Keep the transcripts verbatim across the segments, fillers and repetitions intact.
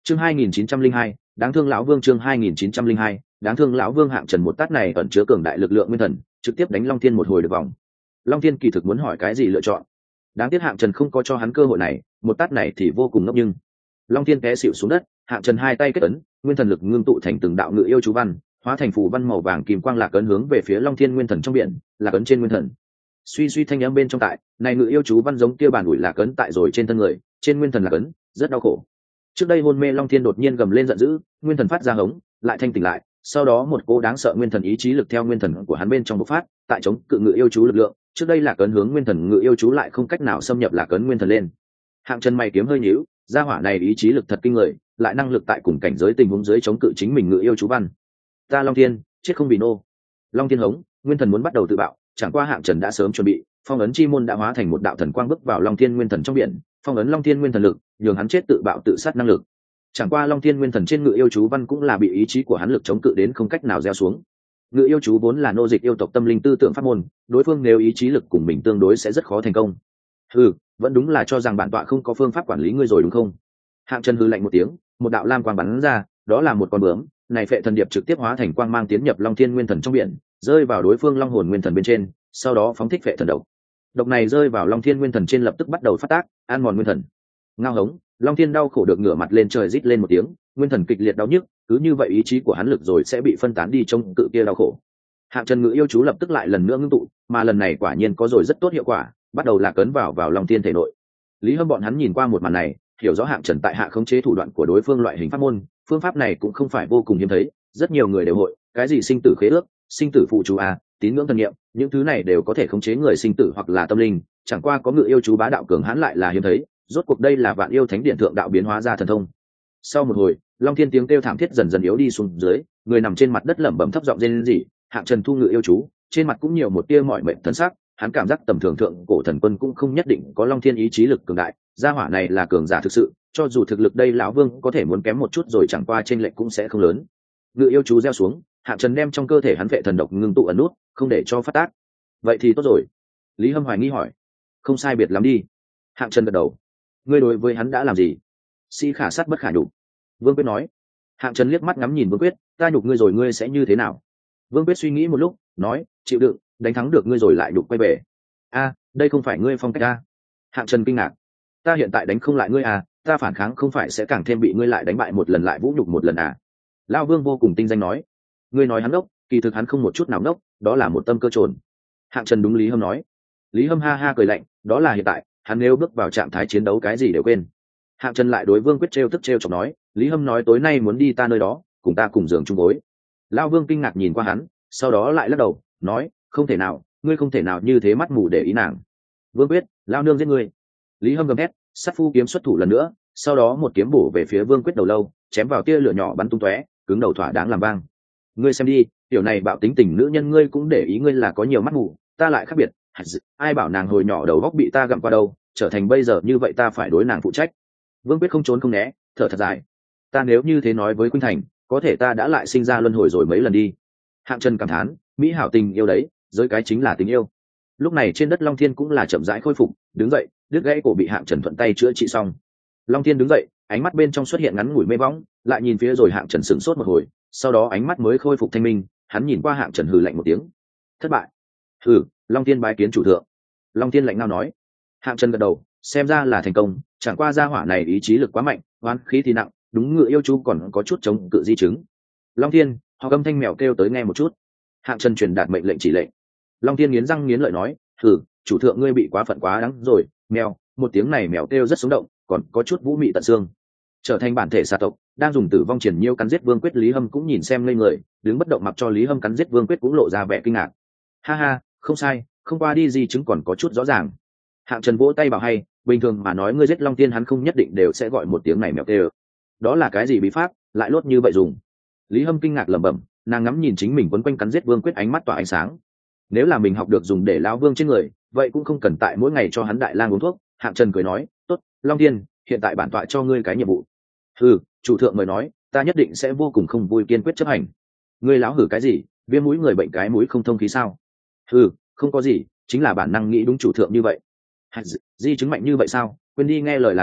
chương hai nghìn chín trăm linh hai, đáng thương lão vương. Chương hai nghìn chín trăm linh hai, đáng thương lão vương. Hạng Trần một tát này ẩn chứa cường đại lực lượng nguyên thần, trực tiếp đánh Long Thiên một hồi được vòng. Long Thiên kỳ thực muốn hỏi cái gì lựa chọn, đáng tiếc Hạng Trần không có cho hắn cơ hội này, một tát này thì vô cùng ngốc. Nhưng Long Thiên té xỉu xuống đất, Hạng Trần hai tay kết ấn, nguyên thần lực ngưng tụ thành từng đạo ngự yêu chú văn, hóa thành phù văn màu vàng kim quang lạc ấn hướng về phía Long Thiên nguyên thần trong biển, lạc ấn trên nguyên thần. Suy suy thanh âm bên trong tại, này ngự yêu chú văn giống kia bản ủi lạc ấn tại rồi trên thân người, trên nguyên thần lạc ấn, rất đau khổ. Trước đây hôn mê Long Thiên đột nhiên gầm lên giận dữ, nguyên thần phát ra hống, lại thanh tỉnh lại, sau đó một cô đáng sợ nguyên thần ý chí lực theo nguyên thần của hắn bên trong bộc phát, tại chống cự ngự yêu chú lực lượng, trước đây lạc ấn hướng nguyên thần ngự yêu chú lại không cách nào xâm nhập lạc ấn nguyên thần lên. Hạng Trần mày kiếm hơi nhíu, gia hỏa này ý chí lực thật kinh người, lại năng lực tại cùng cảnh giới tình huống dưới chống cự chính mình ngự yêu chú văn. Ta Long Thiên, chết không vì nô. Long Thiên hống, nguyên thần muốn bắt đầu tự bạo, chẳng qua Hạng Trần đã sớm chuẩn bị, phong ấn chi môn đã hóa thành một đạo thần quang bước vào Long Thiên nguyên thần trong biển, phong ấn Long Thiên nguyên thần lực, nhường hắn chết tự bạo tự sát năng lực. Chẳng qua Long Thiên nguyên thần trên ngự yêu chú văn cũng là bị ý chí của hắn lực chống cự đến không cách nào gieo xuống. Ngự yêu chú vốn là nô dịch yêu tộc tâm linh tư tưởng pháp môn, đối phương nếu ý chí lực cùng mình tương đối sẽ rất khó thành công. Ừ, vẫn đúng là cho rằng bản tọa không có phương pháp quản lý ngươi rồi đúng không? Hạng Trần hừ lạnh một tiếng, một đạo lam quang bắn ra, đó là một con bướm, này phệ thần điệp trực tiếp hóa thành quang mang tiến nhập Long Thiên nguyên thần trong biển, rơi vào đối phương long hồn nguyên thần bên trên, sau đó phóng thích phệ thần độc. Độc này rơi vào Long Thiên nguyên thần trên lập tức bắt đầu phát tác, ăn mòn nguyên thần. Ngao hống, Long Thiên đau khổ được ngửa mặt lên trời rít lên một tiếng, nguyên thần kịch liệt đau nhức, cứ như vậy ý chí của hắn lực rồi sẽ bị phân tán đi trong cự kia đau khổ. Hạng Trần ngự yêu chú lập tức lại lần nữa ngưng tụ, mà lần này quả nhiên có rồi rất tốt hiệu quả, bắt đầu lạc ấn vào vào Long Thiên thể nội. Lý Hâm bọn hắn nhìn qua một màn này, hiểu rõ Hạng Trần tại hạ khống chế thủ đoạn của đối phương loại hình pháp môn, phương pháp này cũng không phải vô cùng hiếm thấy, rất nhiều người đều hội, cái gì sinh tử khế ước, sinh tử phụ chú a, tín ngưỡng thần niệm, những thứ này đều có thể khống chế người sinh tử hoặc là tâm linh, chẳng qua có ngự yêu chú bá đạo cường hãn lại là hiếm thấy, rốt cuộc đây là vạn yêu thánh điện thượng đạo biến hóa ra thần thông. Sau một hồi, Long Thiên tiếng kêu thảm thiết dần dần yếu đi xuống dưới, người nằm trên mặt đất lẩm bẩm thấp giọng rên rỉ, Hạng Trần thu ngự yêu chú, trên mặt cũng nhiều một tia mỏi mệt thần sắc, hắn cảm giác tầm thường thượng cổ thần quân cũng không nhất định có Long Thiên ý chí lực cường đại, gia hỏa này là cường giả thực sự, cho dù thực lực đây lão vương có thể muốn kém một chút rồi chẳng qua trên lệnh cũng sẽ không lớn. Ngự yêu chú gieo xuống, Hạng Trần đem trong cơ thể hắn vệ thần độc ngưng tụ ẩn nút, không để cho phát tác. Vậy thì tốt rồi. Lý Hâm hoài nghi hỏi. Không sai biệt lắm đi. Hạng Trần gật đầu. Ngươi đối với hắn đã làm gì? Si khả sát bất khả nhục. Vương Quyết nói. Hạng Trần liếc mắt ngắm nhìn Vương Quyết, ta nhục ngươi rồi ngươi sẽ như thế nào? Vương Quyết suy nghĩ một lúc, nói, chịu đựng, đánh thắng được ngươi rồi lại nhục quay về. A, đây không phải ngươi phong cách a. Hạng Trần kinh ngạc. Ta hiện tại đánh không lại ngươi à, ta phản kháng không phải sẽ càng thêm bị ngươi lại đánh bại một lần lại vũ nhục một lần à? Lão Vương vô cùng tinh danh nói. Ngươi nói hắn đốc, kỳ thực hắn không một chút nào đốc, đó là một tâm cơ trồn. Hạng Trần đúng Lý Hâm nói. Lý Hâm ha ha cười lạnh, đó là hiện tại, hắn nếu bước vào trạng thái chiến đấu cái gì đều quên. Hạng Trần lại đối Vương Quyết trêu tức trêu chọc nói, Lý Hâm nói tối nay muốn đi ta nơi đó, cùng ta cùng giường chung gối. Lão Vương kinh ngạc nhìn qua hắn, sau đó lại lắc đầu, nói, không thể nào, ngươi không thể nào như thế mắt mù để ý nàng. Vương Quyết, lao nương giết ngươi. Lý Hâm gầm hét, sát phu kiếm xuất thủ lần nữa, sau đó một kiếm bổ về phía Vương Quyết đầu lâu, chém vào tia lửa nhỏ bắn tung tóe, cứng đầu thỏa đáng làm vang. Ngươi xem đi, tiểu này bạo tính tình nữ nhân ngươi cũng để ý, ngươi là có nhiều mắt mù, ta lại khác biệt. Ai bảo nàng hồi nhỏ đầu góc bị ta gặm qua đâu, trở thành bây giờ như vậy ta phải đối nàng phụ trách. Vương Quyết không trốn không né, thở thật dài. Ta nếu như thế nói với Khuynh Thành, có thể ta đã lại sinh ra luân hồi rồi mấy lần đi. Hạng Trần cảm thán, mỹ hảo tình yêu đấy, giới cái chính là tình yêu. Lúc này trên đất Long Thiên cũng là chậm rãi khôi phục, đứng dậy, đứt gãy cổ bị Hạng Trần thuận tay chữa trị xong. Long Thiên đứng dậy, ánh mắt bên trong xuất hiện ngắn ngủi mê võng, lại nhìn phía rồi Hạng Trần sửng sốt một hồi, sau đó ánh mắt mới khôi phục thanh minh, hắn nhìn qua Hạng Trần hừ lạnh một tiếng. Thất bại. Hừ, Long Thiên bái kiến chủ thượng. Long Thiên lạnh ngao nói. Hạng Trần gật đầu, xem ra là thành công, chẳng qua gia hỏa này ý chí lực quá mạnh, oán khí thì nặng, đúng ngựa yêu chú còn có chút chống cự di chứng. Long Thiên, họ âm thanh mèo kêu tới nghe một chút. Hạng Trần truyền đạt mệnh lệnh chỉ lệnh. Long Thiên nghiến răng nghiến lợi nói, thử, chủ thượng ngươi bị quá phận quá đáng rồi. Mèo, một tiếng này mèo kêu rất sống động, còn có chút vũ mị tận xương. Trở thành bản thể xà tộc, đang dùng tử vong triển nhiêu cắn giết Vương Quyết. Lý Hâm cũng nhìn xem ngây người, đứng bất động mặc cho Lý Hâm cắn giết Vương Quyết cũng lộ ra vẻ kinh ngạc. Ha ha, không sai, không qua đi di chứng còn có chút rõ ràng. Hạng Trần vỗ tay bảo hay, bình thường mà nói ngươi giết Long Thiên hắn không nhất định đều sẽ gọi một tiếng này mèo kêu. Đó là cái gì bí pháp, lại lốt như vậy dùng? Lý Hâm kinh ngạc lẩm bẩm, nàng ngắm nhìn chính mình quấn quanh cắn giết Vương Quyết ánh mắt tỏa ánh sáng. Nếu là mình học được dùng để lão vương trên người, vậy cũng không cần tại mỗi ngày cho hắn đại lang uống thuốc. Hạng Trần cười nói, tốt, Long Thiên, hiện tại bản tọa cho ngươi cái nhiệm vụ. Hừ, chủ thượng mời nói, ta nhất định sẽ vô cùng không vui kiên quyết chấp hành. Ngươi láo hử cái gì, viêm mũi người bệnh cái mũi không thông khí sao? Hừ, không có gì, chính là bản năng nghĩ đúng chủ thượng như vậy. Di chứng mạnh như vậy sao? Quên đi nghe lời là được,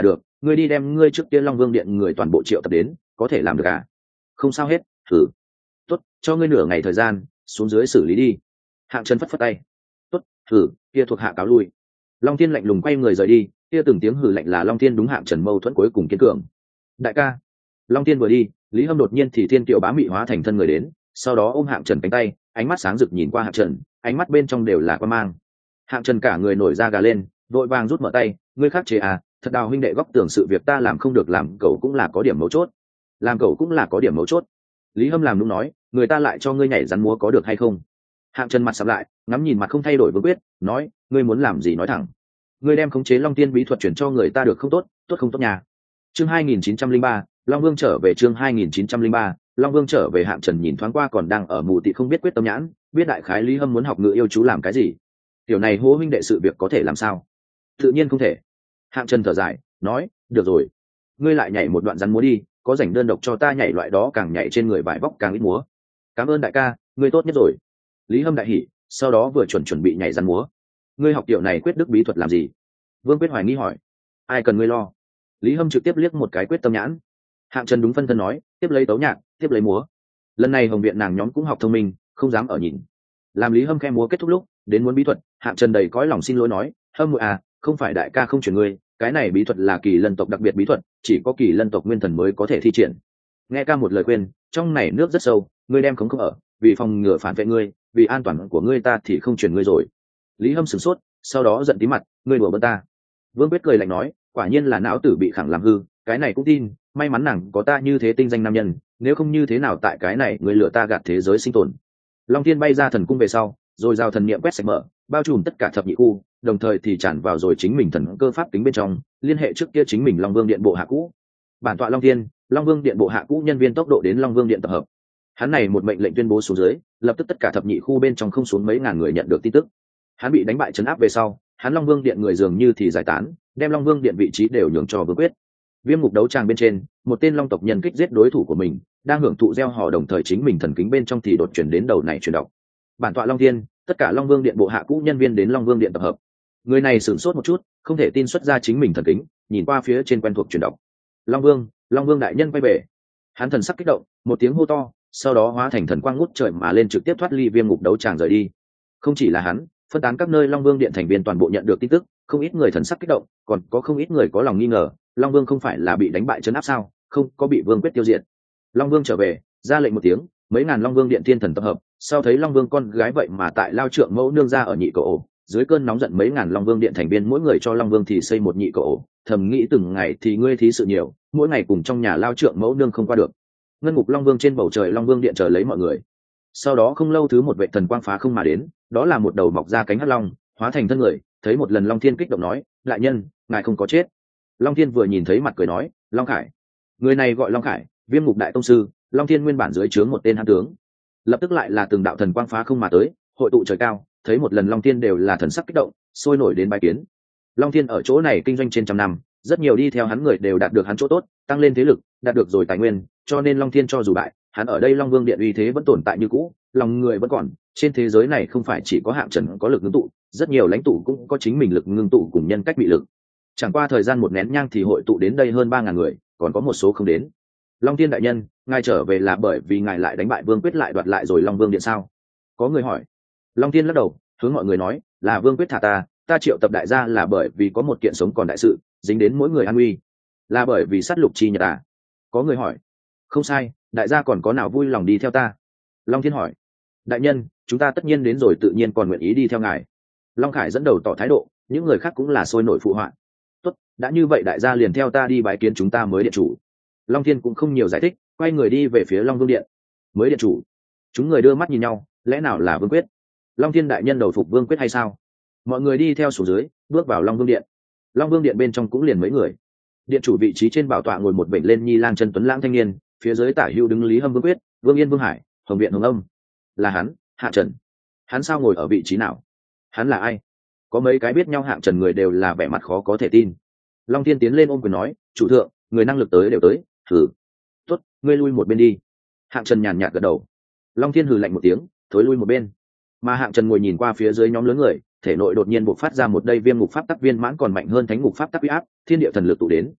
ngươi đi đem ngươi trước kia long vương điện người toàn bộ triệu tập đến, có thể làm được à? Không sao hết, thử. Tốt, cho ngươi nửa ngày thời gian, xuống dưới xử lý đi. Hạng Trần phất phất tay. Tốt, thử, kia thuộc hạ cáo lui. Long Thiên lạnh lùng quay người rời đi, kia từng tiếng hừ lạnh là Long Thiên đúng Hạng Trần mâu thuẫn cuối cùng kiên cường. Đại ca. Long Thiên vừa đi, Lý Hâm đột nhiên thì thiên kiệu bá mị hóa thành thân người đến, sau đó ôm Hạng Trần cánh tay, ánh mắt sáng rực nhìn qua Hạng Trần, ánh mắt bên trong đều là quan mang. Hạng Trần cả người nổi da gà lên, vội vàng rút mở tay, ngươi khắc chế à, thật đào huynh đệ góc tưởng sự việc ta làm không được, làm cậu cũng là có điểm mấu chốt. Làm cậu cũng là có điểm mấu chốt. Lý Hâm làm đúng nói, người ta lại cho ngươi nhảy rắn múa có được hay không? Hạng Trần mặt sầm lại, ngắm nhìn mặt không thay đổi Vương Quyết, nói, ngươi muốn làm gì nói thẳng. Ngươi đem khống chế Long Tiên bí thuật chuyển cho người ta được không tốt, tốt không tốt nhà. Chương hai nghìn chín trăm linh ba, Long Vương trở về. Chương hai nghìn chín trăm linh ba, Long Vương trở về. Hạng Trần nhìn thoáng qua còn đang ở mù tị không biết quyết tâm nhãn, biết đại khái Lý Hâm muốn học ngự yêu chú làm cái gì. Tiểu này hô huynh đệ sự việc có thể làm sao? Tự nhiên không thể. Hạng Trần thở dài, nói, được rồi, ngươi lại nhảy một đoạn rắn múa đi, có rảnh đơn độc cho ta nhảy loại đó càng nhảy trên người vải vóc càng ít múa. Cảm ơn đại ca, ngươi tốt nhất rồi. Lý Hâm đại hỉ, sau đó vừa chuẩn chuẩn bị nhảy rắn múa. Ngươi học tiểu này quyết đức bí thuật làm gì? Vương Quyết hoài nghi hỏi. Ai cần ngươi lo? Lý Hâm trực tiếp liếc một cái quyết tâm nhãn. Hạng Trần đúng phân thân nói, tiếp lấy tấu nhạc, tiếp lấy múa. Lần này hồng viện nàng nhóm cũng học thông minh, không dám ở nhìn. Làm Lý Hâm khe múa kết thúc lúc đến muốn bí thuật, Hạng Trần đầy cõi lòng xin lỗi nói, Hâm muội à, không phải đại ca không truyền ngươi, cái này bí thuật là Kỳ Lân tộc đặc biệt bí thuật, chỉ có Kỳ Lân tộc nguyên thần mới có thể thi triển. Nghe ca một lời khuyên, trong này nước rất sâu, ngươi đem khống không ở, vì phòng ngừa phản vệ ngươi, vì an toàn của ngươi ta thì không truyền ngươi rồi. Lý Hâm sửng sốt, sau đó giận tí mặt, ngươi đùa bỡn ta. Vương Quyết cười lạnh nói, quả nhiên là não tử bị khẳng làm hư, cái này cũng tin, may mắn nàng có ta như thế tinh danh nam nhân, nếu không như thế nào tại cái này người lừa ta gạt thế giới sinh tồn. Long Thiên bay ra thần cung về sau, rồi giao thần niệm quét sạch mở, bao trùm tất cả thập nhị khu, đồng thời thì tràn vào rồi chính mình thần cơ pháp tính bên trong, liên hệ trước kia chính mình Long Vương điện bộ hạ cũ. Bản tọa Long Thiên, Long Vương điện bộ hạ cũ nhân viên tốc độ đến Long Vương điện tập hợp. Hắn này một mệnh lệnh tuyên bố xuống dưới, lập tức tất cả thập nhị khu bên trong không xuống mấy ngàn người nhận được tin tức. Hắn bị đánh bại trấn áp về sau, hắn Long Vương điện người dường như thì giải tán, đem Long Vương điện vị trí đều nhường cho Vương Quyết. Viêm ngục đấu tràng bên trên, một tên long tộc nhân kích giết đối thủ của mình, đang hưởng thụ gieo hò, đồng thời chính mình thần kính bên trong thì đột chuyển đến đầu này truyền đọc. Bản tọa Long Thiên, tất cả Long Vương điện bộ hạ cũ nhân viên đến Long Vương điện tập hợp. Người này sửng sốt một chút, không thể tin xuất ra chính mình thần kính, nhìn qua phía trên quen thuộc truyền đọc. Long Vương, Long Vương đại nhân quay về. Hắn thần sắc kích động, một tiếng hô to, sau đó hóa thành thần quang ngút trời mà lên trực tiếp thoát ly viêm ngục đấu tràng rời đi. Không chỉ là hắn, phân tán các nơi Long Vương điện thành viên toàn bộ nhận được tin tức, không ít người thần sắc kích động, còn có không ít người có lòng nghi ngờ, Long Vương không phải là bị đánh bại trấn áp sao, không có bị Vương Quyết tiêu diệt. Long Vương trở về, ra lệnh một tiếng, mấy ngàn Long Vương điện thiên thần tập hợp, sau thấy Long Vương con gái vậy mà tại lao trượng mẫu nương ra ở nhị cầu ổ, dưới cơn nóng giận mấy ngàn Long Vương điện thành viên mỗi người cho Long Vương thì xây một nhị cầu ổ, thầm nghĩ từng ngày thì ngươi thí sự nhiều, mỗi ngày cùng trong nhà lao trượng mẫu nương không qua được. Ngân ngục Long Vương trên bầu trời Long Vương điện chờ lấy mọi người. Sau đó không lâu thứ một vệ thần quang phá không mà đến, đó là một đầu mọc ra cánh hắc long, hóa thành thân người, thấy một lần Long Thiên kích động nói, đại nhân, ngài không có chết. Long Thiên vừa nhìn thấy mặt cười nói, Long Khải. Người này gọi Long Khải, Viêm ngục đại tông sư, Long Thiên nguyên bản dưới trướng một tên hãn tướng. Lập tức lại là từng đạo thần quang phá không mà tới, hội tụ trời cao, thấy một lần Long Thiên đều là thần sắc kích động, sôi nổi đến bái kiến. Long Thiên ở chỗ này kinh doanh trên trăm năm, rất nhiều đi theo hắn người đều đạt được hắn chỗ tốt, tăng lên thế lực, đạt được rồi tài nguyên, cho nên Long Thiên cho dù bại, hắn ở đây Long Vương điện uy thế vẫn tồn tại như cũ, lòng người vẫn còn. Trên thế giới này không phải chỉ có Hạng Trần có lực ngưng tụ, rất nhiều lãnh tụ cũng có chính mình lực ngưng tụ cùng nhân cách bị lực. Chẳng qua thời gian một nén nhang thì hội tụ đến đây hơn ba ngàn người, còn có một số không đến. Long Thiên đại nhân, ngài trở về là bởi vì ngài lại đánh bại Vương Quyết lại đoạt lại rồi Long Vương điện sao? Có người hỏi. Long Thiên lắc đầu, hướng mọi người nói, là Vương Quyết thả ta, ta triệu tập đại gia là bởi vì có một kiện sống còn đại sự, dính đến mỗi người an nguy. Là bởi vì sát lục chi nhật à? Có người hỏi. Không sai, đại gia còn có nào vui lòng đi theo ta? Long Thiên hỏi. Đại nhân, chúng ta tất nhiên đến rồi tự nhiên còn nguyện ý đi theo ngài. Long Khải dẫn đầu tỏ thái độ, những người khác cũng là sôi nổi phụ họa. Tốt, đã như vậy đại gia liền theo ta đi bái kiến chúng ta mới điện chủ. Long Thiên cũng không nhiều giải thích, quay người đi về phía Long Vương điện. Mới điện chủ. Chúng người đưa mắt nhìn nhau, lẽ nào là Vương Quyết? Long Thiên đại nhân đầu phục Vương Quyết hay sao? Mọi người đi theo xuống dưới, bước vào Long Vương điện. Long Vương điện bên trong cũng liền mấy người. Điện chủ vị trí trên bảo tọa ngồi một bệnh lên nhi lang chân tuấn lãng thanh niên, phía dưới tả hữu đứng Lý Hâm Vương Quyết, Vương Yên Vương Hải, Hồng Viện Hồng Âm. Là hắn, Hạng Trần. Hắn sao ngồi ở vị trí nào? Hắn là ai? Có mấy cái biết nhau Hạng Trần người đều là vẻ mặt khó có thể tin. Long Thiên tiến lên ôm quyền nói, chủ thượng, người năng lực tới đều tới, thử. Tốt, ngươi lui một bên đi. Hạng Trần nhàn nhạt gật đầu. Long Thiên hừ lạnh một tiếng, thối lui một bên. Mà Hạng Trần ngồi nhìn qua phía dưới nhóm lớn người, thể nội đột nhiên bộc phát ra một đây viêm ngục pháp tắc viên mãn còn mạnh hơn thánh ngục pháp tắc uy áp, thiên địa thần lực tụ đến.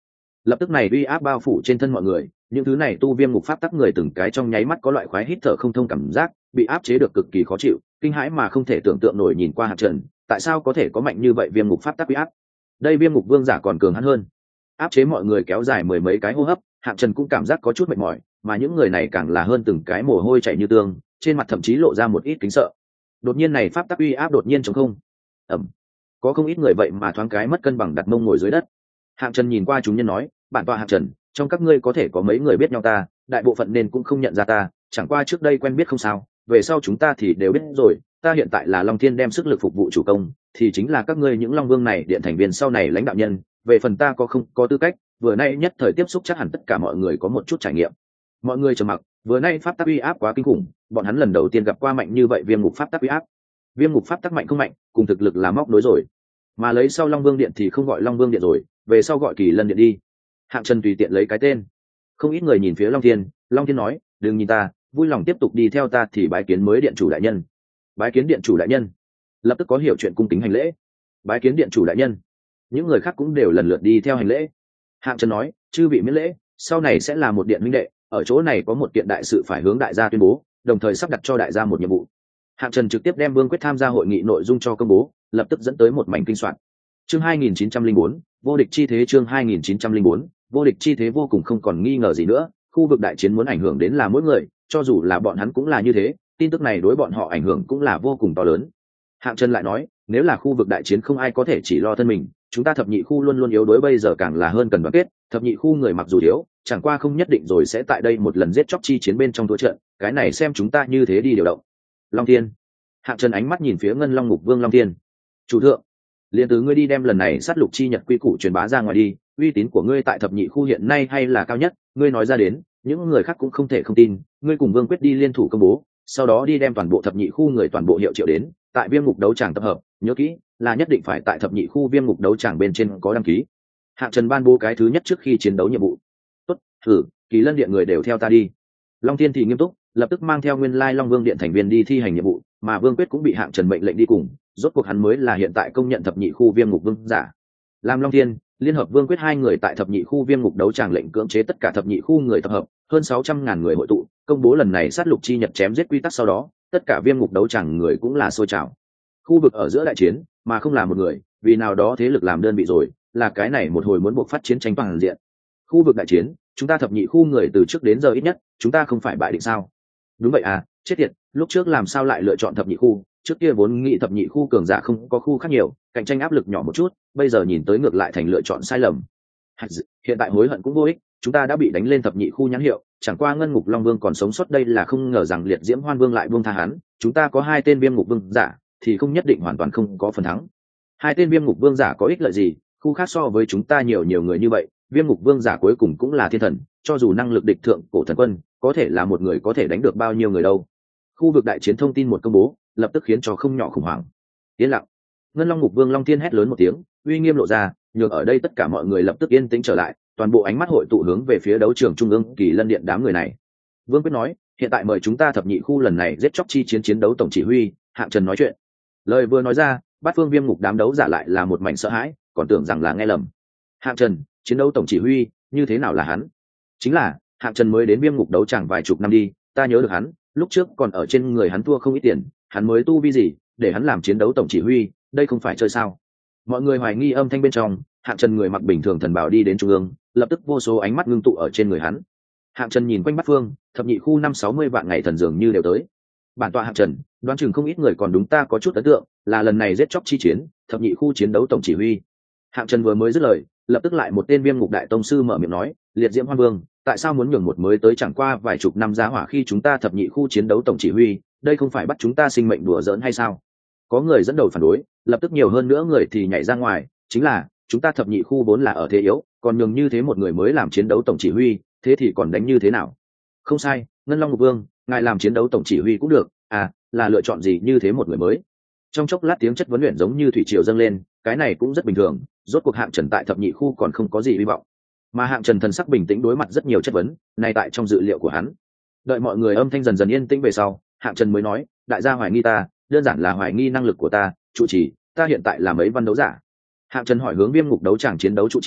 lập tức này uy áp bao phủ trên thân mọi người, những thứ này tu viêm ngục pháp tắc người từng cái trong nháy mắt có loại khoái hít thở không thông cảm giác, bị áp chế được cực kỳ khó chịu, kinh hãi mà không thể tưởng tượng nổi nhìn qua Hạng Trần, tại sao có thể có mạnh như vậy viêm ngục pháp tắc uy áp? Đây viêm ngục vương giả còn cường hắn hơn. Áp chế mọi người kéo dài mười mấy cái hô hấp, Hạng Trần cũng cảm giác có chút mệt mỏi, mà những người này càng là hơn từng cái mồ hôi chảy như tương, trên mặt thậm chí lộ ra một ít kính sợ. Đột nhiên này pháp tắc uy áp đột nhiên trống không. Ầm. Có không ít người vậy mà thoáng cái mất cân bằng đặt mông ngồi dưới đất. Hạng Trần nhìn qua chúng nhân nói, bản tọa Hạng Trần, trong các ngươi có thể có mấy người biết nhau ta, đại bộ phận nên cũng không nhận ra ta, chẳng qua trước đây quen biết không sao, về sau chúng ta thì đều biết rồi, ta hiện tại là Long Thiên đem sức lực phục vụ chủ công, thì chính là các ngươi những Long Vương này điện thành viên sau này lãnh đạo nhân, về phần ta có không có tư cách, vừa nay nhất thời tiếp xúc chắc hẳn tất cả mọi người có một chút trải nghiệm. Mọi người trầm mặc, vừa nay pháp tắc uy áp quá kinh khủng, bọn hắn lần đầu tiên gặp qua mạnh như vậy viêm ngục pháp tắc uy áp. Viêm ngục pháp tắc mạnh không mạnh, cùng thực lực là móc nối rồi. Mà lấy sau Long Vương điện thì không gọi Long Vương điện rồi, về sau gọi Kỳ Lân điện đi. Hạng Trần tùy tiện lấy cái tên. Không ít người nhìn phía Long Thiên, Long Thiên nói, đừng nhìn ta, vui lòng tiếp tục đi theo ta thì bái kiến mới điện chủ đại nhân. Bái kiến điện chủ đại nhân. Lập tức có hiểu chuyện cung kính hành lễ. Bái kiến điện chủ đại nhân. Những người khác cũng đều lần lượt đi theo hành lễ. Hạng Trần nói, chư vị miễn lễ, sau này sẽ là một điện huynh đệ, ở chỗ này có một kiện đại sự phải hướng đại gia tuyên bố, đồng thời sắp đặt cho đại gia một nhiệm vụ. Hạng Trần trực tiếp đem Vương Quyết tham gia hội nghị nội dung cho công bố, lập tức dẫn tới một mảnh kinh soạn. Chương hai nghìn chín trăm lẻ bốn, vô địch chi thế. Chương hai nghìn chín trăm lẻ bốn, vô địch chi thế. Vô cùng không còn nghi ngờ gì nữa, khu vực đại chiến muốn ảnh hưởng đến là mỗi người, cho dù là bọn hắn cũng là như thế, tin tức này đối bọn họ ảnh hưởng cũng là vô cùng to lớn. Hạng Trần lại nói, nếu là khu vực đại chiến không ai có thể chỉ lo thân mình, chúng ta thập nhị khu luôn luôn yếu đuối, bây giờ càng là hơn cần đoàn kết. Thập nhị khu người mặc dù thiếu, chẳng qua không nhất định rồi sẽ tại đây một lần giết chóc chi chiến bên trong thua trận, cái này xem chúng ta như thế đi điều động. Long Thiên. Hạng Trần ánh mắt nhìn phía Ngân Long Ngục Vương Long Thiên. Chủ thượng, liền từ ngươi đi đem lần này sát lục chi nhật quy củ truyền bá ra ngoài đi, uy tín của ngươi tại thập nhị khu hiện nay hay là cao nhất, ngươi nói ra đến, những người khác cũng không thể không tin, ngươi cùng Vương Quyết đi liên thủ công bố, sau đó đi đem toàn bộ thập nhị khu người toàn bộ hiệu triệu đến, tại viêm ngục đấu tràng tập hợp, nhớ kỹ, là nhất định phải tại thập nhị khu viêm ngục đấu tràng bên trên có đăng ký. Hạng Trần ban bố cái thứ nhất trước khi chiến đấu nhiệm vụ. Tốt, thử, Kỳ Lân điện người đều theo ta đi. Long Thiên thì nghiêm túc, lập tức mang theo nguyên lai Long Vương điện thành viên đi thi hành nhiệm vụ, mà Vương Quyết cũng bị Hạng Trần mệnh lệnh đi cùng, rốt cuộc hắn mới là hiện tại công nhận thập nhị khu viêm ngục vương giả. Làm Long Thiên, liên hợp Vương Quyết hai người tại thập nhị khu viêm ngục đấu tràng lệnh cưỡng chế tất cả thập nhị khu người tập hợp, hơn sáu trăm ngàn người hội tụ, công bố lần này sát lục chi nhật chém giết quy tắc, sau đó, tất cả viêm ngục đấu tràng người cũng là sôi trào. Khu vực ở giữa đại chiến, mà không là một người, vì nào đó thế lực làm đơn vị rồi, là cái này một hồi muốn buộc phát chiến tranh toàn diện. Khu vực đại chiến, chúng ta thập nhị khu người từ trước đến giờ ít nhất, chúng ta không phải bại định sao? Đúng vậy à, chết tiệt, lúc trước làm sao lại lựa chọn thập nhị khu, trước kia vốn nghĩ thập nhị khu cường giả không có khu khác nhiều, cạnh tranh áp lực nhỏ một chút, bây giờ nhìn tới ngược lại thành lựa chọn sai lầm. Hiện tại hối hận cũng vô ích, chúng ta đã bị đánh lên thập nhị khu nhãn hiệu, chẳng qua Ngân Ngục Long Vương còn sống sót đây là không ngờ rằng Liệt Diễm Hoan Vương lại buông tha hắn, chúng ta có hai tên viêm ngục vương giả, thì không nhất định hoàn toàn không có phần thắng. Hai tên viêm ngục vương giả có ích lợi gì, khu khác so với chúng ta nhiều nhiều người như vậy, viêm ngục vương giả cuối cùng cũng là thiên thần, cho dù năng lực địch thượng cổ thần quân, có thể là một người có thể đánh được bao nhiêu người đâu. Khu vực đại chiến thông tin một công bố, lập tức khiến cho không nhỏ khủng hoảng. Yên lặng. Ngân Long Ngục Vương Long Thiên hét lớn một tiếng, uy nghiêm lộ ra, nhường ở đây tất cả mọi người lập tức yên tĩnh trở lại, toàn bộ ánh mắt hội tụ hướng về phía đấu trường trung ương Kỳ Lân điện đám người này. Vương Quyết nói, hiện tại mời chúng ta thập nhị khu lần này giết chóc chi chiến chiến đấu tổng chỉ huy. Hạng Trần nói chuyện. Lời vừa nói ra, bát phương viêm ngục đám đấu giả lại là một mảnh sợ hãi, còn tưởng rằng là nghe lầm. Hạng Trần, chiến đấu tổng chỉ huy, như thế nào là hắn? Chính là, Hạng Trần mới đến viêm ngục đấu chẳng vài chục năm đi, ta nhớ được hắn, lúc trước còn ở trên người hắn thua không ít tiền, hắn mới tu vi gì, để hắn làm chiến đấu tổng chỉ huy, đây không phải chơi sao? Mọi người hoài nghi âm thanh bên trong, Hạng Trần người mặc bình thường thần bào đi đến trung ương, lập tức vô số ánh mắt ngưng tụ ở trên người hắn. Hạng Trần nhìn quanh bát phương, thập nhị khu năm sáu mươi vạn ngày thần dường như đều tới. Bản tọa Hạng Trần, đoán chừng không ít người còn đúng ta có chút ấn tượng, là lần này giết chóc chi chiến, thập nhị khu chiến đấu tổng chỉ huy. Hạng Trần vừa mới dứt lời, lập tức lại một tên viêm ngục đại tông sư mở miệng nói, Liệt Diễm Hoan Vương, tại sao muốn nhường một mới tới chẳng qua vài chục năm giá hỏa khi chúng ta thập nhị khu chiến đấu tổng chỉ huy, đây không phải bắt chúng ta sinh mệnh đùa giỡn hay sao? Có người dẫn đầu phản đối, lập tức nhiều hơn nữa người thì nhảy ra ngoài, chính là chúng ta thập nhị khu vốn là ở thế yếu, còn nhường như thế một người mới làm chiến đấu tổng chỉ huy, thế thì còn đánh như thế nào? Không sai, Ngân Long Ngục Vương, ngài làm chiến đấu tổng chỉ huy cũng được, à, là lựa chọn gì như thế một người mới? Trong chốc lát tiếng chất vấn luyện giống như thủy triều dâng lên, cái này cũng rất bình thường, rốt cuộc Hạng Trần tại thập nhị khu còn không có gì hy vọng, mà Hạng Trần thần sắc bình tĩnh đối mặt rất nhiều chất vấn, này tại trong dự liệu của hắn. Đợi mọi người âm thanh dần dần yên tĩnh về sau, Hạng Trần mới nói, đại gia hoài nghi ta, đơn giản là hoài nghi năng lực của ta, trụ trì, ta hiện tại là mấy văn đấu giả. Hạng Trần hỏi hướng viêm ngục đấu tràng chiến đấu trụ trì,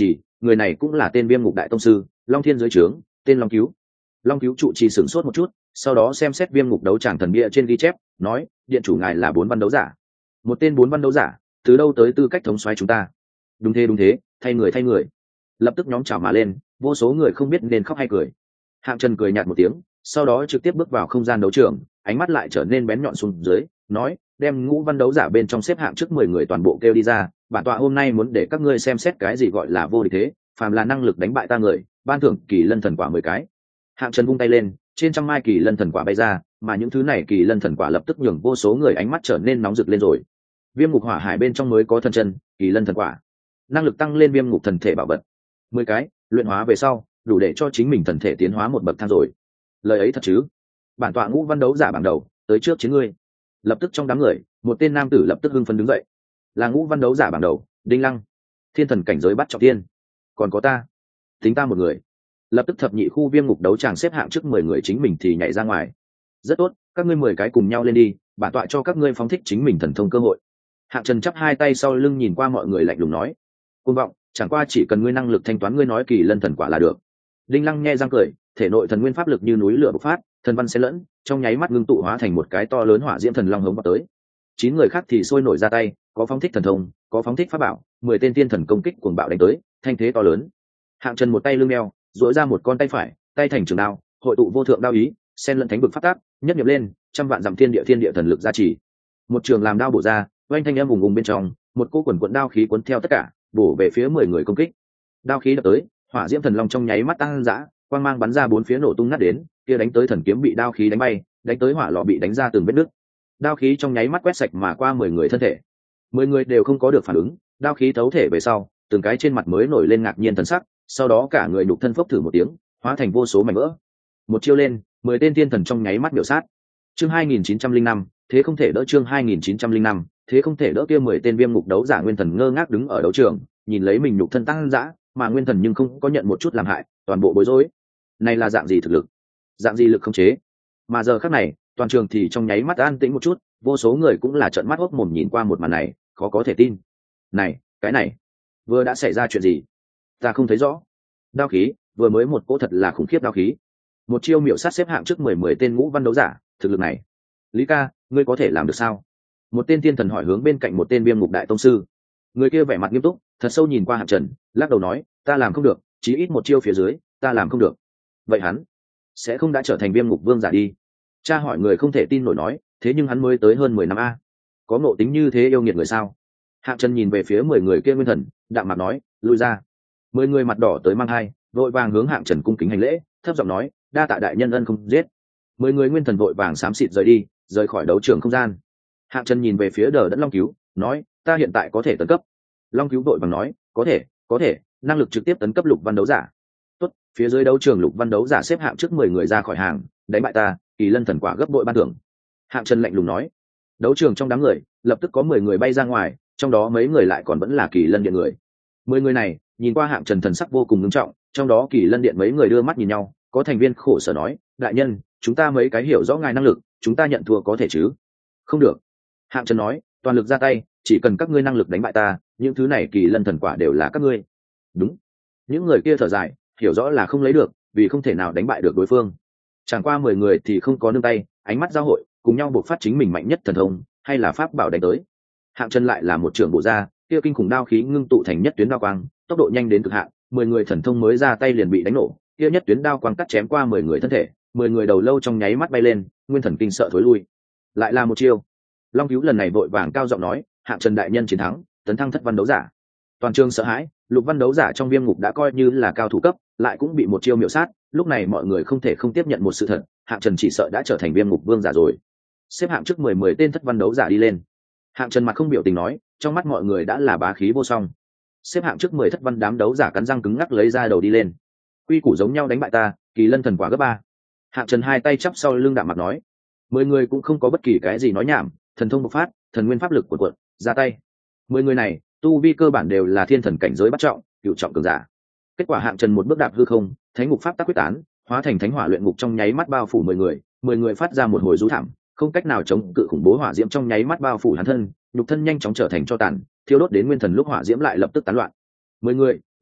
người này cũng là tên viêm ngục đại tông sư long thiên dưới trướng, tên long cứu. Long cứu trụ trì sửng sốt một chút, sau đó xem xét viêm ngục đấu tràng thần bia trên ghi chép, nói điện chủ ngài là bốn văn đấu giả. Một tên bốn văn đấu giả, từ đâu tới tư cách thống soái chúng ta? Đúng thế đúng thế, thay người thay người. Lập tức nhóm chào mà lên, vô số người không biết nên khóc hay cười. Hạng Trần cười nhạt một tiếng, sau đó trực tiếp bước vào không gian đấu trường, ánh mắt lại trở nên bén nhọn xuống dưới, nói đem ngũ văn đấu giả bên trong xếp hạng trước mười người toàn bộ kêu đi ra, bản tọa hôm nay muốn để các ngươi xem xét cái gì gọi là vô địch thế, phàm là năng lực đánh bại ta người, ban thưởng kỳ lân thần quả mười cái. Hạng Trần vung tay lên, trên trăm mai kỳ lân thần quả bay ra, mà những thứ này kỳ lân thần quả lập tức nhường vô số người ánh mắt trở nên nóng rực lên rồi. Viêm ngục hỏa hải bên trong mới có thần chân, kỳ lân thần quả, năng lực tăng lên viêm ngục thần thể bảo vật, mười cái, luyện hóa về sau, đủ để cho chính mình thần thể tiến hóa một bậc thang rồi. Lời ấy thật chứ? Bản tọa ngũ văn đấu giả bảng đầu, tới trước chiến ngươi. Lập tức trong đám người, một tên nam tử lập tức hưng phấn đứng dậy. Là ngũ văn đấu giả bảng đầu, Đinh Lăng, thiên thần cảnh giới bắt trọng thiên. Còn có ta, tính ta một người. Lập tức thập nhị khu viêm ngục đấu tràng xếp hạng trước mười người chính mình thì nhảy ra ngoài. Rất tốt, các ngươi mười cái cùng nhau lên đi, bản tọa cho các ngươi phóng thích chính mình thần thông cơ hội. Hạng Trần chắp hai tay sau lưng nhìn qua mọi người lạnh lùng nói, côn vọng, chẳng qua chỉ cần ngươi năng lực thanh toán ngươi nói kỳ lân thần quả là được. Đinh Lăng nghe răng cười, thể nội thần nguyên pháp lực như núi lửa bộc phát, thần văn xen lẫn, trong nháy mắt ngưng tụ hóa thành một cái to lớn hỏa diễm thần long hống vào tới. Chín người khác thì sôi nổi ra tay, có phóng thích thần thông, có phóng thích pháp bảo, mười tên tiên thần công kích cuồng bạo đánh tới, thanh thế to lớn. Hạng Trần một tay lưng đeo, duỗi ra một con tay phải, tay thành trường đao, hội tụ vô thượng đao ý, xen lẫn thánh vực pháp tác, nhất nhập lên, trăm vạn dặm thiên địa thiên địa thần lực gia trì. Một trường làm đao bổ ra, oanh thanh âm vùng vùng bên trong, một cỗ quần quần đao khí cuốn theo tất cả, bổ về phía mười người công kích. Đao khí đập tới, hỏa diễm thần long trong nháy mắt tăng dã, quang mang bắn ra bốn phía nổ tung nát đến, kia đánh tới thần kiếm bị đao khí đánh bay, đánh tới hỏa lò bị đánh ra từng vết nứt. Đao khí trong nháy mắt quét sạch mà qua mười người thân thể. Mười người đều không có được phản ứng, đao khí thấu thể về sau, từng cái trên mặt mới nổi lên ngạc nhiên thần sắc, sau đó cả người nhục thân phốc thử một tiếng, hóa thành vô số mảnh vỡ. Một chiêu lên, mười tên tiên thần trong nháy mắt biểu sát. Chương hai nghìn chín trăm linh năm, thế không thể đỡ chương hai nghìn chín trăm linh năm, thế không thể đỡ kia mười tên viêm ngục đấu giả nguyên thần ngơ ngác đứng ở đấu trường, nhìn lấy mình nhục thân tăng dã, mà nguyên thần nhưng không có nhận một chút làm hại, toàn bộ bối rối. Này là dạng gì thực lực? Dạng gì lực khống chế? Mà giờ khắc này, toàn trường thì trong nháy mắt an tĩnh một chút, vô số người cũng là trợn mắt hốc mồm nhìn qua một màn này, khó có thể tin. Này, cái này, vừa đã xảy ra chuyện gì? Ta không thấy rõ. Đao khí, vừa mới một cỗ thật là khủng khiếp đao khí. Một chiêu miểu sát xếp hạng trước mười mười tên ngũ văn đấu giả, thực lực này. Lý ca, ngươi có thể làm được sao? Một tên tiên thần hỏi hướng bên cạnh một tên viêm ngục đại tông sư. Người kia vẻ mặt nghiêm túc, thật sâu nhìn qua Hạng Trần, lắc đầu nói, ta làm không được, chí ít một chiêu phía dưới, ta làm không được. Vậy hắn sẽ không đã trở thành viêm ngục vương giả đi? Cha hỏi người không thể tin nổi nói, thế nhưng hắn mới tới hơn mười năm a, có ngộ tính như thế yêu nghiệt người sao? Hạng Trần nhìn về phía mười người kia nguyên thần, đạm mặt nói, lui ra. Mười người mặt đỏ tới mang hai, vội vàng hướng Hạng Trần cung kính hành lễ, thấp giọng nói, đa tạ đại nhân ân không giết. Mười người nguyên thần vội vàng xám xịt rời đi, rời khỏi đấu trường không gian. Hạng Trần nhìn về phía Đờ Đẫn Long Cứu, nói, ta hiện tại có thể tấn cấp. Long Cứu vội vàng nói, có thể, có thể, năng lực trực tiếp tấn cấp lục văn đấu giả. Tốt, phía dưới đấu trường lục văn đấu giả xếp hạng trước mười người ra khỏi hàng, đánh bại ta, kỳ lân thần quả gấp bội ban thưởng. Hạng Trần lạnh lùng nói. Đấu trường trong đám người, lập tức có mười người bay ra ngoài, trong đó mấy người lại còn vẫn là kỳ lân điện người. Mười người này, nhìn qua Hạng Trần thần sắc vô cùng nghiêm trọng, trong đó kỳ lân điện mấy người đưa mắt nhìn nhau, có thành viên khổ sở nói, đại nhân, chúng ta mấy cái hiểu rõ ngài năng lực, chúng ta nhận thua có thể chứ? Không được. Hạng Trần nói, toàn lực ra tay, chỉ cần các ngươi năng lực đánh bại ta, những thứ này kỳ lân thần quả đều là các ngươi. Đúng. Những người kia thở dài, hiểu rõ là không lấy được, vì không thể nào đánh bại được đối phương. Chẳng qua mười người thì không có nương tay, ánh mắt giao hội, cùng nhau buộc phát chính mình mạnh nhất thần thông, hay là pháp bảo đánh tới. Hạng Trần lại là một trưởng bộ ra, kia kinh khủng đao khí ngưng tụ thành nhất tuyến đao quang, tốc độ nhanh đến cực hạn, mười người thần thông mới ra tay liền bị đánh nổ, kia nhất tuyến đao quang cắt chém qua mười người thân thể, mười người đầu lâu trong nháy mắt bay lên, nguyên thần kinh sợ thối lui. Lại là một chiêu. Long Cứu lần này vội vàng cao giọng nói, Hạng Trần đại nhân chiến thắng, tấn thăng thất văn đấu giả. Toàn trường sợ hãi, lục văn đấu giả trong viêm ngục đã coi như là cao thủ cấp, lại cũng bị một chiêu miểu sát, lúc này mọi người không thể không tiếp nhận một sự thật, Hạng Trần chỉ sợ đã trở thành viêm ngục vương giả rồi. Xếp hạng trước mười mười tên thất văn đấu giả đi lên. Hạng Trần mặt không biểu tình nói, trong mắt mọi người đã là bá khí vô song. Xếp hạng trước mười thất văn đám đấu giả cắn răng cứng ngắc lấy ra đầu đi lên. Quy củ giống nhau đánh bại ta, kỳ lân thần quả gấp ba. Hạng Trần hai tay chắp sau lưng đạm mặt nói. Mười người cũng không có bất kỳ cái gì nói nhảm, thần thông bộc phát, thần nguyên pháp lực cuộn cuộn, ra tay. Mười người này, tu vi cơ bản đều là thiên thần cảnh giới bắt trọng, cựu trọng cường giả. Kết quả Hạng Trần một bước đạp hư không, thánh ngục pháp tác quyết tán, hóa thành thánh hỏa luyện ngục trong nháy mắt bao phủ mười người, mười người phát ra một hồi rú thảm, không cách nào chống cự khủng bố hỏa diễm trong nháy mắt bao phủ hắn thân, nhục thân nhanh chóng trở thành tro tàn, thiêu đốt đến nguyên thần lúc hỏa diễm lại lập tức tán loạn. Mười người,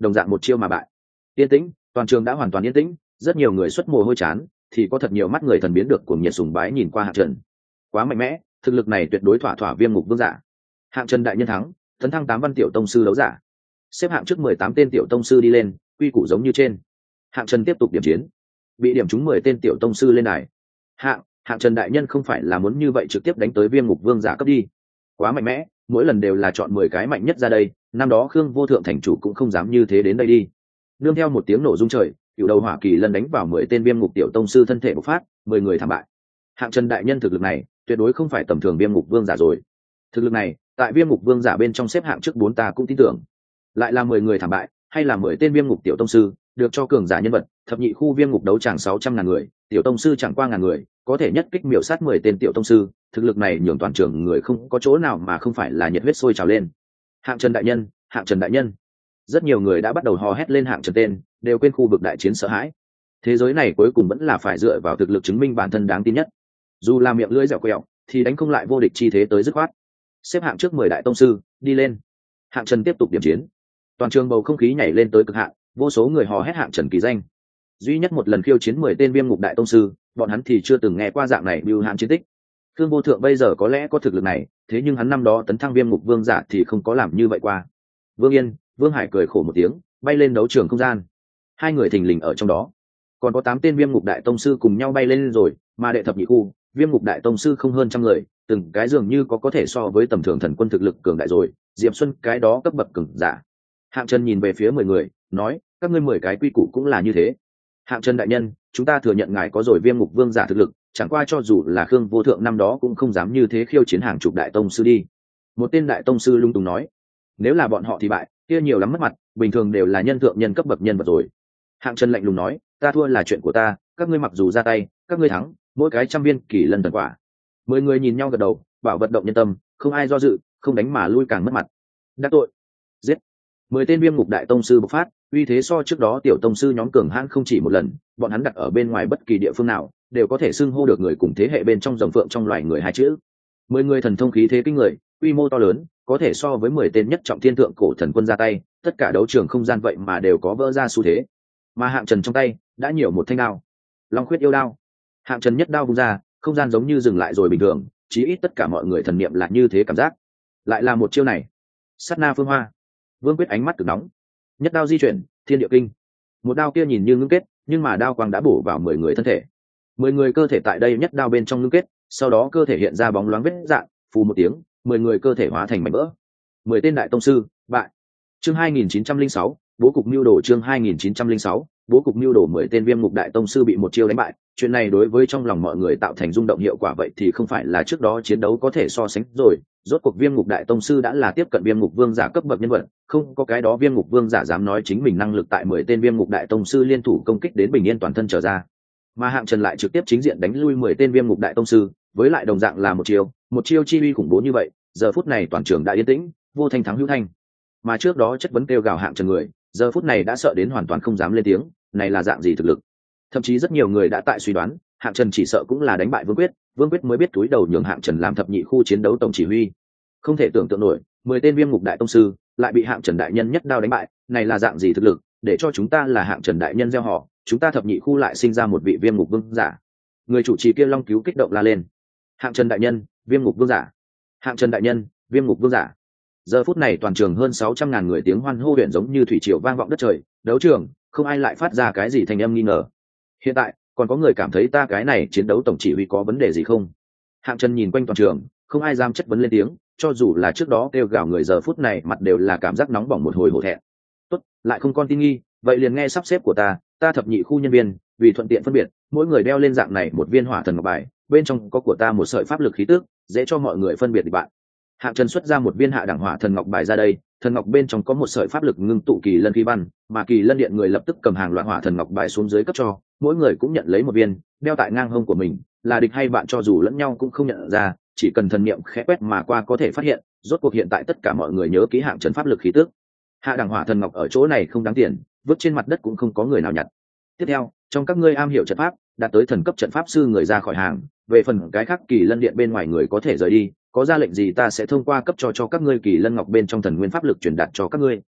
đồng dạng một chiêu mà bại. Yên tĩnh, toàn trường đã hoàn toàn yên tĩnh, rất nhiều người xuất mồ hôi chán, thì có thật nhiều mắt người thần biến được cuồng nhiệt sùng bái nhìn qua Hạng Trần. Quá mạnh mẽ, thực lực này tuyệt đối thỏa thỏa viêm ngục vương giả. Hạng Trần đại nhân thắng, tấn thăng tám văn tiểu tông sư đấu giả. Xếp hạng trước mười tám tên tiểu tông sư đi lên, quy củ giống như trên. Hạng Trần tiếp tục điểm chiến, bị điểm trúng mười tên tiểu tông sư lên đài. Hạng, Hạng Trần đại nhân không phải là muốn như vậy trực tiếp đánh tới viêm ngục vương giả cấp đi. Quá mạnh mẽ, mỗi lần đều là chọn mười cái mạnh nhất ra đây, năm đó Khương Vô Thượng thành chủ cũng không dám như thế đến đây đi. Nương theo một tiếng nổ rung trời, cựu đầu hỏa kỳ lân đánh vào mười tên viêm ngục tiểu tông sư thân thể bộc phát, mười người thảm bại. Hạng Trần đại nhân thực lực này, tuyệt đối không phải tầm thường viêm ngục vương giả rồi. Thực lực này, tại viêm ngục vương giả bên trong xếp hạng trước bốn ta cũng tin tưởng. Lại là mười người thảm bại, hay là mười tên viêm ngục tiểu tông sư, được cho cường giả nhân vật, thập nhị khu viêm ngục đấu tràng sáu trăm ngàn người, tiểu tông sư chẳng qua ngàn người, có thể nhất kích miểu sát mười tên tiểu tông sư, thực lực này nhường toàn trường người không có chỗ nào mà không phải là nhiệt huyết sôi trào lên. Hạng Trần đại nhân, Hạng Trần đại nhân. Rất nhiều người đã bắt đầu hò hét lên Hạng Trần tên, đều quên khu vực đại chiến sợ hãi. Thế giới này cuối cùng vẫn là phải dựa vào thực lực chứng minh bản thân đáng tin nhất. Dù là miệng lưỡi dẻo quẹo, thì đánh không lại vô địch chi thế tới dứt khoát. Xếp hạng trước mười đại tông sư, đi lên. Hạng Trần tiếp tục điểm chiến. Toàn trường bầu không khí nhảy lên tới cực hạn, vô số người hò hét Hạng Trần kỳ danh. Duy nhất một lần khiêu chiến mười tên viêm ngục đại tông sư, bọn hắn thì chưa từng nghe qua dạng này bưu hạn chiến tích. Khương Vô Thượng bây giờ có lẽ có thực lực này, thế nhưng hắn năm đó tấn thăng viêm ngục vương giả thì không có làm như vậy qua. Vương Yên, Vương Hải cười khổ một tiếng, bay lên đấu trường không gian. Hai người thình lình ở trong đó. Còn có tám tên viêm ngục đại tông sư cùng nhau bay lên rồi, mà đệ thập nhị khu, viêm ngục đại tông sư không hơn trăm người, từng cái dường như có có thể so với tầm thường thần quân thực lực cường đại rồi, Diệp Xuân cái đó cấp bậc cường giả. Hạng Trần nhìn về phía mười người, nói, các ngươi mười cái quy củ cũng là như thế. Hạng Trần đại nhân, chúng ta thừa nhận ngài có rồi viêm ngục vương giả thực lực, chẳng qua cho dù là Khương Vô Thượng năm đó cũng không dám như thế khiêu chiến hàng chục đại tông sư đi. Một tên đại tông sư lung tung nói, nếu là bọn họ thì bại, kia nhiều lắm mất mặt, bình thường đều là nhân thượng nhân cấp bậc nhân vật rồi. Hạng Trần lạnh lùng nói, ta thua là chuyện của ta, các ngươi mặc dù ra tay, các ngươi thắng, mỗi cái trăm viên kỳ lân thần quả. Mười người nhìn nhau gật đầu, bảo vận động nhân tâm, không ai do dự, không đánh mà lui càng mất mặt. Đắc tội, giết. Mười tên viêm ngục đại tông sư bộc phát, uy thế so trước đó tiểu tông sư nhóm cường hãn không chỉ một lần, bọn hắn đặt ở bên ngoài bất kỳ địa phương nào, đều có thể xưng hô được người cùng thế hệ bên trong dòng phượng trong loài người hai chữ. Mười người thần thông khí thế kinh người, quy mô to lớn, có thể so với mười tên nhất trọng thiên thượng cổ thần quân ra tay, tất cả đấu trường không gian vậy mà đều có vỡ ra xu thế. Mà Hạng Trần trong tay đã nhiều một thanh đao, Long Khuyết yêu đao. Hạng Trần nhất đao vung ra, không gian giống như dừng lại rồi bình thường, chí ít tất cả mọi người thần niệm là như thế cảm giác. Lại là một chiêu này, sát na phương hoa. Vương Quyết ánh mắt cực nóng, nhất đao di chuyển, thiên địa kinh. Một đao kia nhìn như ngưng kết, nhưng mà đao quang đã bổ vào mười người thân thể. Mười người cơ thể tại đây nhất đao bên trong ngưng kết, sau đó cơ thể hiện ra bóng loáng vết dạng, phù một tiếng, mười người cơ thể hóa thành mảnh vỡ. Mười tên đại tông sư bại. Chương hai nghìn chín trăm lẻ sáu, bố cục mưu đồ. Chương hai nghìn chín trăm lẻ sáu, bố cục mưu đồ. Mười tên viêm ngục đại tông sư bị một chiêu đánh bại, chuyện này đối với trong lòng mọi người tạo thành rung động hiệu quả vậy thì không phải là trước đó chiến đấu có thể so sánh rồi. Rốt cuộc viêm ngục đại tông sư đã là tiếp cận viêm ngục vương giả cấp bậc nhân vật, không có cái đó viêm ngục vương giả dám nói chính mình năng lực tại mười tên viêm ngục đại tông sư liên thủ công kích đến bình yên toàn thân trở ra. Mà Hạng Trần lại trực tiếp chính diện đánh lui mười tên viêm ngục đại tông sư, với lại đồng dạng là một chiêu, một chiêu chi uy khủng bố như vậy, giờ phút này toàn trường đã yên tĩnh, vô thanh thắng hữu thanh. Mà trước đó chất vấn kêu gào Hạng Trần người, giờ phút này đã sợ đến hoàn toàn không dám lên tiếng, này là dạng gì thực lực? Thậm chí rất nhiều người đã tại suy đoán, Hạng Trần chỉ sợ cũng là đánh bại Vương Quyết, Vương Quyết mới biết túi đầu nhường Hạng Trần làm thập nhị khu chiến đấu tổng chỉ huy. Không thể tưởng tượng nổi, mười tên viêm ngục đại tông sư lại bị Hạng Trần đại nhân nhất đao đánh bại, này là dạng gì thực lực, để cho chúng ta là Hạng Trần đại nhân gieo họ, chúng ta thập nhị khu lại sinh ra một vị viêm ngục vương giả. Người chủ trì kia Long Cứu kích động la lên, Hạng Trần đại nhân, viêm ngục vương giả. Hạng Trần đại nhân, viêm ngục vương giả. Giờ phút này toàn trường hơn sáu trăm ngàn người tiếng hoan hô huyền giống như thủy triều vang vọng đất trời, đấu trường không ai lại phát ra cái gì thành âm nghi ngờ. Hiện tại còn có người cảm thấy ta cái này chiến đấu tổng chỉ huy có vấn đề gì không? Hạng Trần nhìn quanh toàn trường, không ai dám chất vấn lên tiếng, cho dù là trước đó kêu gào người giờ phút này mặt đều là cảm giác nóng bỏng một hồi hổ thẹn. Tốt, lại không con tin nghi, vậy liền nghe sắp xếp của ta, ta thập nhị khu nhân viên, vì thuận tiện phân biệt, mỗi người đeo lên dạng này một viên hỏa thần ngọc bài, bên trong có của ta một sợi pháp lực khí tức, dễ cho mọi người phân biệt bạn. Hạng Trần xuất ra một viên hạ đẳng hỏa thần ngọc bài ra đây, thần ngọc bên trong có một sợi pháp lực ngưng tụ kỳ lân khí văn, mà kỳ lân điện người lập tức cầm hàng loạt hỏa thần ngọc bài xuống dưới cấp cho, mỗi người cũng nhận lấy một viên, đeo tại ngang hông của mình, là địch hay bạn cho dù lẫn nhau cũng không nhận ra, chỉ cần thần niệm khẽ quét mà qua có thể phát hiện. Rốt cuộc hiện tại tất cả mọi người nhớ ký Hạng Trần pháp lực khí tức. Hạ đẳng hỏa thần ngọc ở chỗ này không đáng tiền, vứt trên mặt đất cũng không có người nào nhặt. Tiếp theo, trong các ngươi am hiểu trận pháp, đạt tới thần cấp trận pháp sư người ra khỏi hàng, về phần cái khác kỳ lân điện bên ngoài người có thể rời đi, có ra lệnh gì ta sẽ thông qua cấp cho cho các ngươi kỳ lân ngọc bên trong thần nguyên pháp lực truyền đạt cho các ngươi.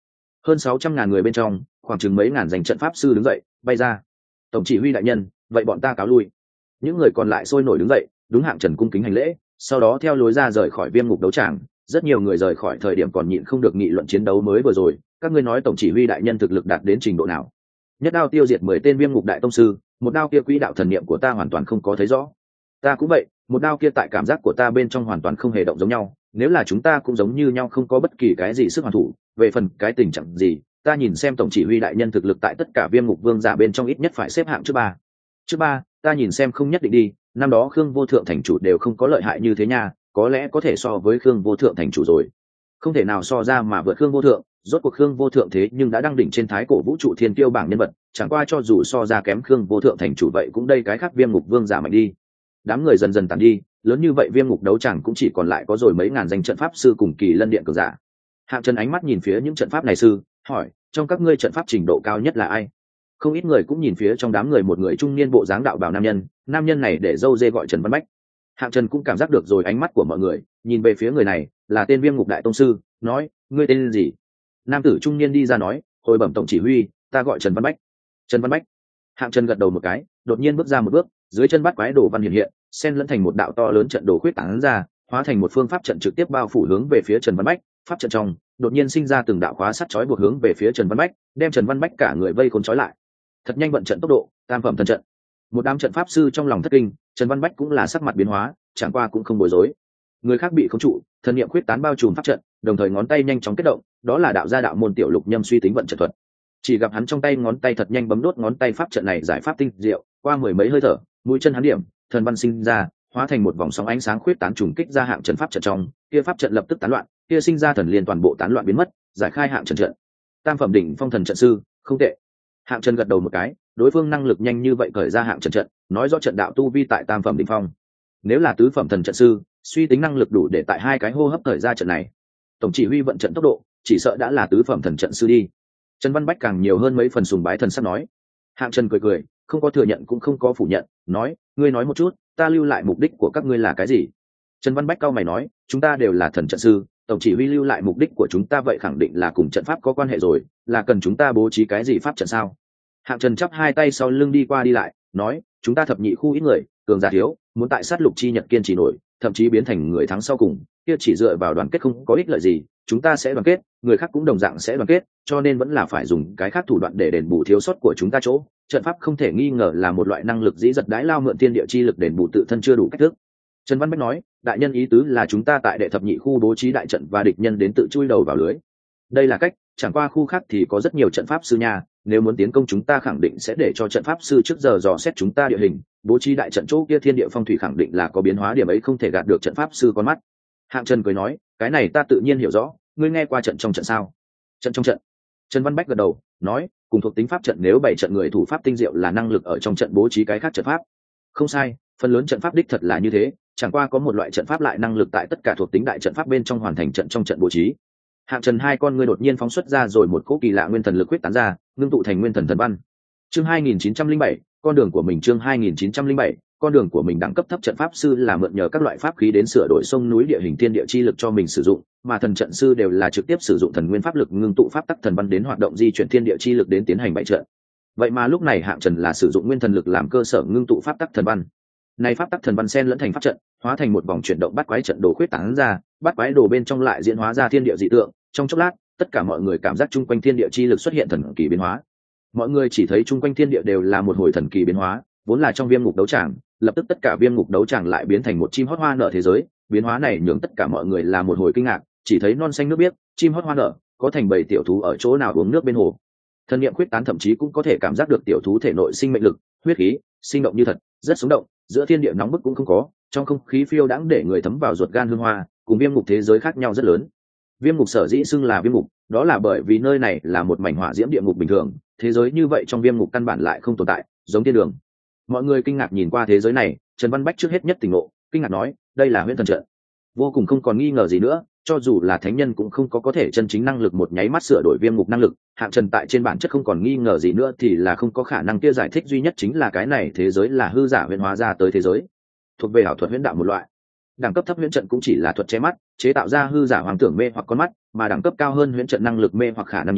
hơn sáu trăm ngàn người bên trong khoảng chừng mấy ngàn danh trận pháp sư đứng dậy bay ra. Tổng chỉ huy đại nhân, vậy bọn ta cáo lui. Những người còn lại sôi nổi đứng dậy, đúng Hạng Trần cung kính hành lễ, sau đó theo lối ra rời khỏi viêm ngục đấu tràng. Rất nhiều người rời khỏi thời điểm còn nhịn không được nghị luận chiến đấu mới vừa rồi, các ngươi nói tổng chỉ huy đại nhân thực lực đạt đến trình độ nào? Nhất đao tiêu diệt mười tên viêm ngục đại tông sư, một đao kia quỹ đạo thần niệm của ta hoàn toàn không có thấy rõ. Ta cũng vậy, một đao kia tại cảm giác của ta bên trong hoàn toàn không hề động giống nhau, nếu là chúng ta cũng giống như nhau không có bất kỳ cái gì sức hoàn thủ, về phần cái tình trạng gì, ta nhìn xem tổng chỉ huy đại nhân thực lực tại tất cả viêm ngục vương giả bên trong ít nhất phải xếp hạng trước ba. Trước ba, ta nhìn xem không nhất định đi, năm đó Khương Vô Thượng thành chủ đều không có lợi hại như thế nha, có lẽ có thể so với Khương Vô Thượng thành chủ rồi. Không thể nào so ra mà vượt Khương Vô Thượng, rốt cuộc Khương Vô Thượng thế nhưng đã đăng đỉnh trên thái cổ vũ trụ thiên kiêu bảng nhân vật, chẳng qua cho dù so ra kém Khương Vô Thượng thành chủ vậy cũng đây cái khác viêm ngục vương giả mạnh đi. Đám người dần dần tàn đi, lớn như vậy viêm ngục đấu chẳng cũng chỉ còn lại có rồi mấy ngàn danh trận pháp sư cùng kỳ lân điện cường giả. Hạng Trần ánh mắt nhìn phía những trận pháp này sư, hỏi, trong các ngươi trận pháp trình độ cao nhất là ai? Không ít người cũng nhìn phía trong đám người một người trung niên bộ dáng đạo bào nam nhân, nam nhân này để dâu dê gọi Trần Văn Bách. Hạng Trần cũng cảm giác được rồi ánh mắt của mọi người, nhìn về phía người này, là tên viêm ngục đại tông sư, nói, ngươi tên gì? Nam tử trung niên đi ra nói, hồi bẩm tổng chỉ huy, ta gọi Trần Văn Bách. Trần Văn Bách. Hạng Trần gật đầu một cái, đột nhiên bước ra một bước, dưới chân bắt quái đồ văn hiện hiện, xen lẫn thành một đạo to lớn trận đồ khuyết tán ra, hóa thành một phương pháp trận trực tiếp bao phủ hướng về phía Trần Văn Bách. Pháp trận trong đột nhiên sinh ra từng đạo khóa sắt chói buộc hướng về phía Trần Văn Bách, đem Trần Văn Bách cả người vây khốn trói lại. Thật nhanh vận trận tốc độ, tam phẩm thần trận. Một đám trận pháp sư trong lòng thất kinh, Trần Văn Bách cũng là sắc mặt biến hóa, chẳng qua cũng không bối rối. Người khác bị khống trụ, thần niệm khuyết tán bao trùm pháp trận, đồng thời ngón tay nhanh chóng kết động, đó là đạo gia đạo môn tiểu lục nhâm suy tính vận trận thuật. Chỉ gặp hắn trong tay ngón tay thật nhanh bấm đốt ngón tay pháp trận này giải pháp tinh diệu, qua mười mấy hơi thở, mũi chân hắn điểm, thần văn sinh ra, hóa thành một vòng sóng ánh sáng khuyết tán trùng kích ra Hạng Trần pháp trận trong, kia pháp trận lập tức tán loạn, kia sinh ra thần liên toàn bộ tán loạn biến mất, giải khai Hạng Trần trận. Tam phẩm đỉnh phong thần trận sư, không tệ. Hạng Trần gật đầu một cái, đối phương năng lực nhanh như vậy khởi ra Hạng Trần trận, nói rõ trận đạo tu vi tại tam phẩm đỉnh phong. Nếu là tứ phẩm thần trận sư, suy tính năng lực đủ để tại hai cái hô hấp khởi ra trận này. Tổng chỉ huy vận trận tốc độ, chỉ sợ đã là tứ phẩm thần trận sư đi. Trần Văn Bách càng nhiều hơn mấy phần sùng bái thần sắc nói. Hạng Trần cười cười, không có thừa nhận cũng không có phủ nhận, nói, ngươi nói một chút, ta lưu lại mục đích của các ngươi là cái gì? Trần Văn Bách cau mày nói, chúng ta đều là thần trận sư, tổng chỉ huy lưu lại mục đích của chúng ta vậy khẳng định là cùng trận pháp có quan hệ rồi, là cần chúng ta bố trí cái gì pháp trận sao? Hạng Trần chắp hai tay sau lưng đi qua đi lại, nói, chúng ta thập nhị khu ít người, cường giả thiếu, muốn tại sát lục chi nhật kiên trì nổi, thậm chí biến thành người thắng sau cùng, kia chỉ dựa vào đoàn kết không có ích lợi gì, chúng ta sẽ đoàn kết, người khác cũng đồng dạng sẽ đoàn kết, cho nên vẫn là phải dùng cái khác thủ đoạn để đền bù thiếu sót của chúng ta chỗ. Trận pháp không thể nghi ngờ là một loại năng lực dĩ giật đái lao mượn thiên địa chi lực đền bù tự thân chưa đủ cách thức. Trần Văn Bách nói, đại nhân ý tứ là chúng ta tại đệ thập nhị khu bố trí đại trận và địch nhân đến tự chui đầu vào lưới. Đây là cách, chẳng qua khu khác thì có rất nhiều trận pháp sư nha, nếu muốn tiến công chúng ta khẳng định sẽ để cho trận pháp sư trước giờ dò xét chúng ta địa hình, bố trí đại trận chỗ kia thiên địa phong thủy khẳng định là có biến hóa, điểm ấy không thể gạt được trận pháp sư con mắt. Hạng Trần cười nói, cái này ta tự nhiên hiểu rõ, ngươi nghe qua trận trong trận sao? Trận trong trận. Trần Văn Bách gật đầu, nói, cùng thuộc tính pháp trận nếu bảy trận người thủ pháp tinh diệu là năng lực ở trong trận bố trí cái khác trận pháp. Không sai, phần lớn trận pháp đích thật là như thế, chẳng qua có một loại trận pháp lại năng lực tại tất cả thuộc tính đại trận pháp bên trong hoàn thành trận trong trận bố trí. Hạng Trần hai con ngươi đột nhiên phóng xuất ra rồi một cỗ kỳ lạ nguyên thần lực huyết tán ra, ngưng tụ thành nguyên thần thần văn. Chương hai nghìn chín trăm lẻ bảy, con đường của mình chương hai nghìn chín trăm lẻ bảy, con đường của mình đẳng cấp thấp trận pháp sư là mượn nhờ các loại pháp khí đến sửa đổi sông núi địa hình thiên địa chi lực cho mình sử dụng, mà thần trận sư đều là trực tiếp sử dụng thần nguyên pháp lực ngưng tụ pháp tắc thần văn đến hoạt động di chuyển thiên địa chi lực đến tiến hành bại trận. Vậy mà lúc này Hạng Trần là sử dụng nguyên thần lực làm cơ sở ngưng tụ pháp tắc thần văn. Này pháp tắc thần văn xen lẫn thành pháp trận, hóa thành một vòng chuyển động bắt quái trận đồ khuyết tán ra, bắt quái đồ bên trong lại diễn hóa ra thiên địa dị tượng, trong chốc lát, tất cả mọi người cảm giác chung quanh thiên địa chi lực xuất hiện thần kỳ biến hóa. Mọi người chỉ thấy chung quanh thiên địa đều là một hồi thần kỳ biến hóa, vốn là trong viêm ngục đấu tràng, lập tức tất cả viêm ngục đấu tràng lại biến thành một chim hót hoa nở thế giới, biến hóa này nhường tất cả mọi người là một hồi kinh ngạc, chỉ thấy non xanh nước biếc, chim hót hoa nở, có thành bầy tiểu thú ở chỗ nào uống nước bên hồ. Thần niệm khuyết tán thậm chí cũng có thể cảm giác được tiểu thú thể nội sinh mệnh lực, huyết khí, sinh động như thật, rất sống động, giữa thiên địa nóng bức cũng không có, trong không khí phiêu đãng để người thấm vào ruột gan hương hoa, cùng viêm ngục thế giới khác nhau rất lớn. Viêm ngục sở dĩ xưng là viêm ngục, đó là bởi vì nơi này là một mảnh hỏa diễm địa ngục bình thường, thế giới như vậy trong viêm ngục căn bản lại không tồn tại, giống thiên đường. Mọi người kinh ngạc nhìn qua thế giới này, Trần Văn Bách trước hết nhất tỉnh ngộ, kinh ngạc nói, đây là huyễn thần trận. Vô cùng không còn nghi ngờ gì nữa, cho dù là thánh nhân cũng không có có thể chân chính năng lực một nháy mắt sửa đổi viêm ngục năng lực, Hạng Trần tại trên bản chất không còn nghi ngờ gì nữa thì là không có khả năng kia, giải thích duy nhất chính là cái này thế giới là hư giả huyễn hóa ra tới thế giới, thuộc về ảo thuật huyễn đạo một loại. Đẳng cấp thấp huyễn trận cũng chỉ là thuật che mắt, chế tạo ra hư giả hoàng tưởng mê hoặc con mắt, mà đẳng cấp cao hơn huyễn trận năng lực mê hoặc khả năng nhìn,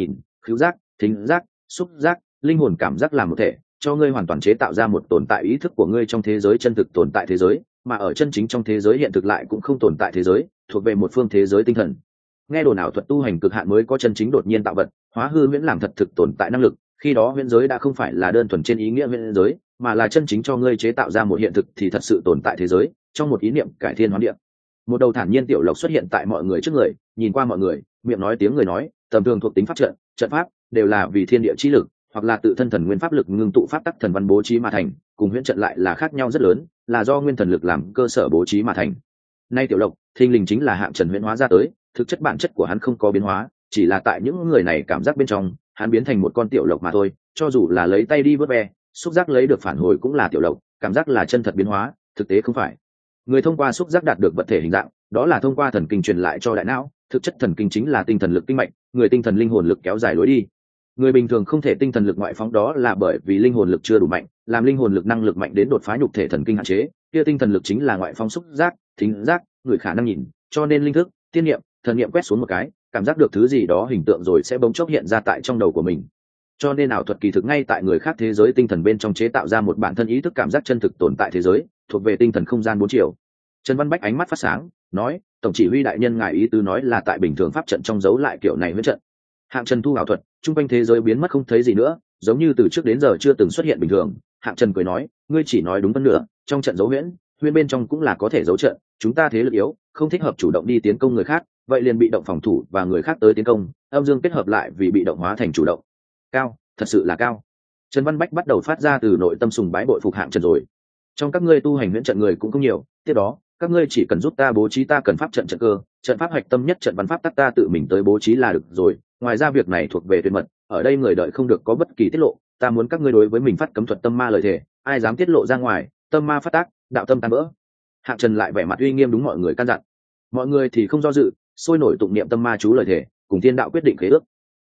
khứu giác, thính giác, xúc giác, linh hồn cảm giác làm một thể, cho ngươi hoàn toàn chế tạo ra một tồn tại ý thức của ngươi trong thế giới chân thực tồn tại thế giới, mà ở chân chính trong thế giới hiện thực lại cũng không tồn tại thế giới, thuộc về một phương thế giới tinh thần. Nghe đồn ảo thuật tu hành cực hạn mới có chân chính đột nhiên tạo vật, hóa hư huyễn làm thật thực tồn tại năng lực, khi đó huyễn giới đã không phải là đơn thuần trên ý nghĩa huyễn giới, mà là chân chính cho ngươi chế tạo ra một hiện thực thì thật sự tồn tại thế giới, trong một ý niệm cải thiên hóa địa. Một đầu thản nhiên tiểu lộc xuất hiện tại mọi người trước người, nhìn qua mọi người, miệng nói tiếng người nói, tầm thường thuộc tính pháp trận, trận pháp đều là vì thiên địa chi lực, hoặc là tự thân thần nguyên pháp lực ngưng tụ pháp tắc thần văn bố trí mà thành, cùng huyễn trận lại là khác nhau rất lớn, là do nguyên thần lực làm cơ sở bố trí mà thành. Nay tiểu lộc, thình lình chính là Hạng Trần huyễn hóa ra tới, thực chất bản chất của hắn không có biến hóa, chỉ là tại những người này cảm giác bên trong, hắn biến thành một con tiểu lộc mà thôi, cho dù là lấy tay đi vớt ve, xúc giác lấy được phản hồi cũng là tiểu lộc, cảm giác là chân thật biến hóa, thực tế không phải. Người thông qua xúc giác đạt được vật thể hình dạng, đó là thông qua thần kinh truyền lại cho đại não, thực chất thần kinh chính là tinh thần lực kinh mạch, người tinh thần linh hồn lực kéo dài lối đi. Người bình thường không thể tinh thần lực ngoại phóng, đó là bởi vì linh hồn lực chưa đủ mạnh, làm linh hồn lực năng lực mạnh đến đột phá nhục thể thần kinh hạn chế, kia tinh thần lực chính là ngoại phóng xúc giác, thính giác, người khả năng nhìn, cho nên linh thức, tiên niệm, thần niệm quét xuống một cái, cảm giác được thứ gì đó hình tượng rồi sẽ bỗng chốc hiện ra tại trong đầu của mình. Cho nên ảo thuật kỳ thực ngay tại người khác thế giới tinh thần bên trong chế tạo ra một bản thân ý thức cảm giác chân thực tồn tại thế giới, thuộc về tinh thần không gian bốn chiều. Trần Văn Bách ánh mắt phát sáng, nói, tổng chỉ huy đại nhân ngài ý tứ nói là tại bình thường pháp trận trong giấu lại kiểu này huyễn trận. Hạng Trần thu ảo thuật, trung quanh thế giới biến mất không thấy gì nữa, giống như từ trước đến giờ chưa từng xuất hiện bình thường. Hạng Trần cười nói, ngươi chỉ nói đúng phân nửa, trong trận giấu huyễn, huyễn bên trong cũng là có thể giấu trận, chúng ta thế lực yếu, không thích hợp chủ động đi tiến công người khác, vậy liền bị động phòng thủ và người khác tới tiến công, âm dương kết hợp lại vì bị động hóa thành chủ động. Cao, thật sự là cao. Trần Văn Bách bắt đầu phát ra từ nội tâm sùng bái bội phục Hạng Trần rồi. Trong các ngươi tu hành huyễn trận người cũng không nhiều, tiếp đó các ngươi chỉ cần giúp ta bố trí ta cần pháp trận trận cơ, trận pháp hạch tâm nhất trận văn pháp tắc ta tự mình tới bố trí là được rồi. Ngoài ra việc này thuộc về tuyệt mật, ở đây người đợi không được có bất kỳ tiết lộ, ta muốn các ngươi đối với mình phát cấm thuật tâm ma lời thề, ai dám tiết lộ ra ngoài, tâm ma phát tác, đạo tâm tan vỡ. Hạng Trần lại vẻ mặt uy nghiêm đúng mọi người căn dặn. Mọi người thì không do dự, sôi nổi tụng niệm tâm ma chú lời thề, cùng thiên đạo quyết định khế ước.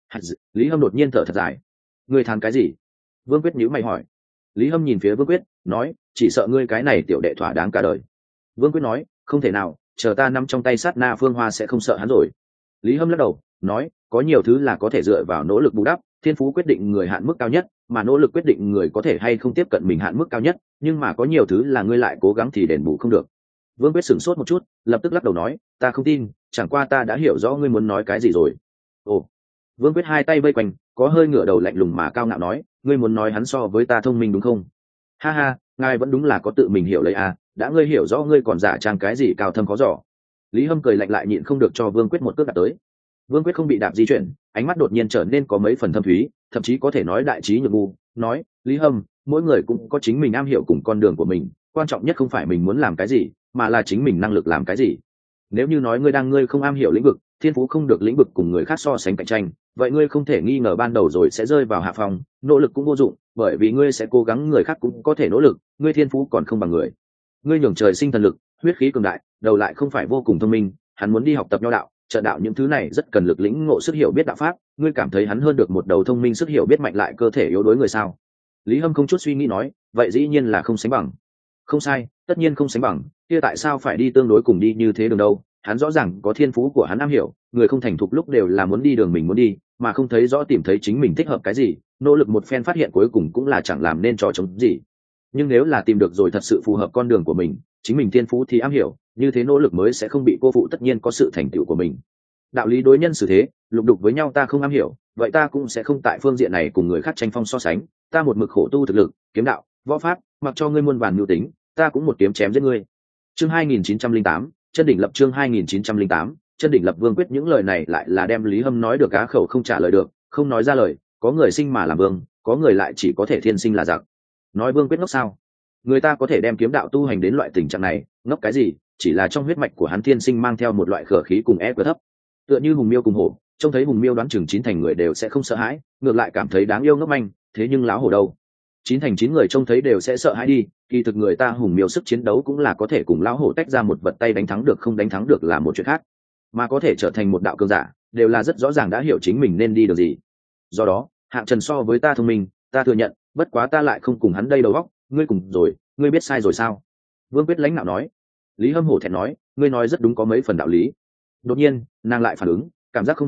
Lý Hâm đột nhiên thở thật dài. Ngươi thán cái gì? Vương Quyết nhíu mày hỏi. Lý Hâm nhìn phía Vương Quyết, nói, chỉ sợ ngươi cái này tiểu đệ thỏa đáng cả đời. Vương Quyết nói, không thể nào, chờ ta nắm trong tay sát na phương hoa sẽ không sợ hắn rồi. Lý Hâm lắc đầu, nói, có nhiều thứ là có thể dựa vào nỗ lực bù đắp, thiên phú quyết định người hạn mức cao nhất, mà nỗ lực quyết định người có thể hay không tiếp cận mình hạn mức cao nhất, nhưng mà có nhiều thứ là ngươi lại cố gắng thì đền bù không được. Vương Quyết sửng sốt một chút, lập tức lắc đầu nói, ta không tin, chẳng qua ta đã hiểu rõ ngươi muốn nói cái gì rồi. Ồ. Vương Quyết hai tay vây quanh, có hơi ngửa đầu lạnh lùng mà cao ngạo nói, ngươi muốn nói hắn so với ta thông minh đúng không? Ha ha, ngài vẫn đúng là có tự mình hiểu lấy à, đã ngươi hiểu rõ ngươi còn giả trang cái gì cao thâm khó dò. Lý Hâm cười lạnh lại nhịn không được cho Vương Quyết một cước đạp tới. Vương Quyết không bị đạp di chuyển, ánh mắt đột nhiên trở nên có mấy phần thâm thúy, thậm chí có thể nói đại trí nhược ngu, nói, Lý Hâm, mỗi người cũng có chính mình am hiểu cùng con đường của mình, quan trọng nhất không phải mình muốn làm cái gì, mà là chính mình năng lực làm cái gì. Nếu như nói ngươi đang ngươi không am hiểu lĩnh vực, thiên phú không được lĩnh vực cùng người khác so sánh cạnh tranh, vậy ngươi không thể nghi ngờ ban đầu rồi sẽ rơi vào hạ phòng, nỗ lực cũng vô dụng, bởi vì ngươi sẽ cố gắng người khác cũng có thể nỗ lực, ngươi thiên phú còn không bằng người. Ngươi nhường trời sinh thần lực, huyết khí cường đại, đầu lại không phải vô cùng thông minh, hắn muốn đi học tập nho đạo, trợ đạo những thứ này rất cần lực lĩnh ngộ sức hiểu biết đạo pháp, ngươi cảm thấy hắn hơn được một đầu thông minh sức hiểu biết mạnh lại cơ thể yếu đối người sao? Lý Hâm không chút suy nghĩ nói, vậy dĩ nhiên là không sánh bằng. Không sai, tất nhiên không sánh bằng, kia tại sao phải đi tương đối cùng đi như thế đường đâu? Hắn rõ ràng có thiên phú của hắn am hiểu, người không thành thục lúc đều là muốn đi đường mình muốn đi, mà không thấy rõ tìm thấy chính mình thích hợp cái gì, nỗ lực một phen phát hiện cuối cùng cũng là chẳng làm nên trò chống gì. Nhưng nếu là tìm được rồi thật sự phù hợp con đường của mình, chính mình thiên phú thì am hiểu, như thế nỗ lực mới sẽ không bị cô phụ, tất nhiên có sự thành tựu của mình. Đạo lý đối nhân xử thế, lục đục với nhau ta không am hiểu, vậy ta cũng sẽ không tại phương diện này cùng người khác tranh phong so sánh, ta một mực khổ tu thực lực, kiếm đạo, võ pháp, mặc cho ngươi muôn vàn mưu tính, ta cũng một kiếm chém giết ngươi. Chương hai nghìn chín trăm lẻ tám, chân đỉnh lập chương hai nghìn chín trăm lẻ tám, chân đỉnh lập. Vương Quyết những lời này lại là đem Lý Hâm nói được cá khẩu không trả lời được, không nói ra lời, có người sinh mà làm vương, có người lại chỉ có thể thiên sinh là giặc. Nói Vương Quyết ngốc sao? Người ta có thể đem kiếm đạo tu hành đến loại tình trạng này, ngốc cái gì, chỉ là trong huyết mạch của hắn thiên sinh mang theo một loại khở khí cùng e cửa thấp. Tựa như hùng miêu cùng hổ, trông thấy hùng miêu đoán chừng chín thành người đều sẽ không sợ hãi, ngược lại cảm thấy đáng yêu ngốc manh, thế nhưng láo hổ đâu? Chín thành chín người trông thấy đều sẽ sợ hãi đi, kỳ thực người ta hùng miêu sức chiến đấu cũng là có thể cùng lão hổ tách ra một vật tay đánh thắng được, không đánh thắng được là một chuyện khác, mà có thể trở thành một đạo cường giả đều là rất rõ ràng đã hiểu chính mình nên đi được gì. Do đó Hạng Trần so với ta thông minh, ta thừa nhận, bất quá ta lại không cùng hắn đây đầu óc, ngươi cùng rồi, ngươi biết sai rồi sao? Vương Quyết lãnh đạo nói. Lý Hâm hổ thẹn nói, ngươi nói rất đúng, có mấy phần đạo lý. Đột nhiên nàng lại phản ứng, cảm giác không đúng,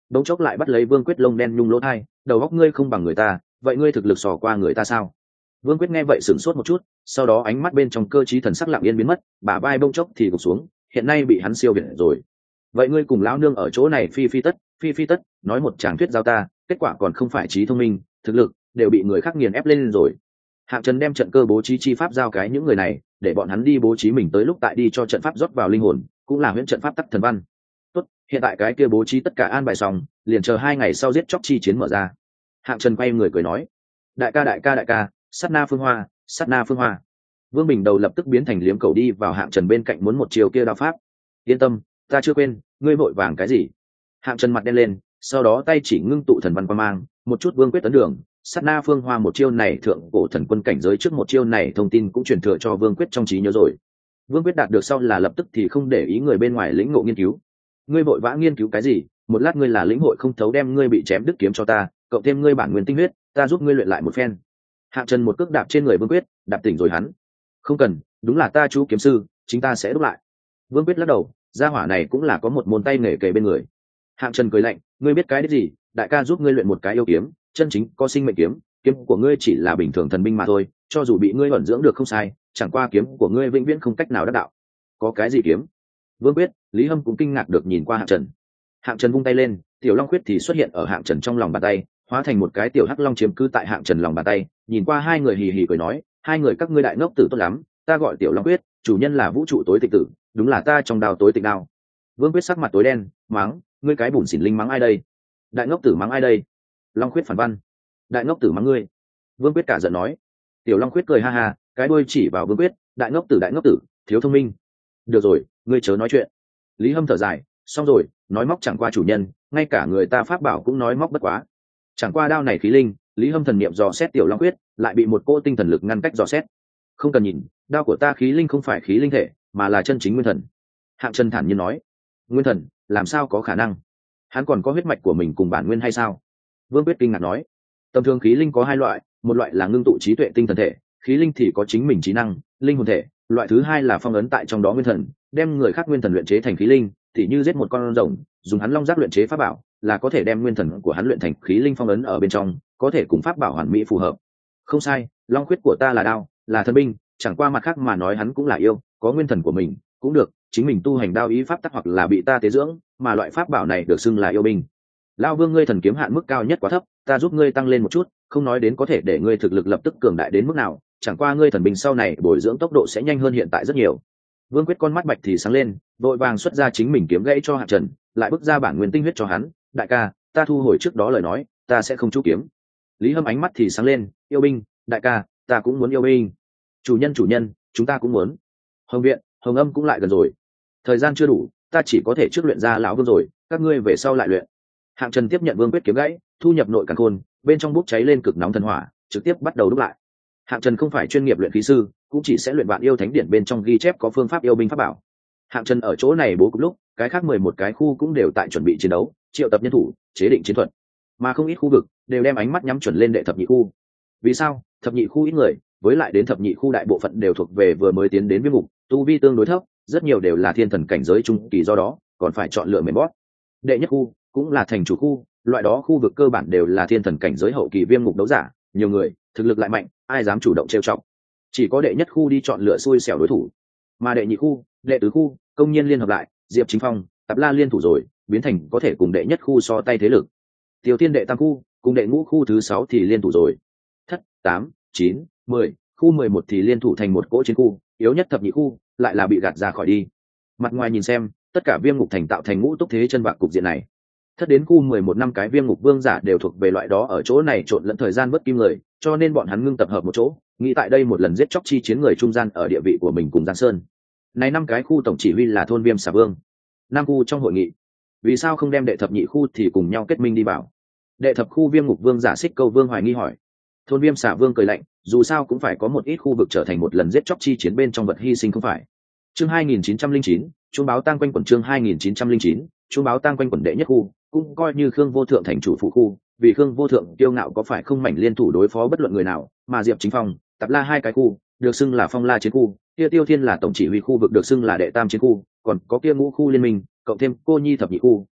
đống chốc lại bắt lấy Vương Quyết lông đen nhung lỗ thai, đầu óc ngươi không bằng người ta, vậy ngươi thực lực sò qua người ta sao? Vương Quyết nghe vậy sửng sốt một chút, sau đó ánh mắt bên trong cơ trí thần sắc lặng yên biến mất, bả vai bông chốc thì gục xuống, hiện nay bị hắn siêu việt rồi. Vậy ngươi cùng lão nương ở chỗ này phi phi tất, phi phi tất, nói một tràng thuyết giao ta, kết quả còn không phải trí thông minh, thực lực đều bị người khác nghiền ép lên rồi. Hạng Trần đem trận cơ bố trí chi pháp giao cái những người này, để bọn hắn đi bố trí mình tới lúc tại đi cho trận pháp rót vào linh hồn, cũng là huyễn trận pháp tắc thần văn. Tốt, hiện tại cái kia bố trí tất cả an bài xong, liền chờ hai ngày sau giết chóc chi chiến mở ra. Hạng Trần quay người cười nói: đại ca đại ca đại ca, sát na phương hoa, sát na phương hoa. Vương Bình đầu lập tức biến thành liếm cầu đi vào Hạng Trần bên cạnh muốn một chiều kia đao pháp. Yên tâm, ta chưa quên, ngươi vội vàng cái gì? Hạng Trần mặt đen lên, sau đó tay chỉ ngưng tụ thần văn quang mang, một chút Vương Quyết tấn đường. Sát na phương hoa một chiêu này thượng cổ thần quân cảnh giới trước một chiêu này thông tin cũng truyền thừa cho Vương Quyết trong trí nhớ rồi. Vương Quyết đạt được sau là lập tức thì không để ý người bên ngoài lĩnh ngộ nghiên cứu. Ngươi vội vã nghiên cứu cái gì? Một lát ngươi là lĩnh hội không thấu đem ngươi bị chém đứt kiếm cho ta, cộng thêm ngươi bản nguyên tinh huyết, ta giúp ngươi luyện lại một phen. Hạng Trần một cước đạp trên người Vương Quyết, đạp tỉnh rồi hắn. Không cần, đúng là ta chú kiếm sư, chính ta sẽ đúc lại. Vương Quyết lắc đầu, gia hỏa này cũng là có một môn tay nghề kề bên người. Hạng Trần cười lạnh, ngươi biết cái đấy gì? Đại ca giúp ngươi luyện một cái yêu kiếm, chân chính có sinh mệnh kiếm, kiếm của ngươi chỉ là bình thường thần binh mà thôi, cho dù bị ngươi ẩn dưỡng được không sai, chẳng qua kiếm của ngươi vĩnh viễn không cách nào đắc đạo. Có cái gì kiếm? Vương Quyết, Lý Hâm cũng kinh ngạc được nhìn qua Hạng Trần. Hạng Trần vung tay lên, tiểu long quyết thì xuất hiện ở Hạng Trần trong lòng bàn tay, hóa thành một cái tiểu hắc long chiếm cứ tại Hạng Trần lòng bàn tay, nhìn qua hai người hì hì cười nói: hai người các ngươi đại ngốc tử tốt lắm, ta gọi tiểu long quyết, chủ nhân là vũ trụ tối tịch tử, đúng là ta trong đào tối tịch đao. Vương Quyết sắc mặt tối đen, mắng: ngươi cái bùn xỉn linh mắng ai đây? Đại ngốc tử mắng ai đây? Long Quyết phản văn: đại ngốc tử mắng ngươi. Vương Quyết cả giận nói. Tiểu Long Quyết cười ha ha, cái đuôi chỉ vào Vương Quyết: đại ngốc tử đại ngốc tử, thiếu thông minh. Được rồi, ngươi chớ nói chuyện. Lý Hâm thở dài, xong rồi, nói móc chẳng qua chủ nhân, ngay cả người ta pháp bảo cũng nói móc bất quá. Chẳng qua đao này khí linh, Lý Hâm thần niệm dò xét Tiểu Long Quyết, lại bị một cỗ tinh thần lực ngăn cách dò xét. Không cần nhìn, đao của ta khí linh không phải khí linh thể, mà là chân chính nguyên thần. Hạng Trần thản nhiên nói. Nguyên thần, làm sao có khả năng? Hắn còn có huyết mạch của mình cùng bản nguyên hay sao? Vương Quyết kinh ngạc nói. Tầm thường khí linh có hai loại, một loại là ngưng tụ trí tuệ tinh thần thể, khí linh thì có chính mình trí năng, linh hồn thể, loại thứ hai là phong ấn tại trong đó nguyên thần, đem người khác nguyên thần luyện chế thành khí linh, tỉ như giết một con rồng, dùng hắn long giác luyện chế pháp bảo, là có thể đem nguyên thần của hắn luyện thành khí linh phong ấn ở bên trong, có thể cùng pháp bảo hoàn mỹ phù hợp. Không sai, long khuyết của ta là đao, là thần binh, chẳng qua mặt khác mà nói hắn cũng là yêu, có nguyên thần của mình, cũng được, chính mình tu hành đao ý pháp tắc hoặc là bị ta tế dưỡng, mà loại pháp bảo này được xưng là yêu binh. Lão Vương ngươi thần kiếm hạn mức cao nhất quá thấp, ta giúp ngươi tăng lên một chút, không nói đến có thể để ngươi thực lực lập tức cường đại đến mức nào, chẳng qua ngươi thần binh sau này bồi dưỡng tốc độ sẽ nhanh hơn hiện tại rất nhiều. Vương Quyết con mắt bạch thì sáng lên, vội vàng xuất ra chính mình kiếm gãy cho Hạng Trần, lại bức ra bản nguyên tinh huyết cho hắn, đại ca, ta thu hồi trước đó lời nói, ta sẽ không chú kiếm. Lý Hâm ánh mắt thì sáng lên, yêu binh, đại ca, ta cũng muốn yêu binh. Chủ nhân chủ nhân, chúng ta cũng muốn. Hồng viện, Hồng Âm cũng lại gần rồi. Thời gian chưa đủ, ta chỉ có thể trước luyện ra lão Vương rồi, các ngươi về sau lại luyện. Hạng Trần tiếp nhận Vương Quyết kiếm gãy, thu nhập nội càn khôn, bên trong bốc cháy lên cực nóng thần hỏa, trực tiếp bắt đầu đúc lại. Hạng Trần không phải chuyên nghiệp luyện khí sư, cũng chỉ sẽ luyện vạn yêu thánh điển bên trong ghi chép có phương pháp yêu binh pháp bảo. Hạng Trần ở chỗ này bố cục lúc, cái khác mười một cái khu cũng đều tại chuẩn bị chiến đấu, triệu tập nhân thủ, chế định chiến thuật, mà không ít khu vực đều đem ánh mắt nhắm chuẩn lên đệ thập nhị khu. Vì sao? Thập nhị khu ít người, với lại đến thập nhị khu đại bộ phận đều thuộc về vừa mới tiến đến viêm mục, tu vi tương đối thấp, rất nhiều đều là thiên thần cảnh giới trung kỳ, do đó còn phải chọn lựa mềm bót. Đệ nhất khu cũng là thành chủ khu, loại đó khu vực cơ bản đều là thiên thần cảnh giới hậu kỳ viêm ngục đấu giả, nhiều người, thực lực lại mạnh, ai dám chủ động trêu chọc. Chỉ có đệ nhất khu đi chọn lựa xui xẻo đối thủ, mà đệ nhị khu, đệ tứ khu, công nhiên liên hợp lại, Diệp Chính Phong, Tạp La liên thủ rồi, biến thành có thể cùng đệ nhất khu so tay thế lực. Tiểu Tiên đệ tam khu, cùng đệ ngũ khu thứ sáu thì liên thủ rồi. Thất, tám, chín, mười, khu mười một thì liên thủ thành một cỗ chiến khu, yếu nhất thập nhị khu lại là bị gạt ra khỏi đi. Mặt ngoài nhìn xem, tất cả viêm ngục thành tạo thành ngũ túc thế chân bạc cục diện này. Thất đến khu mười một năm cái viêm ngục vương giả đều thuộc về loại đó ở chỗ này trộn lẫn thời gian bất kim người, cho nên bọn hắn ngưng tập hợp một chỗ, nghĩ tại đây một lần giết chóc chi chiến người trung gian ở địa vị của mình cùng Giang Sơn. Này năm cái khu tổng chỉ huy là thôn Viêm Xà Vương. Năm khu trong hội nghị, vì sao không đem đệ thập nhị khu thì cùng nhau kết minh đi vào? Đệ thập khu viêm ngục vương giả Xích Câu Vương hoài nghi hỏi. Thôn Viêm Xà Vương cười lạnh, dù sao cũng phải có một ít khu vực trở thành một lần giết chóc chi chiến bên trong vật hy sinh không phải. Chương hai nghìn chín trăm lẻ chín, chuông báo tang quanh quẩn chương hai nghìn chín trăm lẻ chín, chuông báo tang quanh quẩn đệ nhất khu, cũng coi như Khương Vô Thượng thành chủ phụ khu, vì Khương Vô Thượng kiêu ngạo có phải không mảnh liên thủ đối phó bất luận người nào, mà Diệp Chính Phong, Tạp La hai cái khu, được xưng là Phong La chiến khu, kia Tiêu Thiên là tổng chỉ huy khu vực được xưng là đệ tam chiến khu, còn có kia ngũ khu liên minh, cộng thêm Cô Nhi thập nhị khu,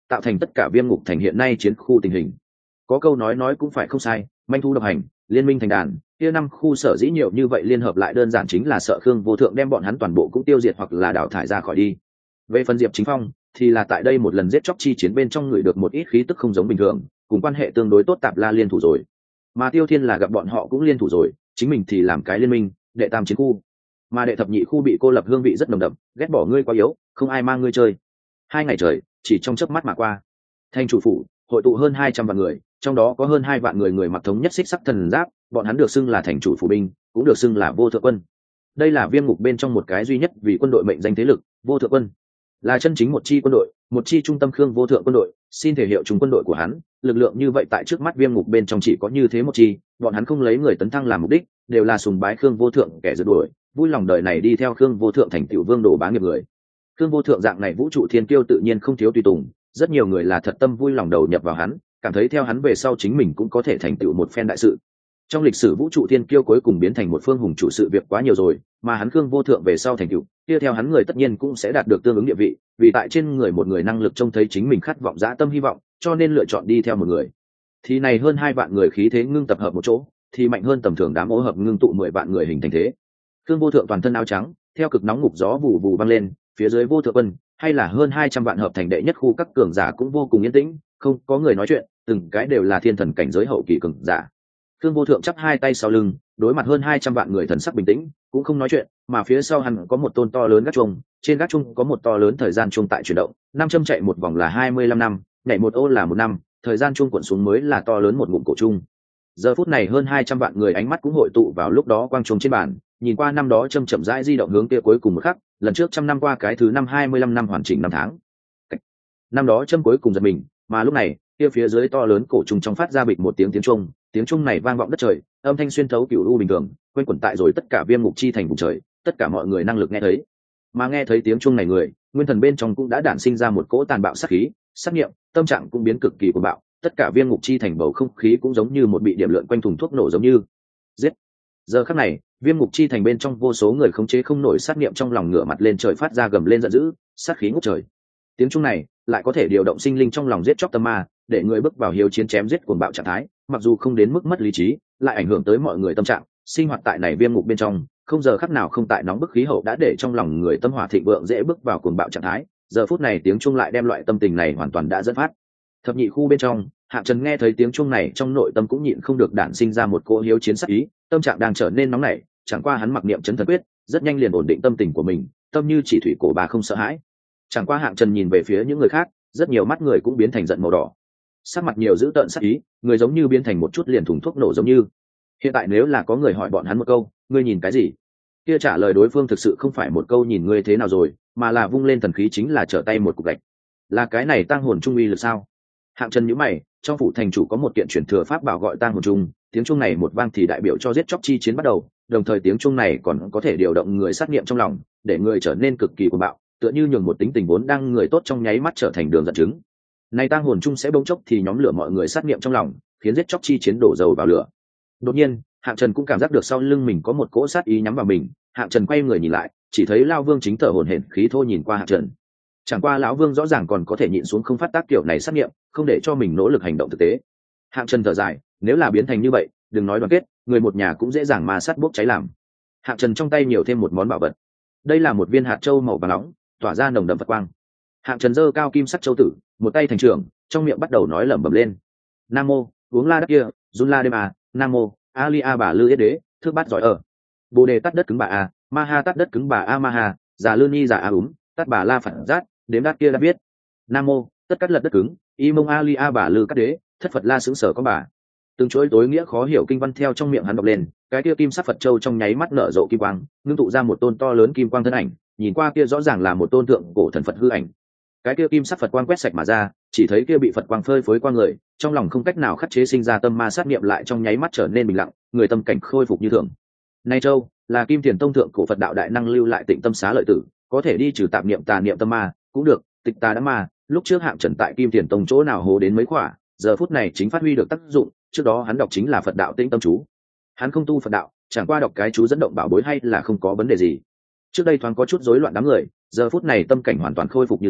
tạo thành tất cả viêm ngục thành hiện nay chiến khu tình hình. Có câu nói nói cũng phải không sai, manh thu độc hành, liên minh thành đàn, kia năm khu sở dĩ nhiều như vậy liên hợp lại đơn giản chính là sợ Khương Vô Thượng đem bọn hắn toàn bộ cũng tiêu diệt hoặc là đào thải ra khỏi đi. Về phần Diệp Chính Phong thì là tại đây một lần giết chóc chi chiến bên trong người được một ít khí tức không giống bình thường, cùng quan hệ tương đối tốt Tạp La liên thủ rồi. Mà Tiêu Thiên là gặp bọn họ cũng liên thủ rồi, chính mình thì làm cái liên minh, đệ tam chiến khu. Mà đệ thập nhị khu bị cô lập hương vị rất nồng đậm, ghét bỏ ngươi quá yếu, không ai mang ngươi chơi. Hai ngày trời, chỉ trong chớp mắt mà qua. Thành chủ phủ, hội tụ hơn hai trăm vạn người, trong đó có hơn hai vạn người người mặc thống nhất xích sắc thần giáp, bọn hắn được xưng là thành chủ phủ binh, cũng được xưng là vô thượng quân. Đây là viêm ngục bên trong một cái duy nhất vì quân đội mệnh danh thế lực, vô thượng quân là chân chính một chi quân đội, một chi trung tâm Khương Vô Thượng quân đội, xin thể hiệu chúng quân đội của hắn. Lực lượng như vậy tại trước mắt viêm ngục bên trong chỉ có như thế một chi, bọn hắn không lấy người tấn thăng làm mục đích, đều là sùng bái Khương Vô Thượng kẻ rượt đuổi, vui lòng đời này đi theo Khương Vô Thượng thành tựu vương đồ bá nghiệp người. Khương Vô Thượng dạng này vũ trụ thiên kiêu tự nhiên không thiếu tùy tùng, rất nhiều người là thật tâm vui lòng đầu nhập vào hắn, cảm thấy theo hắn về sau chính mình cũng có thể thành tựu một phen đại sự. Trong lịch sử vũ trụ thiên kiêu cuối cùng biến thành một phương hùng chủ sự việc quá nhiều rồi, mà hắn Khương Vô Thượng về sau thành tựu, kia theo hắn người tất nhiên cũng sẽ đạt được tương ứng địa vị, vì tại trên người một người năng lực trông thấy chính mình khát vọng dã tâm hy vọng, cho nên lựa chọn đi theo một người. Thì này hơn hai vạn người khí thế ngưng tập hợp một chỗ, thì mạnh hơn tầm thường đám ô hợp ngưng tụ mười vạn người hình thành thế. Khương Vô Thượng toàn thân áo trắng, theo cực nóng ngục gió vù vù vang lên, phía dưới Vô Thượng quân hay là hơn hai trăm vạn hợp thành đệ nhất khu các cường giả cũng vô cùng yên tĩnh, không có người nói chuyện, từng cái đều là thiên thần cảnh giới hậu kỳ cường giả. Khương Vô Thượng chắp hai tay sau lưng, đối mặt hơn hai trăm vạn người thần sắc bình tĩnh, cũng không nói chuyện, mà phía sau hắn có một tôn to lớn gác chuông, trên gác chuông có một to lớn thời gian chuông tại chuyển động, năm châm chạy một vòng là hai mươi lăm năm, nhảy một ô là một năm, thời gian chuông cuộn xuống mới là to lớn một ngụm cổ chuông. Giờ phút này hơn hai trăm vạn người ánh mắt cũng hội tụ vào lúc đó quang chuông trên bàn, nhìn qua năm đó châm chậm rãi di động hướng kia cuối cùng một khắc, lần trước trăm năm qua cái thứ năm hai mươi lăm năm hoàn chỉnh năm tháng. Năm đó châm cuối cùng giật mình, mà lúc này, kia phía dưới to lớn cổ trùng trong phát ra bịch một tiếng tiếng chuông, tiếng chuông này vang vọng đất trời, âm thanh xuyên thấu cửu u bình thường, quanh quẩn tại rồi tất cả viêm ngục chi thành vùng trời, tất cả mọi người năng lực nghe thấy. Mà nghe thấy tiếng chuông này người, nguyên thần bên trong cũng đã đản sinh ra một cỗ tàn bạo sát khí, sát nghiệm, tâm trạng cũng biến cực kỳ cuồng bạo, tất cả viêm ngục chi thành bầu không khí cũng giống như một bị điểm lượn quanh thùng thuốc nổ giống như. Giết. Giờ khắc này, viêm ngục chi thành bên trong vô số người khống chế không nổi sát nghiệm trong lòng ngửa mặt lên trời phát ra gầm lên giận dữ, sát khí ngút trời. Tiếng chuông này lại có thể điều động sinh linh trong lòng giết chóc tâm ma, để người bước vào hiếu chiến chém giết cuồng bạo trạng thái, mặc dù không đến mức mất lý trí, lại ảnh hưởng tới mọi người tâm trạng, sinh hoạt tại này viêm ngục bên trong, không giờ khắc nào không tại nóng bức khí hậu đã để trong lòng người tâm hỏa thịnh vượng dễ bước vào cuồng bạo trạng thái. Giờ phút này tiếng chuông lại đem loại tâm tình này hoàn toàn đã dẫn phát. Thập nhị khu bên trong, Hạng Trần nghe thấy tiếng chuông này trong nội tâm cũng nhịn không được đản sinh ra một cỗ hiếu chiến sắc ý, tâm trạng đang trở nên nóng nảy, chẳng qua hắn mặc niệm chấn thần quyết, rất nhanh liền ổn định tâm tình của mình, tâm như chỉ thủy cổ bà không sợ hãi. Chẳng qua Hạng Trần nhìn về phía những người khác, rất nhiều mắt người cũng biến thành giận màu đỏ, sắc mặt nhiều dữ tợn sắc ý, người giống như biến thành một chút liền thùng thuốc nổ giống như. Hiện tại nếu là có người hỏi bọn hắn một câu, ngươi nhìn cái gì? Kia trả lời đối phương thực sự không phải một câu nhìn ngươi thế nào rồi, mà là vung lên thần khí chính là trở tay một cục gạch. Là cái này tang hồn trung uy lực sao? Hạng Trần nhíu mày, trong phủ thành chủ có một kiện truyền thừa pháp bảo gọi tang hồn trung, tiếng chuông này một vang thì đại biểu cho giết chóc chi chiến bắt đầu, đồng thời tiếng chuông này còn có thể điều động người sát nghiệm trong lòng, để người trở nên cực kỳ cuồng bạo, tựa như nhường một tính tình vốn đang người tốt trong nháy mắt trở thành đường dẫn chứng. Này tang hồn trung sẽ bỗng chốc thì nhóm lửa mọi người sát nghiệm trong lòng, khiến giết chóc chi chiến đổ dầu vào lửa. Đột nhiên, Hạng Trần cũng cảm giác được sau lưng mình có một cỗ sát ý nhắm vào mình, Hạng Trần quay người nhìn lại, chỉ thấy Lão Vương chính thở hổn hển khí thô nhìn qua Hạng Trần. Chẳng qua lão Vương rõ ràng còn có thể nhịn xuống không phát tác kiểu này sát nghiệm, không để cho mình nỗ lực hành động thực tế. Hạng Trần thở dài, nếu là biến thành như vậy, đừng nói đoàn kết, người một nhà cũng dễ dàng mà sát bốc cháy làm. Hạng Trần trong tay nhiều thêm một món bảo vật. Đây là một viên hạt châu màu vàng nóng, tỏa ra nồng đậm Phật quang. Hạng Trần giơ cao kim sắc châu tử, một tay thành trưởng, trong miệng bắt đầu nói lẩm bẩm lên. Nam mô, uống la đất kia, run la đêm à, Nam mô, Ali A bà lư yết đế, thước bát giỏi ở. Bồ đề tắt đất cứng bà a, ma ha tắt đất cứng bà a ma ha, già lư ni già a úm, tắt bà la phật rát, đếm đát kia đã biết. Nam mô, tất cắt lật đất cứng, y mông Ali A bà lư cắt đế, thất Phật la xứng sở có bà. Từng chuỗi tối nghĩa khó hiểu kinh văn theo trong miệng hắn đọc lên, cái kia kim sắc Phật châu trong nháy mắt nở rộ kim quang, ngưng tụ ra một tôn to lớn kim quang thân ảnh, nhìn qua kia rõ ràng là một tôn tượng cổ thần Phật hư ảnh. Cái kia kim sắc Phật quang quét sạch mà ra, chỉ thấy kia bị Phật quang phơi phới qua người, trong lòng không cách nào khắc chế sinh ra tâm ma sát niệm lại trong nháy mắt trở nên bình lặng, người tâm cảnh khôi phục như thường. Nay châu là Kim Tiền Tông thượng cổ Phật đạo đại năng lưu lại Tịnh Tâm Xá lợi tử, có thể đi trừ tạp niệm tà niệm tâm ma, cũng được, tịch tà đã ma, lúc trước Hạng Trần tại Kim Tiền Tông chỗ nào hố đến mấy khỏa, giờ phút này chính phát huy được tác dụng, trước đó hắn đọc chính là Phật đạo tĩnh tâm chú. Hắn không tu Phật đạo, chẳng qua đọc cái chú dẫn động bảo bối hay là không có vấn đề gì. Trước đây thoáng có chút rối loạn đám người, giờ phút này tâm cảnh hoàn toàn khôi phục như thường,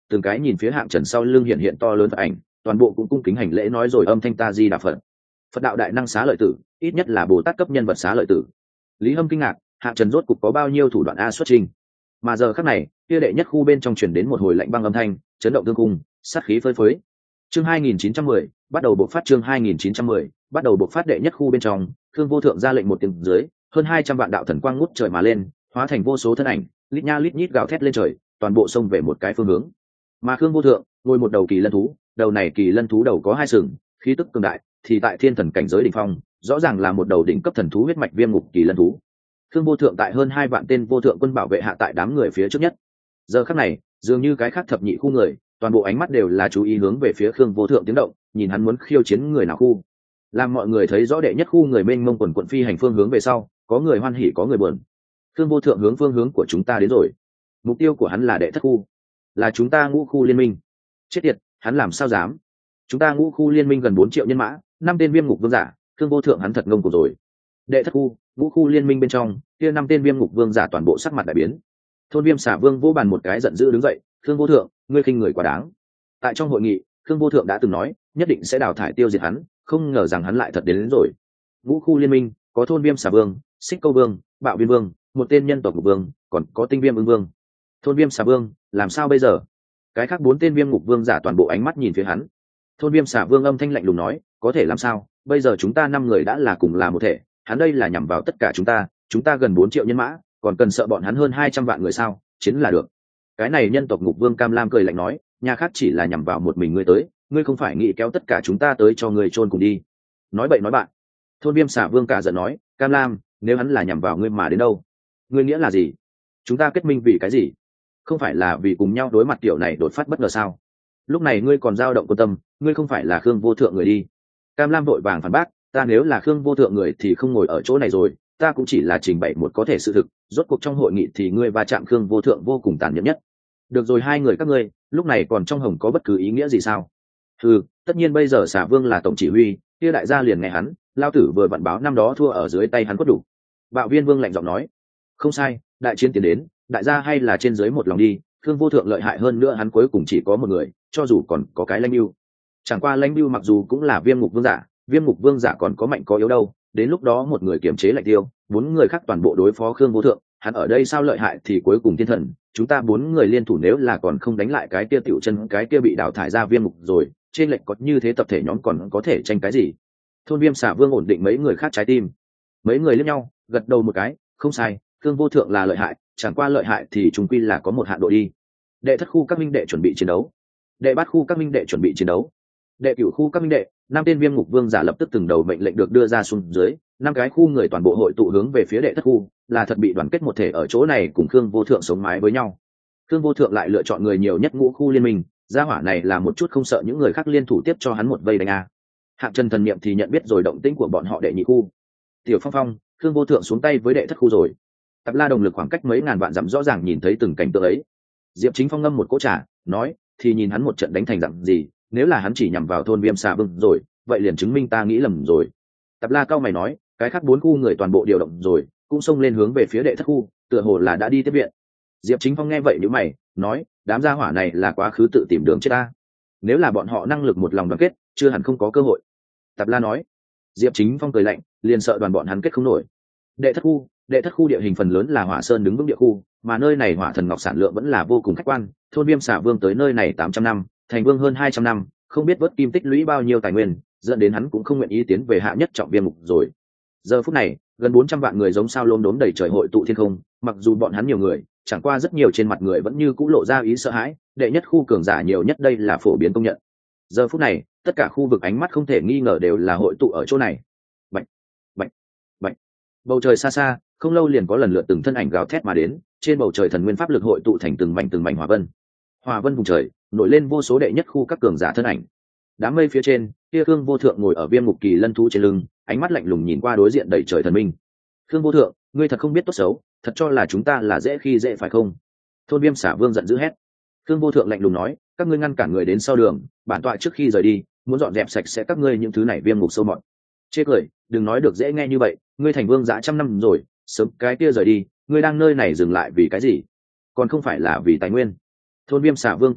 từng cái nhìn phía Hạng Trần sau lưng hiện hiện to lớn Phật ảnh, toàn bộ cũng cung kính hành lễ nói rồi âm thanh ta di đà Phật. Phật đạo đại năng xá lợi tử, ít nhất là Bồ Tát cấp nhân vật xá lợi tử. Lý Hâm kinh ngạc, Hạng Trần rốt cục có bao nhiêu thủ đoạn a xuất trình. Mà giờ khắc này, kia đệ nhất khu bên trong truyền đến một hồi lạnh băng âm thanh, chấn động thương cung, sát khí phơi phới. Chương hai nghìn chín trăm mười, bắt đầu bộc phát chương hai nghìn chín trăm mười, bắt đầu bộc phát đệ nhất khu bên trong, Khương Vô Thượng ra lệnh một tiếng dưới, hơn hai trăm vạn đạo thần quang ngút trời mà lên, hóa thành vô số thân ảnh, lít nha lít nhít gào thét lên trời, toàn bộ xông về một cái phương hướng. Mà Khương Vô Thượng, ngồi một đầu kỳ lân thú, đầu này kỳ lân thú đầu có hai sừng, khí tức cường đại, thì tại thiên thần cảnh giới đỉnh phong, rõ ràng là một đầu đỉnh cấp thần thú huyết mạch viêm ngục kỳ lân thú. Khương Vô Thượng tại hơn hai vạn tên vô thượng quân bảo vệ hạ tại đám người phía trước nhất. Giờ khắc này, dường như cái khác thập nhị khu người, toàn bộ ánh mắt đều là chú ý hướng về phía Khương Vô Thượng tiếng động, nhìn hắn muốn khiêu chiến người nào khu. Làm mọi người thấy rõ đệ nhất khu người mênh mông quần quận phi hành phương hướng về sau, có người hoan hỉ có người buồn. Khương Vô Thượng hướng phương hướng của chúng ta đến rồi. Mục tiêu của hắn là đệ thất khu, là chúng ta ngũ khu liên minh. Chết tiệt, hắn làm sao dám? Chúng ta ngũ khu liên minh gần bốn triệu nhân mã, năm tên viêm ngục vương giả, Khương Vô Thượng hắn thật ngông cuồng rồi. Đệ thất khu, ngũ khu liên minh bên trong, kia năm tên viêm ngục vương giả toàn bộ sắc mặt đại biến. Thôn Viêm Xà Vương vỗ bàn một cái giận dữ đứng dậy, Khương Vô Thượng, ngươi khinh người quá đáng. Tại trong hội nghị, Khương Vô Thượng đã từng nói, nhất định sẽ đào thải tiêu diệt hắn, không ngờ rằng hắn lại thật đến, đến rồi. Ngũ khu liên minh, có Thôn Viêm Xà Vương, Xích Câu Vương, Bạo Viêm Vương, một tên nhân tộc ngục vương, còn có Tinh Viêm Ưng Vương. Thôn Viêm Xà Vương, làm sao bây giờ? Cái khác bốn tên viêm ngục vương giả toàn bộ ánh mắt nhìn phía hắn. Thôn Viêm Xà Vương âm thanh lạnh lùng nói, có thể làm sao? Bây giờ chúng ta năm người đã là cùng là một thể, hắn đây là nhằm vào tất cả chúng ta, chúng ta gần bốn triệu nhân mã, còn cần sợ bọn hắn hơn hai trăm vạn người sao? Chiến là được. Cái này nhân tộc ngục vương Cam Lam cười lạnh nói, nhà khác chỉ là nhằm vào một mình ngươi tới, ngươi không phải nghĩ kéo tất cả chúng ta tới cho ngươi chôn cùng đi. Nói bậy nói bạn. Thôn Viêm Xà Vương cả giận nói, Cam Lam, nếu hắn là nhằm vào ngươi mà đến đâu? Ngươi nghĩa là gì? Chúng ta kết minh vì cái gì? Không phải là vì cùng nhau đối mặt tiểu này đột phát bất ngờ sao? Lúc này ngươi còn dao động quan tâm, ngươi không phải là Khương Vô Thượng người đi. Cam Lam vội vàng phản bác, ta nếu là Khương Vô Thượng người thì không ngồi ở chỗ này rồi, ta cũng chỉ là trình bày một có thể sự thực, rốt cuộc trong hội nghị thì ngươi va chạm Khương Vô Thượng vô cùng tàn nhẫn nhất. Được rồi, hai người các ngươi, lúc này còn trong hồng có bất cứ ý nghĩa gì sao? Ừ, tất nhiên bây giờ Xà Vương là tổng chỉ huy, kia đại gia liền nghe hắn, lao tử vừa vặn báo năm đó thua ở dưới tay hắn quất đủ. Bạo Viên Vương lạnh giọng nói, không sai, đại chiến tiến đến, đại gia hay là trên dưới một lòng đi, Khương Vô Thượng lợi hại hơn nữa hắn cuối cùng chỉ có một người, cho dù còn có cái Lãnh Bưu. Chẳng qua Lãnh Bưu mặc dù cũng là viêm ngục vương giả, viêm ngục vương giả còn có mạnh có yếu đâu, đến lúc đó một người kiềm chế Lạnh Tiêu, bốn người khác toàn bộ đối phó Khương Vô Thượng, hắn ở đây sao lợi hại thì cuối cùng thiên thần, chúng ta bốn người liên thủ nếu là còn không đánh lại cái kia tiểu chân cái kia bị đào thải ra viêm ngục rồi, trên lệnh có như thế tập thể nhóm còn có thể tranh cái gì? Thôn Viêm Xà Vương ổn định mấy người khác trái tim. Mấy người liếc nhau, gật đầu một cái, không sai, Khương Vô Thượng là lợi hại, chẳng qua lợi hại thì chúng quy là có một hạn độ đi. Đệ thất khu các minh đệ chuẩn bị chiến đấu, đệ bát khu các minh đệ chuẩn bị chiến đấu, đệ cửu khu các minh đệ, năm tên viêm ngục vương giả lập tức từng đầu mệnh lệnh được đưa ra xuống dưới, năm cái khu người toàn bộ hội tụ hướng về phía đệ thất khu, là thật bị đoàn kết một thể ở chỗ này cùng Khương Vô Thượng sống mái với nhau. Khương Vô Thượng lại lựa chọn người nhiều nhất ngũ khu liên minh, gia hỏa này là một chút không sợ những người khác liên thủ tiếp cho hắn một vây đánh a. Hạng Trần thần niệm thì nhận biết rồi động tĩnh của bọn họ đệ nhị khu. Tiểu Phong Phong, Khương Vô Thượng xuống tay với đệ thất khu rồi. Tập La Đồng Lực khoảng cách mấy ngàn vạn dặm rõ ràng nhìn thấy từng cảnh tượng ấy. Diệp Chính Phong ngâm một cỗ trà, nói, thì nhìn hắn một trận đánh thành dặm gì, nếu là hắn chỉ nhằm vào Thôn Viêm Xà Vương rồi, vậy liền chứng minh ta nghĩ lầm rồi. Tập La cao mày nói, cái khác bốn khu người toàn bộ điều động rồi, cũng xông lên hướng về phía đệ thất khu, tựa hồ là đã đi tiếp viện. Diệp Chính Phong nghe vậy nhíu mày, nói, đám gia hỏa này là quá khứ tự tìm đường chết ta. Nếu là bọn họ năng lực một lòng đoàn kết, chưa hẳn không có cơ hội. Tập La nói. Diệp Chính Phong cười lạnh, liền sợ đoàn bọn hắn kết không nổi. Đệ thất khu, đệ thất khu địa hình phần lớn là hỏa sơn đứng vững địa khu, mà nơi này hỏa thần ngọc sản lượng vẫn là vô cùng khách quan. Thôn Viêm Xà Vương tới nơi này tám trăm năm, thành vương hơn hai trăm năm, không biết vớt kim tích lũy bao nhiêu tài nguyên, dẫn đến hắn cũng không nguyện ý tiến về hạ nhất trọng viêm mục rồi. Giờ phút này, gần bốn trăm vạn người giống sao lốm đốm đầy trời hội tụ thiên không, mặc dù bọn hắn nhiều người, chẳng qua rất nhiều trên mặt người vẫn như cũ lộ ra ý sợ hãi, đệ nhất khu cường giả nhiều nhất đây là phổ biến công nhận. Giờ phút này, tất cả khu vực ánh mắt không thể nghi ngờ đều là hội tụ ở chỗ này. Bạch, bạch, bạch. Bầu trời xa xa, không lâu liền có lần lượt từng thân ảnh gào thét mà đến, trên bầu trời thần nguyên pháp lực hội tụ thành từng mảnh từng mảnh hỏa vân. Hỏa vân vùng trời, nổi lên vô số đệ nhất khu các cường giả thân ảnh. Đám mây phía trên, kia Khương Vô Thượng ngồi ở viêm ngục kỳ lân thú trên lưng, ánh mắt lạnh lùng nhìn qua đối diện đầy trời thần minh. Khương Vô Thượng, ngươi thật không biết tốt xấu, thật cho là chúng ta là dễ khi dễ phải không? Thôn Viêm Xà Vương giận dữ hét. Khương Vô Thượng lạnh lùng nói, các ngươi ngăn cản người đến sau đường, bản tọa trước khi rời đi, muốn dọn dẹp sạch sẽ các ngươi những thứ này viêm ngục sâu mọt. Chê cười, đừng nói được dễ nghe như vậy, ngươi thành vương dã trăm năm rồi, sớm cái kia rời đi, ngươi đang nơi này dừng lại vì cái gì? Còn không phải là vì tài nguyên. Thôn Viêm Xà Vương cười nhạo,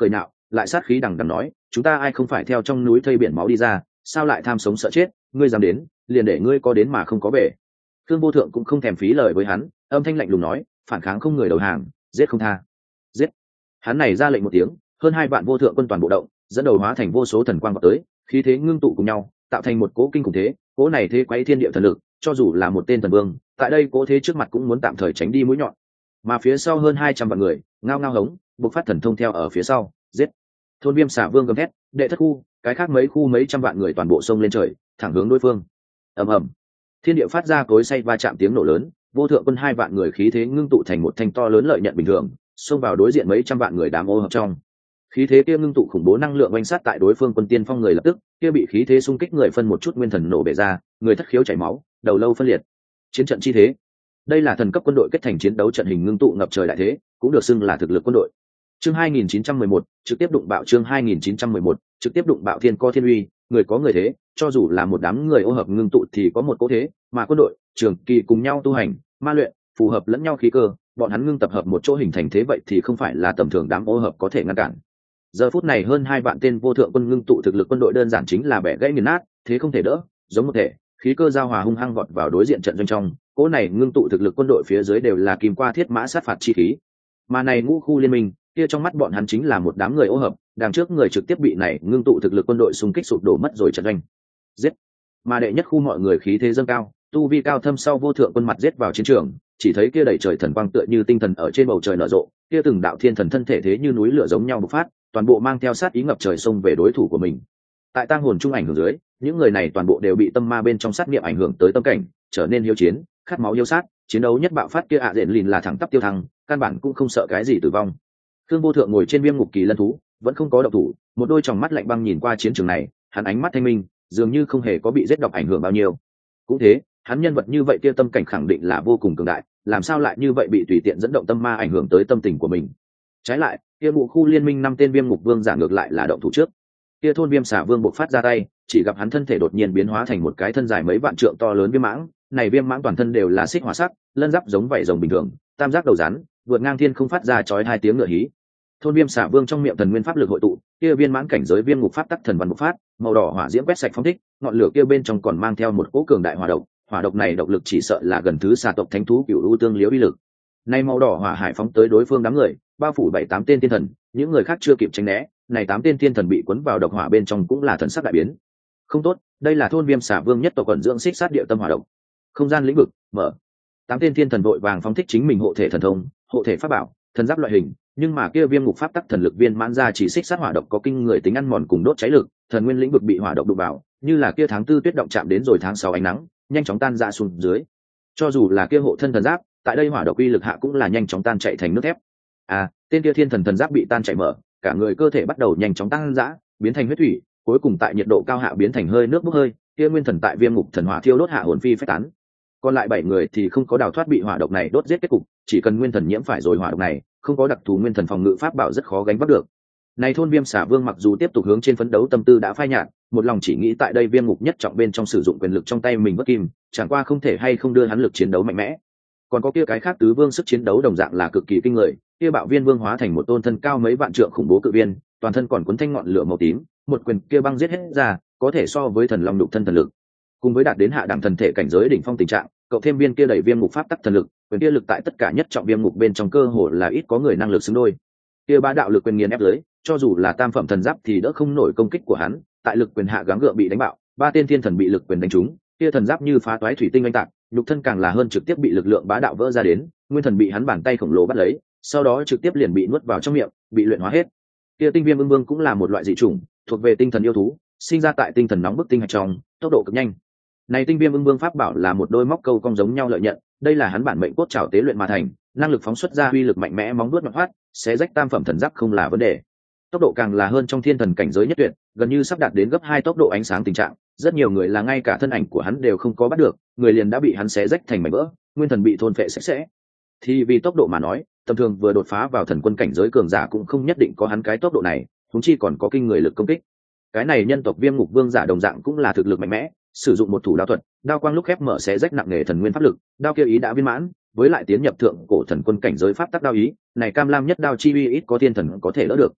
lại sát khí đằng đằng nói, chúng ta ai không phải theo trong núi thây biển máu đi ra, sao lại tham sống sợ chết, ngươi dám đến liền để ngươi có đến mà không có về. Thương Vô Thượng cũng không thèm phí lời với hắn, âm thanh lạnh lùng nói, phản kháng không người đầu hàng, giết không tha. Giết. Hắn này ra lệnh một tiếng, hơn hai vạn vô thượng quân toàn bộ động, dẫn đầu hóa thành vô số thần quang vào tới, khí thế ngưng tụ cùng nhau, tạo thành một cỗ kinh khủng thế, cỗ này thế quấy thiên địa thần lực, cho dù là một tên thần vương, tại đây cỗ thế trước mặt cũng muốn tạm thời tránh đi mũi nhọn. Mà phía sau hơn hai trăm vạn người, ngao ngao hống, bộc phát thần thông theo ở phía sau, giết. Thôn Viêm Xà Vương gầm thét, đệ thất khu, cái khác mấy khu mấy trăm vạn người toàn bộ xông lên trời, thẳng hướng đối phương. Ầm ầm. Thiên địa phát ra cối xay va chạm tiếng nổ lớn, vô thượng quân hai vạn người khí thế ngưng tụ thành một thanh to lớn lợi nhận bình thường, xông vào đối diện mấy trăm vạn người đám ô hợp trong. Khí thế kia ngưng tụ khủng bố năng lượng oanh sát tại đối phương quân tiên phong người lập tức, kia bị khí thế xung kích người phân một chút nguyên thần nổ bể ra, người thất khiếu chảy máu, đầu lâu phân liệt. Chiến trận chi thế. Đây là thần cấp quân đội kết thành chiến đấu trận hình ngưng tụ ngập trời đại thế, cũng được xưng là thực lực quân đội. Chương hai nghìn chín trăm mười một, trực tiếp đụng bạo chương hai nghìn chín trăm mười một, trực tiếp đụng bạo thiên co thiên uy, người có người thế, cho dù là một đám người ô hợp ngưng tụ thì có một cố thế, mà quân đội, trường kỳ cùng nhau tu hành, ma luyện, phù hợp lẫn nhau khí cơ, bọn hắn ngưng tập hợp một chỗ hình thành thế vậy thì không phải là tầm thường đám ô hợp có thể ngăn cản. Giờ phút này hơn hai vạn tên vô thượng quân ngưng tụ thực lực quân đội đơn giản chính là bẻ gãy nghiền nát, thế không thể đỡ, giống một thể, khí cơ giao hòa hung hăng vọt vào đối diện trận doanh trong, cỗ này ngưng tụ thực lực quân đội phía dưới đều là kim qua thiết mã sát phạt chi khí. Mà này ngũ khu liên minh, kia trong mắt bọn hắn chính là một đám người ô hợp, đằng trước người trực tiếp bị này ngưng tụ thực lực quân đội xung kích sụp đổ mất rồi trận doanh. Giết. Mà đệ nhất khu mọi người khí thế dâng cao, tu vi cao thâm sau vô thượng quân mặt giết vào chiến trường, chỉ thấy kia đầy trời thần quang tựa như tinh thần ở trên bầu trời nở rộ, kia từng đạo thiên thần thân thể thế như núi lửa giống nhau bộc phát, toàn bộ mang theo sát ý ngập trời xông về đối thủ của mình. Tại tang hồn trung ảnh hưởng dưới, những người này toàn bộ đều bị tâm ma bên trong sát niệm ảnh hưởng tới tâm cảnh, trở nên hiếu chiến, khát máu hiếu sát, chiến đấu nhất bạo phát kia ạ à diện lìn là thẳng tắp tiêu thăng, căn bản cũng không sợ cái gì tử vong. Thương Vô Thượng ngồi trên viêm ngục kỳ lân thú, vẫn không có động thủ, một đôi tròng mắt lạnh băng nhìn qua chiến trường này, hắn ánh mắt thanh minh, dường như không hề có bị giết độc ảnh hưởng bao nhiêu. Cũng thế, hắn nhân vật như vậy kia tâm cảnh khẳng định là vô cùng cường đại, làm sao lại như vậy bị tùy tiện dẫn động tâm ma ảnh hưởng tới tâm tình của mình. Trái lại, kia bộ khu liên minh năm tên viêm ngục vương giả ngược lại là động thủ trước. Kia thôn Viêm Xà Vương bộc phát ra tay, chỉ gặp hắn thân thể đột nhiên biến hóa thành một cái thân dài mấy vạn trượng to lớn viêm mãng, này viêm mãng toàn thân đều là xích hỏa sắc, lân giáp giống vảy rồng bình thường, tam giác đầu rắn, vượt ngang thiên không phát ra chói hai tiếng ngựa hí. Thôn Viêm Xà Vương trong miệng thần nguyên pháp lực hội tụ, kia viên mãn cảnh giới viêm ngục pháp tắc thần văn bộc phát, màu đỏ hỏa diễm quét sạch phóng thích, ngọn lửa kia bên trong còn mang theo một cỗ cường đại hỏa độc, hỏa độc này độc lực chỉ sợ là gần thứ xà tộc thánh thú cửu u tương liễu uy lực. Nay màu đỏ hỏa hải phóng tới đối phương đám người, bao phủ bảy tám tên thiên thần, những người khác chưa kịp tránh né, này tám tên thiên thần bị cuốn vào độc hỏa bên trong cũng là thần sắc đại biến. Không tốt, đây là thôn Viêm Xà Vương nhất tộc quần dưỡng xích sát địa tâm hỏa độc. Không gian lĩnh vực mở. Tám tên thiên thần vội vàng phóng thích chính mình hộ thể thần thông, hộ thể pháp bảo, thần giáp loại hình, nhưng mà kia viêm ngục pháp tắc thần lực viên mãn ra chỉ xích sát hỏa độc có kinh người tính ăn mòn cùng đốt cháy lực, thần nguyên lĩnh vực bị hỏa độc đụng vào, như là kia tháng tư tuyết động chạm đến rồi tháng sáu ánh nắng, nhanh chóng tan ra xuống dưới. Cho dù là kia hộ thân thần giáp, tại đây hỏa độc uy lực hạ cũng là nhanh chóng tan chảy thành nước thép. À, tên kia thiên thần thần giáp bị tan chảy mở, cả người cơ thể bắt đầu nhanh chóng tăng dã, biến thành huyết thủy, cuối cùng tại nhiệt độ cao hạ biến thành hơi nước bốc hơi, kia nguyên thần tại viêm ngục thần hỏa thiêu đốt hạ hồn phi phách tán. Còn lại bảy người thì không có đào thoát bị hỏa độc này đốt giết kết cục, chỉ cần nguyên thần nhiễm phải rồi hỏa độc này, không có đặc thù nguyên thần phòng ngự pháp bảo rất khó gánh vác được. Này thôn Viêm Xà Vương mặc dù tiếp tục hướng trên phấn đấu tâm tư đã phai nhạt, một lòng chỉ nghĩ tại đây viêm ngục nhất trọng bên trong sử dụng quyền lực trong tay mình bất kim, chẳng qua không thể hay không đưa hắn lực chiến đấu mạnh mẽ. Còn có kia cái khác tứ vương sức chiến đấu đồng dạng là cực kỳ kinh người, kia bạo viên vương hóa thành một tôn thân cao mấy vạn trượng khủng bố cự viên, toàn thân còn cuốn thanh ngọn lửa màu tím, một quyền kia băng giết hết ra, có thể so với thần long đục thân thần lực. Cùng với đạt đến hạ đẳng thần thể cảnh giới đỉnh phong tình trạng, cậu thêm viên kia đẩy viêm ngục pháp tắc thần lực, quyền kia lực tại tất cả nhất trọng viêm ngục bên trong cơ hồ là ít có người năng lực xứng đôi. Kia bá đạo lực quyền nghiền ép dưới, cho dù là tam phẩm thần giáp thì đỡ không nổi công kích của hắn, tại lực quyền hạ gắng gượng bị đánh bạo, ba tên thiên thần bị lực quyền đánh trúng, kia thần giáp như phá toái thủy tinh oanh tạc, nhục thân càng là hơn trực tiếp bị lực lượng bá đạo vỡ ra đến, nguyên thần bị hắn bàn tay khổng lồ bắt lấy, sau đó trực tiếp liền bị nuốt vào trong miệng, bị luyện hóa hết. Kia tinh viêm ưng vương cũng là một loại dị chủng, thuộc về tinh thần yêu thú, sinh ra tại tinh thần nóng bức tinh hạch trong, tốc độ cực nhanh. Này tinh viêm ưng vương pháp bảo là một đôi móc câu cong giống nhau lợi nhận, đây là hắn bản mệnh cốt trảo tế luyện mà thành, năng lực phóng xuất ra uy lực mạnh mẽ móng vuốt nhọn hoắt, xé rách tam phẩm thần giáp không là vấn đề. Tốc độ càng là hơn trong thiên thần cảnh giới nhất tuyệt, gần như sắp đạt đến gấp hai tốc độ ánh sáng tình trạng, rất nhiều người là ngay cả thân ảnh của hắn đều không có bắt được, người liền đã bị hắn xé rách thành mảnh vỡ, nguyên thần bị thôn phệ sạch sẽ. Thì vì tốc độ mà nói, tầm thường vừa đột phá vào thần quân cảnh giới cường giả cũng không nhất định có hắn cái tốc độ này, huống chi còn có kinh người lực công kích. Cái này nhân tộc viêm ngục vương giả đồng dạng cũng là thực lực mạnh mẽ, sử dụng một thủ đao thuật, đao quang lúc khép mở xé rách nặng nề thần nguyên pháp lực, đao kia ý đã viên mãn, với lại tiến nhập thượng cổ thần quân cảnh giới pháp tắc đao ý, này cam lam nhất đao chi uy ít có thiên thần có thể đỡ được.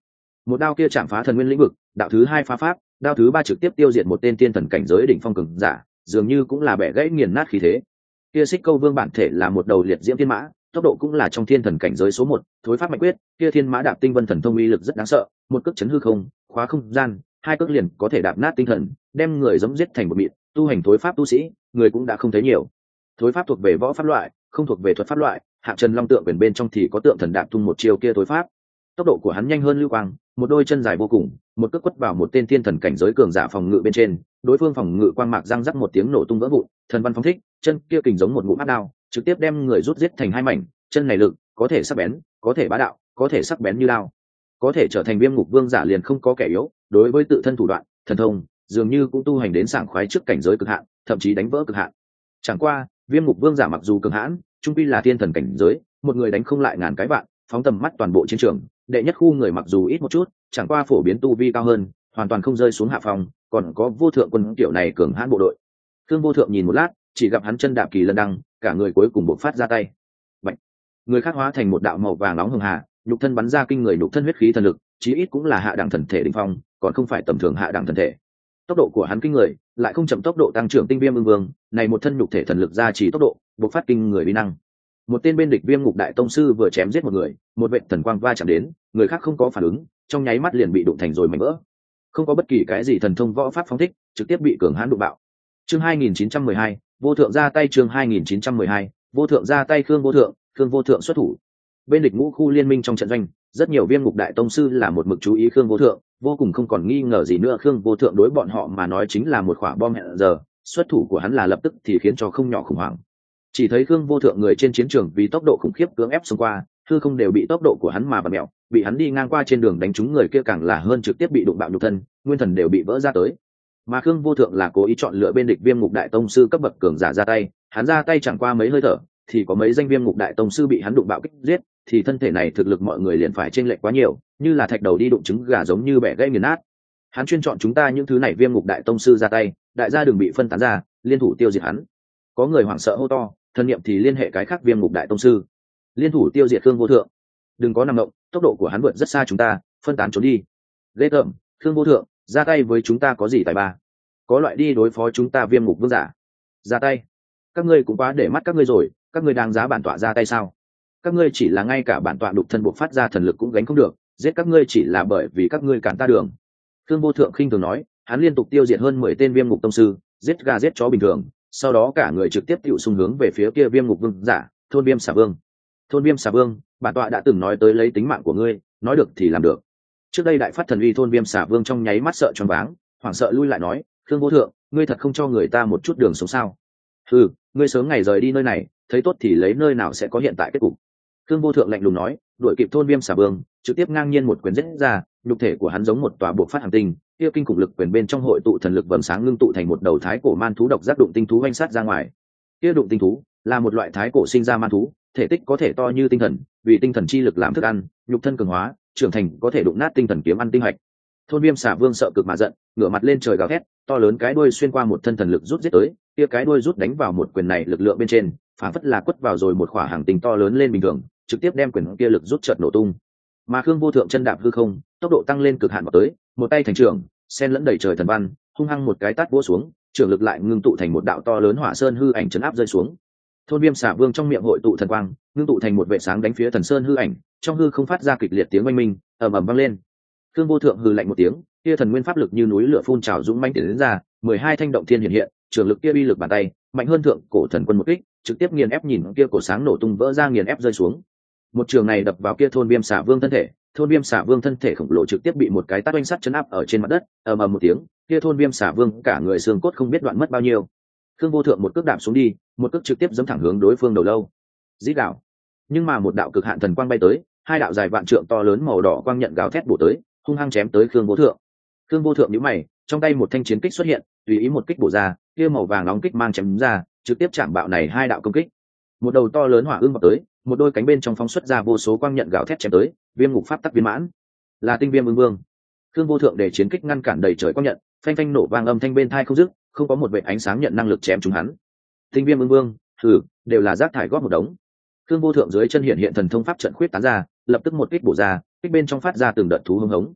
Một đao kia chạm phá thần nguyên lĩnh vực, đạo thứ hai phá pháp, đao thứ ba trực tiếp tiêu diệt một tên tiên thần cảnh giới đỉnh phong cường giả, dường như cũng là bẻ gãy nghiền nát khí thế. Kia Xích Câu Vương bản thể là một đầu liệt diễm thiên mã, tốc độ cũng là trong thiên thần cảnh giới số một, thối pháp mạnh quyết, kia thiên mã đạp tinh vân thần thông uy lực rất đáng sợ, một cước chấn hư không, khóa không gian, hai cước liền có thể đạp nát tinh thần, đem người giẫm giết thành một mịn, tu hành thối pháp tu sĩ, người cũng đã không thấy nhiều. Thối pháp thuộc về võ pháp loại, không thuộc về thuật pháp loại, Hạng Trần Long tượng quyền bên trong thì có tượng thần đạp tung một chiêu kia thối pháp. Tốc độ của hắn nhanh hơn lưu quang, một đôi chân dài vô cùng, một cước quất vào một tên thiên thần cảnh giới cường giả phòng ngự bên trên, đối phương phòng ngự quang mạc răng rắc một tiếng nổ tung vỡ vụn, thần văn phóng thích, chân kia kình giống một ngụm áp đao, trực tiếp đem người rút giết thành hai mảnh. Chân này lực có thể sắc bén, có thể bá đạo, có thể sắc bén như đao, có thể trở thành Viêm Ngục Vương giả liền không có kẻ yếu. Đối với tự thân thủ đoạn, thần thông, dường như cũng tu hành đến sảng khoái trước cảnh giới cực hạn, thậm chí đánh vỡ cực hạn. Chẳng qua, Viêm Ngục Vương giả mặc dù cường hãn, trung quy là thiên thần cảnh giới, một người đánh không lại ngàn cái vạn, phóng tầm mắt toàn bộ chiến trường, đệ nhất khu người mặc dù ít một chút, chẳng qua phổ biến tu vi cao hơn, hoàn toàn không rơi xuống hạ phòng, còn có Vô Thượng quân kiểu này cường hãn bộ đội. Thương Vô Thượng nhìn một lát, chỉ gặp hắn chân đạp kỳ lân đăng, cả người cuối cùng bộc phát ra tay. Bạch. Người khác hóa thành một đạo màu vàng nóng hường hà, nhục thân bắn ra kinh người nhục thân huyết khí thần lực, chí ít cũng là hạ đẳng thần thể đỉnh phong, còn không phải tầm thường hạ đẳng thần thể. Tốc độ của hắn kinh người, lại không chậm tốc độ tăng trưởng tinh viêm ưng vương, này một thân nhục thể thần lực gia trì tốc độ, bộc phát kinh người uy năng. Một tên bên địch Viêm Ngục đại tông sư vừa chém giết một người, một vệt thần quang va chạm đến, người khác không có phản ứng, trong nháy mắt liền bị đụng thành rồi mảnh vỡ. Không có bất kỳ cái gì thần thông võ pháp phóng thích, trực tiếp bị cường hãn đụng bạo. Chương hai nghìn chín trăm mười hai, Vô Thượng ra tay. Chương hai nghìn chín trăm mười hai, Vô Thượng ra tay. Khương Vô Thượng, Khương Vô Thượng xuất thủ. Bên địch ngũ khu liên minh trong trận doanh, rất nhiều Viêm Ngục đại tông sư là một mực chú ý Khương Vô Thượng, vô cùng không còn nghi ngờ gì nữa. Khương Vô Thượng đối bọn họ mà nói chính là một quả bom hẹn giờ, xuất thủ của hắn là lập tức thì khiến cho không nhỏ khủng hoảng. Chỉ thấy Khương Vô Thượng người trên chiến trường vì tốc độ khủng khiếp cưỡng ép xông qua, hư không đều bị tốc độ của hắn mà bật mèo, bị hắn đi ngang qua trên đường đánh trúng người kia càng là hơn trực tiếp bị đụng bạo nhục thân, nguyên thần đều bị vỡ ra tới. Mà Khương Vô Thượng là cố ý chọn lựa bên địch Viêm Ngục đại tông sư cấp bậc cường giả ra tay, hắn ra tay chẳng qua mấy hơi thở, thì có mấy danh Viêm Ngục đại tông sư bị hắn đụng bạo kích giết, thì thân thể này thực lực mọi người liền phải chênh lệch quá nhiều, như là thạch đầu đi đụng trứng gà giống như bẻ gãy nghiền nát. Hắn chuyên chọn chúng ta những thứ này Viêm Ngục đại tông sư ra tay, đại gia đừng bị phân tán ra, liên thủ tiêu diệt hắn. Có người hoảng sợ hô to, thân niệm thì liên hệ cái khác Viêm Ngục đại tông sư, liên thủ tiêu diệt Khương Vô Thượng. Đừng có nằm động, tốc độ của hắn vượt rất xa chúng ta, phân tán trốn đi. Ghê tởm, Khương Vô Thượng, ra tay với chúng ta có gì tài ba? Có loại đi đối phó chúng ta Viêm Ngục vương giả. Ra tay. Các ngươi cũng quá để mắt các ngươi rồi, các ngươi đang giá bản tọa ra tay sao? Các ngươi chỉ là ngay cả bản tọa đục thân buộc phát ra thần lực cũng gánh không được, giết các ngươi chỉ là bởi vì các ngươi cản ta đường. Khương Vô Thượng khinh thường nói, hắn liên tục tiêu diệt hơn mười tên Viêm Ngục tông sư, giết gà giết chó bình thường, sau đó cả người trực tiếp tiêu xung hướng về phía kia Viêm Ngục vương giả, thôn Viêm Xà Vương. Thôn Viêm Xà Vương, bản tọa đã từng nói tới lấy tính mạng của ngươi, nói được thì làm được. Trước đây đại phát thần uy thôn Viêm Xà Vương trong nháy mắt sợ choáng váng, hoảng sợ lui lại nói, Khương Vô Thượng, ngươi thật không cho người ta một chút đường sống sao? Ừ, ngươi sớm ngày rời đi nơi này, thấy tốt thì lấy nơi nào sẽ có hiện tại kết cục. Khương Vô Thượng lạnh lùng nói, đuổi kịp thôn Viêm Xà Vương, trực tiếp ngang nhiên một quyền giết ra, nhục thể của hắn giống một tòa buộc phát hành tinh, kia kinh khủng lực quyền bên trong hội tụ thần lực vầng sáng ngưng tụ thành một đầu thái cổ man thú độc giác đụng tinh thú vanh sát ra ngoài. Kia đụng tinh thú là một loại thái cổ sinh ra man thú, thể tích có thể to như tinh thần, vì tinh thần chi lực làm thức ăn, nhục thân cường hóa, trưởng thành có thể đụng nát tinh thần kiếm ăn tinh hạch. Thôn Viêm Xà Vương sợ cực mà giận, ngửa mặt lên trời gào thét, to lớn cái đuôi xuyên qua một thân thần lực rút giết tới, kia cái đuôi rút đánh vào một quyền này lực lượng bên trên, phản phất là quất vào rồi một khỏa hàng tinh to lớn lên bình thường, trực tiếp đem quyền kia lực rút chợt nổ tung. Mà Khương Vô Thượng chân đạp hư không, tốc độ tăng lên cực hạn vào tới, một tay thành trưởng, sen lẫn đầy trời thần văn, hung hăng một cái tát vỗ xuống, trưởng lực lại ngưng tụ thành một đạo to lớn hỏa sơn hư ảnh chấn áp rơi xuống. Thôn Viêm Xà Vương trong miệng hội tụ thần quang, ngưng tụ thành một vệ sáng đánh phía thần sơn hư ảnh, trong hư không phát ra kịch liệt tiếng oanh minh, ầm ầm vang lên. Khương Vô Thượng hừ lạnh một tiếng, kia thần nguyên pháp lực như núi lửa phun trào dũng mãnh tiến đến ra, mười hai thanh động thiên hiện hiện, trường lực kia uy lực bàn tay, mạnh hơn thượng cổ thần quân một kích, trực tiếp nghiền ép nhìn kia cổ sáng nổ tung vỡ ra nghiền ép rơi xuống. Một trường này đập vào kia thôn Viêm Xà Vương thân thể, thôn Viêm Xà Vương thân thể khổng lồ trực tiếp bị một cái tát oanh sắt chấn áp ở trên mặt đất, ầm ầm một tiếng, kia thôn Viêm Xà Vương cả người xương cốt không biết đoạn mất bao nhiêu. Khương Vô Thượng một cước đạp xuống đi, một cước trực tiếp giẫm thẳng hướng đối phương đầu lâu. Dĩ đạo. Nhưng mà một đạo cực hạn thần quang bay tới, hai đạo dài vạn trượng to lớn màu đỏ quang nhận gào thét bổ tới, hung hăng chém tới Khương Vô Thượng. Khương Vô Thượng nhíu mày, trong tay một thanh chiến kích xuất hiện, tùy ý một kích bổ ra, kia màu vàng nóng kích mang chém ra, trực tiếp chạm bạo này hai đạo công kích. Một đầu to lớn hỏa ưng vọt tới, một đôi cánh bên trong phóng xuất ra vô số quang nhận gào thét chém tới, Viêm Ngục pháp tắc viên mãn, là tinh viêm ưng vương. Khương Vô Thượng để chiến kích ngăn cản đầy trời quang nhận, phanh phanh nổ vang âm thanh bên tai không dứt, không có một vệt ánh sáng nhận năng lực chém trúng hắn. Tinh viêm ưng vương, thử, đều là rác thải gót một đống. Khương Vô Thượng dưới chân hiện hiện thần thông pháp trận khuyết tán ra, lập tức một kích bổ ra, kích bên trong phát ra từng đợt thú hống hống.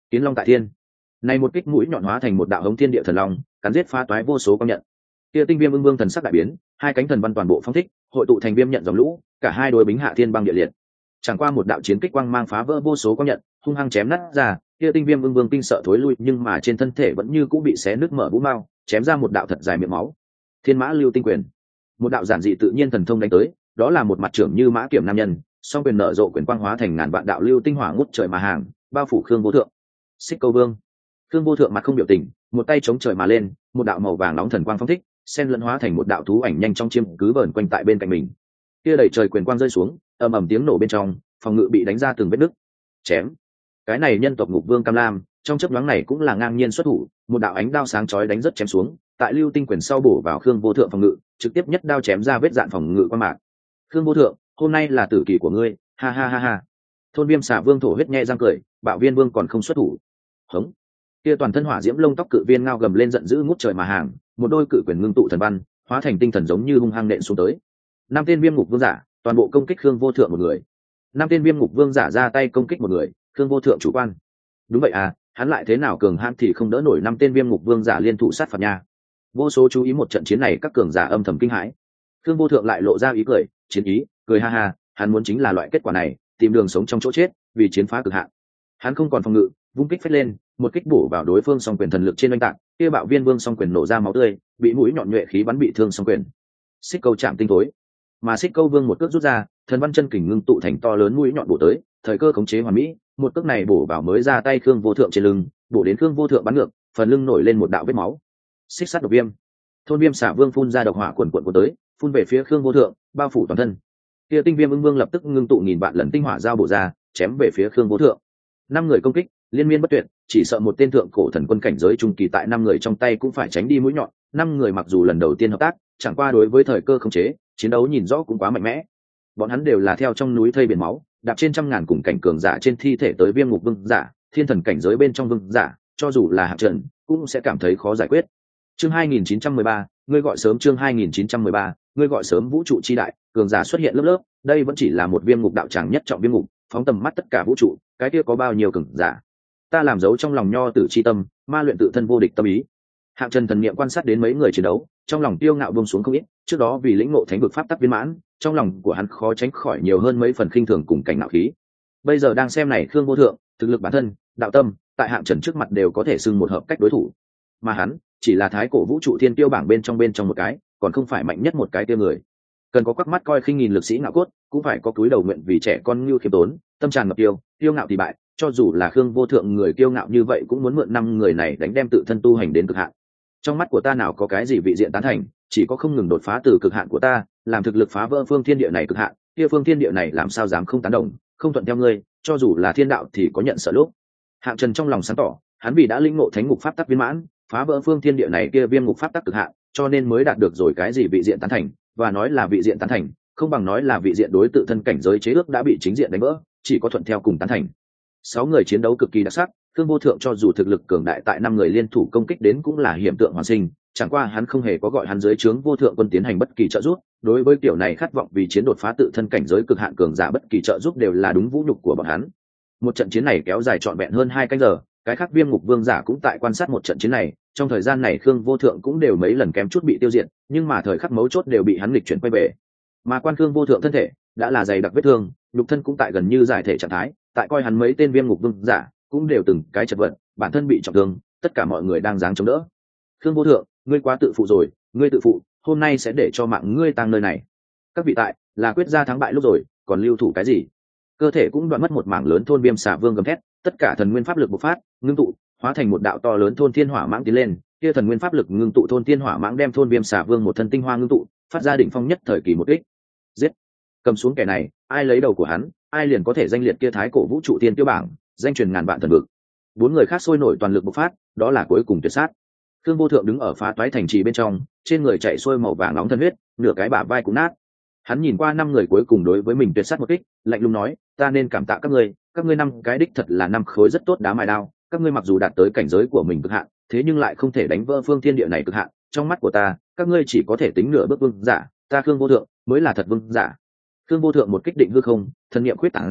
Kiến long tại thiên. Này một kích mũi nhọn hóa thành một đạo hống thiên địa thần long, cắn giết phá toái vô số công nhận. Kia tinh viêm ưng vương thần sắc đại biến, hai cánh thần văn toàn bộ phong thích, hội tụ thành viêm nhận dòng lũ, cả hai đối bính hạ thiên băng địa liệt. Chẳng qua một đạo chiến kích quang mang phá vỡ vô số công nhận, hung hăng chém nát ra, kia tinh viêm ưng vương kinh sợ thối lui, nhưng mà trên thân thể vẫn như cũng bị xé nứt mở vũ mao, chém ra một đạo thật dài miệng máu. Thiên mã lưu tinh quyền, một đạo giản dị tự nhiên thần thông đánh tới, đó là một mặt trưởng như mã kiểm nam nhân, song quyền nở rộ quyền quang hóa thành ngàn vạn đạo lưu tinh hỏa ngút trời mà hàng, bao phủ Khương Vô Thượng. Xích Câu Vương. Khương Vô Thượng mặt không biểu tình, một tay chống trời mà lên, một đạo màu vàng nóng thần quang phóng thích, sen lẫn hóa thành một đạo thú ảnh nhanh trong chiêm cứ vờn quanh tại bên cạnh mình. Kia đầy trời quyền quang rơi xuống, ầm ầm tiếng nổ bên trong, phòng ngự bị đánh ra từng vết nứt. Chém. Cái này nhân tộc Ngục Vương Cam Lam, trong chớp nhoáng này cũng là ngang nhiên xuất thủ, một đạo ánh đao sáng chói đánh rất chém xuống, tại lưu tinh quyền sau bổ vào Khương Vô Thượng phòng ngự, trực tiếp nhất đao chém ra vết dạn phòng ngự qua mạc. Khương Vô Thượng, hôm nay là tử kỳ của ngươi, ha ha ha ha. Thôn Viêm Xà Vương thổ huyết nhẹ răng cười, Bạo Viên Vương còn không xuất thủ. Hống. Kia toàn thân hỏa diễm lông tóc cự viên ngao gầm lên giận dữ ngút trời mà hàng, một đôi cự quyền ngưng tụ thần văn, hóa thành tinh thần giống như hung hăng nện xuống tới. Năm tên Viêm Ngục Vương giả, toàn bộ công kích Khương Vô Thượng một người. Năm tên Viêm Ngục Vương giả ra tay công kích một người, Khương Vô Thượng chủ quan. Đúng vậy à, hắn lại thế nào cường hãn thì không đỡ nổi năm tên Viêm Ngục Vương giả liên thủ sát phạt nha. Vô số chú ý một trận chiến này, các cường giả âm thầm kinh hãi. Khương Vô Thượng lại lộ ra ý cười, chiến ý, cười ha ha, hắn muốn chính là loại kết quả này, tìm đường sống trong chỗ chết, vì chiến phá cực hạn. Hắn không còn phòng ngự, vung kích phách lên, một kích bổ vào đối phương song quyền thần lực trên oanh tạc, kia Bạo Viên Vương song quyền nổ ra máu tươi, bị mũi nhọn nhuệ khí bắn bị thương song quyền. Xích Câu chạm tinh tối, mà Xích Câu Vương một cước rút ra, thần văn chân kình ngưng tụ thành to lớn mũi nhọn bổ tới, thời cơ khống chế hoàn mỹ, một cước này bổ vào mới ra tay Khương Vô Thượng trên lưng, bổ đến Khương Vô Thượng bắn ngược, phần lưng nổi lên một đạo vết máu. Xích Sắt Độc Viêm. Thôn Viêm Xà Vương phun ra độc hỏa cuồn cuộn cuốn tới, phun về phía Khương Vô Thượng, bao phủ toàn thân. Kia tinh viêm ưng vương lập tức ngưng tụ nghìn vạn lần tinh hỏa giao bổ ra, chém về phía Khương Vô Thượng. Năm người công kích liên miên bất tuyệt, chỉ sợ một tên thượng cổ thần quân cảnh giới trung kỳ tại năm người trong tay cũng phải tránh đi mũi nhọn. Năm người mặc dù lần đầu tiên hợp tác, chẳng qua đối với thời cơ khống chế, chiến đấu nhìn rõ cũng quá mạnh mẽ. Bọn hắn đều là theo trong núi thây biển máu, đạp trên trăm ngàn cùng cảnh cường giả trên thi thể tới Viêm Ngục Vương giả, thiên thần cảnh giới bên trong vương giả, cho dù là hạng trận, cũng sẽ cảm thấy khó giải quyết. Chương hai nghìn chín trăm mười ba, ngươi gọi sớm chương hai nghìn chín trăm mười ba, ngươi gọi sớm vũ trụ chi đại, cường giả xuất hiện lớp lớp, đây vẫn chỉ là một viêm ngục đạo tràng nhất trọng viêm ngục, phóng tầm mắt tất cả vũ trụ, cái kia có bao nhiêu cường giả. Ta làm dấu trong lòng nho tử chi tâm, ma luyện tự thân vô địch tâm ý. Hạng Trần thần niệm quan sát đến mấy người chiến đấu, trong lòng tiêu ngạo buông xuống không ít, trước đó vì lĩnh ngộ thánh vực pháp tắc viên mãn, trong lòng của hắn khó tránh khỏi nhiều hơn mấy phần khinh thường cùng cảnh ngạo khí. Bây giờ đang xem này Khương Vô Thượng, thực lực bản thân, đạo tâm, tại Hạng Trần trước mặt đều có thể xưng một hợp cách đối thủ. Mà hắn, chỉ là thái cổ vũ trụ thiên tiêu bảng bên trong bên trong một cái, còn không phải mạnh nhất một cái tiêu người. Cần có quắc mắt coi khinh nghìn lực sĩ ngạo cốt, cũng phải có cúi đầu nguyện vì trẻ con như khiêm tốn, tâm tràn ngập tiêu, tiêu ngạo thì bại, cho dù là Khương Vô Thượng người kiêu ngạo như vậy cũng muốn mượn năm người này đánh đem tự thân tu hành đến cực hạn. Trong mắt của ta nào có cái gì vị diện tán thành, chỉ có không ngừng đột phá từ cực hạn của ta, làm thực lực phá vỡ phương thiên địa này cực hạn, kia phương thiên địa này làm sao dám không tán đồng, không thuận theo ngươi, cho dù là thiên đạo thì có nhận sợ lúc. Hạng Trần trong lòng sáng tỏ, hắn vì đã linh ngộ thánh ngục pháp tắc viên mãn, phá vỡ phương thiên địa này kia viêm ngục pháp tắc cực hạn, cho nên mới đạt được rồi cái gì vị diện tán thành, và nói là vị diện tán thành, không bằng nói là vị diện đối tự thân cảnh giới chế ước đã bị chính diện đánh vỡ, chỉ có thuận theo cùng tán thành. Sáu người chiến đấu cực kỳ đặc sắc, Khương Vô Thượng cho dù thực lực cường đại tại năm người liên thủ công kích đến cũng là hiểm tượng hoàn sinh, chẳng qua hắn không hề có gọi hắn dưới trướng Vô Thượng quân tiến hành bất kỳ trợ giúp, đối với kiểu này khát vọng vì chiến đột phá tự thân cảnh giới cực hạn cường giả bất kỳ trợ giúp đều là đúng vũ nhục của bọn hắn. Một trận chiến này kéo dài trọn vẹn hơn hai canh giờ, cái khác Viêm Ngục Vương giả cũng tại quan sát một trận chiến này, trong thời gian này Khương Vô Thượng cũng đều mấy lần kém chút bị tiêu diệt, nhưng mà thời khắc mấu chốt đều bị hắn nghịch chuyển quay về. Mà quan Khương Vô Thượng thân thể đã là dày đặc vết thương, nhục thân cũng tại gần như giải thể trạng thái, tại coi hắn mấy tên Viêm Ngục Vương giả cũng đều từng cái chật vật, bản thân bị trọng thương, tất cả mọi người đang giáng chống đỡ. Khương Vô Thượng, ngươi quá tự phụ rồi, ngươi tự phụ, hôm nay sẽ để cho mạng ngươi tang nơi này. Các vị tại, là quyết ra thắng bại lúc rồi, còn lưu thủ cái gì? Cơ thể cũng đoạn mất một mảng lớn. Thôn Viêm Xà Vương gầm thét, tất cả thần nguyên pháp lực bộc phát, ngưng tụ, hóa thành một đạo to lớn thôn thiên hỏa mãng tiến lên, kia thần nguyên pháp lực ngưng tụ thôn thiên hỏa mãng đem Thôn Viêm Xà Vương một thân tinh hoa ngưng tụ, phát ra đỉnh phong nhất thời kỳ một kích. Giết! Cầm xuống kẻ này, ai lấy đầu của hắn, ai liền có thể danh liệt kia thái cổ vũ trụ tiên tiêu bảng, danh truyền ngàn vạn thần vực. Bốn người khác sôi nổi toàn lực bộc phát, đó là cuối cùng tuyệt sát. Khương Vô Thượng đứng ở phá toái thành trì bên trong, trên người chạy xuôi màu vàng nóng thân huyết, nửa cái bả vai cũng nát. Hắn nhìn qua năm người cuối cùng đối với mình tuyệt sát một kích, lạnh lùng nói, ta nên cảm tạ các ngươi, các ngươi năm cái đích thật là năm khối rất tốt đá mài đao, các ngươi mặc dù đạt tới cảnh giới của mình cực hạn, thế nhưng lại không thể đánh vỡ phương thiên địa này cực hạn, trong mắt của ta, các ngươi chỉ có thể tính nửa bước vương giả, ta Khương Vô Thượng mới là thật vương giả. Khương Vô Thượng một kích định hư không, thần niệm khuyết tán ra,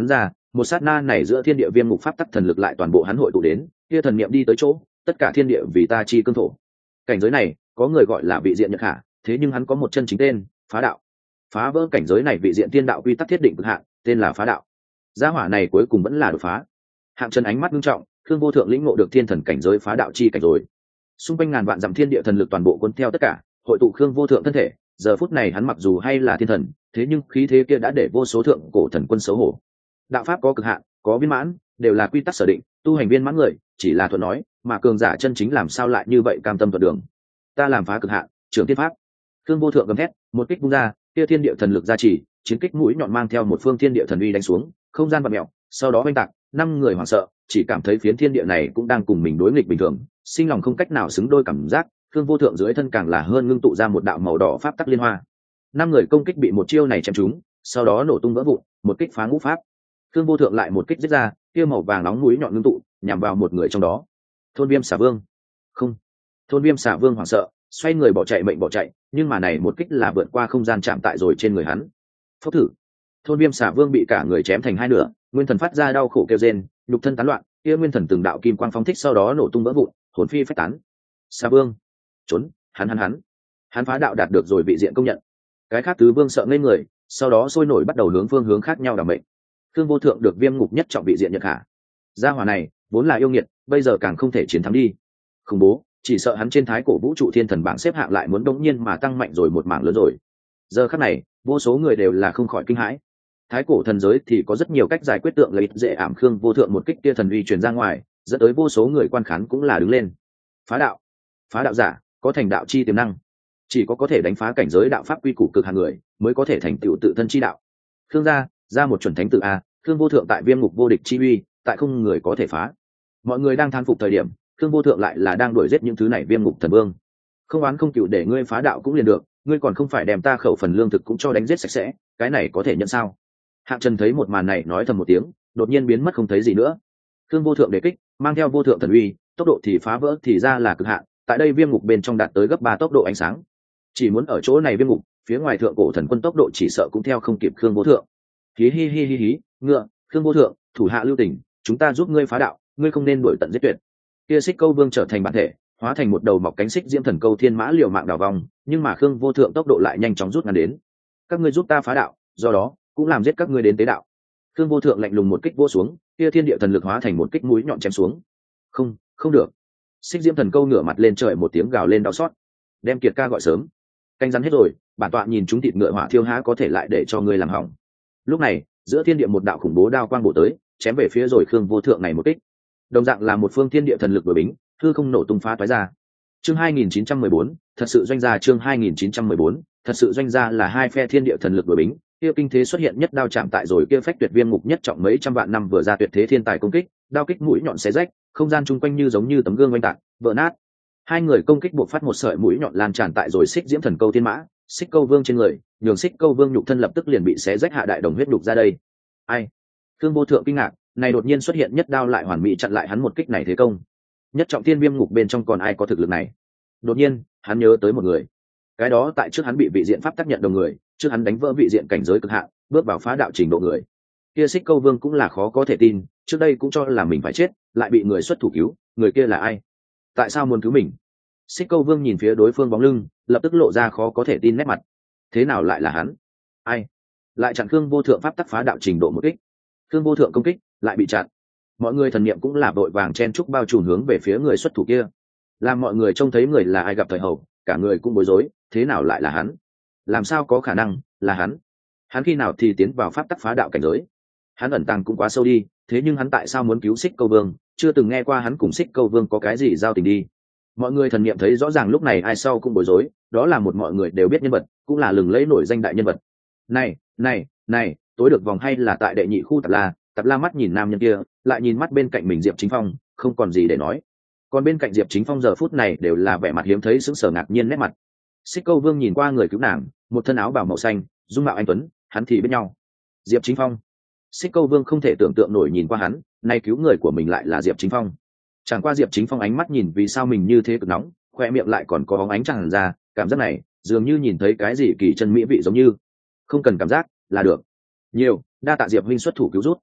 Một sát na này giữa thiên địa viêm ngục pháp tắc thần lực lại toàn bộ hắn hội tụ đến, kia thần niệm đi tới chỗ, tất cả thiên địa vì ta chi cương thổ. Cảnh giới này có người gọi là vị diện nhật hạ, thế nhưng hắn có một chân chính tên, phá đạo. Phá vỡ cảnh giới này vị diện tiên đạo quy tắc thiết định cực hạn, tên là phá đạo. Gia hỏa này cuối cùng vẫn là đột phá. Hạng Trần ánh mắt nghiêm trọng, Khương Vô Thượng lĩnh ngộ được thiên thần cảnh giới phá đạo chi cảnh rồi. Xung quanh ngàn vạn dặm thiên địa thần lực toàn bộ cuốn theo tất cả, hội tụ Khương Vô Thượng thân thể. Giờ phút này hắn mặc dù hay là thiên thần, thế nhưng khí thế kia đã để vô số thượng cổ thần quân xấu hổ. Đạo pháp có cực hạn, có viên mãn, đều là quy tắc sở định, tu hành viên mãn người chỉ là thuận nói, mà cường giả chân chính làm sao lại như vậy cam tâm thuận đường. Ta làm phá cực hạn, trưởng thiên pháp. Khương Vô Thượng gầm thét, một kích vung ra, kia thiên địa thần lực gia trì, chiến kích mũi nhọn mang theo một phương thiên địa thần uy đánh xuống, không gian vặn mèo, sau đó oanh tạc, năm người hoảng sợ, chỉ cảm thấy phiến thiên địa này cũng đang cùng mình đối nghịch bình thường, sinh lòng không cách nào xứng đôi cảm giác. Khương Vô Thượng dưới thân càng là hơn ngưng tụ ra một đạo màu đỏ pháp tắc liên hoa. Năm người công kích bị một chiêu này chém trúng, sau đó nổ tung vỡ vụn, một kích phá ngũ pháp. Khương Vô Thượng lại một kích giết ra, kia màu vàng nóng mũi nhọn ngưng tụ, nhằm vào một người trong đó. Thôn Viêm Xà Vương. Không. Thôn Viêm Xà Vương hoảng sợ, xoay người bỏ chạy mệnh bỏ chạy, nhưng mà này một kích là vượt qua không gian chạm tại rồi trên người hắn. Phốc thử. Thôn Viêm Xà Vương bị cả người chém thành hai nửa, nguyên thần phát ra đau khổ kêu rên, nhục thân tán loạn, kia nguyên thần từng đạo kim quang phóng thích sau đó nổ tung vỡ vụn, hồn phi phách tán. Xà Vương. Trốn, hắn hắn hắn. Hắn phá đạo đạt được rồi vị diện công nhận. Cái khác tứ vương sợ ngây người, sau đó sôi nổi bắt đầu hướng phương hướng khác nhau đảm mệnh. Khương Vô Thượng được viêm ngục nhất trọng vị diện nhật hạ. Gia hỏa này vốn là yêu nghiệt, bây giờ càng không thể chiến thắng đi. Khủng bố, chỉ sợ hắn trên thái cổ vũ trụ thiên thần bảng xếp hạng lại muốn đống nhiên mà tăng mạnh rồi một mảng lớn rồi. Giờ khắc này, vô số người đều là không khỏi kinh hãi. Thái cổ thần giới thì có rất nhiều cách giải quyết tượng lấy dễ ảm Khương Vô Thượng một kích kia thần uy truyền ra ngoài, dẫn tới vô số người quan khán cũng là đứng lên. Phá đạo, phá đạo giả có thành đạo chi tiềm năng, chỉ có có thể đánh phá cảnh giới đạo pháp quy củ cực hàng người mới có thể thành tựu tự thân chi đạo. Khương gia ra một chuẩn thánh tự a, Khương Vô Thượng tại viêm ngục vô địch chi uy, tại không người có thể phá. Mọi người đang thán phục thời điểm, Khương Vô Thượng lại là đang đuổi giết những thứ này viêm ngục thần vương. Không oán không cừu để ngươi phá đạo cũng liền được, ngươi còn không phải đem ta khẩu phần lương thực cũng cho đánh giết sạch sẽ, cái này có thể nhận sao? Hạng Trần thấy một màn này nói thầm một tiếng, đột nhiên biến mất không thấy gì nữa. Khương Vô Thượng đề kích, mang theo vô thượng thần uy, tốc độ thì phá vỡ thì ra là cực hạn, tại đây viêm ngục bên trong đạt tới gấp ba tốc độ ánh sáng. Chỉ muốn ở chỗ này viêm ngục, phía ngoài thượng cổ thần quân tốc độ chỉ sợ cũng theo không kịp Khương Vô Thượng. Hí hi hi hi hí, ngựa, Khương Vô Thượng, thủ hạ lưu tình, chúng ta giúp ngươi phá đạo, ngươi không nên đuổi tận giết tuyệt. Kia Xích Câu Vương trở thành bản thể, hóa thành một đầu mọc cánh xích diễm thần câu thiên mã liều mạng đào vòng, nhưng mà Khương Vô Thượng tốc độ lại nhanh chóng rút ngắn đến. Các ngươi giúp ta phá đạo, do đó cũng làm giết các ngươi đến tế đạo. Khương Vô Thượng lạnh lùng một kích vô xuống, kia thiên địa thần lực hóa thành một kích mũi nhọn chém xuống. Không, không được. Xích diễm thần câu ngửa mặt lên trời một tiếng gào lên đau xót. Đem Kiệt ca gọi sớm. Canh rắn hết rồi, bản tọa nhìn chúng thịt ngựa hỏa thiêu há có thể lại để cho ngươi làm hỏng. Lúc này, giữa thiên địa một đạo khủng bố đao quang bổ tới, chém về phía rồi Khương Vô Thượng này một kích. Đồng dạng là một phương thiên địa thần lực đối bính, hư không nổ tung phá toái ra. Chương hai nghìn chín trăm mười bốn, thật sự doanh gia chương hai nghìn chín trăm mười bốn, thật sự doanh gia là hai phe thiên địa thần lực đối bính, kia kinh thế xuất hiện nhất đao chạm tại rồi kia phách tuyệt viêm ngục nhất trọng mấy trăm vạn năm vừa ra tuyệt thế thiên tài công kích, đao kích mũi nhọn xé rách, không gian chung quanh như giống như tấm gương oanh tạc, vỡ nát. Hai người công kích buộc phát một sợi mũi nhọn lan tràn tại rồi Xích Diễm Thần Câu Thiên Mã, Xích Câu Vương trên người, nhường Xích Câu Vương nhục thân lập tức liền bị xé rách hạ đại đồng huyết nhục ra đây. Ai? Khương Vô Thượng kinh ngạc, này đột nhiên xuất hiện nhất đao lại hoàn mỹ chặn lại hắn một kích này thế công. Nhất trọng thiên viêm ngục bên trong còn ai có thực lực này? Đột nhiên, hắn nhớ tới một người. Cái đó tại trước hắn bị vị diện pháp tác nhận đồng người, trước hắn đánh vỡ vị diện cảnh giới cực hạn, bước vào phá đạo trình độ người. Kia Xích Câu Vương cũng là khó có thể tin, trước đây cũng cho là mình phải chết, lại bị người xuất thủ cứu, người kia là ai? Tại sao muốn cứu mình? Xích Câu Vương nhìn phía đối phương bóng lưng, lập tức lộ ra khó có thể tin nét mặt. Thế nào lại là hắn? Ai? Lại chặn Khương Vô Thượng pháp tắc phá đạo trình độ một kích. Khương Vô Thượng công kích lại bị chặn. Mọi người thần niệm cũng là vội vàng chen trúc bao trùm hướng về phía người xuất thủ kia. Làm mọi người trông thấy người là ai gặp thời hậu, cả người cũng bối rối, thế nào lại là hắn? Làm sao có khả năng là hắn? Hắn khi nào thì tiến vào pháp tắc phá đạo cảnh giới? Hắn ẩn tàng cũng quá sâu đi, thế nhưng hắn tại sao muốn cứu Xích Câu Vương? Chưa từng nghe qua hắn cùng Xích Câu Vương có cái gì giao tình đi. Mọi người thần niệm thấy rõ ràng lúc này ai sau cũng bối rối, đó là một mọi người đều biết nhân vật, cũng là lừng lẫy nổi danh đại nhân vật. Này, này, này, tối được vòng hay là tại đệ nhị khu Tạp La, Tạp La mắt nhìn nam nhân kia, lại nhìn mắt bên cạnh mình Diệp Chính Phong, không còn gì để nói. Còn bên cạnh Diệp Chính Phong giờ phút này đều là vẻ mặt hiếm thấy sững sờ ngạc nhiên nét mặt. Xích Câu Vương nhìn qua người cứu nàng, một thân áo bào màu xanh, dung mạo anh tuấn, hắn thì biết nhau. Diệp Chính Phong. Xích Câu Vương không thể tưởng tượng nổi nhìn qua hắn, nay cứu người của mình lại là Diệp Chính Phong. Chẳng qua Diệp Chính Phong ánh mắt nhìn vì sao mình như thế cực nóng, khoe miệng lại còn có bóng ánh tràn ra, cảm giác này dường như nhìn thấy cái gì kỳ chân mỹ vị giống như. Không cần cảm giác là được. Nhiều, đa tạ Diệp huynh xuất thủ cứu rút.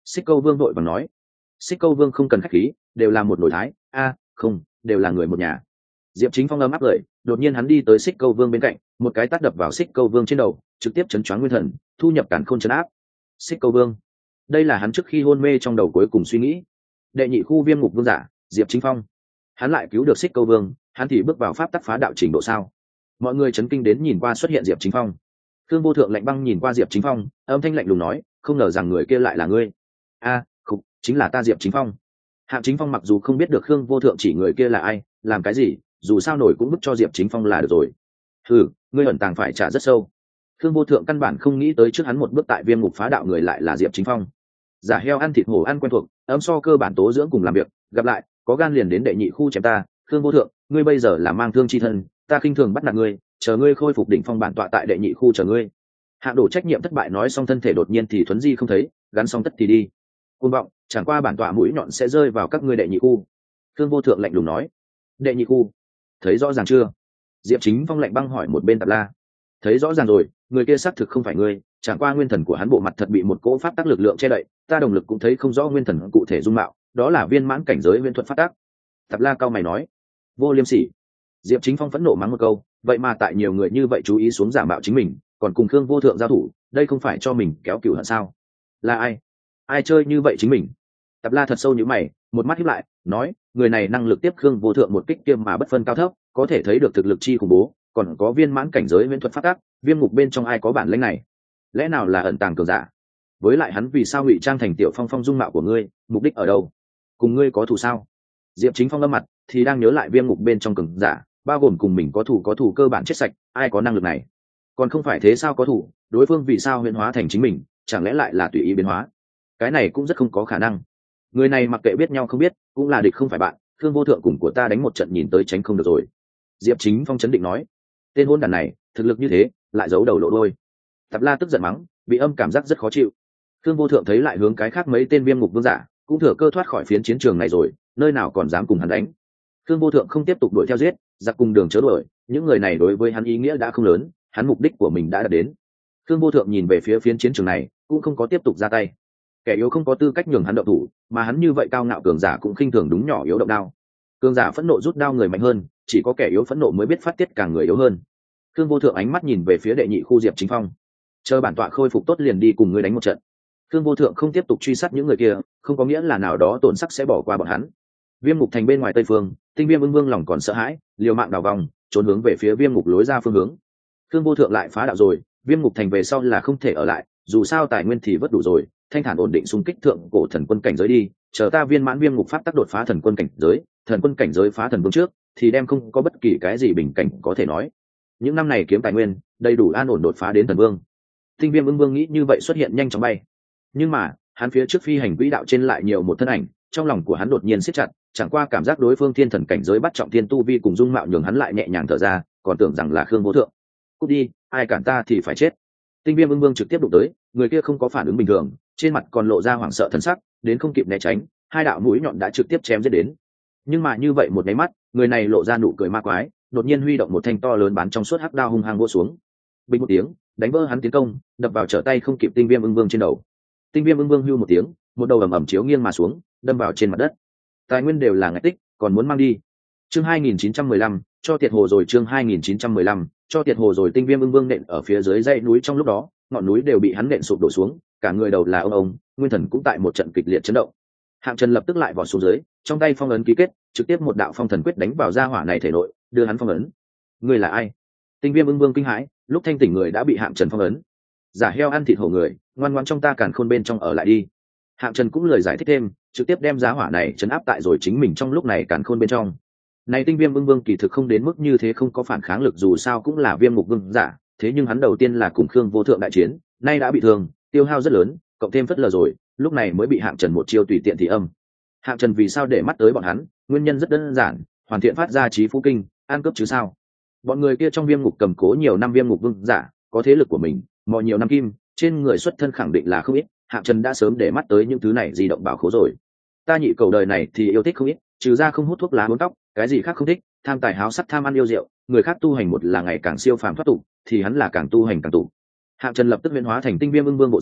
Xích Câu Vương đội bằng nói. Xích Câu Vương không cần khách khí, đều là một nổi thái, a, không, đều là người một nhà. Diệp Chính Phong ấm áp cười, đột nhiên hắn đi tới Xích Câu Vương bên cạnh, một cái tát đập vào Xích Câu Vương trên đầu, trực tiếp chấn choáng nguyên thần, thu nhập cản khôn chấn áp. Xích Câu Vương, đây là hắn trước khi hôn mê trong đầu cuối cùng suy nghĩ. Đệ nhị khu Viêm Ngục Vương giả, Diệp Chính Phong, hắn lại cứu được Xích Câu Vương, hắn thì bước vào pháp tắc phá đạo trình độ sao? Mọi người chấn kinh đến nhìn qua xuất hiện Diệp Chính Phong. Thương Vô Thượng lạnh băng nhìn qua Diệp Chính Phong, âm thanh lạnh lùng nói, không ngờ rằng người kia lại là ngươi. A, à, không, chính là ta Diệp Chính Phong. Hạng Chính Phong mặc dù không biết được Khương Vô Thượng chỉ người kia là ai, làm cái gì, dù sao nổi cũng bức cho Diệp Chính Phong là được rồi. Ừ, ngươi ẩn tàng phải trả rất sâu. Khương Vô Thượng căn bản không nghĩ tới trước hắn một bước tại Viêm Ngục phá đạo người lại là Diệp Chính Phong. Giả heo ăn thịt hổ ăn quen thuộc, ấm so cơ bản tố dưỡng cùng làm việc, gặp lại, có gan liền đến đệ nhị khu chém ta. Khương Vô Thượng, ngươi bây giờ là mang thương chi thân, ta khinh thường bắt nạt ngươi, chờ ngươi khôi phục đỉnh phong bản tọa tại đệ nhị khu chờ ngươi. Hạng đổ trách nhiệm thất bại nói xong thân thể đột nhiên thì thuấn di không thấy, gắn xong tất thì đi. Côn vọng, chẳng qua bản tọa mũi nhọn sẽ rơi vào các ngươi đệ nhị khu. Khương Vô Thượng lạnh lùng nói. Đệ nhị khu, thấy rõ ràng chưa? Diệp Chính Phong lạnh băng hỏi một bên Tạp La. Thấy rõ ràng rồi, người kia xác thực không phải ngươi, chẳng qua nguyên thần của hắn bộ mặt thật bị một cỗ pháp tắc lực lượng che đậy, ta đồng lực cũng thấy không rõ nguyên thần cụ thể dung mạo, đó là viên mãn cảnh giới nguyên thuật pháp tắc. Tạp La cao mày nói. Vô liêm sỉ. Diệp Chính Phong phẫn nộ mắng một câu, vậy mà tại nhiều người như vậy chú ý xuống giả mạo chính mình, còn cùng Khương Vô Thượng giao thủ, đây không phải cho mình kéo cừu hận sao? Là ai? Ai chơi như vậy chính mình? Tạp La thật sâu như mày, một mắt híp lại, nói, người này năng lực tiếp Khương Vô Thượng một kích kiêm mà bất phân cao thấp, có thể thấy được thực lực chi khủng bố, còn có viên mãn cảnh giới nguyên thuật pháp tắc, Viêm Ngục bên trong ai có bản lĩnh này? Lẽ nào là ẩn tàng cường giả? Với lại hắn vì sao ngụy trang thành Tiểu Phong Phong dung mạo của ngươi, mục đích ở đâu? Cùng ngươi có thù sao? Diệp Chính Phong âm mặt thì đang nhớ lại Viêm Ngục bên trong cường giả, bao gồm cùng mình có thù có thù cơ bản chết sạch, ai có năng lực này? Còn không phải thế sao có thù, đối phương vì sao huyễn hóa thành chính mình, chẳng lẽ lại là tùy ý biến hóa? Cái này cũng rất không có khả năng. Người này mặc kệ biết nhau không biết, cũng là địch không phải bạn, Khương Vô Thượng cùng của ta đánh một trận nhìn tới tránh không được rồi. Diệp Chính Phong chấn định nói. Tên hôn đàn này, thực lực như thế, lại giấu đầu lộ đôi. Tạp La tức giận mắng, bị âm cảm giác rất khó chịu. Khương Vô Thượng thấy lại hướng cái khác mấy tên Viêm Ngục vương giả, cũng thừa cơ thoát khỏi phiến chiến trường này rồi, nơi nào còn dám cùng hắn đánh. Khương Vô Thượng không tiếp tục đuổi theo giết, giặc cùng đường chớ đuổi, những người này đối với hắn ý nghĩa đã không lớn, hắn mục đích của mình đã đạt đến. Khương Vô Thượng nhìn về phía phiến chiến trường này, cũng không có tiếp tục ra tay. Kẻ yếu không có tư cách nhường hắn động thủ, mà hắn như vậy cao ngạo cường giả cũng khinh thường đúng nhỏ yếu động đao. Cường giả phẫn nộ rút đao người mạnh hơn, chỉ có kẻ yếu phẫn nộ mới biết phát tiết càng người yếu hơn. Khương Vô Thượng ánh mắt nhìn về phía đệ nhị khu Diệp Chính Phong, chờ bản tọa khôi phục tốt liền đi cùng ngươi đánh một trận. Khương Vô Thượng không tiếp tục truy sát những người kia, không có nghĩa là nào đó tổn sắc sẽ bỏ qua bọn hắn. Viêm Ngục thành bên ngoài tây phương, Tinh Viêm Ưng Vương lòng còn sợ hãi, liều mạng đào vòng, trốn hướng về phía Viêm Ngục lối ra phương hướng. Khương Vô Thượng lại phá đạo rồi, Viêm Ngục thành về sau là không thể ở lại, dù sao tài nguyên thì vất đủ rồi, thanh thản ổn định xung kích thượng cổ thần quân cảnh giới đi, chờ ta viên mãn Viêm Ngục pháp tắc đột phá thần quân cảnh giới, thần quân cảnh giới phá thần vương trước, thì đem không có bất kỳ cái gì bình cảnh có thể nói. Những năm này kiếm tài nguyên, đầy đủ an ổn đột phá đến thần vương. Tinh Viêm Ưng Vương nghĩ như vậy xuất hiện nhanh chóng bay, nhưng mà hắn phía trước phi hành quỹ đạo trên lại nhiều một thân ảnh, trong lòng của hắn đột nhiên siết chặt, chẳng qua cảm giác đối phương thiên thần cảnh giới bắt trọng thiên tu vi cùng dung mạo nhường hắn lại nhẹ nhàng thở ra, còn tưởng rằng là Khương Vô Thượng. Cút đi, ai cản ta thì phải chết. Tinh Viêm Ưng Vương trực tiếp đụng tới, người kia không có phản ứng bình thường, trên mặt còn lộ ra hoảng sợ thần sắc, đến không kịp né tránh, hai đạo mũi nhọn đã trực tiếp chém giết đến. Nhưng mà như vậy một cái mắt, người này lộ ra nụ cười ma quái, đột nhiên huy động một thanh to lớn bán trong suốt hắc đao hung hăng vỗ xuống. Bình một tiếng, đánh vỡ hắn tiến công, đập vào trở tay không kịp Tinh Viêm Ưng Vương trên đầu. Tinh Viêm Ưng Vương hưu một tiếng, một đầu ầm ầm chiếu nghiêng mà xuống, đâm vào trên mặt đất. Tài nguyên đều là ngạch tích, còn muốn mang đi. Chương hai nghìn chín trăm mười lăm, cho tiệt hồ rồi. Chương hai nghìn chín trăm mười lăm, cho tiệt hồ rồi. Tinh Viêm Ưng Vương nện ở phía dưới dãy núi, trong lúc đó, ngọn núi đều bị hắn nện sụp đổ xuống, cả người đầu là ông ông, nguyên thần cũng tại một trận kịch liệt chấn động. Hạng Trần lập tức lại vọt xuống dưới, trong tay phong ấn ký kết, trực tiếp một đạo phong thần quyết đánh vào gia hỏa này thể nội, đưa hắn phong ấn. Ngươi là ai? Tinh Viêm Ưng Vương kinh hãi, lúc thanh tỉnh người đã bị Hạng Trần phong ấn. Giả heo ăn thịt hổ người, ngoan ngoãn trong ta càn khôn bên trong ở lại đi. Hạng Trần cũng lời giải thích thêm, trực tiếp đem giá hỏa này trấn áp tại rồi chính mình trong lúc này càn khôn bên trong. Này Tinh Viêm Ưng Vương kỳ thực không đến mức như thế, không có phản kháng lực, dù sao cũng là Viêm Ngục Vương giả, thế nhưng hắn đầu tiên là cùng Khương Vô Thượng đại chiến, nay đã bị thương, tiêu hao rất lớn, cộng thêm phất lờ rồi, lúc này mới bị Hạng Trần một chiêu tùy tiện thì âm. Hạng Trần vì sao để mắt tới bọn hắn, nguyên nhân rất đơn giản, hoàn thiện phát ra trí phú kinh, ăn cướp chứ sao. Bọn người kia trong Viêm Ngục cầm cố nhiều năm Viêm Ngục Vương giả, có thế lực của mình, mò nhiều năm kim, trên người xuất thân khẳng định là không ít. Hạng Trần đã sớm để mắt tới những thứ này di động bảo khố rồi. Ta nhị cầu đời này thì yêu thích không ít, trừ ra không hút thuốc lá uống tóc, cái gì khác không thích, tham tài háo sắc, tham ăn yêu rượu, người khác tu hành một là ngày càng siêu phàm thoát tục, thì hắn là càng tu hành càng tụ. Hạng Trần lập tức biến hóa thành Tinh Viêm Ưng Vương bộ dáng,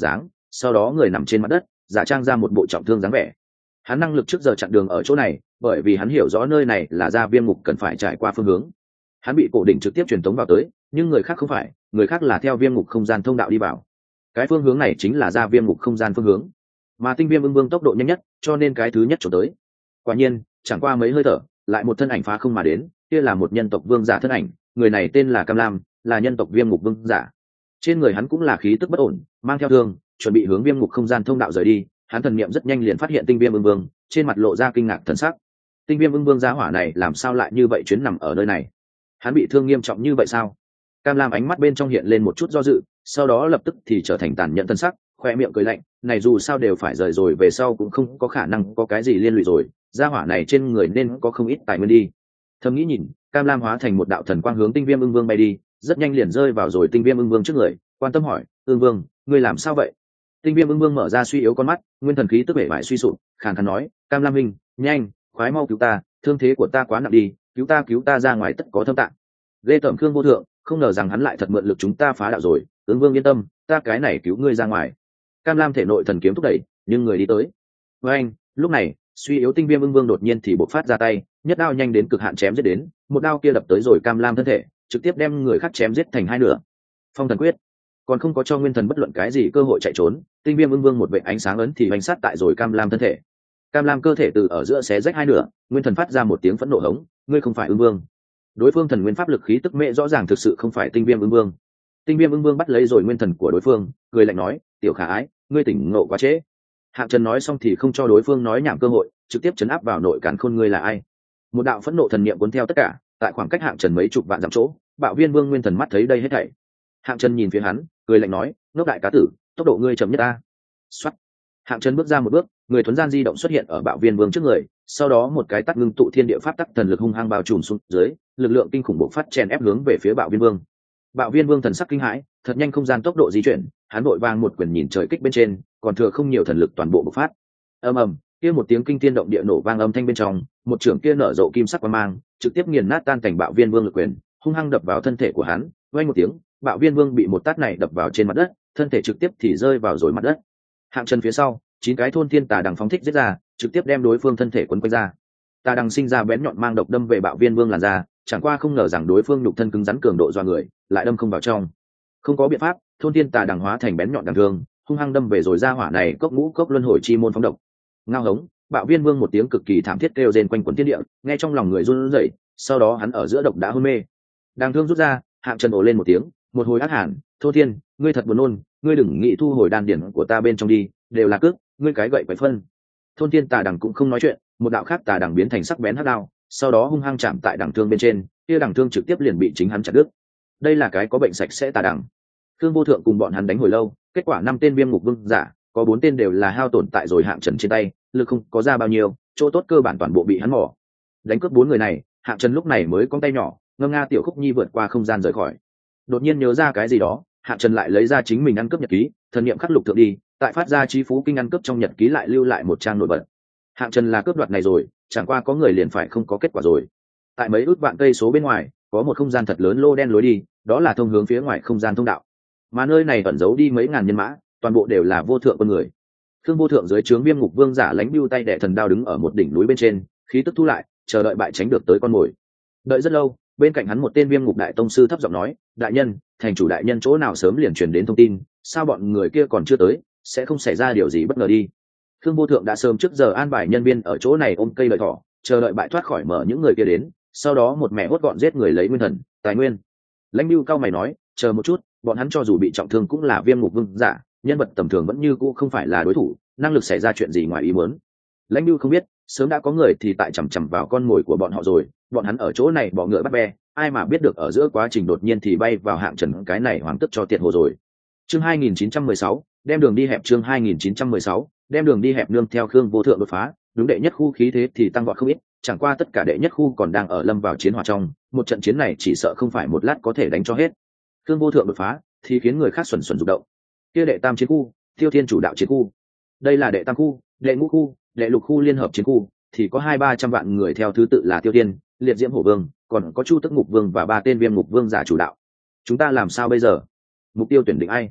sau đó người nằm trên mặt đất giả trang ra một bộ trọng thương dáng vẻ. Hắn năng lực trước giờ chặn đường ở chỗ này, bởi vì hắn hiểu rõ nơi này là ra viêm ngục cần phải trải qua phương hướng. Hắn bị cổ đỉnh trực tiếp truyền tống vào tới, nhưng người khác không phải, người khác là theo viêm ngục không gian thông đạo đi vào. Cái phương hướng này chính là ra viêm ngục không gian phương hướng, mà tinh viêm ưng vương tốc độ nhanh nhất, cho nên cái thứ nhất trốn tới. Quả nhiên, chẳng qua mấy hơi thở, lại một thân ảnh phá không mà đến, kia là một nhân tộc vương giả thân ảnh, người này tên là Cam Lam, là nhân tộc viêm ngục vương giả. Trên người hắn cũng là khí tức bất ổn, mang theo thương, chuẩn bị hướng viêm ngục không gian thông đạo rời đi. Hắn thần niệm rất nhanh liền phát hiện tinh viêm ưng vương, trên mặt lộ ra kinh ngạc thần sắc. Tinh viêm ưng vương giá hỏa này làm sao lại như vậy chuyến nằm ở nơi này? Hắn bị thương nghiêm trọng như vậy sao? Cam Lam ánh mắt bên trong hiện lên một chút do dự, sau đó lập tức thì trở thành tàn nhẫn thân sắc, khoe miệng cười lạnh, này dù sao đều phải rời rồi, về sau cũng không có khả năng có cái gì liên lụy rồi, gia hỏa này trên người nên có không ít tài nguyên đi. Thầm nghĩ nhìn, Cam Lam hóa thành một đạo thần quang hướng tinh viêm ưng vương bay đi, rất nhanh liền rơi vào rồi tinh viêm ưng vương trước người, quan tâm hỏi, ưng vương, ngươi làm sao vậy? Tinh viêm ưng vương mở ra suy yếu con mắt, nguyên thần khí tức bể bại suy sụp, khàn khàn nói, Cam Lam huynh, nhanh, khoái mau cứu ta, thương thế của ta quá nặng đi, cứu ta cứu ta ra ngoài tất có thâm tạng. Ghê tởm Khương Vô Thượng, không ngờ rằng hắn lại thật mượn lực chúng ta phá đạo rồi, ưng vương yên tâm, ta cái này cứu ngươi ra ngoài. Cam Lam thể nội thần kiếm thúc đẩy, nhưng người đi tới. Với anh, lúc này, suy yếu tinh viêm ưng vương đột nhiên thì bộc phát ra tay, nhất đao nhanh đến cực hạn chém giết đến, một đao kia đập tới rồi Cam Lam thân thể, trực tiếp đem người khác chém giết thành hai nửa. Phong thần quyết, còn không có cho nguyên thần bất luận cái gì cơ hội chạy trốn, tinh viêm ưng vương một vệt ánh sáng ấn thì hoành sát tại rồi Cam Lam thân thể. Cam Lam cơ thể từ ở giữa xé rách hai nửa, nguyên thần phát ra một tiếng phẫn nộ hống, ngươi không phải ưng vương. Đối phương thần nguyên pháp lực khí tức mẹ rõ ràng thực sự không phải tinh viêm ưng vương. Tinh viêm ưng vương bắt lấy rồi nguyên thần của đối phương, cười lạnh nói, tiểu khả ái, ngươi tỉnh ngộ quá trễ. Hạng Trần nói xong thì không cho đối phương nói nhảm cơ hội, trực tiếp chấn áp vào nội càn khôn, ngươi là ai? Một đạo phẫn nộ thần niệm cuốn theo tất cả, tại khoảng cách Hạng Trần mấy chục vạn dặm chỗ, Bạo Viên Vương nguyên thần mắt thấy đây hết thảy. Hạng Trần nhìn phía hắn, cười lạnh nói, ngốc đại cá tử, tốc độ ngươi chậm nhất ta. Soát. Hạng Trần bước ra một bước, người thuần gian di động xuất hiện ở Bạo Viên Vương trước người, sau đó một cái tắt ngưng tụ thiên địa pháp tắc thần lực hung hăng bao trùm xuống dưới, lực lượng kinh khủng bộc phát chèn ép hướng về phía Bạo Viên Vương. Bạo Viên Vương thần sắc kinh hãi, thật nhanh không gian tốc độ di chuyển, hắn vội vàng một quyền nhìn trời kích bên trên, còn thừa không nhiều thần lực toàn bộ bộc phát. Ầm ầm, kia một tiếng kinh thiên động địa nổ vang âm thanh bên trong, một trưởng kia nở rộ kim sắc quang mang, trực tiếp nghiền nát tan cảnh Bạo Viên Vương lực quyền, hung hăng đập vào thân thể của hắn, vang một tiếng, Bạo Viên Vương bị một tát này đập vào trên mặt đất, thân thể trực tiếp thì rơi vào rồi mặt đất. Hạng Trần phía sau, chín cái thôn thiên tà đằng phóng thích giết ra, trực tiếp đem đối phương thân thể quấn quanh ra. Tà đằng sinh ra bén nhọn mang độc đâm về Bạo Viên Vương làn da, chẳng qua không ngờ rằng đối phương nhục thân cứng rắn cường độ do người, lại đâm không vào trong. Không có biện pháp, thôn thiên tà đằng hóa thành bén nhọn đằng thương, hung hăng đâm về rồi ra hỏa này cốc ngũ cốc luân hồi chi môn phóng độc. Ngao hống, Bạo Viên Vương một tiếng cực kỳ thảm thiết kêu rên quanh quần thiên địa, nghe trong lòng người run rẩy, sau đó hắn ở giữa độc đã hôn mê. Đằng thương rút ra, Hạng Trần ồ lên một tiếng, một hồi ác hàn, thôn thiên, ngươi thật buồn nôn, ngươi đừng nghĩ thu hồi đan điển của ta bên trong đi, đều là cước, ngươi cái gậy quậy phân. Thôn thiên tà đằng cũng không nói chuyện, một đạo khác tà đằng biến thành sắc bén hắc đao, sau đó hung hăng chạm tại đằng thương bên trên, kia đằng thương trực tiếp liền bị chính hắn chặt đứt. Đây là cái có bệnh sạch sẽ tà đằng. Khương Vô Thượng cùng bọn hắn đánh hồi lâu, kết quả năm tên viêm ngục vương giả, có bốn tên đều là hao tổn tại rồi Hạng Trần trên tay, lực không có ra bao nhiêu, chỗ tốt cơ bản toàn bộ bị hắn mỏ. Đánh cướp bốn người này, Hạng Trần lúc này mới cong tay nhỏ, ngâm nga tiểu khúc nhi vượt qua không gian rời khỏi. Đột nhiên nhớ ra cái gì đó, Hạng Trần lại lấy ra chính mình ăn cướp nhật ký, thần niệm khắc lục thượng đi, tại phát ra trí phú kinh ăn cướp trong nhật ký lại lưu lại một trang nổi bật. Hạng Trần là cướp đoạt này rồi, chẳng qua có người liền phải không có kết quả rồi. Tại mấy ước vạn cây số bên ngoài, có một không gian thật lớn lô đen lối đi, đó là thông hướng phía ngoài không gian thông đạo. Mà nơi này ẩn giấu đi mấy ngàn nhân mã, toàn bộ đều là vô thượng con người. Khương Vô Thượng dưới trướng viêm ngục vương giả lãnh bưu tay đẻ thần đao đứng ở một đỉnh núi bên trên, khí tức thu lại, chờ đợi bại tránh được tới con mồi. Đợi rất lâu, bên cạnh hắn một tên viêm ngục đại tông sư thấp giọng nói, đại nhân, thành chủ đại nhân chỗ nào sớm liền truyền đến thông tin, sao bọn người kia còn chưa tới, sẽ không xảy ra điều gì bất ngờ đi. Khương Vô Thượng đã sớm trước giờ an bài nhân viên ở chỗ này ôm cây lợi thỏ, chờ đợi bại thoát khỏi mở những người kia đến, sau đó một mẹ hốt gọn giết người lấy nguyên thần, tài nguyên. Lãnh Bưu cao mày nói, chờ một chút, bọn hắn cho dù bị trọng thương cũng là viêm ngục vương giả, nhân vật tầm thường vẫn như cũ không phải là đối thủ, năng lực xảy ra chuyện gì ngoài ý muốn. Lãnh Bưu không biết, sớm đã có người thì tại chằm chằm vào con mồi của bọn họ rồi, bọn hắn ở chỗ này bỏ ngựa bắt bè, ai mà biết được ở giữa quá trình đột nhiên thì bay vào Hạng Trần cái này hoàng tức cho tiệt hồ rồi. Chương hai nghìn chín trăm mười sáu, đem đường đi hẹp. Chương hai nghìn chín trăm mười sáu, đem đường đi hẹp. Nương theo Khương Vô Thượng đột phá, đúng đệ nhất khu khí thế thì tăng vọt không ít, chẳng qua tất cả đệ nhất khu còn đang ở lâm vào chiến hỏa trong, một trận chiến này chỉ sợ không phải một lát có thể đánh cho hết. Khương Vô Thượng đột phá thì khiến người khác xuẩn xuẩn rụng động. Kia đệ tam chiến khu, Tiêu Thiên chủ đạo chiến khu, đây là đệ tam khu, đệ ngũ khu, đệ lục khu liên hợp chiến khu, thì có hai ba trăm vạn người theo thứ tự là Tiêu Thiên, Liệt Diễm Hổ Vương, còn có Chu Tức Ngục Vương và ba tên viêm ngục vương giả chủ đạo. Chúng ta làm sao bây giờ? Mục tiêu tuyển định ai?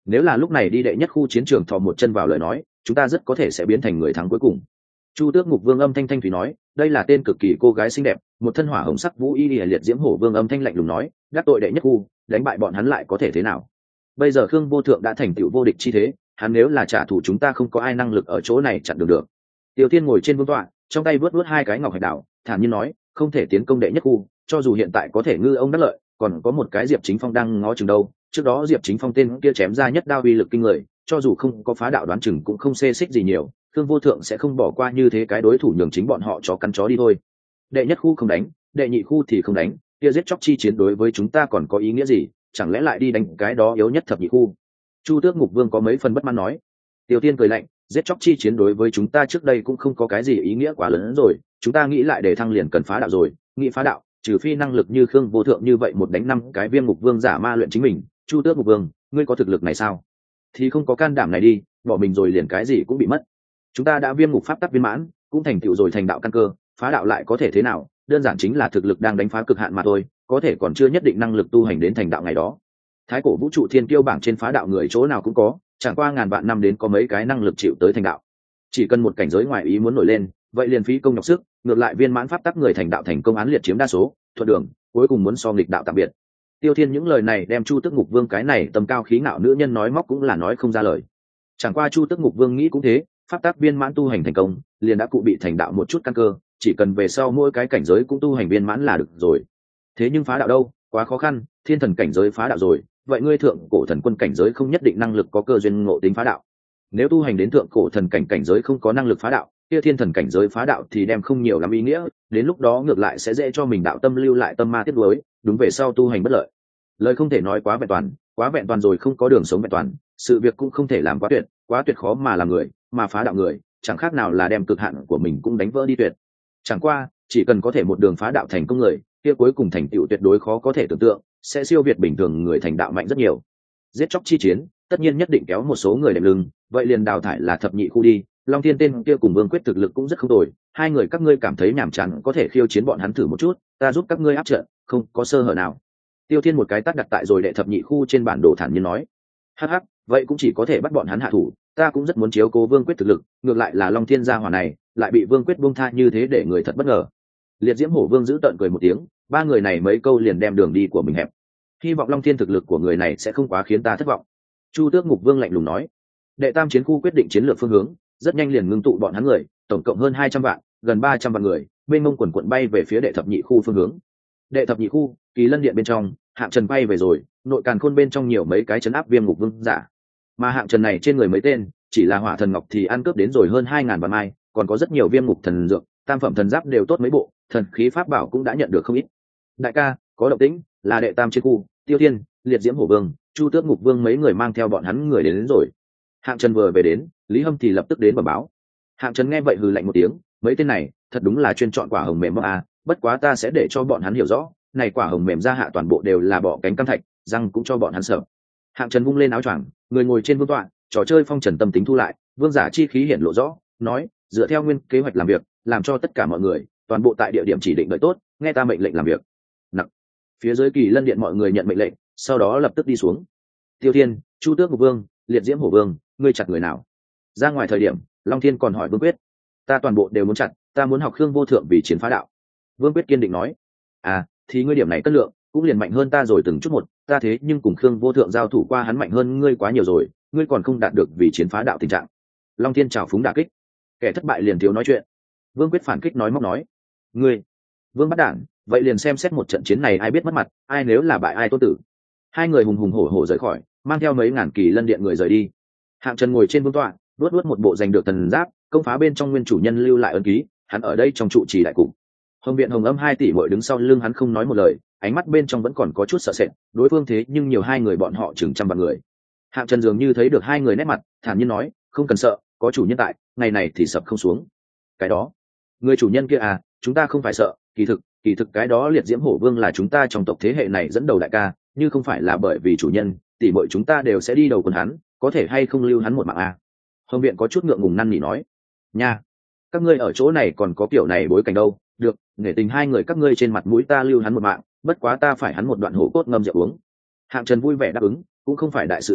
nếu là lúc này đi đệ nhất khu chiến trường thò một chân vào lời nói chúng ta rất có thể sẽ biến thành người thắng cuối cùng. Chu Tước Ngục Vương âm thanh thanh thủy nói, đây là tên cực kỳ cô gái xinh đẹp, một thân hỏa hồng sắc vũ y liệt diễm hổ vương âm thanh lạnh lùng nói, gác tội đệ nhất khu, đánh bại bọn hắn lại có thể thế nào? Bây giờ Khương Vô Thượng đã thành tựu vô địch chi thế, hắn nếu là trả thù chúng ta không có ai năng lực ở chỗ này chặn đường được. Tiêu Thiên ngồi trên vương tọa, trong tay vớt vớt hai cái ngọc hạch đảo, thản nhiên nói, không thể tiến công đệ nhất khu, cho dù hiện tại có thể ngư ông đắc lợi, còn có một cái Diệp Chính Phong đang ngó chừng đâu. Trước đó Diệp Chính Phong tên kia chém ra nhất đao uy lực kinh người, cho dù không có phá đạo đoán chừng cũng không xê xích gì nhiều. Khương Vô Thượng sẽ không bỏ qua như thế cái đối thủ nhường chính bọn họ chó cắn chó đi thôi. Đệ nhất khu không đánh, đệ nhị khu thì không đánh, kia giết chóc chi chiến đối với chúng ta còn có ý nghĩa gì? Chẳng lẽ lại đi đánh cái đó yếu nhất thập nhị khu? Chu Tước Ngục Vương có mấy phần bất mãn nói. Tiêu Tiên cười lạnh, giết chóc chi chiến đối với chúng ta trước đây cũng không có cái gì ý nghĩa quá lớn rồi. Chúng ta nghĩ lại để thăng liền cần phá đạo rồi, nghĩ phá đạo, trừ phi năng lực như Khương Vô Thượng như vậy một đánh năm cái Viêm Ngục Vương giả ma luyện chính mình. Chu Tước Ngục Vương, ngươi có thực lực này sao? Thì không có can đảm này đi, bỏ mình rồi liền cái gì cũng bị mất. Chúng ta đã viêm ngục pháp tắc viên mãn, cũng thành tựu rồi thành đạo căn cơ, phá đạo lại có thể thế nào? Đơn giản chính là thực lực đang đánh phá cực hạn mà thôi, có thể còn chưa nhất định năng lực tu hành đến thành đạo ngày đó. Thái cổ vũ trụ thiên kiêu bảng trên phá đạo người chỗ nào cũng có, chẳng qua ngàn vạn năm đến có mấy cái năng lực chịu tới thành đạo. Chỉ cần một cảnh giới ngoài ý muốn nổi lên, vậy liền phí công nhọc sức, ngược lại viên mãn pháp tắc người thành đạo thành công án liệt chiếm đa số, thuận đường, cuối cùng muốn so nghịch đạo tạm biệt. Tiêu Thiên những lời này đem Chu Tước Ngục Vương cái này tầm cao khí ngạo nữ nhân nói móc cũng là nói không ra lời. Chẳng qua Chu Tước Ngục Vương nghĩ cũng thế, pháp tắc viên mãn tu hành thành công, liền đã cụ bị thành đạo một chút căn cơ, chỉ cần về sau mỗi cái cảnh giới cũng tu hành viên mãn là được rồi. Thế nhưng phá đạo đâu, quá khó khăn, thiên thần cảnh giới phá đạo rồi, vậy ngươi thượng cổ thần quân cảnh giới không nhất định năng lực có cơ duyên ngộ tính phá đạo. Nếu tu hành đến thượng cổ thần cảnh cảnh giới không có năng lực phá đạo, kia thiên thần cảnh giới phá đạo thì đem không nhiều lắm ý nghĩa, đến lúc đó ngược lại sẽ dễ cho mình đạo tâm lưu lại tâm ma tiếp nối, đúng về sau tu hành bất lợi. Lời không thể nói quá vẹn toàn, quá vẹn toàn rồi không có đường sống vẹn toàn, sự việc cũng không thể làm quá tuyệt, quá tuyệt khó mà làm người, mà phá đạo người chẳng khác nào là đem cực hạn của mình cũng đánh vỡ đi tuyệt. Chẳng qua chỉ cần có thể một đường phá đạo thành công người, kia cuối cùng thành tựu tuyệt đối khó có thể tưởng tượng, sẽ siêu việt bình thường người thành đạo mạnh rất nhiều. Giết chóc chi chiến tất nhiên nhất định kéo một số người đệm lưng, vậy liền đào thải là thập nhị khu đi. Long Thiên tên kia cùng Vương Quyết thực lực cũng rất không tồi, hai người các ngươi cảm thấy nhàm chán có thể khiêu chiến bọn hắn thử một chút, ta giúp các ngươi áp trận, không có sơ hở nào. Tiêu Thiên một cái tát đặt tại rồi đệ thập nhị khu trên bản đồ thản nhiên nói, hắc hắc, vậy cũng chỉ có thể bắt bọn hắn hạ thủ, ta cũng rất muốn chiếu cố Vương Quyết thực lực, ngược lại là Long Thiên gia hỏa này lại bị Vương Quyết buông tha như thế để người thật bất ngờ. Liệt Diễm Hổ Vương giữ tợn cười một tiếng, ba người này mấy câu liền đem đường đi của mình hẹp, hy vọng Long Thiên thực lực của người này sẽ không quá khiến ta thất vọng. Chu Tước Ngục Vương lạnh lùng nói, đệ tam chiến khu quyết định chiến lược phương hướng, rất nhanh liền ngưng tụ bọn hắn người, tổng cộng hơn hai trăm vạn, gần ba trăm vạn người, bên mông quần quận bay về phía đệ thập nhị khu phương hướng. Đệ thập nhị khu, Kỳ Lân Điện bên trong, Hạng Trần bay về rồi, nội càn khôn bên trong nhiều mấy cái chấn áp Viêm Ngục Vương giả. Mà Hạng Trần này trên người mấy tên, chỉ là Hỏa Thần Ngọc thì ăn cướp đến rồi hơn hai ngàn vạn mai, còn có rất nhiều Viêm Ngục thần dược, tam phẩm thần giáp đều tốt mấy bộ, thần khí pháp bảo cũng đã nhận được không ít. Đại ca, có động tĩnh, là đệ tam chiến khu, Tiêu Thiên, Liệt Diễm Hổ Vương, Chu Tước Ngục Vương mấy người mang theo bọn hắn người đến, đến rồi. Hạng Trần vừa về đến, Lý Hâm thì lập tức đến bẩm báo. Hạng Trần nghe vậy hừ lạnh một tiếng, mấy tên này thật đúng là chuyên chọn quả hồng mềm à, bất quá ta sẽ để cho bọn hắn hiểu rõ, này quả hồng mềm ra hạ toàn bộ đều là bỏ cánh cam thạch, răng cũng cho bọn hắn sợ. Hạng Trần vung lên áo choàng, người ngồi trên vương tọa, trò chơi phong trần tâm tính thu lại, vương giả chi khí hiện lộ rõ, nói, dựa theo nguyên kế hoạch làm việc, làm cho tất cả mọi người, toàn bộ tại địa điểm chỉ định đợi tốt, nghe ta mệnh lệnh làm việc. Nặng. Phía dưới Kỳ Lân Điện mọi người nhận mệnh lệnh, sau đó lập tức đi xuống. Tiêu Thiên, Chu Tước Ngục Vương, Liệt Diễm Hổ Vương, ngươi chặt người nào? Ra ngoài thời điểm, Long Thiên còn hỏi Vương Quyết. Ta toàn bộ đều muốn chặt, ta muốn học Khương Vô Thượng vì chiến phá đạo. Vương Quyết kiên định nói. À, thì ngươi điểm này cân lượng cũng liền mạnh hơn ta rồi từng chút một, ta thế nhưng cùng Khương Vô Thượng giao thủ qua hắn mạnh hơn ngươi quá nhiều rồi, ngươi còn không đạt được vì chiến phá đạo tình trạng. Long Thiên trào phúng đả kích. Kẻ thất bại liền thiếu nói chuyện. Vương Quyết phản kích nói móc nói. Ngươi, Vương bắt đản, vậy liền xem xét một trận chiến này ai biết mất mặt, ai nếu là bại ai tôn tử. Hai người hùng hùng hổ hổ rời khỏi, mang theo mấy ngàn Kỳ Lân Điện người rời đi. Hạng Trần ngồi trên vương tọa, luốt luốt một bộ giành được thần giáp, công phá bên trong nguyên chủ nhân lưu lại ấn ký, hắn ở đây trong trụ trì đại cục. Hồng Viện Hồng Âm hai tỷ muội đứng sau lưng hắn không nói một lời, ánh mắt bên trong vẫn còn có chút sợ sệt, đối phương thế nhưng nhiều hai người bọn họ chừng trăm vạn người. Hạng Trần dường như thấy được hai người nét mặt, thản nhiên nói, không cần sợ, có chủ nhân tại, ngày này thì sập không xuống. Cái đó, người chủ nhân kia à, chúng ta không phải sợ, kỳ thực, kỳ thực cái đó Liệt Diễm Hổ Vương là chúng ta trong tộc thế hệ này dẫn đầu đại ca, như không phải là bởi vì chủ nhân, tỷ muội chúng ta đều sẽ đi đầu quần hắn, có thể hay không lưu hắn một mạng à? Hồng Viện có chút ngượng ngùng năn nỉ nói, nha, các ngươi ở chỗ này còn có kiểu này bối cảnh đâu, được, nể tình hai người các ngươi trên mặt mũi ta lưu hắn một mạng, bất quá ta phải hắn một đoạn hổ cốt ngâm rượu uống. Hạng Trần vui vẻ đáp ứng, cũng không phải đại sự gì,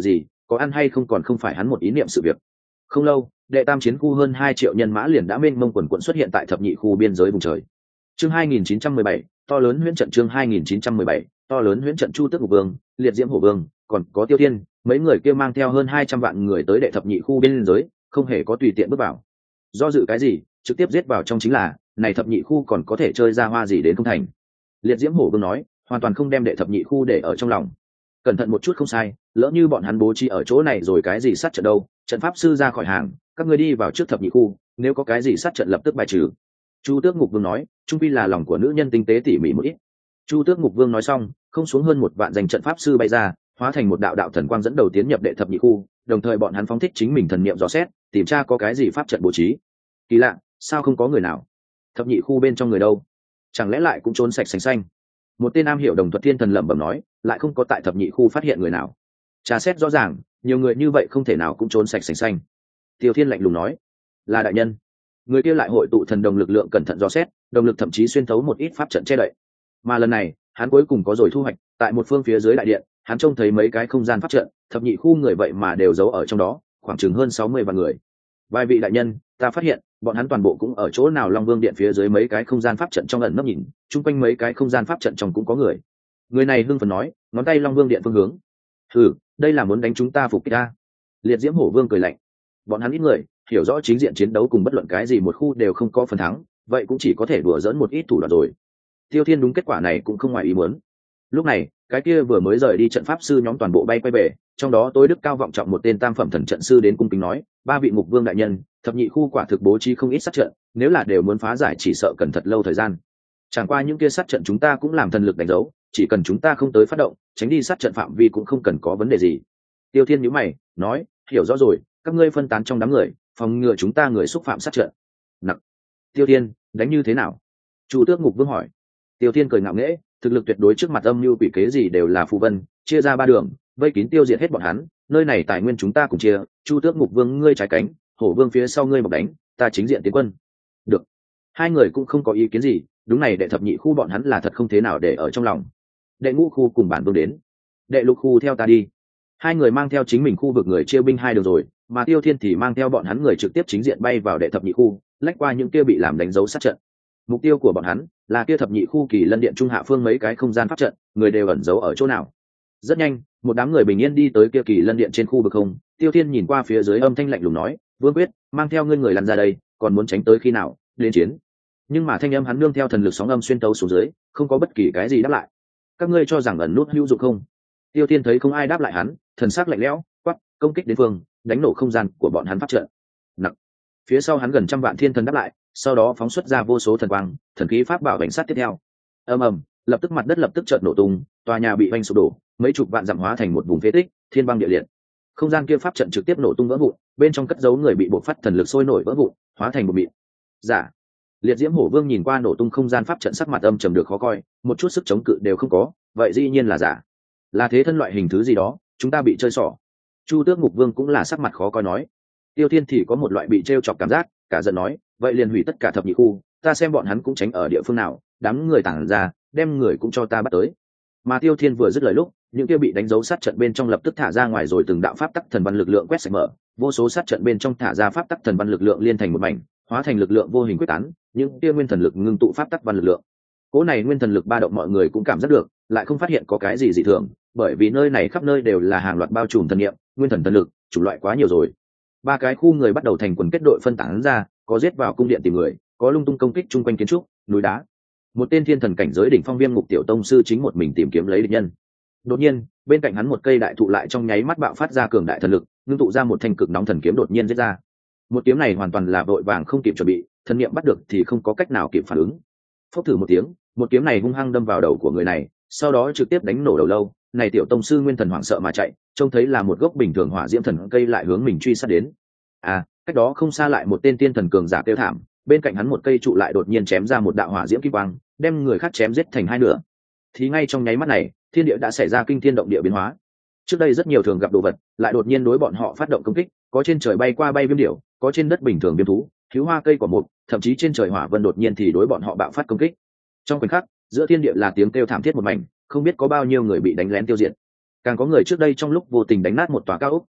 có ăn hay không còn không phải hắn một ý niệm sự việc. Không lâu, đệ tam chiến khu hơn hai triệu nhân mã liền đã mênh mông quần quận xuất hiện tại thập nhị khu biên giới vùng trời. Chương hai nghìn chín trăm mười bảy, to lớn huyễn trận. Chương hai nghìn chín trăm mười bảy, to lớn huyễn trận. Chu Tước Ngục Vương, Liệt Diễm Hổ Vương, còn có Tiêu Thiên, mấy người kia mang theo hơn hai trăm vạn người tới đệ thập nhị khu biên giới, không hề có tùy tiện bước vào. Do dự cái gì, trực tiếp giết vào trong chính là, này thập nhị khu còn có thể chơi ra hoa gì đến không thành. Liệt Diễm Hổ Vương nói, hoàn toàn không đem đệ thập nhị khu để ở trong lòng. Cẩn thận một chút không sai, lỡ như bọn hắn bố trí ở chỗ này rồi cái gì sát trận đâu, trận pháp sư ra khỏi hàng, các ngươi đi vào trước thập nhị khu, nếu có cái gì sát trận lập tức bài trừ. Chu Tước Ngục Vương nói, trung quy là lòng của nữ nhân tinh tế tỉ mỉ một ít. Chu Tước Ngục Vương nói xong, không xuống hơn một vạn danh trận pháp sư bay ra, hóa thành một đạo đạo thần quang dẫn đầu tiến nhập đệ thập nhị khu, đồng thời bọn hắn phóng thích chính mình thần niệm dò xét, tìm tra có cái gì pháp trận bố trí. Kỳ lạ, sao không có người nào? Thập nhị khu bên trong người đâu? Chẳng lẽ lại cũng trốn sạch sành xanh? Một tên nam hiểu đồng thuật thiên thần lẩm bẩm nói, lại không có tại thập nhị khu phát hiện người nào. Tra xét rõ ràng, nhiều người như vậy không thể nào cũng trốn sạch sành xanh. Tiêu Thiên lạnh lùng nói, là đại nhân. Người kia lại hội tụ thần đồng lực lượng cẩn thận dò xét, đồng lực thậm chí xuyên thấu một ít pháp trận che đậy. Mà lần này, hắn cuối cùng có rồi thu hoạch, tại một phương phía dưới đại điện, hắn trông thấy mấy cái không gian pháp trận, thập nhị khu người vậy mà đều giấu ở trong đó, khoảng chừng hơn sáu mươi vạn người. Vài vị đại nhân, ta phát hiện, bọn hắn toàn bộ cũng ở chỗ nào Long Vương điện phía dưới mấy cái không gian pháp trận trong ẩn nấp nhìn, chung quanh mấy cái không gian pháp trận trong cũng có người. Người này hưng phấn nói, ngón tay Long Vương điện phương hướng. Hừ, đây là muốn đánh chúng ta phục kích ta. Liệt Diễm Hổ Vương cười lạnh. Bọn hắn ít người, hiểu rõ chính diện chiến đấu cùng bất luận cái gì một khu đều không có phần thắng, vậy cũng chỉ có thể đùa dỡn một ít thủ đoạn rồi. Tiêu Thiên đúng kết quả này cũng không ngoài ý muốn. Lúc này, cái kia vừa mới rời đi trận pháp sư nhóm toàn bộ bay quay về, trong đó tối đức cao vọng trọng một tên tam phẩm thần trận sư đến cung kính nói, ba vị Ngục Vương đại nhân, thập nhị khu quả thực bố trí không ít sát trận, nếu là đều muốn phá giải chỉ sợ cần thật lâu thời gian. Chẳng qua những kia sát trận chúng ta cũng làm thần lực đánh dấu, chỉ cần chúng ta không tới phát động, tránh đi sát trận phạm vi cũng không cần có vấn đề gì. Tiêu Thiên nhíu mày, nói, hiểu rõ rồi, các ngươi phân tán trong đám người, phòng ngừa chúng ta người xúc phạm sát trận. Nặc. Tiêu Thiên, đánh như thế nào? Chu Tước Ngục Vương hỏi. Tiêu Thiên cười ngạo nghễ, thực lực tuyệt đối trước mặt âm mưu quỷ kế gì đều là phù vân, chia ra ba đường, vây kín tiêu diệt hết bọn hắn, nơi này tài nguyên chúng ta cùng chia, Chu Tước Ngục Vương ngươi trái cánh, Hổ Vương phía sau ngươi mọc đánh, ta chính diện tiến quân. Được. Hai người cũng không có ý kiến gì, đúng này đệ thập nhị khu bọn hắn là thật không thế nào để ở trong lòng. Đệ ngũ khu cùng bản vương đến, đệ lục khu theo ta đi. Hai người mang theo chính mình khu vực người chia binh hai đường rồi, mà Tiêu Thiên thì mang theo bọn hắn người trực tiếp chính diện bay vào đệ thập nhị khu, lách qua những kia bị làm đánh dấu sát trận. Mục tiêu của bọn hắn là kia thập nhị khu Kỳ Lân điện trung hạ phương mấy cái không gian pháp trận, người đều ẩn giấu ở chỗ nào. Rất nhanh, một đám người bình yên đi tới kia Kỳ Lân điện trên khu vực không. Tiêu Thiên nhìn qua phía dưới âm thanh lạnh lùng nói, Vương Quyết, mang theo ngươi người lăn ra đây, còn muốn tránh tới khi nào? Lên chiến. Nhưng mà thanh âm hắn nương theo thần lực sóng âm xuyên tấu xuống dưới, không có bất kỳ cái gì đáp lại. Các ngươi cho rằng ẩn nút hữu dụng không? Tiêu Thiên thấy không ai đáp lại hắn, thần sắc lạnh lẽo, quắc, công kích đến phương, đánh nổ không gian của bọn hắn pháp trận. Nặng. Phía sau hắn gần trăm vạn thiên thần đáp lại, sau đó phóng xuất ra vô số thần quang, thần khí pháp bảo bánh sát tiếp theo. Ầm ầm, lập tức mặt đất lập tức chợt nổ tung, tòa nhà bị vành sụp đổ, mấy chục vạn dặm hóa thành một vùng phế tích, thiên băng địa liệt. Không gian kia pháp trận trực tiếp nổ tung vỡ vụn, bên trong cất giấu người bị bộc phát thần lực sôi nổi vỡ vụn, hóa thành một mịn. Giả. Liệt Diễm Hổ Vương nhìn qua nổ tung không gian pháp trận sắc mặt âm trầm được khó coi, một chút sức chống cự đều không có, vậy dĩ nhiên là giả. Là thế thân loại hình thứ gì đó, chúng ta bị chơi xỏ. Chu Tước Ngục Vương cũng là sắc mặt khó coi nói. Tiêu Thiên thì có một loại bị trêu chọc cảm giác, cả giận nói, vậy liền hủy tất cả thập nhị khu, ta xem bọn hắn cũng tránh ở địa phương nào, đám người tản ra, đem người cũng cho ta bắt tới. Mà Tiêu Thiên vừa dứt lời lúc, những kia bị đánh dấu sát trận bên trong lập tức thả ra ngoài rồi từng đạo pháp tắc thần văn lực lượng quét sạch mở, vô số sát trận bên trong thả ra pháp tắc thần văn lực lượng liên thành một mảnh, hóa thành lực lượng vô hình quyết tán, những kia nguyên thần lực ngưng tụ pháp tắc văn lực lượng. Cỗ này nguyên thần lực ba động mọi người cũng cảm giác được, lại không phát hiện có cái gì dị thường, bởi vì nơi này khắp nơi đều là hàng loạt bao trùm thần niệm, nguyên thần thần lực, chủng loại quá nhiều rồi. Ba cái khu người bắt đầu thành quần kết đội phân tán ra, có giết vào cung điện tìm người, có lung tung công kích chung quanh kiến trúc, núi đá. Một tên thiên thần cảnh giới đỉnh phong Viêm Ngục tiểu tông sư chính một mình tìm kiếm lấy địch nhân. Đột nhiên, bên cạnh hắn một cây đại thụ lại trong nháy mắt bạo phát ra cường đại thần lực, ngưng tụ ra một thanh cực nóng thần kiếm đột nhiên giết ra. Một kiếm này hoàn toàn là vội vàng không kịp chuẩn bị, thần niệm bắt được thì không có cách nào kịp phản ứng. Phốc thử một tiếng, một kiếm này hung hăng đâm vào đầu của người này, sau đó trực tiếp đánh nổ đầu lâu. Này tiểu tông sư nguyên thần hoảng sợ mà chạy, trông thấy là một gốc bình thường hỏa diễm thần cây lại hướng mình truy sát đến. À, cách đó không xa lại một tên tiên thần cường giả kêu thảm, bên cạnh hắn một cây trụ lại đột nhiên chém ra một đạo hỏa diễm kim quang, đem người khác chém giết thành hai nửa. Thì ngay trong nháy mắt này, thiên địa đã xảy ra kinh thiên động địa biến hóa. Trước đây rất nhiều thường gặp đồ vật, lại đột nhiên đối bọn họ phát động công kích, có trên trời bay qua bay viêm điểu, có trên đất bình thường viêm thú, thiếu hoa cây quả mục, thậm chí trên trời hỏa vân đột nhiên thì đối bọn họ bạo phát công kích. Trong khoảnh khắc, giữa thiên địa là tiếng kêu thảm thiết một mảnh, không biết có bao nhiêu người bị đánh lén tiêu diệt. Càng có người trước đây trong lúc vô tình đánh nát một tòa cao ốc,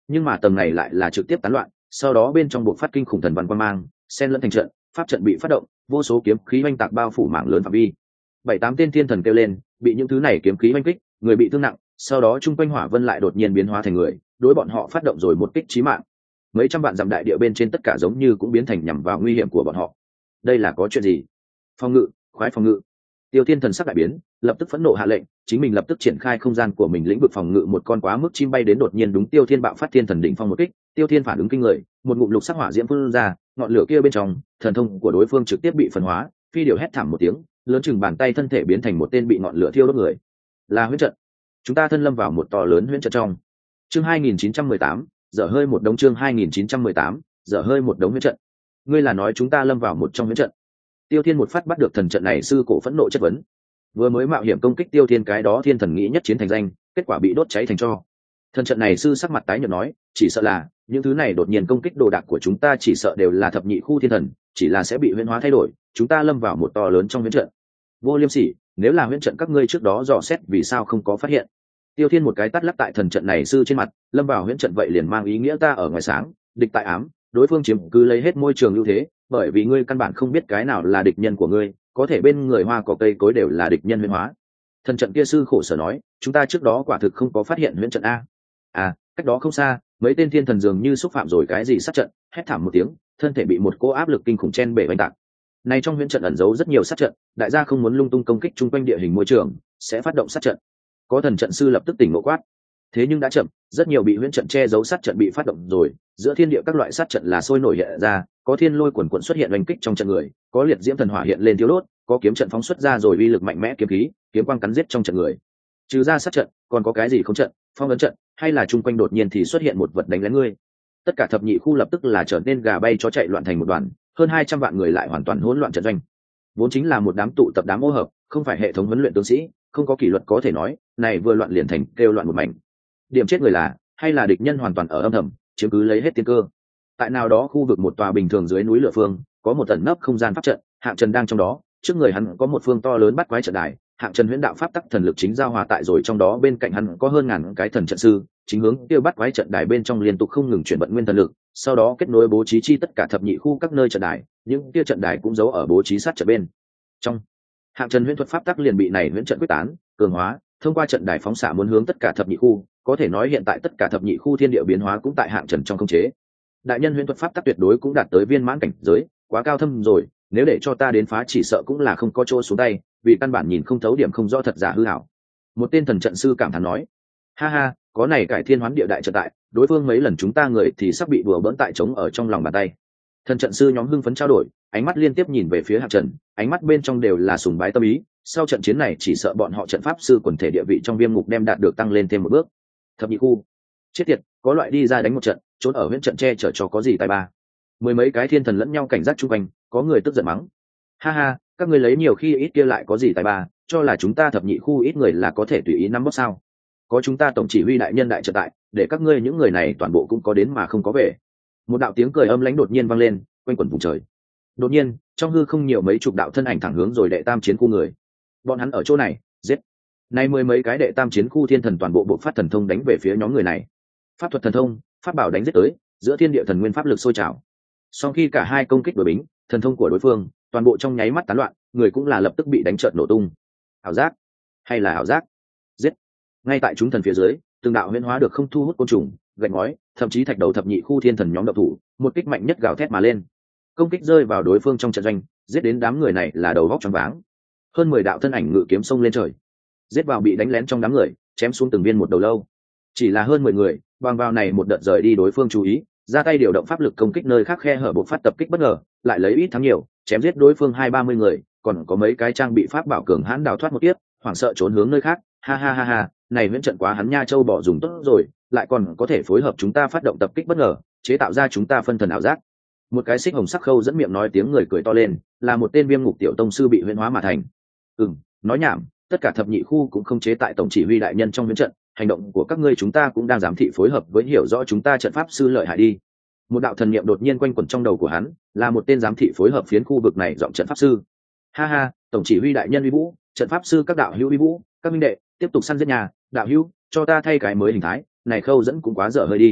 nhưng mà tầng này lại là trực tiếp tán loạn, sau đó bên trong buộc phát kinh khủng thần văn quang mang xen lẫn thành trận, pháp trận bị phát động, vô số kiếm khí oanh tạc bao phủ mảng lớn phạm vi. Bảy tám tên thiên thần kêu lên, bị những thứ này kiếm khí oanh kích, người bị thương nặng, sau đó trung quanh hỏa vân lại đột nhiên biến hóa thành người, đối bọn họ phát động rồi một kích chí mạng. Mấy trăm vạn dặm đại địa bên trên tất cả giống như cũng biến thành nhằm vào nguy hiểm của bọn họ. Đây là có chuyện gì? Phòng ngự, khoái phòng ngự. Tiêu Thiên thần sắc đại biến, lập tức phẫn nộ hạ lệnh, chính mình lập tức triển khai không gian của mình lĩnh vực phòng ngự, một con quá mức chim bay đến đột nhiên đúng Tiêu Thiên bạo phát thiên thần đỉnh phong một kích. Tiêu Thiên phản ứng kinh người, một ngụm lục sắc hỏa diễm phun ra, ngọn lửa kia bên trong, thần thông của đối phương trực tiếp bị phân hóa, phi điểu hét thảm một tiếng, lớn chừng bàn tay thân thể biến thành một tên bị ngọn lửa thiêu đốt người. Là huyễn trận. Chúng ta thân lâm vào một to lớn huyễn trận trong. Chương hai nghìn chín trăm mười tám, dở hơi một đống chương hai nghìn chín trăm mười tám, dở hơi một đống huyễn trận. Ngươi là nói chúng ta lâm vào một trong huyễn trận? Tiêu Thiên một phát bắt được thần trận này, sư cổ phẫn nộ chất vấn. Vừa mới mạo hiểm công kích Tiêu Thiên cái đó thiên thần nghĩ nhất chiến thành danh, kết quả bị đốt cháy thành tro. Thần trận này sư sắc mặt tái nhợt nói, chỉ sợ là những thứ này đột nhiên công kích đồ đạc của chúng ta, chỉ sợ đều là thập nhị khu thiên thần, chỉ là sẽ bị huyễn hóa thay đổi, chúng ta lâm vào một to lớn trong huyễn trận. Vô Liêm Sỉ, nếu là huyễn trận các ngươi trước đó dò xét vì sao không có phát hiện? Tiêu Thiên một cái tát lắc tại thần trận này sư trên mặt, lâm vào huyễn trận vậy liền mang ý nghĩa ta ở ngoài sáng, địch tại ám, đối phương chiếm cứ lấy hết môi trường ưu thế, bởi vì ngươi căn bản không biết cái nào là địch nhân của ngươi, có thể bên người hoa cỏ cây cối đều là địch nhân huyễn hóa. Thần trận kia sư khổ sở nói, chúng ta trước đó quả thực không có phát hiện huyễn trận a. À, cách đó không xa, mấy tên thiên thần dường như xúc phạm rồi cái gì sát trận, hét thảm một tiếng, thân thể bị một cỗ áp lực kinh khủng chen bể oanh tạc. Này trong huyễn trận ẩn giấu rất nhiều sát trận, đại gia không muốn lung tung công kích chung quanh địa hình môi trường, sẽ phát động sát trận. Có thần trận sư lập tức tỉnh ngộ quát. Thế nhưng đã chậm, rất nhiều bị huyễn trận che giấu sát trận bị phát động rồi, giữa thiên địa các loại sát trận là sôi nổi hiện ra, có thiên lôi quần quần xuất hiện oanh kích trong trận người, có liệt diễm thần hỏa hiện lên thiếu đốt, có kiếm trận phóng xuất ra rồi uy lực mạnh mẽ kiếm khí, kiếm quang cắn giết trong trận người. Trừ ra sát trận, còn có cái gì không trận, phong ấn trận, hay là chung quanh đột nhiên thì xuất hiện một vật đánh lén ngươi. Tất cả thập nhị khu lập tức là trở nên gà bay chó chạy loạn thành một đoàn, hơn hai trăm vạn người lại hoàn toàn hỗn loạn trận doanh. Vốn chính là một đám tụ tập đám ô hợp, không phải hệ thống huấn luyện tướng sĩ, không có kỷ luật có thể nói, này vừa loạn liền thành kêu loạn một mảnh. Điểm chết người là, hay là địch nhân hoàn toàn ở âm thầm, chiếm cứ lấy hết tiên cơ. Tại nào đó khu vực một tòa bình thường dưới núi lửa phương, có một tận nấp không gian pháp trận, Hạng Trần đang trong đó, trước người hắn có một phương to lớn bắt quái trận đài, Hạng Trần huyễn đạo pháp tắc thần lực chính giao hòa tại rồi trong đó, bên cạnh hắn có hơn ngàn cái thần trận sư, chính hướng tiêu bắt quái trận đài bên trong liên tục không ngừng chuyển vận nguyên thần lực, sau đó kết nối bố trí chi tất cả thập nhị khu các nơi trận đài, những kia trận đài cũng giấu ở bố trí sát trận bên trong. Hạng Trần huyễn thuật pháp tắc liền bị này huyễn trận quyết tán, cường hóa, thông qua trận đài phóng xạ muốn hướng tất cả thập nhị khu, có thể nói hiện tại tất cả thập nhị khu thiên địa biến hóa cũng tại Hạng Trần trong khống chế. Đại nhân huyễn thuật pháp tắc tuyệt đối cũng đạt tới viên mãn cảnh giới, quá cao thâm rồi, nếu để cho ta đến phá chỉ sợ cũng là không có chỗ xuống tay, vì căn bản nhìn không thấu điểm không rõ thật giả hư hảo. Một tên thần trận sư cảm thán nói, ha ha, có này cải thiên hoán địa đại trận tại, đối phương mấy lần chúng ta người thì sắp bị bừa bỡn tại trống ở trong lòng bàn tay. Thần trận sư nhóm hưng phấn trao đổi, ánh mắt liên tiếp nhìn về phía Hạng Trần, ánh mắt bên trong đều là sùng bái tâm ý, sau trận chiến này chỉ sợ bọn họ trận pháp sư quần thể địa vị trong viêm ngục đem đạt được tăng lên thêm một bước. Thập nhị khu, chết tiệt, có loại đi ra đánh một trận, trốn ở huyễn trận che chở cho có gì tài ba. Mười mấy cái thiên thần lẫn nhau cảnh giác chung quanh, có người tức giận mắng, ha ha, các ngươi lấy nhiều khi ít kia lại có gì tài ba, cho là chúng ta thập nhị khu ít người là có thể tùy ý nắm bóp sao? Có chúng ta tổng chỉ huy đại nhân đại trận tại, để các ngươi những người này toàn bộ cũng có đến mà không có về. Một đạo tiếng cười âm lãnh đột nhiên vang lên, quanh quẩn vùng trời. Đột nhiên, trong hư không nhiều mấy chục đạo thân ảnh thẳng hướng rồi đệ tam chiến khu người. Bọn hắn ở chỗ này, giết. Nay mười mấy cái đệ tam chiến khu thiên thần toàn bộ bộ phát thần thông đánh về phía nhóm người này. Pháp thuật thần thông, pháp bảo đánh giết tới, giữa thiên địa thần nguyên pháp lực sôi trào. Sau khi cả hai công kích đối bính, thần thông của đối phương, toàn bộ trong nháy mắt tán loạn, người cũng là lập tức bị đánh trợn nổ tung. Ảo giác, hay là ảo giác? Giết. Ngay tại chúng thần phía dưới, từng đạo huyễn hóa được không thu hút côn trùng, gạch ngói, thậm chí thạch đầu thập nhị khu thiên thần nhóm độc thủ, một kích mạnh nhất gào thét mà lên. Công kích rơi vào đối phương trong trận doanh, giết đến đám người này là đầu vóc choáng váng. Hơn mười đạo thân ảnh ngự kiếm xông lên trời, giết vào bị đánh lén trong đám người, chém xuống từng viên một đầu lâu. Chỉ là hơn mười người, bằng vào này một đợt rời đi đối phương chú ý, ra tay điều động pháp lực công kích nơi khác khe hở, bộc phát tập kích bất ngờ, lại lấy ít thắng nhiều, chém giết đối phương hai ba mươi người, còn có mấy cái trang bị pháp bảo cường hãn đào thoát một kiếp, hoảng sợ trốn hướng nơi khác. Ha ha ha ha, này viễn trận quá hắn nha châu bỏ dùng tốt rồi, lại còn có thể phối hợp chúng ta phát động tập kích bất ngờ, chế tạo ra chúng ta phân thần ảo giác. Một cái xích hồng sắc khâu dẫn miệng nói, tiếng người cười to lên, là một tên viêm ngục tiểu tông sư bị huyễn hóa mà thành. Ừm, nói nhảm, tất cả thập nhị khu cũng không chế tại tổng chỉ huy đại nhân trong viễn trận, hành động của các ngươi chúng ta cũng đang giám thị phối hợp với hiểu rõ chúng ta trận pháp sư lợi hại đi. Một đạo thần niệm đột nhiên quanh quẩn trong đầu của hắn, là một tên giám thị phối hợp phiến khu vực này giọng trận pháp sư. Ha ha, tổng chỉ huy đại nhân uy vũ, trận pháp sư các đạo hữu uy vũ, các minh đệ tiếp tục săn giết nhà, đạo hữu cho ta thay cái mới hình thái, này khâu dẫn cũng quá dở hơi đi.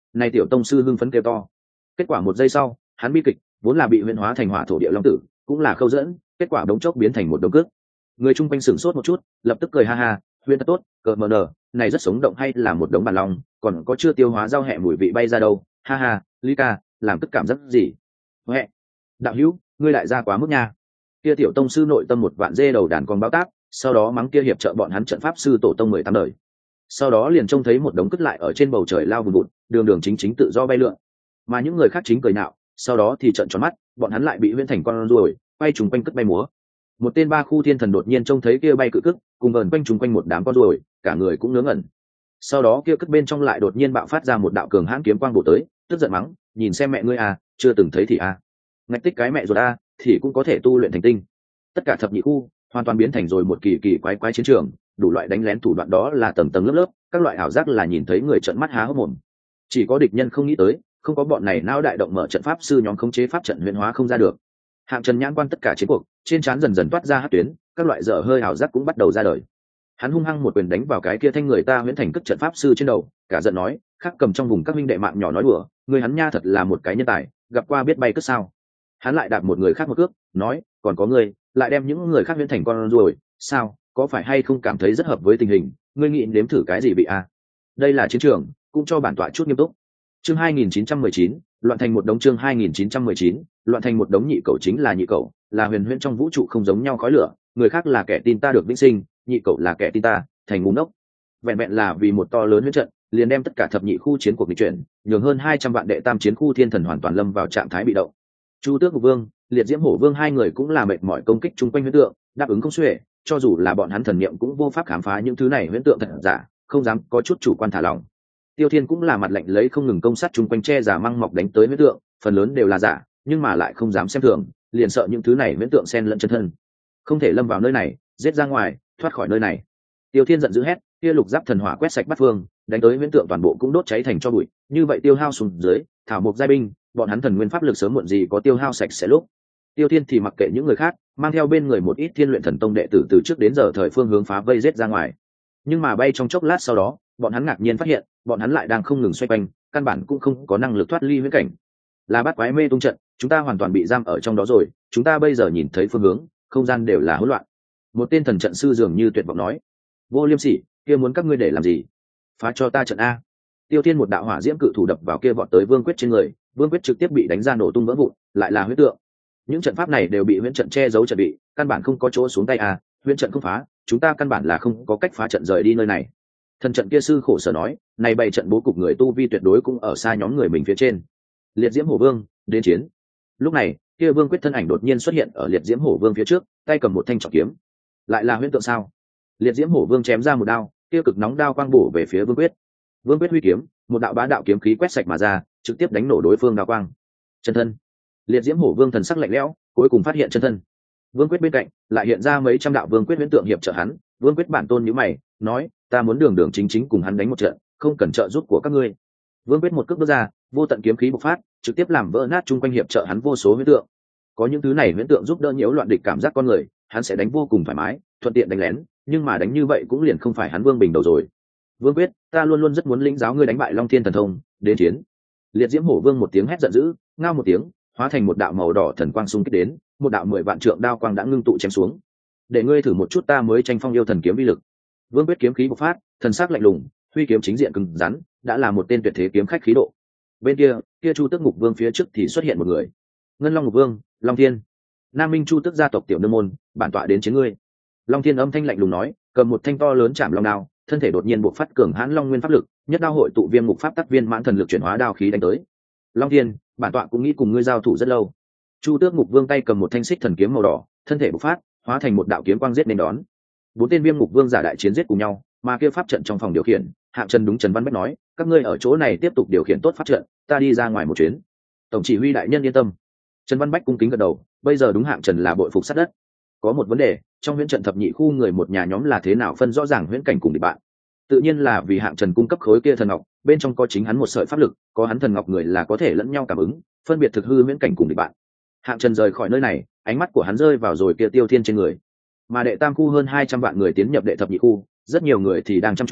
Này tiểu tông sư hưng phấn kêu to. Kết quả một giây sau, hắn bi kịch, vốn là bị huyễn hóa thành hỏa thổ địa long tử, cũng là khâu dẫn, kết quả đống chốc biến thành một đống cước. Người chung quanh sửng sốt một chút, lập tức cười ha ha, huyễn thật tốt, cờ mờ nở, này rất sống động hay là một đống bàn long, còn có chưa tiêu hóa rau hẹ mùi vị bay ra đâu, ha ha, Lý ca, làm tức cảm giác gì? Hẹ, đạo hữu, ngươi lại ra quá mức nha. Kia tiểu tông sư nội tâm một vạn dê đầu đàn con báo táp, sau đó mắng kia hiệp trợ bọn hắn trận pháp sư tổ tông mười tám đời. Sau đó liền trông thấy một đống cất lại ở trên bầu trời lao vùn vụt, đường đường chính chính tự do bay lượn. Mà những người khác chính cười nạo, sau đó thì trợn tròn mắt, bọn hắn lại bị huyễn thành con ruồi, bay trùng quanh cất bay múa. Một tên ba khu thiên thần đột nhiên trông thấy kia bay cự cức, cùng vờn quanh trùng quanh một đám con ruồi, cả người cũng ngớ ngẩn. Sau đó kia cất bên trong lại đột nhiên bạo phát ra một đạo cường hãn kiếm quang bổ tới, tức giận mắng, nhìn xem mẹ ngươi à, chưa từng thấy thì à. Ngạch tích cái mẹ ruột a, thì cũng có thể tu luyện thành tinh. Tất cả thập nhị khu hoàn toàn biến thành rồi một kỳ kỳ quái quái chiến trường, đủ loại đánh lén thủ đoạn đó là tầng tầng lớp lớp, các loại ảo giác là nhìn thấy người trợn mắt há hốc mồm. Chỉ có địch nhân không nghĩ tới, không có bọn này não đại động mở trận pháp sư nhóm khống chế pháp trận huyền hóa không ra được. Hạng Trần nhãn quan tất cả chiến cuộc, trên trán dần dần toát ra hắc tuyến, các loại dở hơi ảo giác cũng bắt đầu ra đời. Hắn hung hăng một quyền đánh vào cái kia thanh người ta huyễn thành cất trận pháp sư trên đầu, cả giận nói, khắc cầm trong vùng các minh đệ mạng nhỏ nói đùa, người hắn nha thật là một cái nhân tài, gặp qua biết bay cất sao. Hắn lại đạp một người khác một cước, nói, còn có ngươi, lại đem những người khác huyễn thành con rồi, sao, có phải hay không cảm thấy rất hợp với tình hình, ngươi nghĩ nếm thử cái gì bị a? À? Đây là chiến trường, cũng cho bản tọa chút nghiêm túc. Chương hai nghìn chín trăm mười chín, loạn thành một đống chương hai nghìn chín trăm mười chín, loạn thành một đống nhị cậu chính là nhị cậu, là huyền huyễn trong vũ trụ không giống nhau khói lửa, người khác là kẻ tin ta được vĩnh sinh, nhị cậu là kẻ tin ta, thành ngu ngốc. Vẹn vẹn là vì một to lớn huyễn trận, liền đem tất cả thập nhị khu chiến cuộc nghịch chuyển, nhường hơn hai trăm vạn đệ tam chiến khu thiên thần hoàn toàn lâm vào trạng thái bị động. Chu Tước Ngục Vương, Liệt Diễm Hổ Vương hai người cũng là mệt mỏi công kích chung quanh huyễn tượng, đáp ứng không xuể, cho dù là bọn hắn thần niệm cũng vô pháp khám phá những thứ này huyễn tượng thật giả, không dám có chút chủ quan thả lỏng. Tiêu Thiên cũng là mặt lạnh lấy không ngừng công sát chung quanh che giả măng mọc đánh tới huyễn tượng, phần lớn đều là giả, nhưng mà lại không dám xem thường, liền sợ những thứ này huyễn tượng xen lẫn chân thân, không thể lâm vào nơi này, giết ra ngoài, thoát khỏi nơi này. Tiêu Thiên giận dữ hét, kia lục giáp thần hỏa quét sạch bát phương, đánh tới huyễn tượng toàn bộ cũng đốt cháy thành tro bụi, như vậy tiêu hao xuống dưới, thảo mộc giai binh, bọn hắn thần nguyên pháp lực sớm muộn gì có tiêu hao sạch sẽ lúc. Tiêu Thiên thì mặc kệ những người khác, mang theo bên người một ít thiên luyện thần tông đệ tử từ trước đến giờ thời phương hướng phá vây giết ra ngoài. Nhưng mà bay trong chốc lát sau đó, bọn hắn ngạc nhiên phát hiện, bọn hắn lại đang không ngừng xoay quanh, căn bản cũng không có năng lực thoát ly huyễn cảnh. Là bát quái mê tung trận, chúng ta hoàn toàn bị giam ở trong đó rồi, chúng ta bây giờ nhìn thấy phương hướng, không gian đều là hỗn loạn. Một tên thần trận sư dường như tuyệt vọng nói, vô liêm sỉ, kia muốn các ngươi để làm gì? Phá cho ta trận a. Tiêu Thiên một đạo hỏa diễm cự thủ đập vào kia vọt tới Vương Quyết trên người, Vương Quyết trực tiếp bị đánh ra nổ tung vỡ vụn, lại là huyễn tượng. Những trận pháp này đều bị huyễn trận che giấu trận bị, căn bản không có chỗ xuống tay à, huyễn trận không phá, chúng ta căn bản là không có cách phá trận rời đi nơi này. Thần trận kia sư khổ sở nói, này bày trận bố cục người tu vi tuyệt đối cũng ở xa nhóm người mình phía trên. Liệt Diễm Hổ Vương, đến chiến. Lúc này, kia Vương Quyết thân ảnh đột nhiên xuất hiện ở Liệt Diễm Hổ Vương phía trước, tay cầm một thanh trọng kiếm. Lại là huyễn tượng sao? Liệt Diễm Hổ Vương chém ra một đao, kia cực nóng đao quang bổ về phía Vương Quyết. Vương Quyết huy kiếm, một đạo bá đạo kiếm khí quét sạch mà ra, trực tiếp đánh nổ đối phương đao quang. Chân thân. Liệt Diễm Hổ Vương thần sắc lạnh lẽo, cuối cùng phát hiện chân thân. Vương Quyết bên cạnh lại hiện ra mấy trăm đạo Vương Quyết huyễn tượng hiệp trợ hắn. Vương Quyết bản tôn nhíu mày, nói, ta muốn đường đường chính chính cùng hắn đánh một trận, không cần trợ giúp của các ngươi. Vương Quyết một cước bước ra, vô tận kiếm khí bộc phát, trực tiếp làm vỡ nát chung quanh hiệp trợ hắn vô số huyễn tượng. Có những thứ này huyễn tượng giúp đỡ nhiễu loạn địch cảm giác con người, hắn sẽ đánh vô cùng thoải mái, thuận tiện đánh lén, nhưng mà đánh như vậy cũng liền không phải hắn Vương Bình đầu rồi. Vương Quyết, ta luôn luôn rất muốn lĩnh giáo ngươi đánh bại Long Thiên thần thông, đến chiến. Liệt Diễm Hổ Vương một tiếng hét giận dữ, ngao một tiếng, hóa thành một đạo màu đỏ thần quang xung kích đến, một đạo mười vạn trượng đao quang đã ngưng tụ chém xuống. Để ngươi thử một chút ta mới tranh phong yêu thần kiếm vi lực. Vương Quyết kiếm khí bộc phát, thần sắc lạnh lùng, huy kiếm chính diện cứng rắn, đã là một tên tuyệt thế kiếm khách khí độ. Bên kia, kia Chu Tước Ngục Vương phía trước thì xuất hiện một người. Ngân Long Ngục Vương, Long Thiên. Nam Minh Chu Tước gia tộc tiểu nương môn, bản tọa đến chiến ngươi. Long Thiên âm thanh lạnh lùng nói, cầm một thanh to lớn chạm long đao, thân thể đột nhiên bộc phát cường hãn long nguyên pháp lực, nhất đao hội tụ viêm ngục pháp tắc viên mãn thần lực chuyển hóa đao khí đánh tới. Long Thiên, bản tọa cũng nghĩ cùng ngươi giao thủ rất lâu. Chu Tước Ngục Vương tay cầm một thanh xích thần kiếm màu đỏ, thân thể bộc phát, hóa thành một đạo kiếm quang giết nên đón. Bốn tên viêm ngục vương giả đại chiến giết cùng nhau, mà kia pháp trận trong phòng điều khiển, Hạng Trần đúng Trần Văn Bách nói, các ngươi ở chỗ này tiếp tục điều khiển tốt pháp trận, ta đi ra ngoài một chuyến. Tổng chỉ huy đại nhân yên tâm. Trần Văn Bách cung kính gật đầu, bây giờ đúng Hạng Trần là bội phục sát đất. Có một vấn đề, trong huyễn trận thập nhị khu người một nhà nhóm là thế nào phân rõ ràng huyễn cảnh cùng địch bạn? Tự nhiên là vì Hạng Trần cung cấp khối kia thần ngọc, bên trong có chính hắn một sợi pháp lực, có hắn thần ngọc người là có thể lẫn nhau cảm ứng, phân biệt thực hư huyễn cảnh cùng địch bạn. Hạng Trần rời khỏi nơi này, ánh mắt của hắn rơi vào rồi kia Tiêu Thiên trên người. Mà đệ tam khu hơn hai trăm vạn người tiến nhập đệ thập nhị khu, rất nhiều người thì đang chăm chú,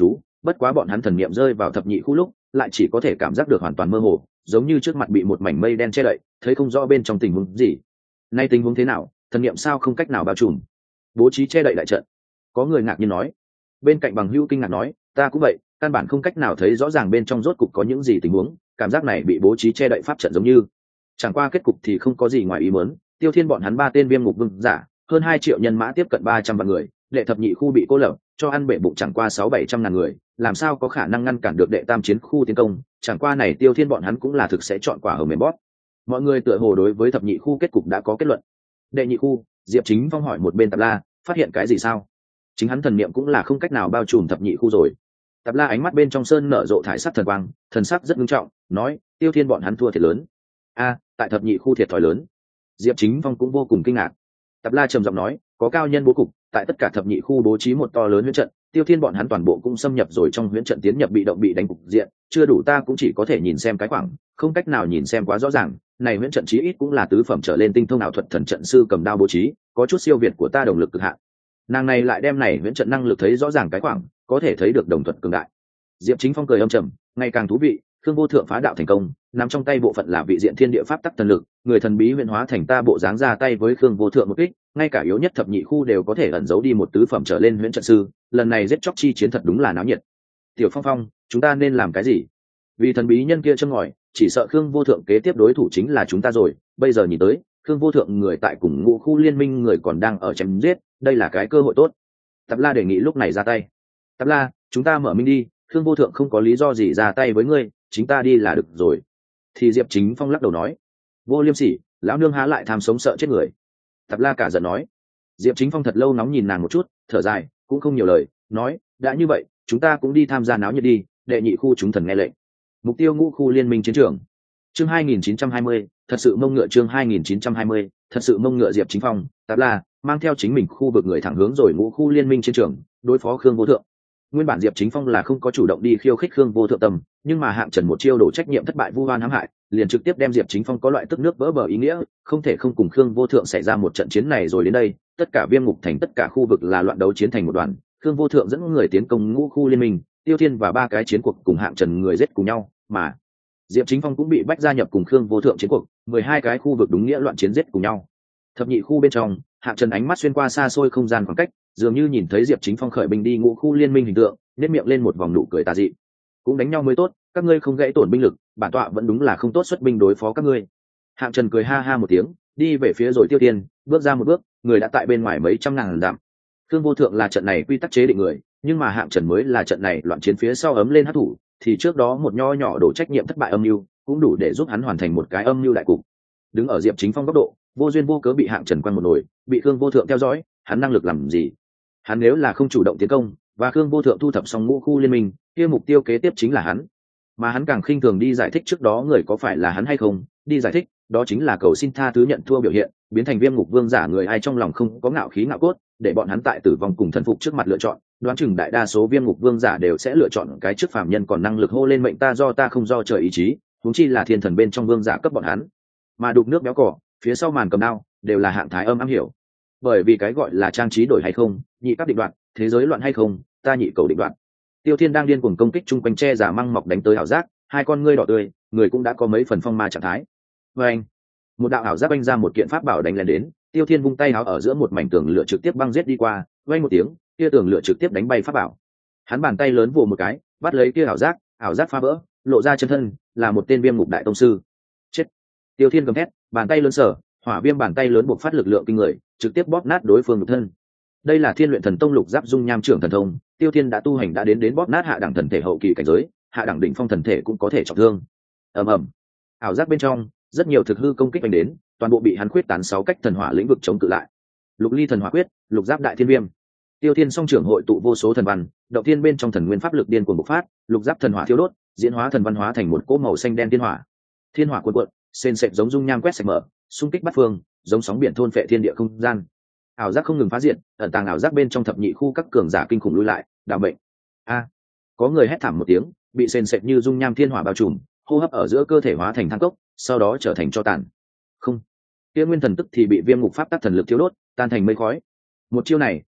bất quá bọn hắn thần niệm rơi vào thập nhị khu lúc lại chỉ có thể cảm giác được hoàn toàn mơ hồ, giống như trước mặt bị một mảnh mây đen che đậy, thấy không rõ bên trong tình huống gì. Nay tình huống thế nào, thần niệm sao không cách nào bao trùm bố trí che đậy đại trận? Có người ngạc nhiên nói. Bên cạnh bằng hữu kinh ngạc nói, ta cũng vậy, căn bản không cách nào thấy rõ ràng bên trong rốt cục có những gì tình huống, cảm giác này bị bố trí che đậy pháp trận giống như. Chẳng qua kết cục thì không có gì ngoài ý muốn, Tiêu Thiên bọn hắn ba tên viêm ngục vương giả, hơn hai triệu nhân mã tiếp cận ba trăm vạn người, đệ thập nhị khu bị cô lập, cho ăn bể bụng chẳng qua sáu bảy trăm ngàn người, làm sao có khả năng ngăn cản được đệ tam chiến khu tiến công? Chẳng qua này Tiêu Thiên bọn hắn cũng là thực sẽ chọn quả hờ mềm bót. Mọi người tựa hồ đối với thập nhị khu kết cục đã có kết luận. Đệ nhị khu, Diệp Chính Phong hỏi một bên Tạp La, phát hiện cái gì sao? Chính hắn thần niệm cũng là không cách nào bao trùm thập nhị khu rồi. Tạp La ánh mắt bên trong sơn nở rộ thải sắc thần quang, thần sắc rất nghiêm trọng, nói, Tiêu Thiên bọn hắn thua thiệt lớn. A, tại thập nhị khu thiệt thòi lớn. Diệp Chính Phong cũng vô cùng kinh ngạc. Tạp La trầm giọng nói, có cao nhân bố cục, tại tất cả thập nhị khu bố trí một to lớn huyễn trận, Tiêu Thiên bọn hắn toàn bộ cũng xâm nhập rồi trong huyễn trận, tiến nhập bị động bị đánh cục diện, chưa đủ ta cũng chỉ có thể nhìn xem cái khoảng, không cách nào nhìn xem quá rõ ràng. Này huyễn trận chí ít cũng là tứ phẩm trở lên tinh thông ảo thuật thần trận sư cầm đao bố trí, có chút siêu việt của ta đồng lực cực hạn. Nàng này lại đem này huyễn trận năng lực thấy rõ ràng cái khoảng, có thể thấy được đồng thuật cường đại. Diệp Chính Phong cười âm trầm, ngày càng thú vị, Khương Vô Thượng phá đạo thành công, nắm trong tay bộ phận là vị diện thiên địa pháp tắc thần lực, người thần bí huyền hóa thành ta bộ dáng ra tay với Khương Vô Thượng một kích, ngay cả yếu nhất thập nhị khu đều có thể ẩn giấu đi một tứ phẩm trở lên huyễn trận sư, lần này giết chóc chi chiến thật đúng là náo nhiệt. Tiểu Phong Phong, chúng ta nên làm cái gì? Vì thần bí nhân kia châm ngòi, chỉ sợ Khương Vô Thượng kế tiếp đối thủ chính là chúng ta rồi, bây giờ nhìn tới, Khương Vô Thượng người tại cùng ngũ khu liên minh người còn đang ở chém giết, đây là cái cơ hội tốt. Tạp La đề nghị lúc này ra tay. Tạp La, chúng ta mở minh đi, Khương Vô Thượng không có lý do gì ra tay với ngươi, chính ta đi là được rồi. Thì Diệp Chính Phong lắc đầu nói, vô liêm sỉ, lão nương há lại tham sống sợ chết người. Tạp La cả giận nói. Diệp Chính Phong thật lâu nóng nhìn nàng một chút, thở dài, cũng không nhiều lời, nói, đã như vậy, chúng ta cũng đi tham gia náo nhiệt đi, đệ nhị khu chúng thần nghe lệnh. Mục tiêu ngũ khu liên minh chiến trường. Chương hai nghìn chín trăm hai mươi, thật sự mông ngựa chương hai nghìn chín trăm hai mươi, thật sự mông ngựa Diệp Chính Phong, Tạp La mang theo chính mình khu vực người thẳng hướng rồi ngũ khu liên minh chiến trường, đối phó Khương Vô Thượng. Nguyên bản Diệp Chính Phong là không có chủ động đi khiêu khích Khương Vô Thượng tâm, nhưng mà Hạng Trần một chiêu đổ trách nhiệm thất bại vu oan hãm hại, liền trực tiếp đem Diệp Chính Phong có loại tức nước vỡ bờ ý nghĩa, không thể không cùng Khương Vô Thượng xảy ra một trận chiến này rồi đến đây, tất cả viêm ngục thành tất cả khu vực là loạn đấu chiến thành một đoàn, Khương Vô Thượng dẫn người tiến công ngũ khu liên minh, Tiêu Thiên và ba cái chiến cuộc cùng Hạng Trần người giết cùng nhau, mà Diệp Chính Phong cũng bị bách gia nhập cùng Khương Vô Thượng chiến cuộc, mười hai cái khu vực đúng nghĩa loạn chiến giết cùng nhau. Thập nhị khu bên trong, Hạng Trần ánh mắt xuyên qua xa xôi không gian khoảng cách, dường như nhìn thấy Diệp Chính Phong khởi binh đi ngũ khu liên minh hình tượng, nét miệng lên một vòng nụ cười tà dị. Cũng đánh nhau mới tốt, các ngươi không gãy tổn binh lực, bản tọa vẫn đúng là không tốt xuất binh đối phó các ngươi. Hạng Trần cười ha ha một tiếng, đi về phía rồi Tiêu Thiên, bước ra một bước, người đã tại bên ngoài mấy trăm ngàn dặm. Khương Vô Thượng là trận này quy tắc chế định người, nhưng mà Hạng Trần mới là trận này loạn chiến phía sau ấm lên hắc thủ, thì trước đó một nho nhỏ đổ trách nhiệm thất bại âm mưu, cũng đủ để giúp hắn hoàn thành một cái âm mưu đại cục. Đứng ở Diệp Chính Phong góc độ, vô duyên vô cớ bị Hạng Trần quăng một nồi, bị Khương Vô Thượng theo dõi, hắn năng lực làm gì? Hắn nếu là không chủ động tiến công, và Khương Vô Thượng thu thập xong ngũ khu liên minh, kia mục tiêu kế tiếp chính là hắn. Mà hắn càng khinh thường đi giải thích trước đó người có phải là hắn hay không, đi giải thích, đó chính là cầu xin tha thứ nhận thua biểu hiện, biến thành viêm ngục vương giả người ai trong lòng không có ngạo khí ngạo cốt, để bọn hắn tại tử vong cùng thần phục trước mặt lựa chọn, đoán chừng đại đa số viêm ngục vương giả đều sẽ lựa chọn cái trước phàm nhân còn năng lực hô lên mệnh ta do ta không do trời ý chí, huống chi là thiên thần bên trong vương giả cấp bọn hắn. Mà đục nước béo cỏ, phía sau màn cầm đao, đều là Hạng Thái Âm am hiểu. Bởi vì cái gọi là trang trí đổi hay không, nhị cấp định đoạn, thế giới loạn hay không, ta nhị cầu định đoạn. Tiêu Thiên đang điên cuồng công kích chung quanh che giả măng mọc đánh tới ảo giác, hai con ngươi đỏ tươi, người cũng đã có mấy phần phong ma trạng thái. Và anh, một đạo ảo giác banh ra một kiện pháp bảo đánh lên đến, Tiêu Thiên vung tay áo ở giữa một mảnh tường lửa trực tiếp băng giết đi qua, vang một tiếng, kia tường lửa trực tiếp đánh bay pháp bảo. Hắn bàn tay lớn vồ một cái, bắt lấy kia ảo giác, ảo giác phá vỡ, lộ ra chân thân, là một tên viêm ngục đại tông sư. Chết! Tiêu Thiên gầm thét, bàn tay lớn sở, hỏa viêm bàn tay lớn buộc phát lực lượng kinh người, trực tiếp bóp nát đối phương nhục thân. Đây là Thiên Luyện Thần Tông lục giáp dung nham trưởng thần thông, Tiêu Thiên đã tu hành đã đến đến bóp nát hạ đẳng thần thể hậu kỳ cảnh giới, hạ đẳng đỉnh phong thần thể cũng có thể trọng thương. Ầm ầm. Ảo giác bên trong, rất nhiều thực hư công kích đánh đến, toàn bộ bị hắn khuyết tán sáu cách thần hỏa lĩnh vực chống cự lại. Lục ly thần hỏa quyết, lục giáp đại thiên viêm. Tiêu Thiên song trưởng hội tụ vô số thần văn, động thiên bên trong thần nguyên pháp lực điên cuồng bộc phát, lục giáp thần hỏa thiêu đốt, diễn hóa thần văn hóa thành một cỗ màu xanh đen thiên hỏa. Thiên hỏa cuộn cuộn, sền sệt giống dung nham quét sạch mở, xung kích bát phương, giống sóng biển thôn phệ thiên địa không gian. Ảo giác không ngừng phá diện, ẩn tàng ảo giác bên trong thập nhị khu các cường giả kinh khủng lui lại, đạo mệnh. A! Có người hét thảm một tiếng, bị sền sệt như dung nham thiên hỏa bao trùm, hô hấp ở giữa cơ thể hóa thành than cốc, sau đó trở thành tro tàn. Không, kia nguyên thần tức thì bị viêm ngục pháp tắc thần lực thiêu đốt, tan thành mây khói. Một chiêu này,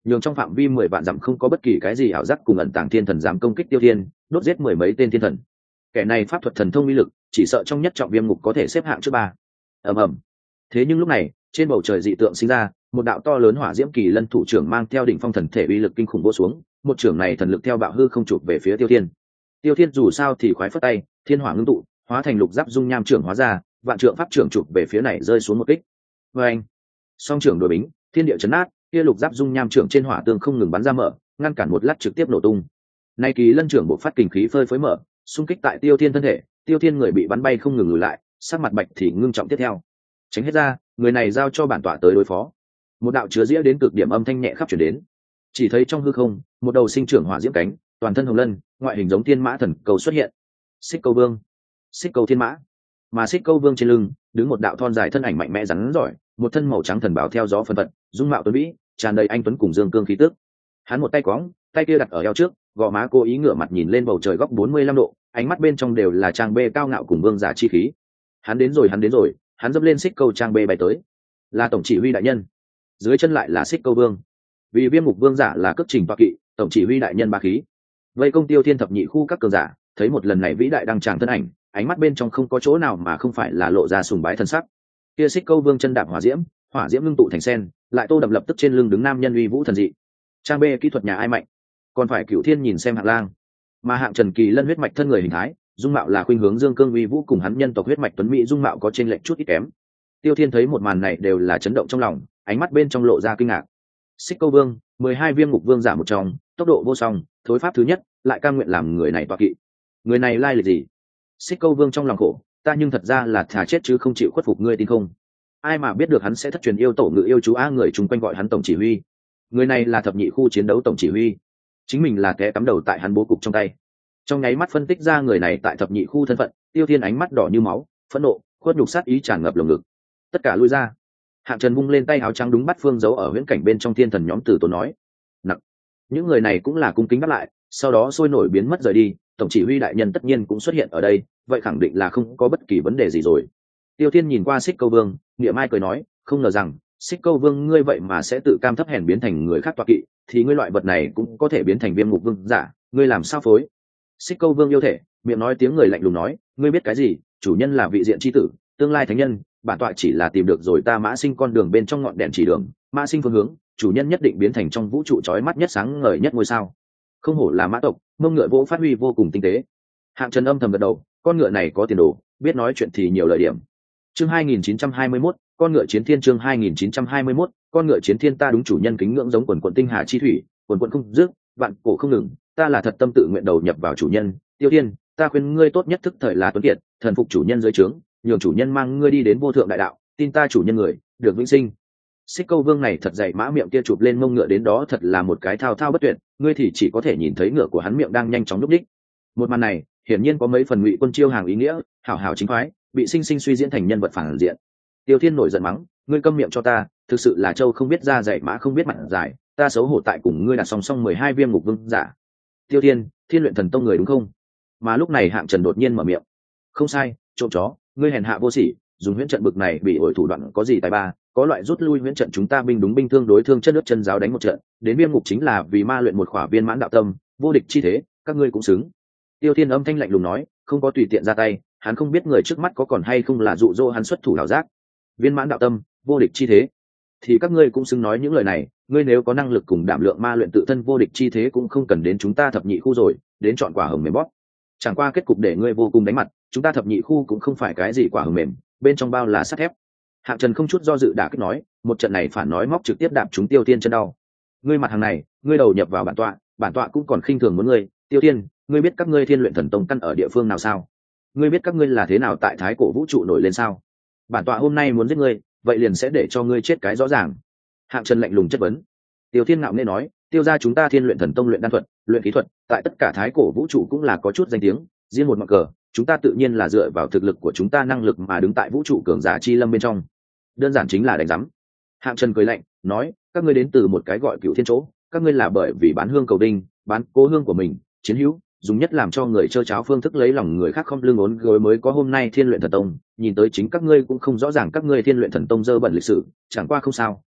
nhường trong phạm vi mười vạn dặm không có bất kỳ cái gì ảo giác cùng ẩn tàng thiên thần dám công kích Tiêu Thiên, đốt giết mười mấy tên thiên thần. Kẻ này pháp thuật thần thông uy lực, chỉ sợ trong nhất trọng viêm ngục có thể xếp hạng trước ba. Ầm ầm. Thế nhưng lúc này, trên bầu trời dị tượng sinh ra, một đạo to lớn hỏa diễm kỳ lân thủ trưởng mang theo đỉnh phong thần thể uy lực kinh khủng vỗ xuống, một trưởng này thần lực theo bạo hư không chụp về phía Tiêu Thiên. Tiêu Thiên dù sao thì khoái phất tay, thiên hỏa ngưng tụ, hóa thành lục giáp dung nham trưởng hóa ra, vạn trượng pháp trưởng chụp về phía này rơi xuống một kích. Oeng! Song trưởng đối bính, thiên địa chấn nát, kia lục giáp dung nham trưởng trên hỏa tương không ngừng bắn ra mở, ngăn cản một lát trực tiếp nổ tung. Nay kỳ lân trưởng bộ phát kinh khí phơi phới mở, xung kích tại Tiêu Thiên thân thể, Tiêu Thiên người bị bắn bay không ngừng lùi lại, sắc mặt bạch thì ngưng trọng tiếp theo. Tránh hết ra, người này giao cho bản tọa tới đối phó. Một đạo chứa diễm đến cực điểm âm thanh nhẹ khắp truyền đến. Chỉ thấy trong hư không, một đầu sinh trưởng hỏa diễm cánh, toàn thân hồng lân, ngoại hình giống thiên mã thần cầu xuất hiện. Xích Câu Vương, Xích Câu Thiên Mã. Mà Xích Câu Vương trên lưng, đứng một đạo thon dài thân ảnh mạnh mẽ rắn giỏi, một thân màu trắng thần bảo theo gió phân phật, dung mạo tuấn vĩ, tràn đầy anh tuấn cùng dương cương khí tức. Hắn một tay quõng, tay kia đặt ở eo trước, gò má cố ý ngửa mặt nhìn lên bầu trời góc bốn mươi lăm độ, ánh mắt bên trong đều là trang bê cao ngạo cùng vương giả chi khí. Hắn đến rồi, hắn đến rồi, hắn dẫm lên Xích Câu trang bê bay tới. Là tổng chỉ huy đại nhân. Dưới chân lại là Xích Câu Vương. Vì Viêm Ngục Vương giả là cước trình toa kỵ, tổng chỉ huy đại nhân ba khí. Vây công Tiêu Thiên thập nhị khu các cường giả, thấy một lần này vĩ đại đăng tràng thân ảnh, ánh mắt bên trong không có chỗ nào mà không phải là lộ ra sùng bái thân sắc. Kia Xích Câu Vương chân đạp hỏa diễm, hỏa diễm ngưng tụ thành sen, lại tô đậm lập tức trên lưng đứng nam nhân uy vũ thần dị. Trang bê kỹ thuật nhà ai mạnh, còn phải Cửu Thiên nhìn xem Hạng Lang. Mà Hạng Trần Kỳ Lân huyết mạch thân người hình thái, dung mạo là khuynh hướng dương cương uy vũ, cùng hắn nhân tộc huyết mạch tuấn mỹ dung mạo có chênh lệch chút ít kém. Tiêu Thiên thấy một màn này đều là chấn động trong lòng, ánh mắt bên trong lộ ra kinh ngạc. Xích Câu Vương, mười hai Viêm Ngục Vương giả một trong, tốc độ vô song, thối pháp thứ nhất, lại cam nguyện làm người này tọa kỵ. Người này lai lịch gì? Xích Câu Vương trong lòng khổ, ta nhưng thật ra là thà chết chứ không chịu khuất phục ngươi tin không? Ai mà biết được hắn sẽ thất truyền yêu tổ ngự yêu chú á, người chung quanh gọi hắn tổng chỉ huy. Người này là thập nhị khu chiến đấu tổng chỉ huy, chính mình là kẻ cắm đầu tại hắn bố cục trong tay. Trong nháy mắt phân tích ra người này tại thập nhị khu thân phận, Tiêu Thiên ánh mắt đỏ như máu, phẫn nộ, khuất nhục sát ý tràn ngập lồng ngực. Tất cả lui ra. Hạng Trần vung lên tay áo trắng đúng bắt phương giấu ở huyễn cảnh bên trong thiên thần nhóm tử tốn nói. Nặng. Những người này cũng là cung kính đáp lại, sau đó sôi nổi biến mất rời đi. Tổng chỉ huy đại nhân tất nhiên cũng xuất hiện ở đây, vậy khẳng định là không có bất kỳ vấn đề gì rồi. Tiêu Thiên nhìn qua Xích Câu Vương, niệm mai cười nói, không ngờ rằng Xích Câu Vương ngươi vậy mà sẽ tự cam thấp hèn biến thành người khác tọa kỵ, thì ngươi loại vật này cũng có thể biến thành Viêm Ngục Vương giả, ngươi làm sao phối? Xích Câu Vương yêu thể, miệng nói tiếng người lạnh lùng nói, ngươi biết cái gì? Chủ nhân là vị diện chi tử, tương lai thánh nhân, bản tọa chỉ là tìm được rồi ta Mã Sinh con đường bên trong ngọn đèn chỉ đường, Mã Sinh phương hướng, chủ nhân nhất định biến thành trong vũ trụ chói mắt nhất sáng ngời nhất ngôi sao. Không hổ là mã tộc, mông ngựa vỗ phát huy vô cùng tinh tế. Hạng Trần âm thầm gật đầu, con ngựa này có tiền đồ, biết nói chuyện thì nhiều lời điểm. Chương hai nghìn chín trăm hai mươi mốt, con ngựa chiến thiên. Chương hai nghìn chín trăm hai mươi mốt, con ngựa chiến thiên. Ta đúng chủ nhân kính ngưỡng giống quần quần tinh hà chi thủy, quần quần không dứt, vạn cổ không ngừng. Ta là thật tâm tự nguyện đầu nhập vào chủ nhân. Tiêu Thiên, ta khuyên ngươi tốt nhất thức thời là tuấn kiệt, thần phục chủ nhân dưới trướng, nhường chủ nhân mang ngươi đi đến vô thượng đại đạo, tin ta chủ nhân người, được vĩnh sinh. Xích Câu Vương này thật dày mã miệng kia chụp lên mông ngựa đến đó thật là một cái thao thao bất tuyệt, ngươi thì chỉ có thể nhìn thấy ngựa của hắn miệng đang nhanh chóng nhúc nhích. Một màn này, hiển nhiên có mấy phần Ngụy Quân chiêu hàng ý nghĩa, hảo hảo chính phái, bị sinh sinh suy diễn thành nhân vật phản diện. Tiêu Thiên nổi giận mắng, ngươi câm miệng cho ta, thực sự là châu không biết ra dạy mã không biết mặt dài, ta xấu hổ tại cùng ngươi đặt song song mười hai Viêm Ngục Vương giả. Tiêu Thiên, Thiên Luyện Thần Tông người đúng không? Mà lúc này Hạng Trần đột nhiên mở miệng. Không sai, trộm chó, ngươi hèn hạ vô sỉ, dùng huyễn trận bực này bị ổi thủ đoạn có gì tài ba, có loại rút lui huyễn trận chúng ta binh đúng binh thương đối thương chân nước chân giáo đánh một trận, đến Viêm Ngục chính là vì ma luyện một khỏa viên mãn đạo tâm, vô địch chi thế, các ngươi cũng xứng. Tiêu Thiên âm thanh lạnh lùng nói, không có tùy tiện ra tay, hắn không biết người trước mắt có còn hay không là dụ dỗ hắn xuất thủ đảo giác. Viên mãn đạo tâm, vô địch chi thế, thì các ngươi cũng xứng nói những lời này, ngươi nếu có năng lực cùng đảm lượng ma luyện tự thân vô địch chi thế cũng không cần đến chúng ta thập nhị khu rồi, đến chọn quả hồng mềm bóp. Chẳng qua kết cục để ngươi vô cùng đánh mặt, chúng ta thập nhị khu cũng không phải cái gì quả hồng mềm, bên trong bao là sắt thép. Hạng Trần không chút do dự đả kích nói, một trận này phản nói móc trực tiếp đạp chúng Tiêu Thiên chân đau. Ngươi mặt hàng này, ngươi đầu nhập vào bản tọa, bản tọa cũng còn khinh thường muốn ngươi. Tiêu Thiên, ngươi biết các ngươi Thiên Luyện Thần Tông căn ở địa phương nào sao? Ngươi biết các ngươi là thế nào tại Thái Cổ vũ trụ nổi lên sao? Bản tọa hôm nay muốn giết ngươi, vậy liền sẽ để cho ngươi chết cái rõ ràng. Hạng Trần lạnh lùng chất vấn. Tiêu Thiên ngạo nghễ nói, tiêu ra chúng ta Thiên Luyện Thần Tông luyện đan thuật, luyện khí thuật, tại tất cả Thái Cổ vũ trụ cũng là có chút danh tiếng, riêng một mặt cờ, chúng ta tự nhiên là dựa vào thực lực của chúng ta năng lực mà đứng tại vũ trụ cường giả chi lâm bên trong. Đơn giản chính là đánh giám. Hạng Trần cười lạnh nói, các ngươi đến từ một cái gọi Cửu Thiên chỗ, các ngươi là bởi vì bán hương cầu đinh, bán cố hương của mình, chiến hữu, dùng nhất làm cho người chơi cháo phương thức lấy lòng người khác không lương ốn gối mới có hôm nay Thiên Luyện Thần Tông. Nhìn tới chính các ngươi cũng không rõ ràng các ngươi Thiên Luyện Thần Tông dơ bẩn lịch sử, chẳng qua không sao,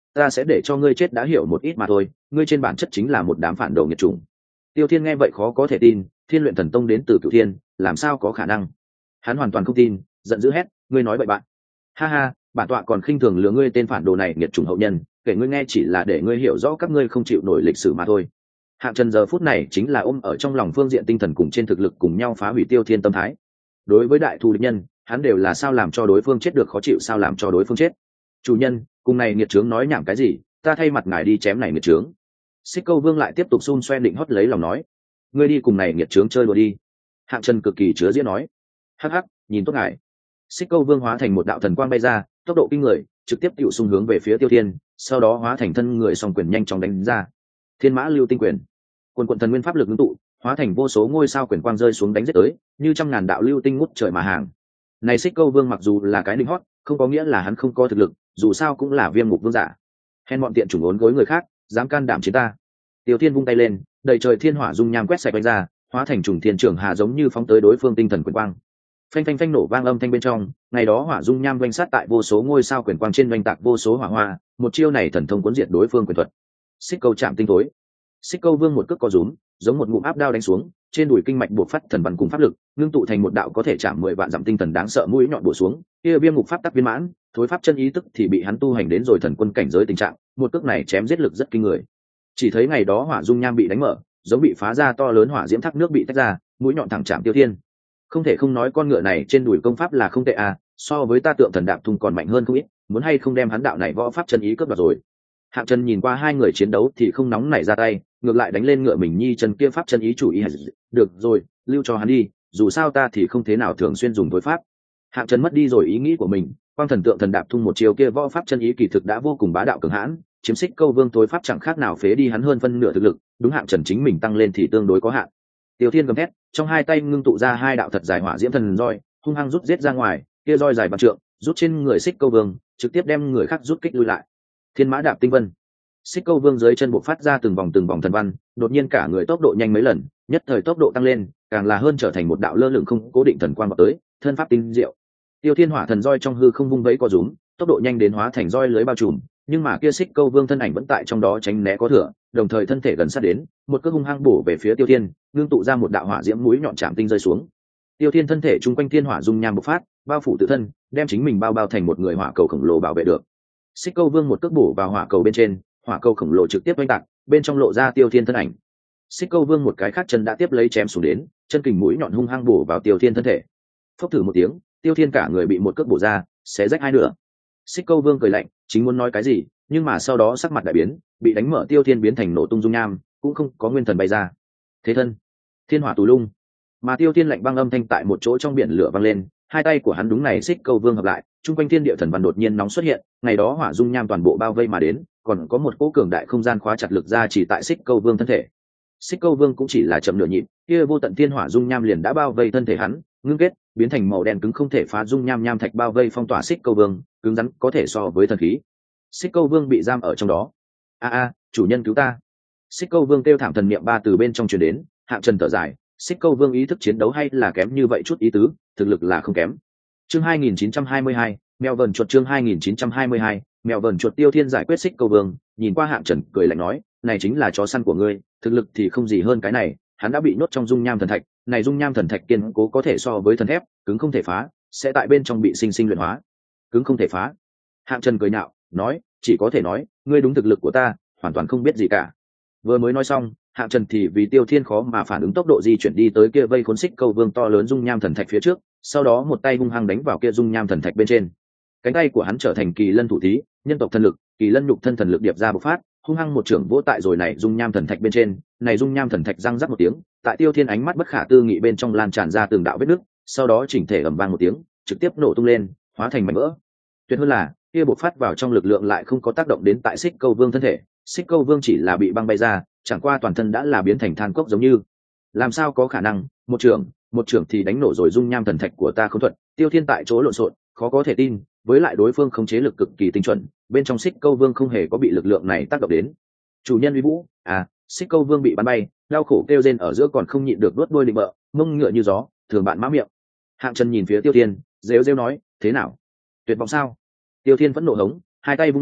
ta sẽ để cho ngươi chết đã hiểu một ít mà thôi, ngươi trên bản chất chính là một đám phản đồ nghiệt chủng. Tiêu Thiên nghe vậy khó có thể tin, Thiên Luyện Thần Tông đến từ Cửu Thiên, làm sao có khả năng? Hắn hoàn toàn không tin, giận dữ hét, ngươi nói bậy bạn. Ha ha, bản tọa còn khinh thường lừa ngươi tên phản đồ này nghiệt chủng hậu nhân, kể ngươi nghe chỉ là để ngươi hiểu rõ các ngươi không chịu nổi lịch sử mà thôi. Hạng Trần giờ phút này chính là ôm ở trong lòng phương diện tinh thần cùng trên thực lực cùng nhau phá hủy Tiêu Thiên tâm thái. Đối với đại thù địch nhân, hắn đều là sao làm cho đối phương chết được khó chịu, sao làm cho đối phương chết. Chủ nhân, cùng này nghiệt trướng nói nhảm cái gì, ta thay mặt ngài đi chém này nghiệt trướng. Xích Câu Vương lại tiếp tục xun xoe định hót lấy lòng nói, ngươi đi cùng này nghiệt trướng chơi đùa đi. Hạng Trần cực kỳ chứa diễn nói, hắc hắc, nhìn tốt ngài. Xích Câu Vương hóa thành một đạo thần quang bay ra, tốc độ kinh người, trực tiếp tụ xung hướng về phía Tiêu Thiên, sau đó hóa thành thân người song quyền nhanh chóng đánh ra. Thiên Mã Lưu Tinh Quyền, quần quần thần nguyên pháp lực ngưng tụ, hóa thành vô số ngôi sao quyền quang rơi xuống đánh giết tới, như trăm ngàn đạo lưu tinh ngút trời mà hàng. Này Xích Câu Vương mặc dù là cái linh hót, không có nghĩa là hắn không có thực lực, dù sao cũng là Viêm Ngục Vương giả. Hèn bọn tiện chủng ốn gối người khác, dám can đảm chiến ta. Tiêu Thiên vung tay lên, đầy trời thiên hỏa dung nham quét sạch đánh ra, hóa thành trùng thiên trưởng hà giống như phóng tới đối phương tinh thần quyền quang. Phanh phanh phanh nổ vang âm thanh bên trong, ngày đó hỏa dung nham quanh sát tại vô số ngôi sao quyền quang trên oanh tạc vô số hỏa hoa, một chiêu này thần thông cuốn diệt đối phương quyền thuật. Xích Câu chạm tinh tối. Xích Câu Vương một cước co rúm, giống một ngụm áp đao đánh xuống, trên đùi kinh mạch buộc phát thần văn cùng pháp lực, ngưng tụ thành một đạo có thể chạm mười vạn dặm tinh thần đáng sợ mũi nhọn bổ xuống, kia Viêm Ngục pháp tắc viên mãn, thối pháp chân ý tức thì bị hắn tu hành đến rồi thần quân cảnh giới tình trạng, một cước này chém giết lực rất kinh người. Chỉ thấy ngày đó hỏa dung nham bị đánh mở, giống bị phá ra to lớn hỏa diễm thác nước bị tách ra, mũi nhọn thẳng chạm Tiêu Thiên. Không thể không nói con ngựa này trên đùi công pháp là không tệ à, so với ta tượng thần đạp thung còn mạnh hơn không ít, muốn hay không đem hắn đạo này võ pháp chân ý cướp đoạt rồi. Hạng Trần nhìn qua hai người chiến đấu thì không nóng nảy ra tay, ngược lại đánh lên ngựa mình nhi chân kia pháp chân ý chủ ý. Được rồi, lưu cho hắn đi, dù sao ta thì không thế nào thường xuyên dùng tối pháp. Hạng Trần mất đi rồi ý nghĩ của mình, quang thần tượng thần đạp thung một chiều kia võ pháp chân ý kỳ thực đã vô cùng bá đạo cường hãn, chiếm Xích Câu Vương tối pháp chẳng khác nào phế đi hắn hơn phân nửa thực lực, đúng Hạng Trần chính mình tăng lên thì tương đối có hạn. Tiêu Thiên gầm thét, trong hai tay ngưng tụ ra hai đạo thật dài hỏa diễm thần roi, hung hăng rút giết ra ngoài, kia roi dài bằng trượng, rút trên người Xích Câu Vương, trực tiếp đem người khác rút kích lui lại. Thiên Mã Đạp Tinh Vân. Xích Câu Vương dưới chân bộ phát ra từng vòng từng vòng thần văn, đột nhiên cả người tốc độ nhanh mấy lần, nhất thời tốc độ tăng lên, càng là hơn trở thành một đạo lơ lửng không cố định thần quang vọt tới, thân pháp tinh diệu. Tiêu Thiên hỏa thần roi trong hư không vung vẫy co rúm, tốc độ nhanh đến hóa thành roi lưới bao trùm, nhưng mà kia Xích Câu Vương thân ảnh vẫn tại trong đó tránh né có thừa, đồng thời thân thể gần sát đến, một cước hung hăng bổ về phía Tiêu Thiên, ngưng tụ ra một đạo hỏa diễm mũi nhọn chạm tinh rơi xuống. Tiêu Thiên thân thể trung quanh thiên hỏa dung nham bộc phát, bao phủ tự thân, đem chính mình bao bao thành một người hỏa cầu khổng lồ bảo vệ được. Xích Câu Vương một cước bổ vào hỏa cầu bên trên, hỏa cầu khổng lồ trực tiếp oanh tạc, bên trong lộ ra Tiêu Thiên thân ảnh. Xích Câu Vương một cái khác chân đã tiếp lấy chém xuống đến, chân kình mũi nhọn hung hăng bổ vào Tiêu Thiên thân thể. Phốc thử một tiếng, Tiêu Thiên cả người bị một cước bổ ra, xé rách hai nửa. Xích Câu Vương cười lạnh, chính muốn nói cái gì, nhưng mà sau đó sắc mặt đại biến, bị đánh mở Tiêu Thiên biến thành nổ tung dung nham, cũng không có nguyên thần bay ra. Thế thân, thiên hỏa tù lung. Mà Tiêu Thiên lạnh băng âm thanh tại một chỗ trong biển lửa vang lên, hai tay của hắn đúng này Xích Câu Vương hợp lại, trung quanh thiên địa thần văn đột nhiên nóng xuất hiện, ngày đó hỏa dung nham toàn bộ bao vây mà đến, còn có một cỗ cường đại không gian khóa chặt lực ra chỉ tại Xích Câu Vương thân thể. Xích Câu Vương cũng chỉ là chậm nửa nhịp, kia vô tận thiên hỏa dung nham liền đã bao vây thân thể hắn, ngưng kết, biến thành màu đen cứng không thể phá dung nham nham thạch bao vây phong tỏa Xích Câu Vương, cứng rắn có thể so với thần khí. Xích Câu Vương bị giam ở trong đó. A a, chủ nhân cứu ta! Xích Câu Vương kêu thảm thần niệm ba từ bên trong truyền đến, Hạng Trần thở dài, Xích Câu Vương ý thức chiến đấu hay là kém như vậy chút ý tứ, thực lực là không kém. Chương hai nghìn chín trăm hai mươi hai, mèo vờn chuột chương hai nghìn chín trăm hai mươi hai, mèo vờn chuột. Tiêu Thiên giải quyết Xích Câu Vương, nhìn qua Hạng Trần cười lạnh nói, này chính là chó săn của ngươi, thực lực thì không gì hơn cái này, hắn đã bị nhốt trong dung nham thần thạch, này dung nham thần thạch kiên cố có thể so với thần thép, cứng không thể phá, sẽ tại bên trong bị sinh sinh luyện hóa. Cứng không thể phá. Hạng Trần cười nhạo, nói, chỉ có thể nói, ngươi đúng thực lực của ta, hoàn toàn không biết gì cả. Vừa mới nói xong, Hạng Trần thì vì Tiêu Thiên khó mà phản ứng tốc độ di chuyển đi tới kia vây khốn Xích Câu Vương to lớn dung nham thần thạch phía trước, sau đó một tay hung hăng đánh vào kia dung nham thần thạch bên trên. Cánh tay của hắn trở thành kỳ lân thủ thí, nhân tộc thần lực, kỳ lân nhục thân thần lực điệp ra bộc phát, hung hăng một trưởng vỗ tại rồi này dung nham thần thạch bên trên, này dung nham thần thạch răng rắc một tiếng, tại Tiêu Thiên ánh mắt bất khả tư nghị bên trong lan tràn ra từng đạo vết nứt, sau đó chỉnh thể ầm vang một tiếng, trực tiếp nổ tung lên, hóa thành mảnh vỡ. Tuyệt hơn là, kia bộc phát vào trong lực lượng lại không có tác động đến tại Xích Câu Vương thân thể, Xích Câu Vương chỉ là bị băng bay ra, chẳng qua toàn thân đã là biến thành than cốc giống như. Làm sao có khả năng, một trưởng, một trưởng thì đánh nổ rồi dung nham thần thạch của ta không thuận. Tiêu Thiên tại chỗ lộn xộn, khó có thể tin, với lại đối phương khống chế lực cực kỳ tinh chuẩn, bên trong Xích Câu Vương không hề có bị lực lượng này tác động đến. Chủ nhân uy vũ, à, Xích Câu Vương bị bắn bay, đau khổ kêu rên ở giữa còn không nhịn được đuốt đuôi định bợ, mông ngựa như gió, thường bạn mã miệng. Hạng Trần nhìn phía Tiêu Thiên, rêu rêu nói, thế nào? Tuyệt vọng sao? Tiêu Thiên vẫn nộ hống, hai tay vung lên,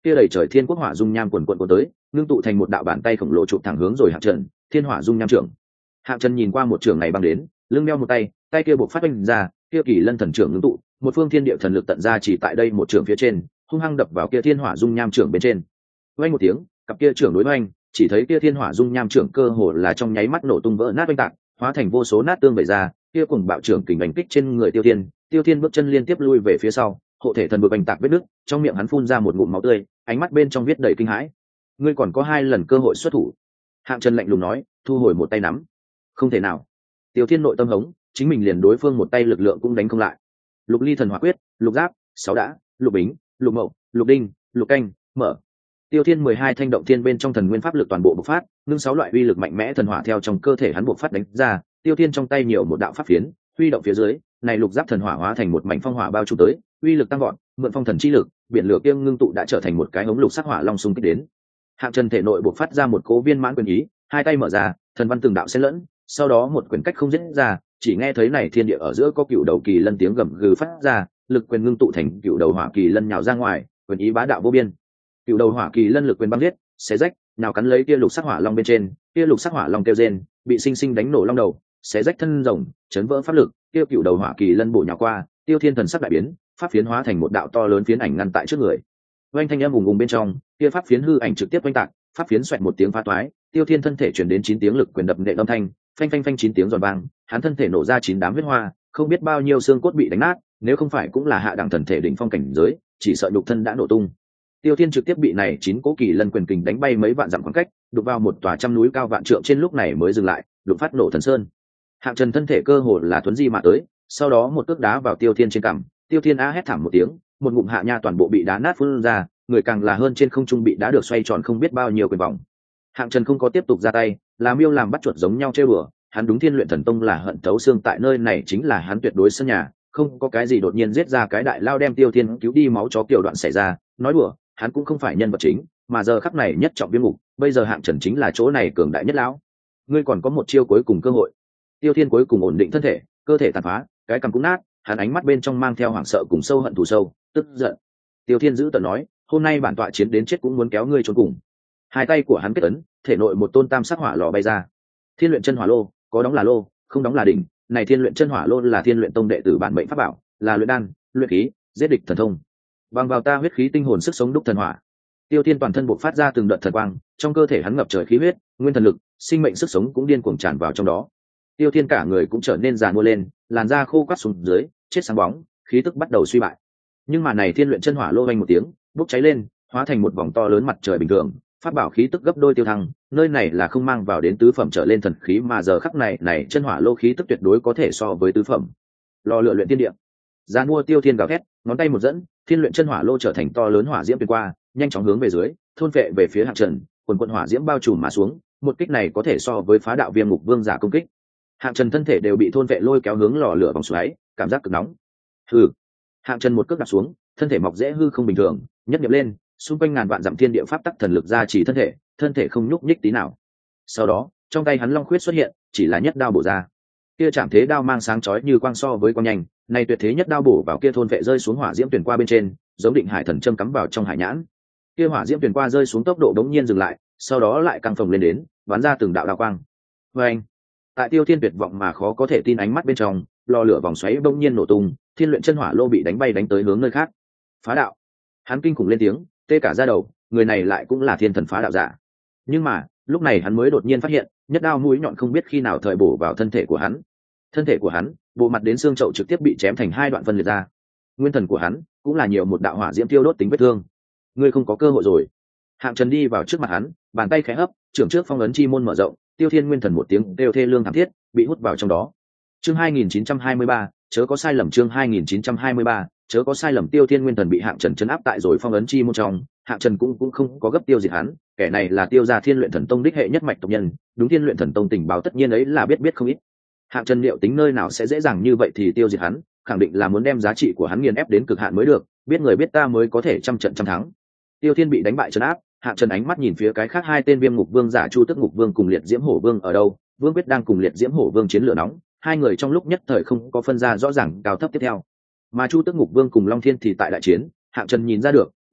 kia đầy trời thiên quốc hỏa dung nham quần quần cuốn tới, ngưng tụ thành một đạo bàn tay khổng lồ chụp thẳng hướng rồi Hạng Trần. Thiên hỏa dung nham trưởng. Hạng Trần nhìn qua một trưởng này băng đến, lưng đeo một tay, tay kia buộc phát bành ra, kia kỳ lân thần trưởng ngưng tụ, một phương thiên địa thần lực tận ra chỉ tại đây một trưởng phía trên, hung hăng đập vào kia thiên hỏa dung nham trưởng bên trên. Vang một tiếng, cặp kia trưởng đối oanh, chỉ thấy kia thiên hỏa dung nham trưởng cơ hồ là trong nháy mắt nổ tung vỡ nát oanh tạc, hóa thành vô số nát tương vẩy ra, kia cùng bạo trưởng kình đánh kích trên người Tiêu Thiên, Tiêu Thiên bước chân liên tiếp lui về phía sau, hộ thể thần vực oanh tạc vết nứt, trong miệng hắn phun ra một ngụm máu tươi, ánh mắt bên trong viết đầy kinh hãi. Ngươi còn có hai lần cơ hội xuất thủ. Hạng Trần lạnh lùng nói, thu hồi một tay nắm. Không thể nào. Tiêu Thiên nội tâm hống, chính mình liền đối phương một tay lực lượng cũng đánh không lại. Lục ly thần hỏa quyết, lục giáp, sáu đã, lục bính, lục mậu, lục đinh, lục canh, mở. Tiêu Thiên mười hai thanh động thiên bên trong thần nguyên pháp lực toàn bộ bộc phát, ngưng sáu loại uy lực mạnh mẽ thần hỏa theo trong cơ thể hắn bộc phát đánh ra, Tiêu Thiên trong tay nhiều một đạo pháp phiến, huy động phía dưới, này lục giáp thần hỏa hóa thành một mảnh phong hỏa bao trùm tới, uy lực tăng vọt, mượn phong thần chi lực, biển lửa kiêng ngưng tụ đã trở thành một cái ống lục sắc hỏa long xung kích đến. Hạng Trần thể nội bộc phát ra một cố viên mãn quyền ý, hai tay mở ra, thần văn từng đạo xen lẫn, sau đó một quyền cách không dứt ra, chỉ nghe thấy này thiên địa ở giữa có cựu đầu kỳ lân tiếng gầm gừ phát ra, lực quyền ngưng tụ thành cựu đầu hỏa kỳ lân nhào ra ngoài, quyền ý bá đạo vô biên. Cựu đầu hỏa kỳ lân lực quyền băng giết, xé rách, nào cắn lấy kia lục sắc hỏa long bên trên, kia lục sắc hỏa long kêu rên, bị sinh sinh đánh nổ long đầu, xé rách thân rồng, chấn vỡ pháp lực, kia cựu đầu hỏa kỳ lân bổ nhào qua, Tiêu Thiên thần sắc đại biến, pháp phiến hóa thành một đạo to lớn phiến ảnh ngăn tại trước người. Oanh thanh âm ùng ùng bên trong, kia pháp phiến hư ảnh trực tiếp oanh tạc, pháp phiến xoẹt một tiếng phá toái, Tiêu Thiên thân thể truyền đến chín tiếng lực quyền đập nện âm thanh, phanh phanh phanh chín tiếng giòn vang, hắn thân thể nổ ra chín đám huyết hoa, không biết bao nhiêu xương cốt bị đánh nát, nếu không phải cũng là hạ đẳng thần thể đỉnh phong cảnh giới, chỉ sợ nhục thân đã nổ tung. Tiêu Thiên trực tiếp bị này chín cố kỳ lân quyền kình đánh bay mấy vạn dặm khoảng cách, đụng vào một tòa trăm núi cao vạn trượng trên lúc này mới dừng lại, đụng phát nổ thần sơn. Hạng Trần thân thể cơ hồ là thuấn di mà tới, sau đó một cước đá vào Tiêu Thiên trên cằm, Tiêu Thiên a hét thảm một tiếng, một ngụm hạ nha toàn bộ bị đá nát phun ra, người càng là hơn trên không trung bị đá được xoay tròn không biết bao nhiêu quyền vòng. Hạng Trần không có tiếp tục ra tay, là miêu làm bắt chuột giống nhau chơi bừa, hắn đúng Thiên Luyện Thần Tông là hận thấu xương, tại nơi này chính là hắn tuyệt đối sân nhà, không có cái gì đột nhiên giết ra cái đại lao đem Tiêu Thiên cứu đi máu chó kiểu đoạn xảy ra, nói đùa, hắn cũng không phải nhân vật chính, mà giờ khắc này nhất trọng viêm ngục, bây giờ Hạng Trần chính là chỗ này cường đại nhất lão. Ngươi còn có một chiêu cuối cùng cơ hội. Tiêu Thiên cuối cùng ổn định thân thể, cơ thể tàn phá, cái cằm cũng nát, hắn ánh mắt bên trong mang theo hoảng sợ cùng sâu hận thù sâu, tức giận. Tiêu Thiên giữ tợn nói, hôm nay bản tọa chiến đến chết cũng muốn kéo ngươi trốn cùng. Hai tay của hắn kết ấn, thể nội một tôn tam sắc hỏa lò bay ra. Thiên luyện chân hỏa lô, có đóng là lô, không đóng là đỉnh. Này Thiên luyện chân hỏa lô là Thiên luyện tông đệ tử bản mệnh pháp bảo, là luyện đan, luyện khí, giết địch thần thông. Bằng vào ta huyết khí tinh hồn sức sống đúc thần hỏa. Tiêu Thiên toàn thân bộc phát ra từng đợt thần quang, trong cơ thể hắn ngập trời khí huyết, nguyên thần lực, sinh mệnh sức sống cũng điên cuồng tràn vào trong đó. Tiêu Thiên cả người cũng trở nên già nua lên, làn da khô quắt xuống dưới, chết sáng bóng, khí tức bắt đầu suy bại. Nhưng mà này Thiên luyện chân hỏa lô vang một tiếng, bốc cháy lên, hóa thành một vòng to lớn mặt trời bình thường, pháp bảo khí tức gấp đôi tiêu thăng, nơi này là không mang vào đến tứ phẩm trở lên thần khí, mà giờ khắc này này chân hỏa lô khí tức tuyệt đối có thể so với tứ phẩm. Lò lựa luyện tiên địa. Già nua Tiêu Thiên gào thét, ngón tay một dẫn, Thiên luyện chân hỏa lô trở thành to lớn hỏa diễm truyền qua, nhanh chóng hướng về dưới, thôn vệ về phía Hạng Trần, quần quần hỏa diễm bao trùm mà xuống, một kích này có thể so với phá đạo viêm ngục vương giả công kích. Hạng Trần thân thể đều bị thôn vệ lôi kéo hướng lò lửa vòng xoáy, cảm giác cực nóng. Hừ. Hạng Trần một cước đạp xuống, thân thể mọc dễ hư không bình thường, nhất nhập lên, xung quanh ngàn vạn dặm thiên địa pháp tắc thần lực ra chỉ thân thể, thân thể không nhúc nhích tí nào. Sau đó, trong tay hắn long khuyết xuất hiện, chỉ là nhất đao bổ ra. Kia chạm thế đao mang sáng chói như quang so với quang nhanh, này tuyệt thế nhất đao bổ vào kia thôn vệ rơi xuống hỏa diễm truyền qua bên trên, giống định hải thần châm cắm vào trong hải nhãn. Kia hỏa diễm truyền qua rơi xuống tốc độ đống nhiên dừng lại, sau đó lại căng phồng lên đến, bắn ra từng đạo đao quang. Oeng! Tại Tiêu Thiên tuyệt vọng mà khó có thể tin ánh mắt bên trong, lò lửa vòng xoáy đống nhiên nổ tung, Thiên luyện chân hỏa lô bị đánh bay đánh tới hướng nơi khác. Phá đạo! Hắn kinh khủng lên tiếng, tê cả da đầu, người này lại cũng là thiên thần phá đạo giả. Nhưng mà, lúc này hắn mới đột nhiên phát hiện, nhất đao mũi nhọn không biết khi nào thời bổ vào thân thể của hắn. Thân thể của hắn, bộ mặt đến xương chậu trực tiếp bị chém thành hai đoạn phân liệt ra. Nguyên thần của hắn cũng là nhiều một đạo hỏa diễm tiêu đốt tính vết thương. Ngươi không có cơ hội rồi. Hạng Trần đi vào trước mặt hắn, bàn tay khẽ hấp, trưởng trước phong ấn chi môn mở rộng, Tiêu Thiên nguyên thần một tiếng đều thê lương thảm thiết, bị hút vào trong đó. Chương hai nghìn chín trăm hai mươi ba, chớ có sai lầm. Chương hai nghìn chín trăm hai mươi ba, chớ có sai lầm. Tiêu Thiên nguyên thần bị Hạng Trần trấn áp tại rồi phong ấn chi môn trong, Hạng Trần cũng cũng không có gấp tiêu diệt hắn, kẻ này là Tiêu gia Thiên luyện thần tông đích hệ nhất mạch tộc nhân, đúng Thiên luyện thần tông tình báo tất nhiên ấy là biết biết không ít. Hạng Trần liệu tính nơi nào sẽ dễ dàng như vậy thì tiêu diệt hắn, khẳng định là muốn đem giá trị của hắn nghiền ép đến cực hạn mới được, biết người biết ta mới có thể trăm trận trăm thắng. Tiêu Thiên bị đánh bại trấn áp, Hạng Trần ánh mắt nhìn phía cái khác hai tên Viêm Ngục Vương giả Chu Tức Ngục Vương cùng Liệt Diễm Hổ Vương ở đâu, Vương Quyết đang cùng Liệt Diễm Hổ Vương chiến lửa nóng, hai người trong lúc nhất thời không có phân ra rõ ràng cao thấp tiếp theo. Mà Chu Tức Ngục Vương cùng Long Thiên thì tại đại chiến, Hạng Trần nhìn ra được,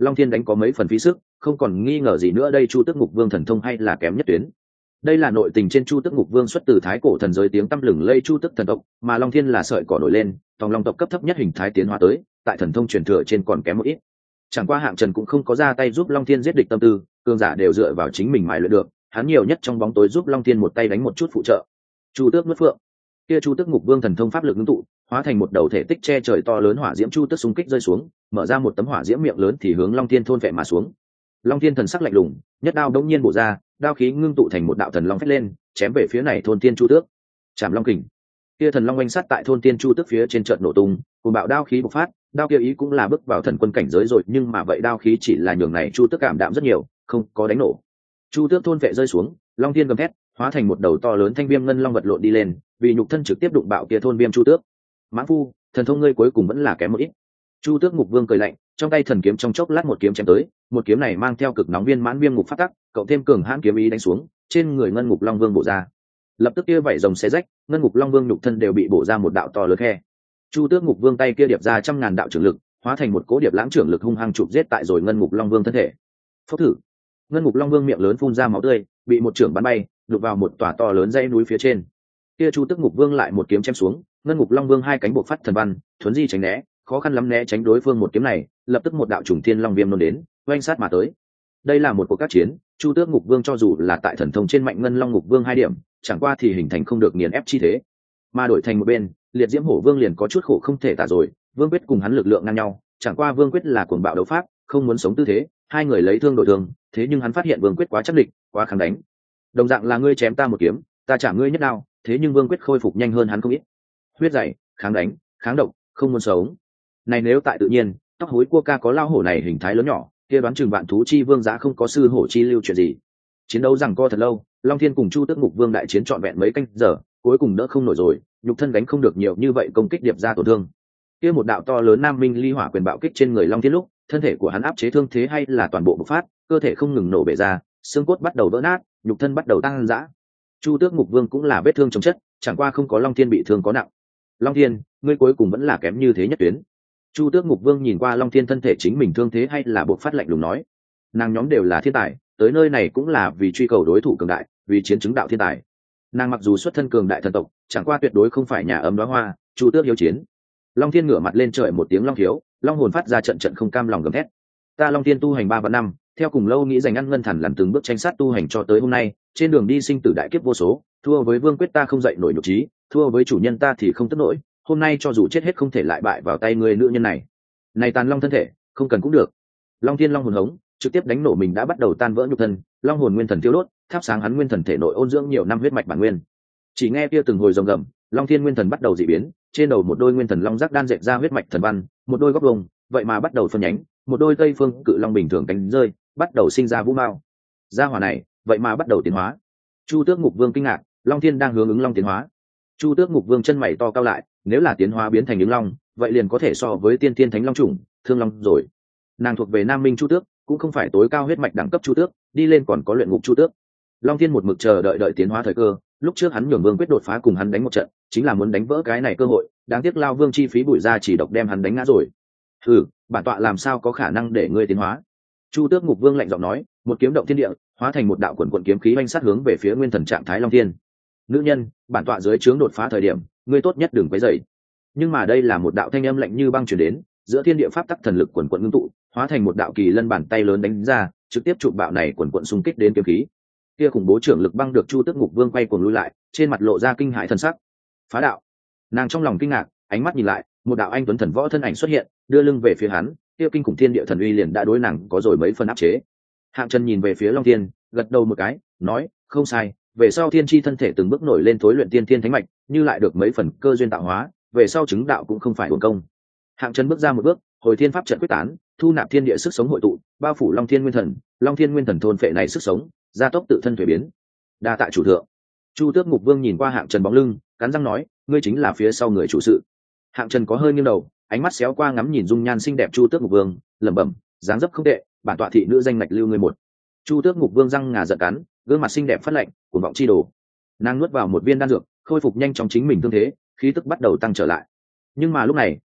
Long Thiên đánh có mấy phần phí sức, không còn nghi ngờ gì nữa đây Chu Tước Ngục Vương thần thông hay là kém nhất tuyến. Đây là nội tình trên Chu Tước Ngục Vương xuất từ thái cổ thần giới tiếng tăm lừng lây Chu Tước thần tộc, mà Long Thiên là sợi cỏ nổi lên, tòng long tộc cấp thấp nhất hình thái tiến hóa tới, tại thần thông truyền thừa trên còn kém một ít. Chẳng qua Hạng Trần cũng không có ra tay giúp Long Thiên giết địch tâm tư, cường giả đều dựa vào chính mình mài luyện được, hắn nhiều nhất trong bóng tối giúp Long Thiên một tay đánh một chút phụ trợ. Chu Tước nuốt phượng, kia Chu Tước Ngục Vương thần thông pháp lực ngưng tụ, hóa thành một đầu thể tích che trời to lớn hỏa diễm Chu Tước xung kích rơi xuống, mở ra một tấm hỏa diễm miệng lớn thì hướng Long Thiên thôn vệ mà xuống. Long Thiên thần sắc lạnh lùng, nhất đao đống nhiên bổ ra, đao khí ngưng tụ thành một đạo thần long phách lên, chém về phía này thôn tiên Chu Tước. Trảm Long Kình, kia thần long oanh sát tại thôn tiên Chu Tước phía trên trận nổ tung, cùng bạo đao khí bộc phát, đao kia ý cũng là bước vào thần quân cảnh giới rồi, nhưng mà vậy đao khí chỉ là nhường này Chu Tước cảm đạm rất nhiều, không có đánh nổ. Chu Tước thôn vệ rơi xuống, Long Thiên gầm thét, hóa thành một đầu to lớn thanh viêm ngân long vật lộn đi lên, vì nhục thân trực tiếp đụng bạo kia thôn viêm Chu Tước. Mãn Phu, thần thông ngươi cuối cùng vẫn là kém một ít. Chu Tước Ngục Vương cười lạnh, trong tay thần kiếm trong chốc lát một kiếm chém tới, một kiếm này mang theo cực nóng viên mãn viêm ngục phát tắc, cộng thêm cường hãn kiếm ý đánh xuống, trên người ngân ngục long vương bổ ra. Lập tức kia vảy rồng xé rách, ngân ngục long vương nhục thân đều bị bổ ra một đạo to lớn khe. Chu Tước Ngục Vương tay kia điệp ra trăm ngàn đạo trưởng lực, hóa thành một cỗ điệp lãng trưởng lực hung hăng chụp giết tại rồi ngân ngục long vương thân thể. Phốc thử, ngân ngục long vương miệng lớn phun ra máu tươi, bị một trưởng bắn bay, đục vào một tòa to lớn dãy núi phía trên. Kia Chu Tước Ngục Vương lại một kiếm chém xuống, ngân ngục long vương hai cánh buộc phát thần văn, thuấn di tránh né, khó khăn lắm né tránh đối phương một kiếm này, lập tức một đạo trùng thiên long viêm nôn đến, oanh sát mà tới. Đây là một cuộc các chiến, Chu Tước Ngục Vương cho dù là tại thần thông trên mạnh ngân long ngục vương hai điểm, chẳng qua thì hình thành không được nghiền ép chi thế, mà đổi thành một bên, liệt diễm hổ vương liền có chút khổ không thể tả rồi. Vương Quyết cùng hắn lực lượng ngang nhau, chẳng qua Vương Quyết là cuồng bạo đấu pháp, không muốn sống tư thế, hai người lấy thương đổi thương, thế nhưng hắn phát hiện Vương Quyết quá chắc địch, quá kháng đánh. Đồng dạng là ngươi chém ta một kiếm, ta trả ngươi nhất đao, thế nhưng Vương Quyết khôi phục nhanh hơn hắn không ít. Huyết dày, kháng đánh, kháng độc, không muốn sống. Này nếu tại tự nhiên, tóc hối cua ca có lao hổ này hình thái lớn nhỏ, kia đoán chừng vạn thú chi vương giá không có sư hổ chi lưu chuyện gì. Chiến đấu rằng co thật lâu, Long Thiên cùng Chu Tước Ngục Vương đại chiến trọn vẹn mấy canh giờ, cuối cùng đỡ không nổi rồi, nhục thân đánh không được nhiều như vậy công kích điệp ra tổn thương. Kia một đạo to lớn nam minh ly hỏa quyền bạo kích trên người Long Thiên lúc, thân thể của hắn áp chế thương thế hay là toàn bộ bộc phát, cơ thể không ngừng nổ bể ra, xương cốt bắt đầu vỡ nát, nhục thân bắt đầu tăng dã. Chu Tước Ngục Vương cũng là vết thương chồng chất, chẳng qua không có Long Thiên bị thương có nặng. Long Thiên, ngươi cuối cùng vẫn là kém như thế nhất tuyến. Chu Tước Ngục Vương nhìn qua Long Thiên thân thể chính mình thương thế hay là bộc phát lạnh lùng nói, nàng nhóm đều là thiên tài, tới nơi này cũng là vì truy cầu đối thủ cường đại, vì chiến chứng đạo thiên tài. Nàng mặc dù xuất thân cường đại thần tộc, chẳng qua tuyệt đối không phải nhà ấm đóa hoa. Chu Tước hiếu chiến. Long Thiên ngửa mặt lên trời một tiếng long thiếu, long hồn phát ra trận trận không cam lòng gầm thét. Ta Long Thiên tu hành ba vạn năm, theo cùng lâu nghĩ dành ăn ngân thần làm từng bước tranh sát tu hành cho tới hôm nay, trên đường đi sinh tử đại kiếp vô số, thua với Vương Quyết ta không dậy nổi nhục trí, thua với chủ nhân ta thì không tất nổi, hôm nay cho dù chết hết không thể lại bại vào tay người nữ nhân này. Này tàn long thân thể, không cần cũng được. Long Thiên long hồn hống, trực tiếp đánh nổ mình đã bắt đầu tan vỡ nhục thân, long hồn nguyên thần tiêu đốt, thắp sáng hắn nguyên thần thể nội ôn dưỡng nhiều năm huyết mạch bản nguyên. Chỉ nghe kia từng hồi rồng gầm, Long Thiên nguyên thần bắt đầu dị biến, trên đầu một đôi nguyên thần long giác đan dệt ra huyết mạch thần văn, một đôi góc vùng, vậy mà bắt đầu phân nhánh, một đôi tây phương cự long bình thường cánh rơi, bắt đầu sinh ra vũ mao. Gia hỏa này, vậy mà bắt đầu tiến hóa. Chu Tước Ngục Vương kinh ngạc, Long Thiên đang hướng ứng long tiến hóa. Chu Tước Ngục Vương chân mày to cao lại, nếu là tiến hóa biến thành ứng long, vậy liền có thể so với tiên tiên thánh long chủng, thương long rồi. Nàng thuộc về Nam Minh Chu Tước, cũng không phải tối cao huyết mạch đẳng cấp Chu Tước, đi lên còn có luyện ngục Chu Tước. Long Thiên một mực chờ đợi đợi tiến hóa thời cơ, lúc trước hắn nhường Vương Quyết đột phá cùng hắn đánh một trận, chính là muốn đánh vỡ cái này cơ hội, đáng tiếc Lao Vương chi phí bùi ra chỉ độc đem hắn đánh ngã rồi. Hừ, bản tọa làm sao có khả năng để ngươi tiến hóa? Chu Tước Ngục Vương lạnh giọng nói, một kiếm động thiên địa, hóa thành một đạo quần quần kiếm khí oanh sát hướng về phía nguyên thần trạng thái Long Thiên. Nữ nhân, bản tọa dưới trướng đột phá thời điểm, ngươi tốt nhất đừng quấy rầy. Nhưng mà đây là một đạo thanh âm lạnh như băng truyền đến, giữa thiên địa pháp tắc thần lực quần quần ngưng tụ, hóa thành một đạo kỳ lân bàn tay lớn đánh ra, trực tiếp chụp bạo này quần quần xung kích đến kiếm khí. Kia khủng bố trưởng lực băng được Chu Tước Ngục Vương quay cuồng lui lại, trên mặt lộ ra kinh hãi thần sắc. Phá đạo. Nàng trong lòng kinh ngạc, ánh mắt nhìn lại, một đạo anh tuấn thần võ thân ảnh xuất hiện, đưa lưng về phía hắn, kia kinh khủng thiên địa thần uy liền đã đối nàng có rồi mấy phần áp chế. Hạng Chân nhìn về phía Long Thiên, gật đầu một cái, nói, không sai, về sau thiên chi thân thể từng bước nổi lên thối luyện tiên thiên thánh mạch, như lại được mấy phần cơ duyên tạo hóa, về sau chứng đạo cũng không phải uổng công. Hạng Chân bước ra một bước, hồi thiên pháp trận quyết tán, thu nạp thiên địa sức sống hội tụ, bao phủ Long Thiên nguyên thần, Long Thiên nguyên thần thôn phệ này sức sống, gia tốc tự thân thuế biến. Đa tạ chủ thượng. Chu Tước Ngục Vương nhìn qua Hạng Chân bóng lưng, cắn răng nói, ngươi chính là phía sau người chủ sự. Hạng Chân có hơi nghiêng đầu, ánh mắt xéo qua ngắm nhìn dung nhan xinh đẹp Chu Tước Ngục Vương, lẩm bẩm, dáng dấp không tệ, bản tọa thị nữ danh ngạch lưu ngươi một. Chu Tước Ngục Vương răng ngà giận cắn, gương mặt xinh đẹp phát lạnh, cuồng vọng chi đồ. Nàng nuốt vào một viên đan dược, khôi phục nhanh chóng chính mình thương thế, khí tức bắt đầu tăng trở lại. Nhưng mà lúc này,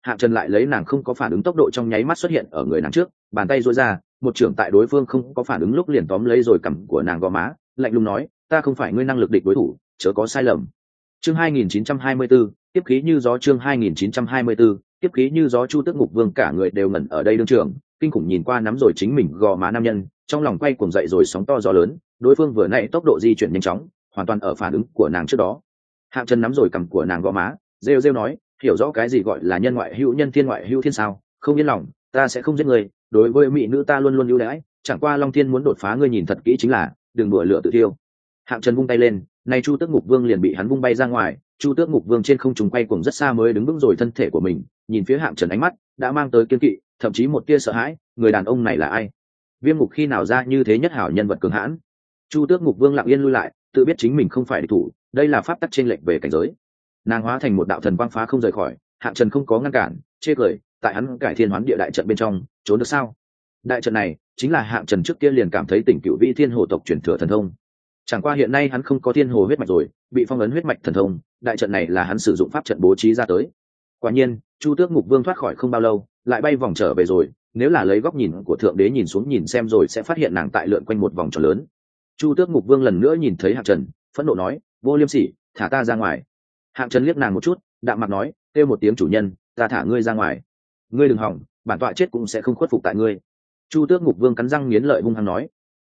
Hạng Trần lại lấy nàng không có phản ứng tốc độ trong nháy mắt xuất hiện ở người nàng trước, bàn tay duỗi ra, một trưởng tại đối phương không có phản ứng lúc liền tóm lấy rồi cằm của nàng gò má, lạnh lùng nói, ta không phải ngươi năng lực địch đối thủ, chớ có sai lầm. Chương hai nghìn chín trăm hai mươi tư, tiếp khí như gió. Chương hai nghìn chín trăm hai mươi tư, tiếp khí như gió. Chu Tước Ngục Vương cả người đều ngẩn ở đây đương trường, kinh khủng nhìn qua nắm rồi chính mình gò má nam nhân, trong lòng quay cuồng dậy rồi sóng to gió lớn, đối phương vừa nãy tốc độ di chuyển nhanh chóng, hoàn toàn ở phản ứng của nàng trước đó. Hạng Trần nắm rồi cằm của nàng gò má, rêu rêu nói, hiểu rõ cái gì gọi là nhân ngoại hữu nhân, thiên ngoại hữu thiên sao? Không yên lòng, ta sẽ không giết người, đối với mỹ nữ ta luôn luôn ưu đãi, chẳng qua Long Thiên muốn đột phá ngươi nhìn thật kỹ chính là, đừng đùa lửa tự thiêu. Hạng Trần vung tay lên, nay Chu Tước Ngục Vương liền bị hắn vung bay ra ngoài, Chu Tước Ngục Vương trên không trung quay cuồng rất xa mới đứng vững rồi thân thể của mình, nhìn phía Hạng Trần ánh mắt đã mang tới kiên kỵ, thậm chí một tia sợ hãi, người đàn ông này là ai? Viêm Ngục khi nào ra như thế nhất hảo nhân vật cường hãn? Chu Tước Ngục Vương lặng yên lui lại, tự biết chính mình không phải địch thủ, đây là pháp tắc chênh lệch về cảnh giới. Nàng hóa thành một đạo thần quang phá không rời khỏi, Hạng Trần không có ngăn cản, chê cười, tại hắn cải thiên hoán địa đại trận bên trong, trốn được sao? Đại trận này chính là Hạng Trần trước kia liền cảm thấy tỉnh cửu vĩ thiên hồ tộc truyền thừa thần thông. Chẳng qua hiện nay hắn không có thiên hồ huyết mạch rồi, bị phong ấn huyết mạch thần thông, đại trận này là hắn sử dụng pháp trận bố trí ra tới. Quả nhiên, Chu Tước Ngục Vương thoát khỏi không bao lâu, lại bay vòng trở về rồi, nếu là lấy góc nhìn của thượng đế nhìn xuống nhìn xem rồi sẽ phát hiện nàng tại lượn quanh một vòng tròn lớn. Chu Tước Ngục Vương lần nữa nhìn thấy Hạng Trần, phẫn nộ nói, vô liêm sỉ, thả ta ra ngoài. Hạng Trần liếc nàng một chút, đạm mặt nói, kêu một tiếng chủ nhân, ta thả ngươi ra ngoài. Ngươi đừng hỏng, bản tọa chết cũng sẽ không khuất phục tại ngươi. Chu Tước Ngục Vương cắn răng nghiến lợi hung hăng nói,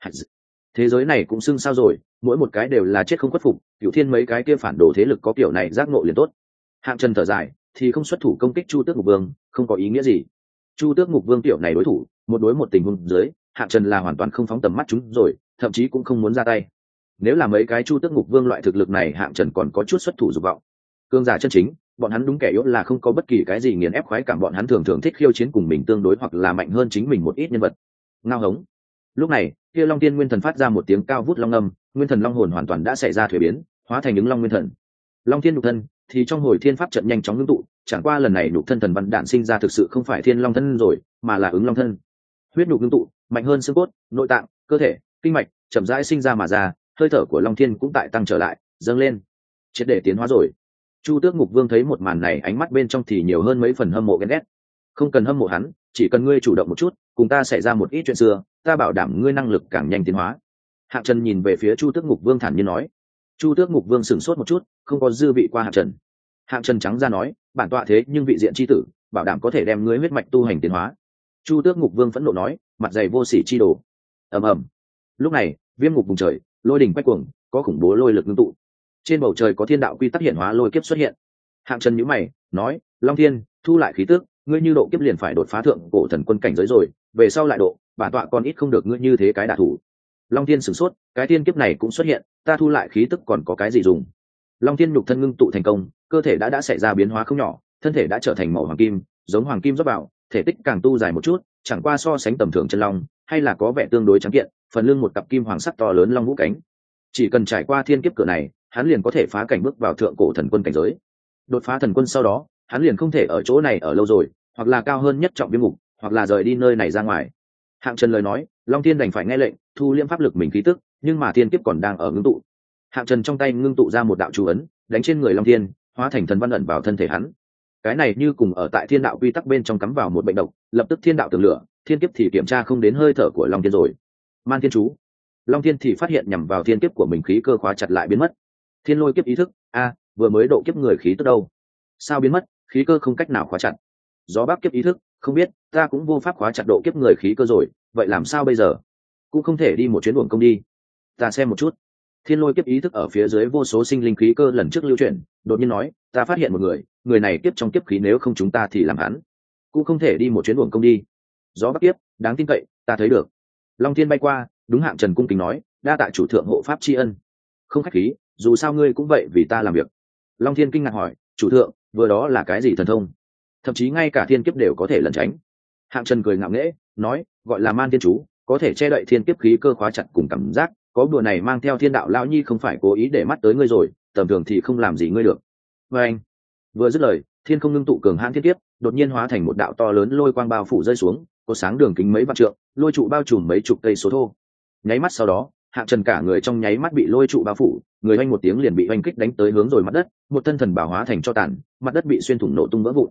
thế giới này cũng xưng sao rồi, mỗi một cái đều là chết không khuất phục, Cửu Thiên mấy cái kia phản đồ thế lực có kiểu này giác ngộ liền tốt. Hạng Trần thở dài, thì không xuất thủ công kích Chu Tước Ngục Vương, không có ý nghĩa gì. Chu Tước Ngục Vương tiểu này đối thủ, một đối một tình huống dưới, Hạng Trần là hoàn toàn không phóng tầm mắt chúng rồi, thậm chí cũng không muốn ra tay. Nếu là mấy cái Chu Tước Ngục Vương loại thực lực này, Hạng Trần còn có chút xuất thủ dục vọng. Cương giả chân chính, bọn hắn đúng kẻ yếu là không có bất kỳ cái gì nghiền ép khoái cảm, bọn hắn thường thường thích khiêu chiến cùng mình tương đối hoặc là mạnh hơn chính mình một ít nhân vật. Ngao hống. Lúc này, kia Long Tiên Nguyên Thần phát ra một tiếng cao vút long âm, nguyên thần long hồn hoàn toàn đã xảy ra thuế biến, hóa thành ứng long nguyên thần. Long Thiên nhục thân thì trong hồi thiên pháp trận nhanh chóng ngưng tụ, chẳng qua lần này nhục thân thần văn đạn sinh ra thực sự không phải thiên long thân rồi, mà là ứng long thân. Huyết nhục ngưng tụ, mạnh hơn xương cốt, nội tạng, cơ thể, kinh mạch, chậm rãi sinh ra mà ra, hơi thở của Long Thiên cũng tại tăng trở lại, dâng lên, triệt để tiến hóa rồi. Chu Tước Ngục Vương thấy một màn này, ánh mắt bên trong thì nhiều hơn mấy phần hâm mộ ghen ghét. Không cần hâm mộ hắn, chỉ cần ngươi chủ động một chút, cùng ta xảy ra một ít chuyện xưa, ta bảo đảm ngươi năng lực càng nhanh tiến hóa. Hạng Trần nhìn về phía Chu Tước Ngục Vương thản nhiên nói. Chu Tước Ngục Vương sửng sốt một chút, không có dư vị qua Hạng Trần. Hạng Trần trắng ra nói, bản tọa thế nhưng vị diện chi tử, bảo đảm có thể đem ngươi huyết mạch tu hành tiến hóa. Chu Tước Ngục Vương phẫn nộ nói, mặt dày vô sỉ chi đồ. Ầm ầm. Lúc này, viêm ngục vùng trời, lôi đỉnh quay cuồng, có khủng bố lôi lực ngưng tụ. Trên bầu trời có thiên đạo quy tắc hiện hóa lôi kiếp xuất hiện. Hạng Trần nhíu mày, nói, Long Thiên, thu lại khí tức, ngươi như độ kiếp liền phải đột phá thượng cổ thần quân cảnh giới rồi, về sau lại độ, bản tọa còn ít không được ngươi như thế cái đả thủ. Long Thiên sửng sốt, cái thiên kiếp này cũng xuất hiện, ta thu lại khí tức còn có cái gì dùng? Long Thiên nhục thân ngưng tụ thành công, cơ thể đã đã xảy ra biến hóa không nhỏ, thân thể đã trở thành màu hoàng kim, giống hoàng kim rót vào, thể tích càng tu dài một chút, chẳng qua so sánh tầm thường chân long, hay là có vẻ tương đối trắng kiện, phần lưng một cặp kim hoàng sắc to lớn long vũ cánh. Chỉ cần trải qua thiên kiếp cửa này, hắn liền có thể phá cảnh bước vào thượng cổ thần quân cảnh giới. Đột phá thần quân sau đó, hắn liền không thể ở chỗ này ở lâu rồi, hoặc là cao hơn nhất trọng viêm ngục, hoặc là rời đi nơi này ra ngoài. Hạng Trần lời nói, Long Thiên đành phải nghe lệnh, thu liễm pháp lực mình khí tức, nhưng mà thiên kiếp còn đang ở ngưng tụ. Hạng Trần trong tay ngưng tụ ra một đạo chú ấn, đánh trên người Long Thiên, hóa thành thần văn ẩn vào thân thể hắn. Cái này như cùng ở tại thiên đạo quy tắc bên trong cắm vào một bệnh độc, lập tức thiên đạo tường lửa, thiên kiếp thì kiểm tra không đến hơi thở của Long Thiên rồi. Man thiên chú. Long Thiên thì phát hiện nhằm vào thiên kiếp của mình khí cơ khóa chặt lại biến mất. Thiên lôi kiếp ý thức, a, vừa mới độ kiếp người khí tức đâu? Sao biến mất, khí cơ không cách nào khóa chặt. Gió bác kiếp ý thức, không biết, ta cũng vô pháp khóa chặt độ kiếp người khí cơ rồi, vậy làm sao bây giờ? Cũng không thể đi một chuyến uổng công đi. Ta xem một chút. Thiên lôi kiếp ý thức ở phía dưới vô số sinh linh khí cơ lần trước lưu chuyển, đột nhiên nói, ta phát hiện một người, người này kiếp trong kiếp khí nếu không chúng ta thì làm hắn. Cũng không thể đi một chuyến uổng công đi. Gió bác kiếp, đáng tin cậy, ta thấy được. Long Thiên bay qua, đúng Hạng Trần cung kính nói, đa tạ chủ thượng hộ pháp tri ân. Không khách khí, dù sao ngươi cũng vậy vì ta làm việc. Long Thiên kinh ngạc hỏi, chủ thượng, vừa đó là cái gì thần thông? Thậm chí ngay cả thiên kiếp đều có thể lẩn tránh. Hạng Trần cười ngạo nghễ, nói, gọi là man thiên chú, có thể che đậy thiên kiếp khí cơ khóa chặt cùng cảm giác, có bùa này mang theo thiên đạo lão nhi không phải cố ý để mắt tới ngươi rồi, tầm thường thì không làm gì ngươi được. Và anh vừa dứt lời, thiên không ngưng tụ cường hãn thiên kiếp, đột nhiên hóa thành một đạo to lớn lôi quang bao phủ rơi xuống, có sáng đường kính mấy vạn trượng, lôi trụ bao trùm mấy chục cây số thô. Nháy mắt sau đó, Hạng Trần cả người trong nháy mắt bị lôi trụ bao phủ, người oanh một tiếng liền bị oanh kích đánh tới hướng rồi mặt đất, một thân thần bảo hóa thành cho tàn, mặt đất bị xuyên thủng nổ tung vỡ vụn.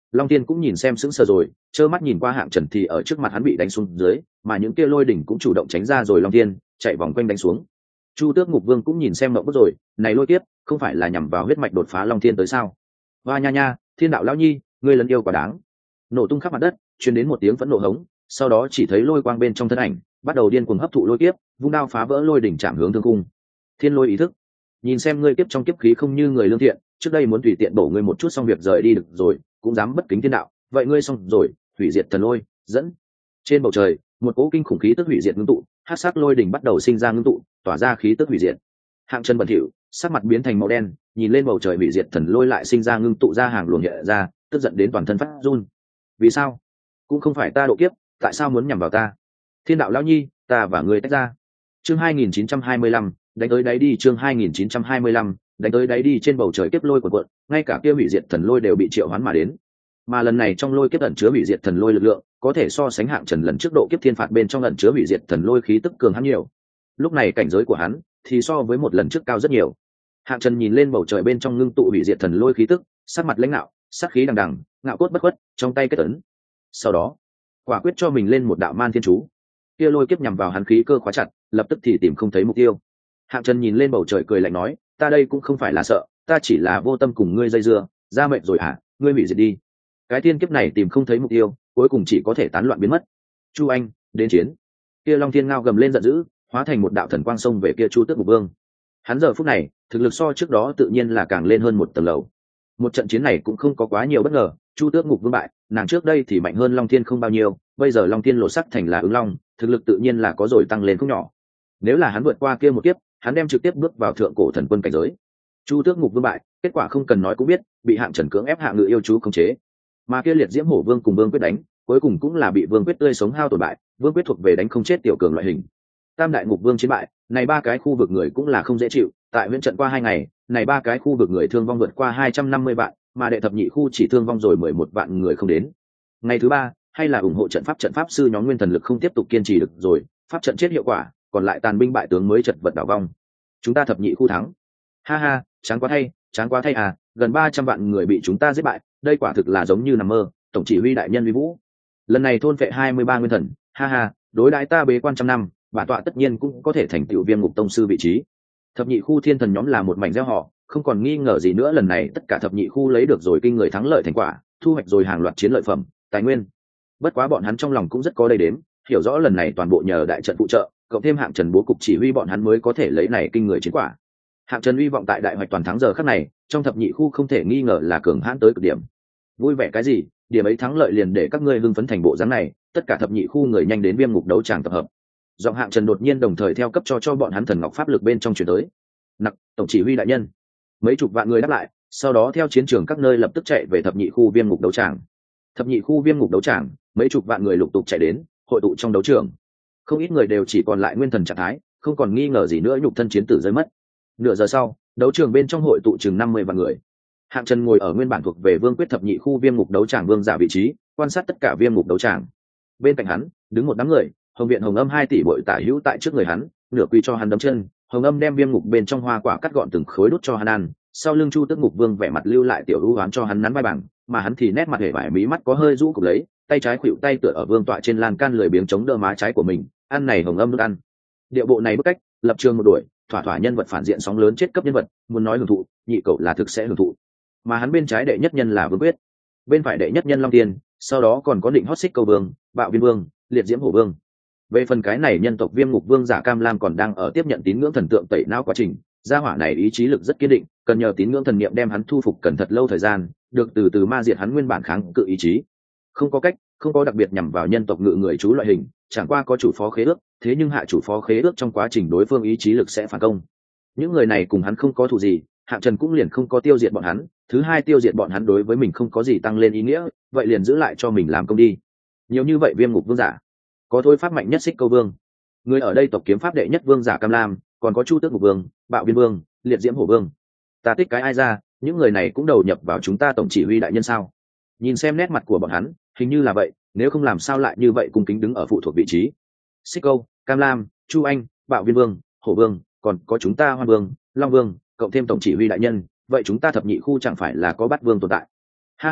Long Tiên cũng nhìn xem sững sờ rồi, trơ mắt nhìn qua Hạng Trần thì ở trước mặt hắn bị đánh xuống dưới, mà những kia lôi đỉnh cũng chủ động tránh ra rồi Long Tiên chạy vòng quanh đánh xuống. Chu Tước Ngục Vương cũng nhìn xem ngậm bức rồi, này lôi kiếp, không phải là nhằm vào huyết mạch đột phá Long Tiên tới sao? Hoa nha nha, Thiên đạo lão nhi, ngươi lần yêu quả đáng. Nổ tung khắp mặt đất, truyền đến một tiếng phẫn nộ hống, sau đó chỉ thấy lôi quang bên trong thân ảnh, bắt đầu điên cuồng hấp thụ lôi kiếp, vung đao phá vỡ lôi đỉnh chạm hướng thương cung. Thiên lôi ý thức, nhìn xem ngươi kiếp trong kiếp khí không như người lương thiện, trước đây muốn tùy tiện bổ ngươi một chút xong việc rời đi được rồi, cũng dám bất kính thiên đạo, vậy ngươi xong rồi, hủy diệt thần lôi, dẫn. Trên bầu trời, một cỗ kinh khủng khí tức hủy diệt ngưng tụ, hắc sắc lôi đỉnh bắt đầu sinh ra ngưng tụ, tỏa ra khí tức hủy diệt. Hạng Chân bẩn thỉu, sắc mặt biến thành màu đen, nhìn lên bầu trời hủy diệt thần lôi lại sinh ra ngưng tụ ra hàng luồng nhẹ ra, tức giận đến toàn thân phát run. Vì sao? Cũng không phải ta độ kiếp, tại sao muốn nhằm vào ta? Thiên đạo lão nhi, ta và ngươi tách ra. Chương hai nghìn chín trăm hai mươi lăm, đánh tới đáy đi. Chương hai nghìn chín trăm hai mươi lăm, đánh tới đáy đi. Trên bầu trời kiếp lôi cuộn cuộn, ngay cả kia hủy diệt thần lôi đều bị triệu hoán mà đến. Mà lần này trong lôi kiếp ẩn chứa hủy diệt thần lôi lực lượng, có thể so sánh Hạng Trần lần trước độ kiếp thiên phạt bên trong ẩn chứa hủy diệt thần lôi khí tức cường hắn nhiều. Lúc này cảnh giới của hắn thì so với một lần trước cao rất nhiều. Hạng Trần nhìn lên bầu trời bên trong ngưng tụ hủy diệt thần lôi khí tức, sắc mặt lãnh nạo, sát khí đằng đằng, ngạo cốt bất khuất, trong tay kết ấn. Sau đó, quả quyết cho mình lên một đạo man thiên chú. Kia lôi kiếp nhằm vào hắn khí cơ khóa chặt, lập tức thì tìm không thấy mục tiêu. Hạng Trần nhìn lên bầu trời cười lạnh nói, ta đây cũng không phải là sợ, ta chỉ là vô tâm cùng ngươi dây dưa, ra mệnh rồi hả, ngươi hủy diệt đi. Cái thiên kiếp này tìm không thấy mục tiêu, cuối cùng chỉ có thể tán loạn biến mất. Chu Anh, đến chiến. Kia Long Thiên ngao gầm lên giận dữ, hóa thành một đạo thần quang xông về kia Chu Tước Ngục Vương. Hắn giờ phút này, thực lực so trước đó tự nhiên là càng lên hơn một tầng lầu. Một trận chiến này cũng không có quá nhiều bất ngờ, Chu Tước Ngục Vương bại, nàng trước đây thì mạnh hơn Long Thiên không bao nhiêu, bây giờ Long Thiên lộ sắc thành là ứng long, thực lực tự nhiên là có rồi tăng lên không nhỏ. Nếu là hắn vượt qua kia một kiếp, hắn đem trực tiếp bước vào thượng cổ thần quân cảnh giới. Chu Tước Ngục Vương bại, kết quả không cần nói cũng biết, bị Hạng Trần cưỡng ép hạ ngự yêu chú khống chế. Mà kia liệt diễm hổ vương cùng Vương Quyết đánh, cuối cùng cũng là bị Vương Quyết tươi sống hao tổn bại, Vương Quyết thuộc về đánh không chết tiểu cường loại hình. Tam đại ngục vương chiến bại, này ba cái khu vực người cũng là không dễ chịu, tại huyện trận qua hai ngày, này ba cái khu vực người thương vong vượt qua hai trăm năm mươi vạn, mà đệ thập nhị khu chỉ thương vong rồi mười một vạn người không đến. Ngày thứ ba, hay là ủng hộ trận pháp trận pháp sư nhóm nguyên thần lực không tiếp tục kiên trì được rồi, pháp trận chết hiệu quả, còn lại tàn binh bại tướng mới chật vật đảo vong. Chúng ta thập nhị khu thắng. Ha ha, chán quá thay, chán quá thay à, gần ba trăm vạn người bị chúng ta giết bại, đây quả thực là giống như nằm mơ, tổng chỉ huy đại nhân uy vũ. Lần này thôn phệ hai mươi ba nguyên thần, ha ha, đối đãi ta bế quan trăm năm, bản tọa tất nhiên cũng có thể thành tựu Viêm Ngục tông sư vị trí. Thập nhị khu thiên thần nhóm là một mảnh gieo họ, không còn nghi ngờ gì nữa, lần này tất cả thập nhị khu lấy được rồi kinh người thắng lợi thành quả, thu hoạch rồi hàng loạt chiến lợi phẩm, tài nguyên. Bất quá bọn hắn trong lòng cũng rất có đầy đếm, hiểu rõ lần này toàn bộ nhờ đại trận phụ trợ, cộng thêm Hạng Trần bố cục chỉ huy bọn hắn mới có thể lấy này kinh người chiến quả. Hạng Trần uy vọng tại đại hoạch toàn thắng giờ khắc này, trong thập nhị khu không thể nghi ngờ là cường hãn tới cực điểm. Vui vẻ cái gì, điểm ấy thắng lợi liền để các ngươi hưng phấn thành bộ dáng này, tất cả thập nhị khu người nhanh đến Viêm Ngục đấu tràng tập hợp. Giọng Hạng Trần đột nhiên đồng thời theo cấp cho cho bọn hắn thần ngọc pháp lực bên trong chuyển tới. Nặc, tổng chỉ huy đại nhân. Mấy chục vạn người đáp lại, sau đó theo chiến trường các nơi lập tức chạy về thập nhị khu Viêm Ngục đấu tràng. Thập nhị khu Viêm Ngục đấu tràng, mấy chục vạn người lục tục chạy đến, hội tụ trong đấu trường. Không ít người đều chỉ còn lại nguyên thần trạng thái, không còn nghi ngờ gì nữa, nhục thân chiến tử rơi mất. Nửa giờ sau, đấu trường bên trong hội tụ chừng năm mươi vạn người. Hạng Trần ngồi ở nguyên bản thuộc về Vương Quyết thập nhị khu Viêm Ngục đấu tràng vương giả vị trí, quan sát tất cả Viêm Ngục đấu tràng. Bên cạnh hắn, đứng một đám người, Hồng Viện Hồng Âm hai tỷ bội tả hữu tại trước người hắn, nửa quy cho hắn đấm chân, Hồng Âm đem Viêm Ngục bên trong hoa quả cắt gọn từng khối đút cho hắn ăn, sau lưng Chu Tước Ngục Vương vẻ mặt lưu lại tiểu ưu oán cho hắn nắn vai bằng, mà hắn thì nét mặt hề vải, mí mắt có hơi rũ cụp lấy, tay trái khuỵu tay tựa ở vương tọa trên lan can lười biếng chống đỡ má trái của mình, ăn này Hồng Âm nước ăn. Điệu bộ này bức cách, lập trường một đuổi, thỏa thỏa nhân vật phản diện sóng lớn chết cấp nhân vật, muốn nói hưởng thụ, nhị cậu là thực sẽ hưởng thụ. Mà hắn bên trái đệ nhất nhân là Vương Quyết, bên phải đệ nhất nhân Long Tiên, sau đó còn có Định Hót Xích Câu Vương, Bạo Viên Vương, Liệt Diễm Hổ Vương. Về phần cái này nhân tộc Viêm Ngục Vương giả Cam Lam còn đang ở tiếp nhận tín ngưỡng thần tượng tẩy não quá trình, gia hỏa này ý chí lực rất kiên định, cần nhờ tín ngưỡng thần niệm đem hắn thu phục cần thật lâu thời gian, được từ từ ma diệt hắn nguyên bản kháng cự ý chí. Không có cách, không có đặc biệt nhằm vào nhân tộc ngự người chú loại hình, chẳng qua có chủ phó khế ước, thế nhưng hạ chủ phó khế ước trong quá trình đối phương ý chí lực sẽ phản công. Những người này cùng hắn không có thù gì, Hạng Trần cũng liền không có tiêu diệt bọn hắn, thứ hai tiêu diệt bọn hắn đối với mình không có gì tăng lên ý nghĩa, vậy liền giữ lại cho mình làm công đi. Nhiều như vậy Viêm Ngục Vương giả, có thôi pháp mạnh nhất Xích Câu Vương, người ở đây tộc kiếm pháp đệ nhất vương giả Cam Lam, còn có Chu Tước Ngục Vương, Bạo Viên Vương, Liệt Diễm Hổ Vương. Ta tích cái ai ra, những người này cũng đầu nhập vào chúng ta tổng chỉ huy đại nhân sao? Nhìn xem nét mặt của bọn hắn, hình như là vậy, nếu không làm sao lại như vậy cung kính đứng ở phụ thuộc vị trí. Xích Câu, Cam Lam, Chu Anh, Bạo Viên Vương, Hổ Vương, còn có chúng ta Hoan Vương, Long Vương, cộng thêm tổng chỉ huy đại nhân, vậy chúng ta thập nhị khu chẳng phải là có Bát Vương tồn tại? Ha ha,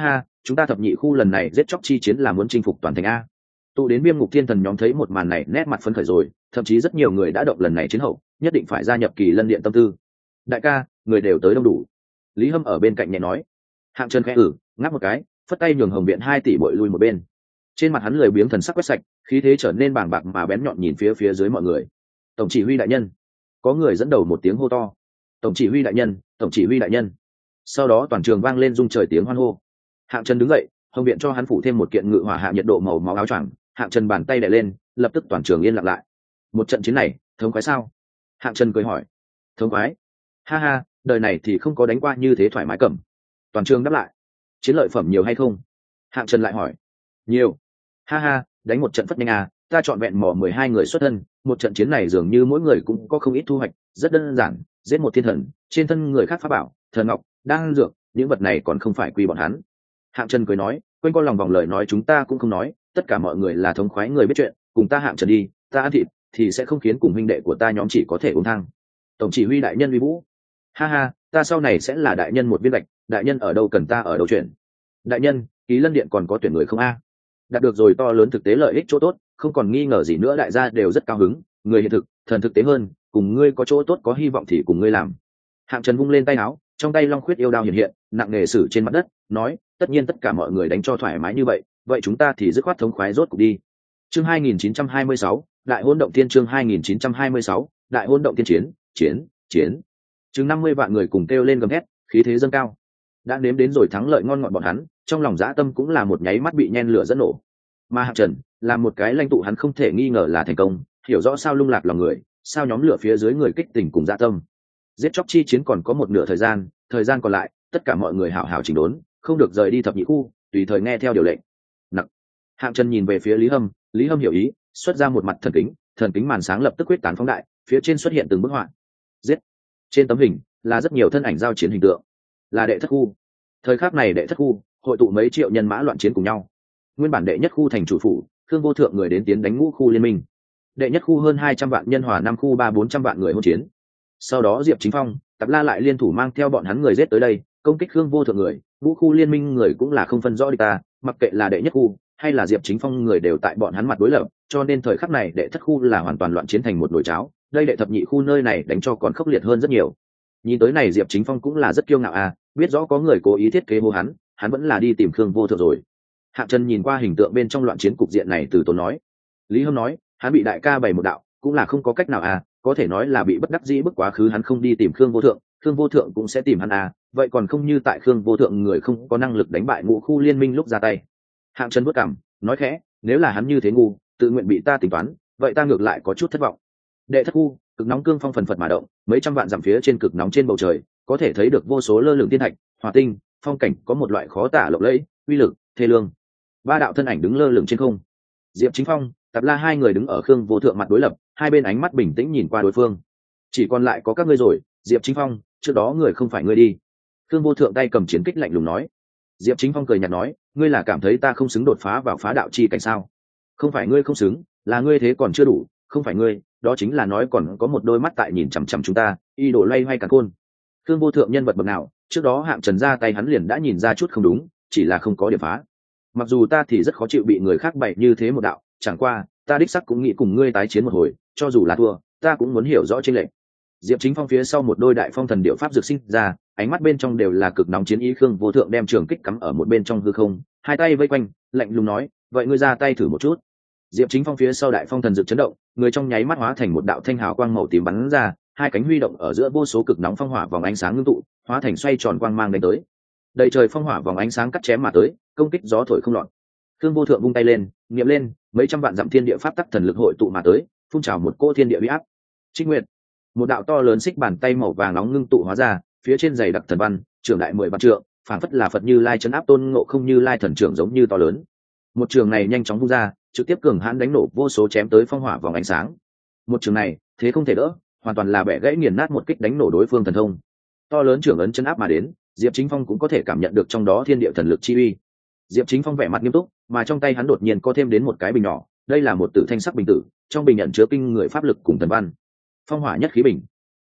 chúng ta thập nhị khu lần này giết chóc chi chiến là muốn chinh phục toàn thành a. Tụ đến Viêm Ngục Thiên Thần nhóm thấy một màn này nét mặt phấn khởi rồi, thậm chí rất nhiều người đã động lần này chiến hậu nhất định phải gia nhập Kỳ Lân Điện tâm tư. Đại ca, người đều tới đông đủ. Lý Hâm ở bên cạnh nhẹ nói. Hạng Trần khẽ ử ngáp một cái, phất tay nhường Hồng Viện hai tỷ bội lui một bên. Trên mặt hắn lười biếng thần sắc quét sạch, khí thế trở nên bàng bạc mà bén nhọn nhìn phía phía dưới mọi người. Tổng chỉ huy đại nhân. Có người dẫn đầu một tiếng hô to. Tổng chỉ huy đại nhân, tổng chỉ huy đại nhân. Sau đó toàn trường vang lên rung trời tiếng hoan hô. Hạng Trần đứng dậy, Hồng Viện cho hắn phủ thêm một kiện ngự hỏa hạ nhiệt độ màu máu áo choàng. Hạng Trần bàn tay đè lên, lập tức toàn trường yên lặng lại. Một trận chiến này thống khoái sao? Hạng Trần cười hỏi. Thống khoái? Ha ha, đời này thì không có đánh qua như thế thoải mái cầm. Toàn trường đáp lại. Chiến lợi phẩm nhiều hay không? Hạng Trần lại hỏi. Nhiều. Ha ha, đánh một trận phất nhanh à, ta chọn vẹn mỏ mười hai người xuất thân, một trận chiến này dường như mỗi người cũng có không ít thu hoạch, rất đơn giản, giết một thiên thần, trên thân người khác pháp bảo, thần ngọc, đan dược, những vật này còn không phải quy bọn hắn. Hạng Trần cười nói, quên con lòng vòng lời nói chúng ta cũng không nói, tất cả mọi người là thống khoái người biết chuyện, cùng ta Hạng Trần đi, ta ăn thịt thì sẽ không khiến cùng huynh đệ của ta nhóm chỉ có thể uống thang. Tổng chỉ huy đại nhân uy vũ. Ha ha, ta sau này sẽ là đại nhân một viên gạch, đại nhân ở đâu cần ta ở đâu chuyển. Đại nhân, Ký Lân Điện còn có tuyển người không a? Đạt được rồi to lớn thực tế lợi ích chỗ tốt, không còn nghi ngờ gì nữa, đại gia đều rất cao hứng, người hiện thực, thần thực tế hơn, cùng ngươi có chỗ tốt có hy vọng thì cùng ngươi làm. Hạng Trần vung lên tay áo, trong tay long khuyết yêu đao hiện hiện, nặng nề sử trên mặt đất, nói, tất nhiên tất cả mọi người đánh cho thoải mái như vậy, vậy chúng ta thì dứt khoát thống khoái rốt cục đi. Chương hai nghìn chín trăm hai mươi sáu, Đại Hôn Động Thiên. Chương hai nghìn chín trăm hai mươi sáu, Đại Hôn Động Thiên. Chiến, chiến, chiến. Chừng năm mươi vạn người cùng kêu lên gầm thét, khí thế dâng cao. Đã nếm đến rồi thắng lợi ngon ngọt bọn hắn, trong lòng dã tâm cũng là một nháy mắt bị nhen lửa dẫn nổ. Mà Hạng Trần là một cái lãnh tụ, hắn không thể nghi ngờ là thành công, hiểu rõ sao lung lạc lòng người, sao nhóm lửa phía dưới người kích tình cùng dã tâm. Giết chóc chi chiến còn có một nửa thời gian, thời gian còn lại, tất cả mọi người hảo hảo chỉnh đốn, không được rời đi thập nhị khu, tùy thời nghe theo điều lệnh. Nặc. Hạng Trần nhìn về phía Lý Hâm, Lý Hâm hiểu ý, xuất ra một mặt thần kính, thần kính màn sáng lập tức quyết tán phóng đại, phía trên xuất hiện từng bức họa. Giết. Trên tấm hình là rất nhiều thân ảnh giao chiến hình tượng, là đệ thất khu. Thời khắc này đệ thất khu hội tụ mấy triệu nhân mã loạn chiến cùng nhau. Nguyên bản đệ nhất khu thành chủ phủ, Khương Vô Thượng người đến tiến đánh ngũ khu liên minh. Đệ nhất khu hơn hai trăm vạn nhân hòa năm khu ba bốn trăm vạn người hỗn chiến. Sau đó Diệp Chính Phong, Tạp La lại liên thủ mang theo bọn hắn người giết tới đây, công kích Khương Vô Thượng người, ngũ khu liên minh người cũng là không phân rõ địch ta, mặc kệ là đệ nhất khu hay là Diệp Chính Phong người đều tại bọn hắn mặt đối lập, cho nên thời khắc này đệ thất khu là hoàn toàn loạn chiến thành một nồi cháo, đây đệ thập nhị khu nơi này đánh cho còn khốc liệt hơn rất nhiều. Nhìn tới này Diệp Chính Phong cũng là rất kiêu ngạo à, biết rõ có người cố ý thiết kế hô hắn, hắn vẫn là đi tìm Khương Vô Thượng rồi. Hạng Trần nhìn qua hình tượng bên trong loạn chiến cục diện này từ tốn nói. Lý Hâm nói, hắn bị đại ca bày một đạo, cũng là không có cách nào à, có thể nói là bị bất đắc dĩ bức quá khứ, hắn không đi tìm Khương Vô Thượng, Khương Vô Thượng cũng sẽ tìm hắn à, vậy còn không như tại Khương Vô Thượng người không có năng lực đánh bại ngũ khu liên minh lúc ra tay. Hạng Trần bước cảm, nói khẽ, nếu là hắn như thế ngu, tự nguyện bị ta tính toán, vậy ta ngược lại có chút thất vọng. Đệ thất khu, cực nóng cương phong phần phật mà động, mấy trăm vạn dặm phía trên cực nóng trên bầu trời, có thể thấy được vô số lơ lửng thiên thạch, hỏa tinh, phong cảnh có một loại khó tả lộng lẫy, uy lực, thê lương. Ba đạo thân ảnh đứng lơ lửng trên không. Diệp Chính Phong, Tạp La hai người đứng ở Khương Vô Thượng mặt đối lập, hai bên ánh mắt bình tĩnh nhìn qua đối phương. Chỉ còn lại có các ngươi rồi, Diệp Chính Phong, trước đó người không phải ngươi đi. Khương Vô Thượng tay cầm chiến kích lạnh lùng nói. Diệp Chính Phong cười nhạt nói, ngươi là cảm thấy ta không xứng đột phá vào phá đạo chi cảnh sao? Không phải ngươi không xứng, là ngươi thế còn chưa đủ, không phải ngươi, đó chính là nói còn có một đôi mắt tại nhìn chằm chằm chúng ta, y đổ loay hoay cả côn. Khương Vô Thượng nhân vật bậc nào, trước đó Hạng Trần ra tay hắn liền đã nhìn ra chút không đúng, chỉ là không có điểm phá. Mặc dù ta thì rất khó chịu bị người khác bày như thế một đạo, chẳng qua ta đích sắc cũng nghĩ cùng ngươi tái chiến một hồi, cho dù là thua ta cũng muốn hiểu rõ chênh lệch. Diệp Chính Phong phía sau một đôi đại phong thần điệu pháp dược sinh ra, ánh mắt bên trong đều là cực nóng chiến ý. Khương Vô Thượng đem trường kích cắm ở một bên trong hư không, hai tay vây quanh, lạnh lùng nói, vậy ngươi ra tay thử một chút. Diệp Chính Phong phía sau đại phong thần dược chấn động, người trong nháy mắt hóa thành một đạo thanh hào quang màu tím bắn ra, hai cánh huy động ở giữa vô số cực nóng phong hỏa vòng ánh sáng ngưng tụ, hóa thành xoay tròn quang mang đánh tới. Đầy trời phong hỏa vòng ánh sáng cắt chém mà tới, công kích gió thổi không loạn. Khương Vô Thượng vung tay lên, niệm lên, mấy trăm vạn dặm thiên địa pháp tắc thần lực hội tụ mà tới, phun trào một cỗ thiên địa uy áp. Trích Nguyệt, một đạo to lớn xích bàn tay màu vàng nóng ngưng tụ hóa ra, phía trên dày đặc thần văn, trường đại mười vạn trượng, phảng phất là Phật Như Lai trấn áp Tôn Ngộ Không Như Lai thần trưởng giống như to lớn. Một trường này nhanh chóng vung ra, trực tiếp cường hãn đánh nổ vô số chém tới phong hỏa vòng ánh sáng. Một trường này, thế không thể đỡ, hoàn toàn là bẻ gãy nghiền nát một kích đánh nổ đối phương thần thông. To lớn trưởng ấn chấn áp mà đến, Diệp Chính Phong cũng có thể cảm nhận được trong đó thiên địa thần lực chi uy. Diệp Chính Phong vẻ mặt nghiêm túc, mà trong tay hắn đột nhiên có thêm đến một cái bình nhỏ, đây là một tử thanh sắc bình tử, trong bình nhận chứa kinh người pháp lực cùng thần văn. Phong hỏa nhất khí bình.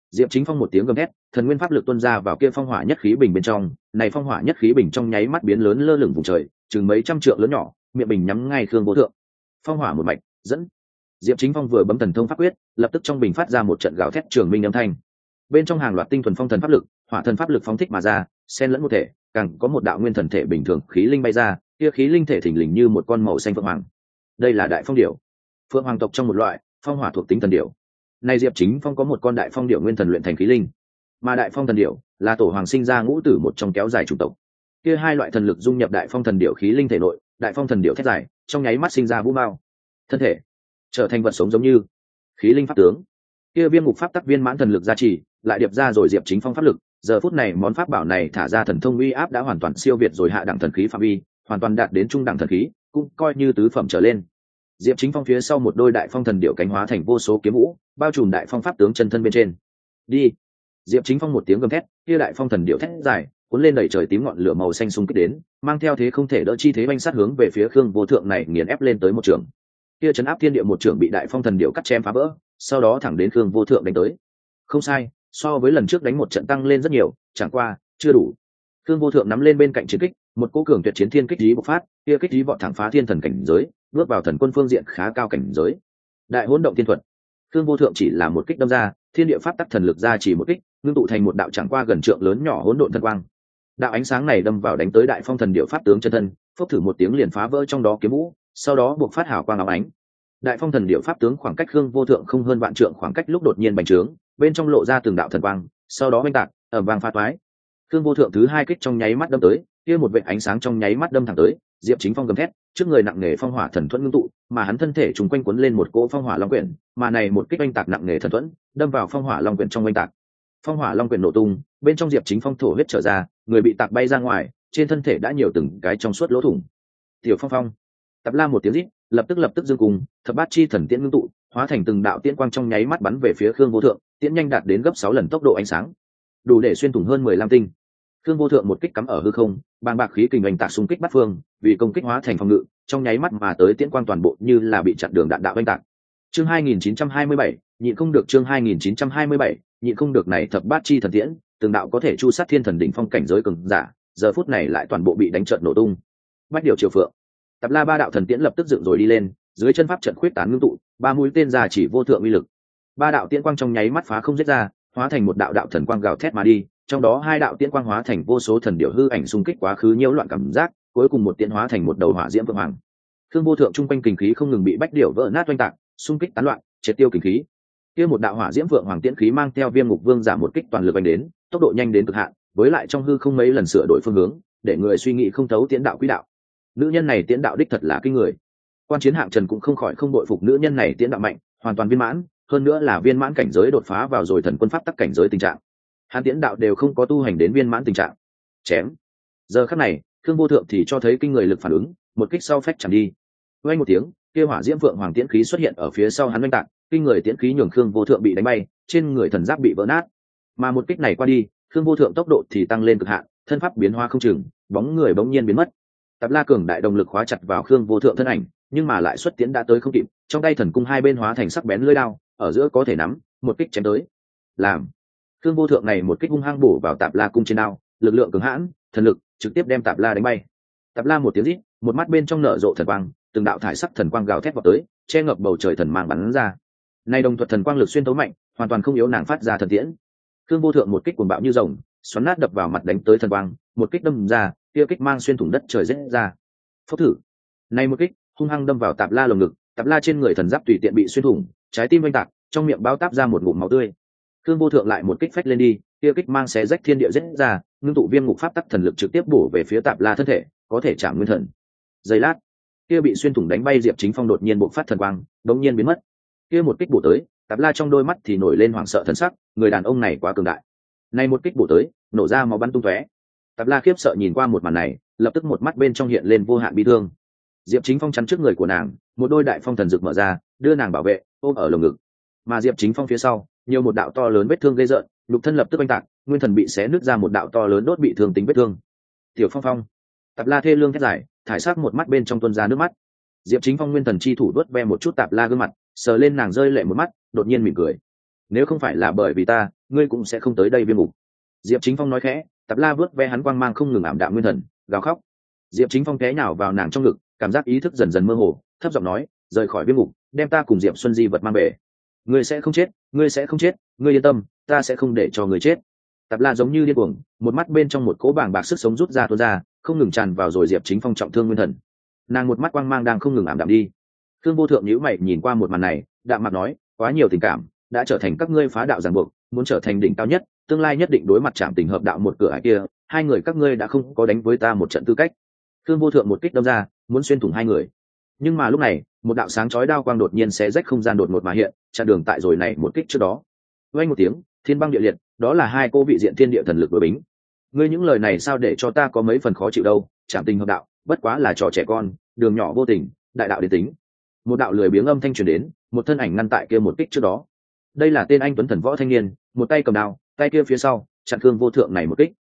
Diệp Chính Phong một tiếng gầm thét, thần nguyên pháp lực tuôn ra vào kia phong hỏa nhất khí bình bên trong, này phong hỏa nhất khí bình trong nháy mắt biến lớn lơ lửng vùng trời, chừng mấy trăm trượng lớn nhỏ, miệng bình nhắm ngay Khương Vô Thượng. Phong hỏa một mạch, dẫn. Diệp Chính Phong vừa bấm thần thông pháp quyết, lập tức trong bình phát ra một trận gào thét trường minh âm thanh. Bên trong hàng loạt tinh thuần phong thần pháp lực, hỏa thần pháp lực phóng thích mà ra, xen lẫn một thể, càng có một đạo nguyên thần thể bình thường khí linh bay ra, kia khí linh thể thình lình như một con màu xanh phượng hoàng. Đây là đại phong điểu, phượng hoàng tộc trong một loại phong hỏa thuộc tính thần điểu. Này Diệp Chính Phong có một con đại phong điểu nguyên thần luyện thành khí linh, mà đại phong thần điểu là tổ hoàng sinh ra ngũ tử một trong kéo dài chủng tộc. Kia hai loại thần lực dung nhập đại phong thần điểu khí linh thể nội, đại phong thần điểu thét dài, trong nháy mắt sinh ra vũ mao, thân thể trở thành vật sống giống như khí linh pháp tướng. Kia viêm ngục pháp tắc viên mãn thần lực gia trì, lại điệp ra rồi Diệp Chính Phong pháp lực, giờ phút này món pháp bảo này thả ra thần thông uy áp đã hoàn toàn siêu việt rồi hạ đẳng thần khí phạm vi, hoàn toàn đạt đến trung đẳng thần khí, cũng coi như tứ phẩm trở lên. Diệp Chính Phong phía sau một đôi đại phong thần điểu cánh hóa thành vô số kiếm vũ, bao trùm đại phong pháp tướng chân thân bên trên. Đi. Diệp Chính Phong một tiếng gầm thét, kia đại phong thần điểu thét dài, cuốn lên đẩy trời tím ngọn lửa màu xanh xung kích đến, mang theo thế không thể đỡ chi thế oanh sát hướng về phía Khương Vô Thượng này nghiền ép lên tới một trường. Kia chấn áp thiên địa một trường bị đại phong thần điểu cắt chém phá vỡ, sau đó thẳng đến Khương Vô Thượng đánh tới. Không sai, so với lần trước đánh một trận tăng lên rất nhiều, chẳng qua chưa đủ. Khương Vô Thượng nắm lên bên cạnh chiến kích, một cỗ cường tuyệt chiến thiên kích lý bộc phát, kia kích lý vọt thẳng phá thiên thần cảnh giới, bước vào thần quân phương diện khá cao cảnh giới. Đại hỗn động thiên thuật. Khương Vô Thượng chỉ là một kích đâm ra, thiên địa pháp tắc thần lực ra chỉ một kích, ngưng tụ thành một đạo chẳng qua gần trượng lớn nhỏ hỗn độn thần quang. Đạo ánh sáng này đâm vào đánh tới đại phong thần điệu pháp tướng chân thân, phốc thử một tiếng liền phá vỡ trong đó kiếm vũ, sau đó buộc phát hào quang óng ánh. Đại phong thần điệu pháp tướng khoảng cách Khương Vô Thượng không hơn vạn trượng khoảng cách lúc đột nhiên bành trướng, bên trong lộ ra từng đạo thần quang, sau đó oanh tạc, ầm vang phá toái. Khương Vô Thượng thứ hai kích trong nháy mắt đâm tới, kia một vệt ánh sáng trong nháy mắt đâm thẳng tới, Diệp Chính Phong gầm thét, trước người nặng nề phong hỏa thần thuẫn ngưng tụ, mà hắn thân thể trùng quanh quấn lên một cỗ phong hỏa long quyển, mà này một kích oanh tạc nặng nề thần thuẫn, đâm vào phong hỏa long quyển trong oanh tạc. Phong hỏa long quyển nổ tung, bên trong Diệp Chính Phong thổ huyết trở ra, người bị tạc bay ra ngoài, trên thân thể đã nhiều từng cái trong suốt lỗ thủng. Tiểu Phong Phong, Tập La một tiếng rít, lập tức lập tức dương cùng, thập bát chi thần tiễn ngưng tụ, hóa thành từng đạo tiễn quang trong nháy mắt bắn về phía Khương Vô Thượng, tiễn nhanh đạt đến gấp sáu lần tốc độ ánh sáng, đủ để xuyên thủng hơn mười lăm tinh. Khương Vô Thượng một kích cắm ở hư không, bàng bạc khí kình oanh tạc xung kích bắt phương, vì công kích hóa thành phòng ngự, trong nháy mắt mà tới tiễn quang toàn bộ như là bị chặn đường đạn đạo oanh tạc. Chương hai nghìn chín trăm hai mươi bảy, nhịn không được chương hai nghìn chín trăm hai mươi bảy, nhịn không được này thập bát chi thần tiễn, từng đạo có thể chu sát thiên thần đỉnh phong cảnh giới cường giả, giờ phút này lại toàn bộ bị đánh trợn nổ tung. Bách điều triều phượng, Tập La ba đạo thần tiễn lập tức dựng rồi đi lên, dưới chân pháp trận khuyết tán ngưng tụ, ba mũi tên ra chỉ vô thượng uy lực. Ba đạo tiễn quang trong nháy mắt phá không giết ra, hóa thành một đạo đạo thần quang gào thét mà đi, trong đó hai đạo tiễn quang hóa thành vô số thần điểu hư ảnh xung kích quá khứ nhiễu loạn cảm giác, cuối cùng một tiễn hóa thành một đầu hỏa diễm vượng hoàng. Khương Vô Thượng trung quanh kình khí không ngừng bị bách điểu vỡ nát oanh tạc, xung kích tán loạn, triệt tiêu kình khí. Kia một đạo hỏa diễm vượng hoàng tiễn khí mang theo viêm ngục vương giả một kích toàn lực đánh đến, tốc độ nhanh đến cực hạn, với lại trong hư không mấy lần sửa đổi phương hướng, để người suy nghĩ không thấu tiễn đạo quỹ đạo. Nữ nhân này tiễn đạo đích thật là kinh người. Quan Chiến Hạng Trần cũng không khỏi không bội phục nữ nhân này tiễn đạo mạnh, hoàn toàn viên mãn, hơn nữa là viên mãn cảnh giới đột phá vào rồi thần quân pháp tắc cảnh giới tình trạng. Hàn tiễn đạo đều không có tu hành đến viên mãn tình trạng. Chém. Giờ khắc này, Khương Vô Thượng thì cho thấy kinh người lực phản ứng, một kích sau phách chẳng đi. Vang một tiếng, kia hỏa diễm vượng hoàng tiễn khí xuất hiện ở phía sau hắn oanh tạc, kinh người tiễn khí nhường Khương Vô Thượng bị đánh bay, trên người thần giáp bị vỡ nát. Mà một kích này qua đi, Khương Vô Thượng tốc độ thì tăng lên cực hạn, thân pháp biến hóa không chừng, bóng người bỗng nhiên biến mất. Tập La cường đại động lực khóa chặt vào Khương Vô Thượng thân ảnh, nhưng mà lại xuất tiễn đã tới không kịp, trong tay thần cung hai bên hóa thành sắc bén lưỡi đao, ở giữa có thể nắm, một kích chém tới. Làm. Khương Vô Thượng này một kích hung hăng bổ vào Tạp La cung trên đao, lực lượng cường hãn, thần lực trực tiếp đem Tạp La đánh bay. Tạp La một tiếng rít, một mắt bên trong nở rộ thần quang, từng đạo thải sắc thần quang gào thét vào tới, che ngập bầu trời thần mang bắn ra. Nay đồng thuật thần quang lực xuyên tấu mạnh, hoàn toàn không yếu nàng phát ra thần tiễn. Khương Vô Thượng một kích cuồng bạo như rồng, xoắn nát đập vào mặt đánh tới thần quang, một kích đâm ra, kia kích mang xuyên thủng đất trời rẽ ra. Phốc thử. Nay một kích hung hăng đâm vào Tạp La lồng ngực, Tạp La trên người thần giáp tùy tiện bị xuyên thủng, trái tim oanh tạc, trong miệng bao táp ra một ngụm máu tươi. Khương Vô Thượng lại một kích phách lên đi, kia kích mang xé rách thiên địa rẽ ra, ngưng tụ viêm ngục pháp tắc thần lực trực tiếp bổ về phía Tạp La thân thể, có thể chạm nguyên thần. Giây lát, kia bị xuyên thủng đánh bay Diệp Chính Phong đột nhiên bộc phát thần quang, đống nhiên biến mất. Kia một kích bổ tới, Tạp La trong đôi mắt thì nổi lên hoảng sợ thần sắc, người đàn ông này quá cường đại. Này một kích bổ tới, nổ ra máu bắn tung tóe. Tạp La khiếp sợ nhìn qua một màn này, lập tức một mắt bên trong hiện lên vô hạn bi thương. Diệp Chính Phong chắn trước người của nàng, một đôi đại phong thần dực mở ra, đưa nàng bảo vệ, ôm ở lồng ngực. Mà Diệp Chính Phong phía sau, nhiều một đạo to lớn vết thương gây rợn, lục thân lập tức oanh tạc, nguyên thần bị xé nứt ra một đạo to lớn đốt bị thương tính vết thương. Tiểu Phong Phong, Tạp La thê lương thét giải, thải sắc một mắt bên trong tuôn ra nước mắt. Diệp Chính Phong nguyên thần chi thủ đuốt ve một chút Tạp La gương mặt, sờ lên nàng rơi lệ một mắt, đột nhiên mỉm cười. Nếu không phải là bởi vì ta, ngươi cũng sẽ không tới đây viêm ngục. Diệp Chính Phong nói khẽ. Tạp La vớt ve hắn quang mang không ngừng ảm đạm nguyên thần, gào khóc. Diệp Chính Phong té nhào vào nàng trong ngực, cảm giác ý thức dần dần mơ hồ, thấp giọng nói, rời khỏi viêm ngục, đem ta cùng Diệp Xuân Di vật mang về. Ngươi sẽ không chết, ngươi sẽ không chết, ngươi yên tâm, ta sẽ không để cho ngươi chết. Tạp La giống như điên cuồng, một mắt bên trong một cỗ bàng bạc sức sống rút ra tuôn ra, không ngừng tràn vào rồi Diệp Chính Phong trọng thương nguyên thần. Nàng một mắt quang mang đang không ngừng ảm đạm đi. Thương Vô Thượng nhíu mày nhìn qua một màn này, đạm mặt nói, quá nhiều tình cảm đã trở thành các ngươi phá đạo ràng buộc, muốn trở thành đỉnh cao nhất, tương lai nhất định đối mặt chạm tình hợp đạo một cửa ải kia, hai người các ngươi đã không có đánh với ta một trận tư cách. Thương Vô Thượng một kích đâm ra, muốn xuyên thủng hai người. Nhưng mà lúc này, một đạo sáng chói đao quang đột nhiên xé rách không gian đột ngột mà hiện, chặn đường tại rồi này một kích trước đó. Vang một tiếng, thiên băng địa liệt, đó là hai cô vị diện thiên địa thần lực đối bính. Ngươi những lời này sao để cho ta có mấy phần khó chịu đâu, chạm tình hợp đạo, bất quá là trò trẻ con, đường nhỏ vô tình, đại đạo đến tính. Một đạo lười biếng âm thanh truyền đến, một thân ảnh ngăn tại kia một kích trước đó. Đây là tên anh tuấn thần võ thanh niên, một tay cầm đao, tay kia phía sau chặn Thương Vô Thượng này một kích.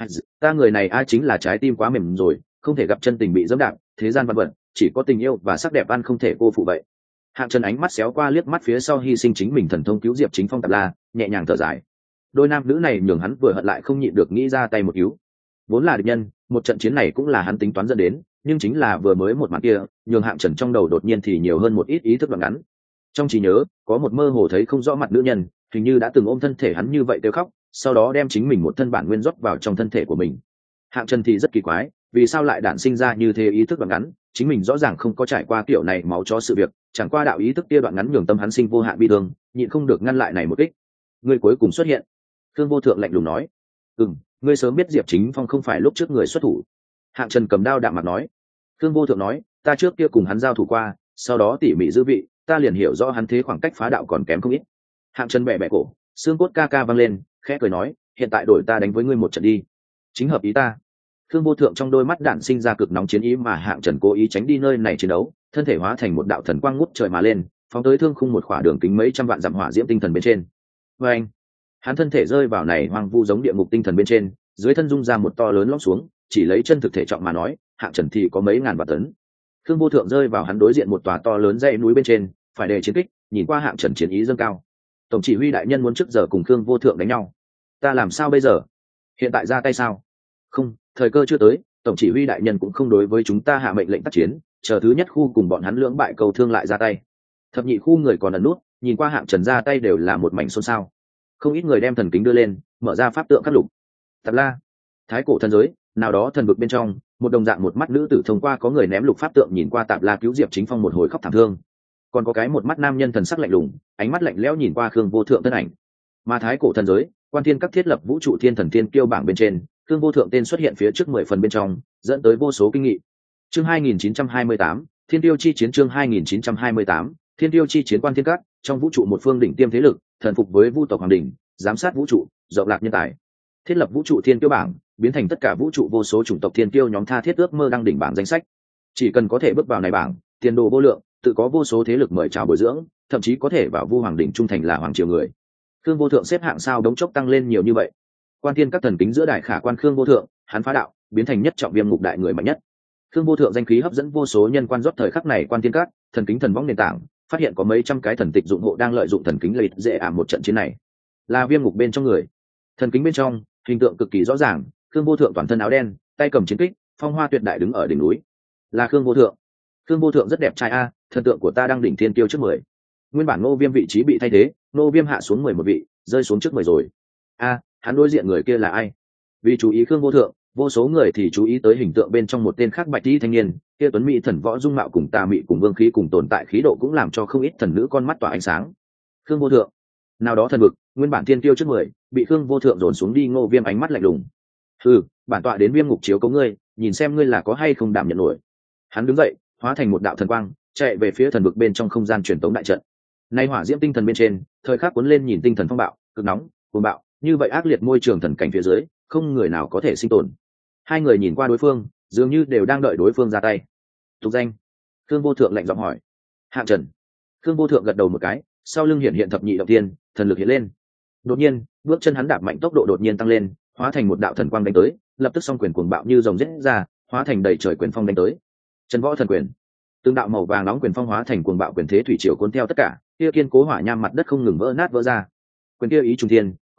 Ta người này a chính là trái tim quá mềm rồi, không thể gặp chân tình bị dẫm đạp, thế gian văn vật chỉ có tình yêu và sắc đẹp ăn không thể cô phụ vậy. Hạng Trần ánh mắt xéo qua liếc mắt phía sau hy sinh chính mình thần thông cứu Diệp Chính Phong Tạp La, nhẹ nhàng thở dài. Đôi nam nữ này nhường hắn vừa hận lại không nhịn được nghĩ ra tay một cứu. Vốn là địch nhân, một trận chiến này cũng là hắn tính toán dẫn đến, nhưng chính là vừa mới một màn kia, nhường Hạng Trần trong đầu đột nhiên thì nhiều hơn một ít ý thức đoạn ngắn. Trong trí nhớ, có một mơ hồ thấy không rõ mặt nữ nhân, hình như đã từng ôm thân thể hắn như vậy kêu khóc, sau đó đem chính mình một thân bản nguyên rót vào trong thân thể của mình. Hạng Trần thì rất kỳ quái, vì sao lại đản sinh ra như thế ý thức đoạn ngắn, chính mình rõ ràng không có trải qua kiểu này máu chó sự việc, chẳng qua đạo ý thức kia đoạn ngắn nhường tâm hắn sinh vô hạn bi thương, nhịn không được ngăn lại này một kích. Người cuối cùng xuất hiện. Thương Vô Thượng lạnh lùng nói. Ừm, ngươi sớm biết Diệp Chính Phong không phải lúc trước người xuất thủ. Hạng Trần cầm đao đạm mặt nói. Thương Vô Thượng nói, ta trước kia cùng hắn giao thủ qua, sau đó tỉ mỉ giữ vị, ta liền hiểu rõ hắn thế khoảng cách phá đạo còn kém không ít. Hạng Trần bẻ bẻ cổ, xương cốt ca ca văng lên, khẽ cười nói, hiện tại đổi ta đánh với ngươi một trận đi. Chính hợp ý ta. Thương Vô Thượng trong đôi mắt đạn sinh ra cực nóng chiến ý, mà Hạng Trần cố ý tránh đi nơi này chiến đấu, thân thể hóa thành một đạo thần quang ngút trời mà lên, phóng tới thương khung một khỏa đường kính mấy trăm vạn dặm hỏa diễm tinh thần bên trên. Và anh, hắn thân thể rơi vào này hoang vu giống địa ngục tinh thần bên trên, dưới thân dung ra một to lớn lóc xuống, chỉ lấy chân thực thể trọng mà nói, Hạng Trần thì có mấy ngàn vạn tấn. Thương Vô Thượng rơi vào hắn đối diện một tòa to lớn dãy núi bên trên, phải đề chiến kích, nhìn qua Hạng Trần chiến ý dâng cao. Tổng chỉ huy đại nhân muốn trước giờ cùng Thương Vô Thượng đánh nhau, ta làm sao bây giờ? Hiện tại ra tay sao? Không, thời cơ chưa tới, tổng chỉ huy đại nhân cũng không đối với chúng ta hạ mệnh lệnh tác chiến, chờ thứ nhất khu cùng bọn hắn lưỡng bại cầu thương lại ra tay. Thập nhị khu người còn ẩn nút, nhìn qua Hạng Trần ra tay đều là một mảnh xôn xao. Không ít người đem thần kính đưa lên, mở ra pháp tượng khắc lục. Tạp La, thái cổ thần giới, nào đó thần vực bên trong, một đồng dạng một mắt nữ tử thông qua có người ném lục pháp tượng nhìn qua Tạp La cứu Diệp Chính Phong một hồi khóc thảm thương. Còn có cái một mắt nam nhân thần sắc lạnh lùng, ánh mắt lạnh lẽo nhìn qua Khương Vô Thượng thân ảnh. Mà thái cổ thần giới, quan thiên các thiết lập vũ trụ thiên thần thiên kiêu bảng bên trên, Khương Vô Thượng tên xuất hiện phía trước mười phần bên trong, dẫn tới vô số kinh nghị. Chương hai nghìn chín trăm hai mươi tám, Thiên Tiêu chi chiến chương hai nghìn chín trăm hai mươi tám, Thiên Tiêu chi chiến quan thiên các, trong vũ trụ một phương đỉnh tiêm thế lực, thần phục với Vu tộc hoàng đỉnh, giám sát vũ trụ, rộng lạc nhân tài. Thiết lập vũ trụ thiên kiêu bảng, biến thành tất cả vũ trụ vô số chủng tộc thiên kiêu nhóm tha thiết ước mơ đăng đỉnh bảng danh sách. Chỉ cần có thể bước vào này bảng, tiền đồ vô lượng, tự có vô số thế lực mời chào bồi dưỡng, thậm chí có thể vào Vu hoàng đỉnh trung thành là hoàng triều người. Khương Vô Thượng xếp hạng sao đống chốc tăng lên nhiều như vậy. Quan thiên các thần kính giữa đại khả quan Khương Vô Thượng, hắn phá đạo, biến thành nhất trọng viêm ngục đại người mạnh nhất. Khương Vô Thượng danh khí hấp dẫn vô số nhân quan rót thời khắc này quan thiên các, thần kính thần võng nền tảng, phát hiện có mấy trăm cái thần tịch dụng hộ đang lợi dụng thần kính lợi dễ ảm một trận chiến này. Là viêm ngục bên trong người. Thần kính bên trong, hình tượng cực kỳ rõ ràng, Khương Vô Thượng toàn thân áo đen, tay cầm chiến kích, phong hoa tuyệt đại đứng ở đỉnh núi. Là Khương Vô Thượng. Khương Vô Thượng rất đẹp trai a, thần tượng của ta đang đỉnh thiên tiêu trước mười. Nguyên bản Ngô Viêm vị trí bị thay thế, Ngô Viêm hạ xuống mười một vị, rơi xuống trước mười rồi. A, hắn đối diện người kia là ai? Vì chú ý Khương Vô Thượng, vô số người thì chú ý tới hình tượng bên trong một tên khác bạch y thanh niên, kia tuấn mỹ thần võ dung mạo cùng tà mị cùng vương khí cùng tồn tại khí độ cũng làm cho không ít thần nữ con mắt tỏa ánh sáng. Khương Vô Thượng, nào đó thần vực, nguyên bản thiên tiêu trước mười, bị Khương Vô Thượng dồn xuống đi. Ngô Viêm ánh mắt lạnh lùng. Hừ, bản tọa đến viêm ngục chiếu cấu ngươi, nhìn xem ngươi là có hay không đảm nhận nổi. Hắn đứng dậy, hóa thành một đạo thần quang, chạy về phía thần vực bên trong không gian truyền tống đại trận. Nay hỏa diễm tinh thần bên trên, thời khắc cuốn lên nhìn tinh thần phong bạo, cực nóng, cuồng bạo, như vậy ác liệt môi trường thần cảnh phía dưới, không người nào có thể sinh tồn. Hai người nhìn qua đối phương, dường như đều đang đợi đối phương ra tay. Tục danh. Khương Vô Thượng lạnh giọng hỏi. Hạng Trần. Khương Vô Thượng gật đầu một cái, sau lưng hiện hiện thập nhị động tiên, thần lực hiện lên. Đột nhiên, bước chân hắn đạp mạnh, tốc độ đột nhiên tăng lên, hóa thành một đạo thần quang đánh tới, lập tức song quyền cuồng bạo như rồng rết ra, hóa thành đầy trời quyền phong đánh tới. Chân võ thần quyền. Từng đạo màu vàng nóng quyền phong hóa thành cuồng bạo quyền thế thủy triều cuốn theo tất cả, kia kiên cố hỏa nham mặt đất không ngừng vỡ nát vỡ ra. Quyền kia ý trùng thiên,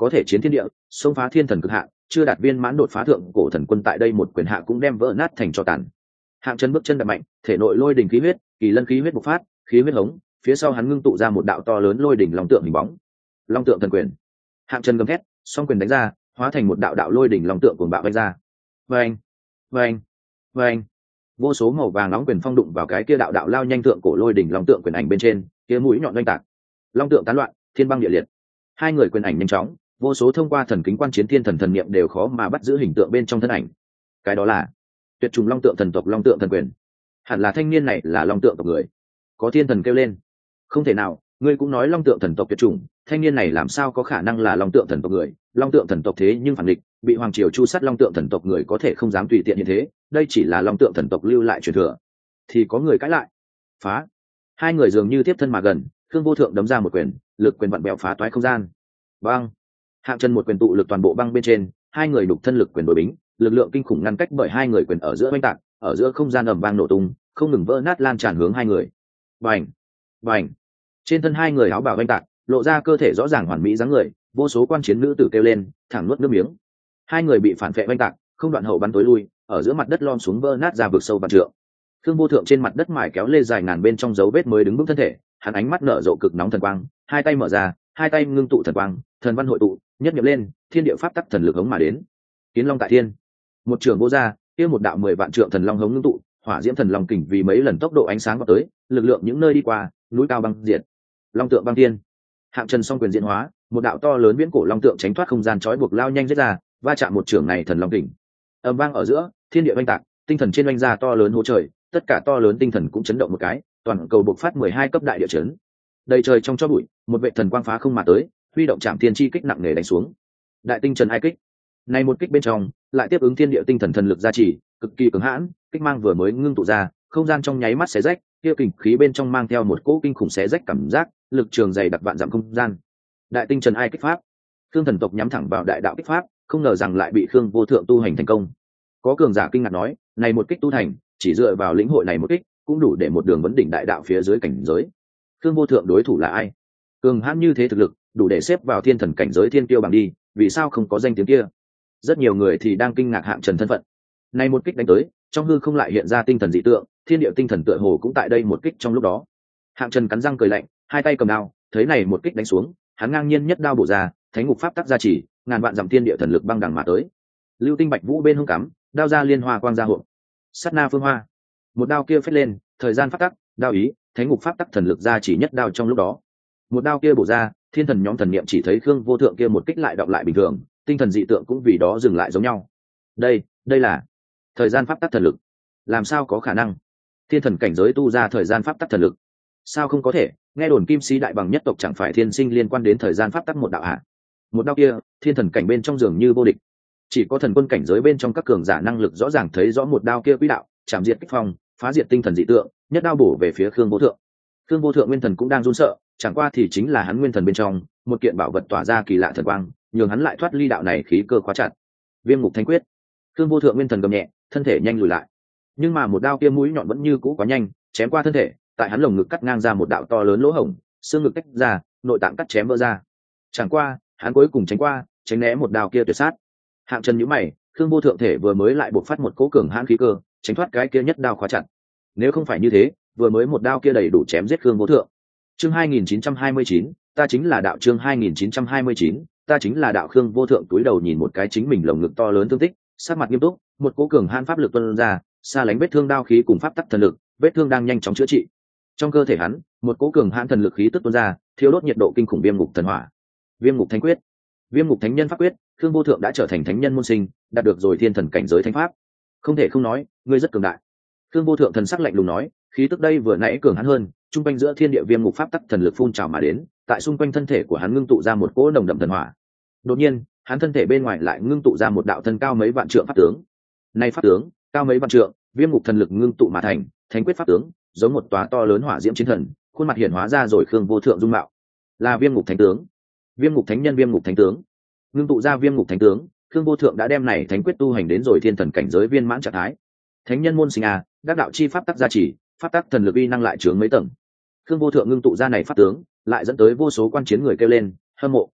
có thể chiến thiên địa, xông phá thiên thần cực hạn, chưa đạt viên mãn đột phá thượng cổ thần quân tại đây một quyền hạ cũng đem vỡ nát thành cho tàn. Hạng Trần bước chân đập mạnh, thể nội lôi đỉnh khí huyết, kỳ lân khí huyết bộc phát, khí huyết hống, phía sau hắn ngưng tụ ra một đạo to lớn lôi đỉnh long tượng hình bóng. Long tượng thần quyền. Hạng Trần gầm thét, song quyền đánh ra, hóa thành một đạo đạo lôi đỉnh long tượng cuồng bạo vạch ra. Vâng, vâng, vâng. Vô số màu vàng nóng quyền phong đụng vào cái kia đạo đạo lao nhanh tượng cổ lôi đỉnh long tượng quyền ảnh bên trên, kia mũi nhọn oanh tạc. Long tượng tán loạn, thiên băng địa liệt. Hai người quyền ảnh nhanh chóng, vô số thông qua thần kính quan chiến thiên thần thần niệm đều khó mà bắt giữ hình tượng bên trong thân ảnh. Cái đó là tuyệt trùng long tượng thần tộc long tượng thần quyền. Hẳn là thanh niên này là long tượng tộc người. Có thiên thần kêu lên, không thể nào, ngươi cũng nói long tượng thần tộc tuyệt chủng, thanh niên này làm sao có khả năng là long tượng thần tộc người? Long tượng thần tộc thế nhưng phản địch, bị hoàng triều chu sát long tượng thần tộc người có thể không dám tùy tiện như thế, đây chỉ là long tượng thần tộc lưu lại truyền thừa. Thì có người cãi lại, phá. Hai người dường như tiếp thân mà gần, Khương Vô Thượng đấm ra một quyền, lực quyền vặn bẹo phá toái không gian. Băng. Hạng Chân một quyền tụ lực toàn bộ băng bên trên, hai người đục thân lực quyền đối bính, lực lượng kinh khủng ngăn cách bởi hai người quyền ở giữa oanh tạc, ở giữa không gian ầm vang nổ tung, không ngừng vỡ nát lan tràn hướng hai người. Bành, bành. Trên thân hai người áo bào oanh tạc, lộ ra cơ thể rõ ràng hoàn mỹ dáng người, vô số quan chiến nữ tử kêu lên, thẳng nuốt nước miếng. Hai người bị phản phệ oanh tạc, không đoạn hậu bắn tối lui, ở giữa mặt đất lom xuống vỡ nát ra vực sâu vạn trượng. Khương Vô Thượng trên mặt đất mài kéo lê dài ngàn bên trong dấu vết mới đứng vững thân thể, hắn ánh mắt nở rộ cực nóng thần quang, hai tay mở ra, hai tay ngưng tụ thần quang, thần văn hội tụ, nhất nhập lên, thiên địa pháp tắc thần lực hống mà đến. Kiến Long tại thiên, một trường vô ra, kia một đạo mười vạn trượng thần long hống ngưng tụ, hỏa diễm thần long kình vì mấy lần tốc độ ánh sáng vào tới, lực lượng những nơi đi qua, núi cao băng diệt. Long tượng băng thiên. Hạng Trần song quyền diễn hóa, một đạo to lớn viễn cổ long tượng tránh thoát không gian trói buộc lao nhanh giết ra, va chạm một trường này thần long kình. Âm vang ở giữa, thiên địa oanh tạc, tinh thần trên oanh ra to lớn hố trời, tất cả to lớn tinh thần cũng chấn động một cái, toàn cầu bộc phát mười hai cấp đại địa chấn. Đầy trời trong cho bụi, một vệ thần quang phá không mà tới, huy động Trảm Thiên chi kích nặng nề đánh xuống. Đại tinh trần hai kích. Này một kích bên trong, lại tiếp ứng thiên địa tinh thần thần lực gia trì, cực kỳ cứng hãn, kích mang vừa mới ngưng tụ ra, không gian trong nháy mắt xé rách, kia kình khí bên trong mang theo một cỗ kinh khủng xé rách cảm giác, lực trường dày đặc vạn dặm không gian. Đại tinh trần hai kích pháp. Khương thần tộc nhắm thẳng vào đại đạo kích pháp, không ngờ rằng lại bị Khương Vô Thượng tu hành thành công. Có cường giả kinh ngạc nói, này một kích tu thành, chỉ dựa vào lĩnh hội này một kích, cũng đủ để một đường vấn đỉnh đại đạo phía dưới cảnh giới. Khương Vô Thượng đối thủ là ai? Cường hãn như thế thực lực, đủ để xếp vào thiên thần cảnh giới thiên tiêu bằng đi, vì sao không có danh tiếng kia? Rất nhiều người thì đang kinh ngạc Hạng Trần thân phận. Này một kích đánh tới, trong hư không lại hiện ra tinh thần dị tượng, thiên địa tinh thần tựa hồ cũng tại đây một kích trong lúc đó. Hạng Trần cắn răng cười lạnh, hai tay cầm đao, thấy này một kích đánh xuống, hắn ngang nhiên nhất đao bổ ra, thánh ngục pháp tắc gia trì, ngàn vạn dặm thiên địa thần lực băng đằng mà tới. Lưu tinh bạch vũ bên hông cắm, đao ra liên hoa quang ra hộ. Sát na phương hoa, một đao kia phết lên, thời gian pháp tắc, đao ý, thánh ngục pháp tắc thần lực gia trì nhất đao trong lúc đó. Một đao kia bổ ra, thiên thần nhóm thần niệm chỉ thấy Khương Vô Thượng kia một kích lại đọc lại bình thường, tinh thần dị tượng cũng vì đó dừng lại giống nhau. Đây, đây là thời gian pháp tắc thần lực. Làm sao có khả năng? Thiên thần cảnh giới tu ra thời gian pháp tắc thần lực? Sao không có thể? Nghe đồn Kim Sĩ đại bằng nhất tộc chẳng phải thiên sinh liên quan đến thời gian pháp tắc một đạo hạ. Một đao kia, thiên thần cảnh bên trong dường như vô địch. Chỉ có thần quân cảnh giới bên trong các cường giả năng lực rõ ràng thấy rõ một đao kia quỹ đạo, chạm diệt kích phong, phá diệt tinh thần dị tượng, nhất đao bổ về phía Khương Vô Thượng. Khương Vô Thượng nguyên thần cũng đang run sợ, chẳng qua thì chính là hắn nguyên thần bên trong một kiện bảo vật tỏa ra kỳ lạ thần quang, nhường hắn lại thoát ly đạo này khí cơ khóa chặt. Viêm ngục thanh quyết. Khương Vô Thượng nguyên thần gầm nhẹ, thân thể nhanh lùi lại. Nhưng mà một đao kia mũi nhọn vẫn như cũ quá nhanh, chém qua thân thể, tại hắn lồng ngực cắt ngang ra một đạo to lớn lỗ hổng, xương ngực tách ra, nội tạng cắt chém vỡ ra. Chẳng qua, hắn cuối cùng tránh qua, tránh né một đao kia tuyệt sát. Hạng Trần nhíu mày, Khương Vô Thượng thể vừa mới lại bộc phát một cỗ cường hãn khí cơ, tránh thoát cái kia nhất đao khóa chặt. Nếu không phải như thế, vừa mới một đao kia đầy đủ chém giết Khương Vô Thượng. Chương hai nghìn chín trăm hai mươi chín, ta chính là đạo. Chương hai nghìn chín trăm hai mươi chín, ta chính là đạo. Khương Vô Thượng túi đầu nhìn một cái chính mình lồng ngực to lớn thương tích, sắc mặt nghiêm túc, một cỗ cường hãn pháp lực tuôn ra, xa lánh vết thương đao khí cùng pháp tắc thần lực, vết thương đang nhanh chóng chữa trị. Trong cơ thể hắn, một cỗ cường hãn thần lực khí tức tuôn ra, thiêu đốt nhiệt độ kinh khủng viêm ngục thần hỏa. Viêm ngục thánh quyết, viêm ngục thánh nhân pháp quyết, Khương Vô Thượng đã trở thành thánh nhân môn sinh, đạt được rồi thiên thần cảnh giới thánh pháp. Không thể không nói, ngươi rất cường đại. Khương Vô Thượng thần sắc lạnh lùng nói, khí tức đây vừa nãy cường hắn hơn, trung quanh giữa thiên địa viêm ngục pháp tắc thần lực phun trào mà đến, tại xung quanh thân thể của hắn ngưng tụ ra một cỗ nồng đậm thần hỏa. Đột nhiên, hắn thân thể bên ngoài lại ngưng tụ ra một đạo thân cao mấy vạn trượng pháp tướng. Nay pháp tướng, cao mấy vạn trượng, viêm ngục thần lực ngưng tụ mà thành, thánh quyết pháp tướng, giống một tòa to lớn hỏa diễm chiến thần, khuôn mặt hiển hóa ra rồi Khương Vô Thượng dung mạo, là viêm ngục thánh tướng, viêm ngục thánh nhân, viêm ngục thánh tướng. Ngưng tụ ra viêm ngục thánh tướng, Khương Vô Thượng đã đem này thánh quyết tu hành đến rồi thiên thần cảnh giới viên mãn trạng thái. Thánh nhân môn sinh à, đắc đạo chi pháp tắc gia trì, pháp tắc thần lực uy năng lại chướng mấy tầng. Khương Vô Thượng ngưng tụ ra này pháp tướng, lại dẫn tới vô số quan chiến người kêu lên hâm mộ.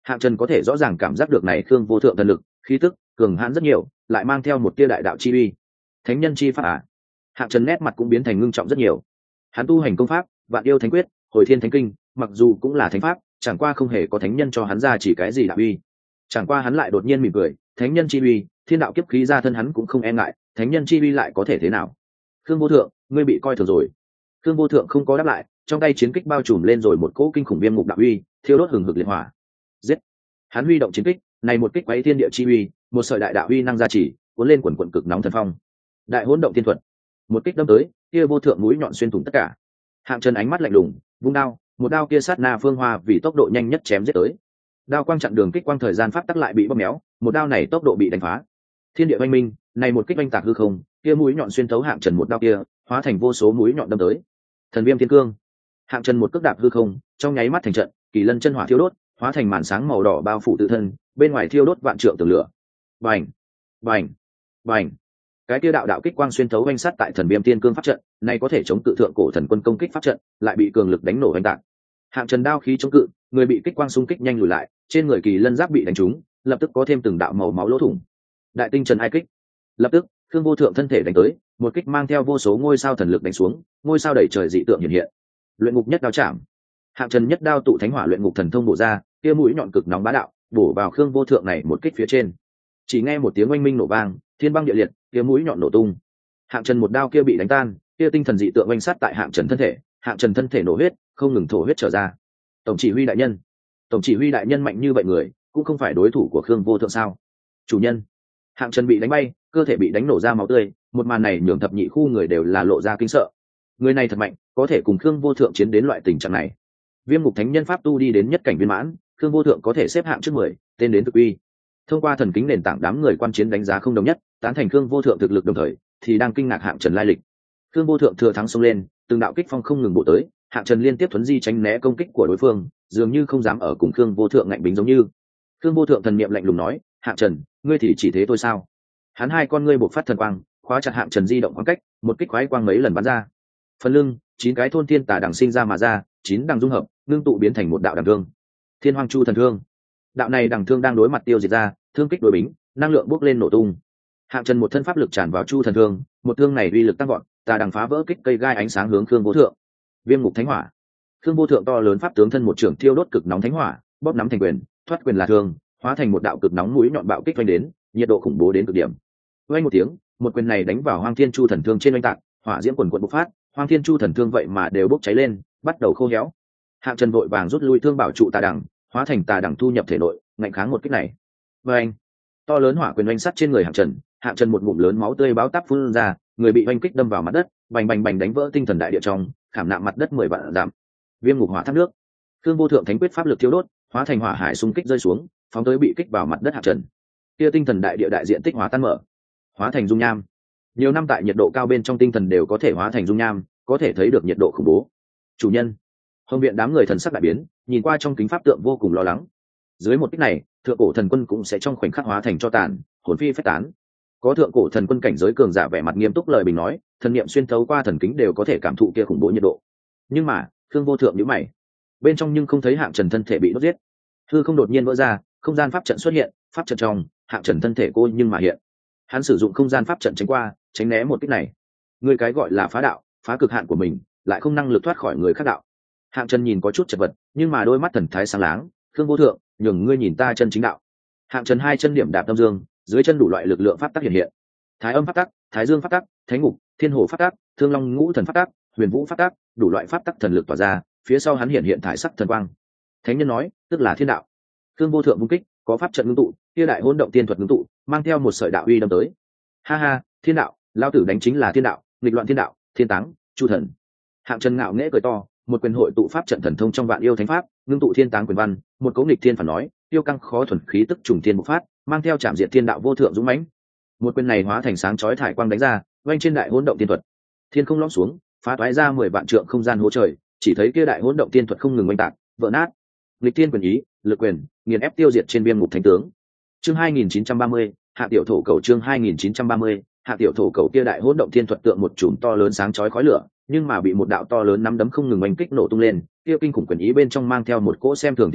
Hạng Trần có thể rõ ràng cảm giác được này Khương Vô Thượng thần lực, khí tức cường hãn rất nhiều, lại mang theo một tia đại đạo chi uy. Thánh nhân chi pháp à? Hạng Trần nét mặt cũng biến thành ngưng trọng rất nhiều. Hắn tu hành công pháp, Vạn Yêu Thánh Quyết, Hồi Thiên Thánh Kinh, mặc dù cũng là thánh pháp, chẳng qua không hề có thánh nhân cho hắn ra chỉ cái gì đạo uy. Chẳng qua hắn lại đột nhiên mỉm cười, thánh nhân chi uy, thiên đạo kiếp khí ra thân hắn cũng không e ngại, thánh nhân chi uy lại có thể thế nào? Khương Vô Thượng, ngươi bị coi thường rồi. Khương Vô Thượng không có đáp lại, trong tay chiến kích bao trùm lên rồi một cỗ kinh khủng viêm ngục đạo uy, thiêu đốt hừng hực liệt hỏa. Giết! Hắn huy động chiến kích, này một kích quấy thiên địa chi uy, một sợi đại đạo uy năng gia trì, cuốn lên quần quần cực nóng thần phong. Đại hỗn động thiên thuật, một kích đâm tới, kia vô thượng mũi nhọn xuyên thủng tất cả. Hạng Trần ánh mắt lạnh lùng, vung đao, một đao kia sát na phương hoa vì tốc độ nhanh nhất chém giết tới. Đao quang chặn đường kích quang thời gian pháp tắc lại bị bóp méo, một đao này tốc độ bị đánh phá. Thiên địa oanh minh, này một kích oanh tạc hư không, kia mũi nhọn xuyên thấu Hạng Trần một đao kia, hóa thành vô số mũi nhọn đâm tới. Thần viêm thiên cương. Hạng Trần một cước đạp hư không, trong nháy mắt thành trận, kỳ lân chân hỏa thiêu đốt, hóa thành màn sáng màu đỏ bao phủ tự thân, bên ngoài thiêu đốt vạn trượng tường lửa. Bành, bành, bành. Cái kia đạo đạo kích quang xuyên thấu oanh sát tại thần viêm thiên cương pháp trận, này có thể chống cự thượng cổ thần quân công kích pháp trận, lại bị cường lực đánh nổ oanh tạc. Hạng Trần đao khí chống cự, người bị kích quang xung kích nhanh lùi lại, trên người kỳ lân giáp bị đánh trúng, lập tức có thêm từng đạo màu máu lỗ thủng. Đại tinh trần hai kích. Lập tức, Khương Vô Thượng thân thể đánh tới, một kích mang theo vô số ngôi sao thần lực đánh xuống, ngôi sao đầy trời dị tượng hiện hiện. Luyện ngục nhất đao chạm. Hạng Trần nhất đao tụ thánh hỏa luyện ngục thần thông bổ ra, kia mũi nhọn cực nóng bá đạo, bổ vào Khương Vô Thượng này một kích phía trên. Chỉ nghe một tiếng oanh minh nổ vang, thiên băng địa liệt, kia mũi nhọn nổ tung. Hạng Trần một đao kia bị đánh tan, kia tinh thần dị tượng oanh sát tại Hạng Trần thân thể, Hạng Trần thân thể nổ huyết, không ngừng thổ huyết trở ra. Tổng chỉ huy đại nhân, tổng chỉ huy đại nhân mạnh như vậy người, cũng không phải đối thủ của Khương Vô Thượng sao? Chủ nhân. Hạng Trần bị đánh bay, cơ thể bị đánh nổ ra máu tươi, một màn này nhường thập nhị khu người đều là lộ ra kinh sợ. Người này thật mạnh, có thể cùng Khương Vô Thượng chiến đến loại tình trạng này. Viêm ngục thánh nhân pháp tu đi đến nhất cảnh viên mãn, Khương Vô Thượng có thể xếp hạng trước mười, tên đến thực uy. Thông qua thần kính nền tảng đám người quan chiến đánh giá không đồng nhất, tán thành Khương Vô Thượng thực lực đồng thời, thì đang kinh ngạc Hạng Trần lai lịch. Khương Vô Thượng thừa thắng xông lên, từng đạo kích phong không ngừng bổ tới, Hạng Trần liên tiếp thuấn di tránh né công kích của đối phương, dường như không dám ở cùng Khương Vô Thượng ngạnh bính giống như. Khương Vô Thượng thần niệm lạnh lùng nói, Hạng Trần, ngươi thì chỉ thế thôi sao? Hắn hai con ngươi bộc phát thần quang, khóa chặt Hạng Trần di động khoảng cách, một kích khoái quang mấy lần bắn ra. Phần lưng, chín cái thôn thiên tà đằng sinh ra mà ra, chín đằng dung hợp, ngưng tụ biến thành một đạo đằng thương. Thiên Hoang Chu thần thương. Đạo này đằng thương đang đối mặt tiêu diệt ra, thương kích đối bính, năng lượng bốc lên nổ tung. Hạng Trần một thân pháp lực tràn vào Chu thần thương, một thương này uy lực tăng vọt, tà đằng phá vỡ kích cây gai ánh sáng hướng Khương Vô Thượng. Viêm ngục thánh hỏa. Khương Vô Thượng to lớn pháp tướng thân một trưởng thiêu đốt cực nóng thánh hỏa, bóp nắm thành quyền, thoát quyền là thương, hóa thành một đạo cực nóng mũi nhọn bạo kích vanh đến, nhiệt độ khủng bố đến cực điểm. Vang một tiếng, một quyền này đánh vào Hoang Thiên Chu thần thương trên oanh tạc, hỏa diễm quần quần bộc phát, Hoang Thiên Chu thần thương vậy mà đều bốc cháy lên, bắt đầu khô héo. Hạng Trần vội vàng rút lui thương bảo trụ tà đằng, hóa thành tà đằng thu nhập thể nội, ngạnh kháng một kích này. Vang! To lớn hỏa quyền oanh sắt trên người Hạng Trần, Hạng Trần một ngụm lớn máu tươi báo táp phun ra, người bị oanh kích đâm vào mặt đất, bành bành bành đánh vỡ tinh thần đại địa trong, khảm nạm mặt đất mười vạn dặm. Viêm ngục hỏa thác nước. Khương Vô Thượng thánh quyết pháp lực thiêu đốt, hóa thành hỏa hải xung kích rơi xuống, phóng tới bị kích vào mặt đất Hạng Trần. Kia tinh thần đại địa đại diện tích hóa tan mở, hóa thành dung nham. Nhiều năm tại nhiệt độ cao bên trong tinh thần đều có thể hóa thành dung nham, có thể thấy được nhiệt độ khủng bố. Chủ nhân. Hồng viện đám người thần sắc đại biến, nhìn qua trong kính pháp tượng vô cùng lo lắng. Dưới một kích này, thượng cổ thần quân cũng sẽ trong khoảnh khắc hóa thành cho tàn, hồn phi phách tán. Có thượng cổ thần quân cảnh giới cường giả vẻ mặt nghiêm túc lời bình nói, thần niệm xuyên thấu qua thần kính đều có thể cảm thụ kia khủng bố nhiệt độ. Nhưng mà, Khương Vô Thượng nhíu mày. Bên trong nhưng không thấy Hạng Trần thân thể bị đốt giết. Hư không đột nhiên vỡ ra, không gian pháp trận xuất hiện, pháp trận trong, Hạng Trần thân thể cô nhưng mà hiện. Hắn sử dụng không gian pháp trận tránh qua, tránh né một kích này. Người cái gọi là phá đạo, phá cực hạn của mình, lại không năng lực thoát khỏi người khác đạo. Hạng Trần nhìn có chút chật vật, nhưng mà đôi mắt thần thái sáng láng, Khương Vô Thượng, nhường ngươi nhìn ta chân chính đạo. Hạng Trần hai chân điểm đạp tâm dương, dưới chân đủ loại lực lượng pháp tắc hiện hiện. Thái âm pháp tắc, Thái dương pháp tắc, Thánh ngục, Thiên hồ pháp tắc, Thương long ngũ thần pháp tắc, Huyền vũ pháp tắc, đủ loại pháp tắc thần lực tỏa ra, phía sau hắn hiện hiện thải sắc thần quang. Thánh nhân nói, tức là thiên đạo. Khương Vô Thượng vung kích, có pháp trận ngưng tụ, kia đại hỗn động tiên thuật ngưng tụ, mang theo một sợi đạo uy đâm tới. Ha ha, thiên đạo, lão tử đánh chính là thiên đạo, nghịch loạn thiên đạo, thiên táng, chu thần. Hạng Trần ngạo nghễ cười to, một quyền hội tụ pháp trận thần thông trong vạn yêu thánh pháp, ngưng tụ thiên táng quyền văn, một cấu nghịch thiên phản nói, tiêu căng khó thuần khí tức trùng thiên bộc phát, mang theo chạm diệt thiên đạo vô thượng dũng mãnh. Một quyền này hóa thành sáng chói thải quang đánh ra, vang trên đại hỗn động tiên thuật. Thiên không lõm xuống, phá toái ra mười vạn trượng không gian hố trời, chỉ thấy kia đại hỗn động tiên thuật không ngừng oanh tạc, vỡ nát. Nghịch thiên quyền ý, lực quyền, nghiền ép tiêu diệt trên viêm ngục thánh tướng. Chương hai nghìn chín trăm ba mươi, hạ tiểu thổ cầu chương hai nghìn chín trăm ba mươi, hạ tiểu thổ cầu kia đại hỗn động thiên thuật tượng một chùm to lớn sáng chói khói lửa, nhưng mà bị một đạo to lớn nắm đấm không ngừng oanh kích nổ tung lên, kia kinh khủng quyền ý bên trong mang theo một cỗ xem thường thiên đạo,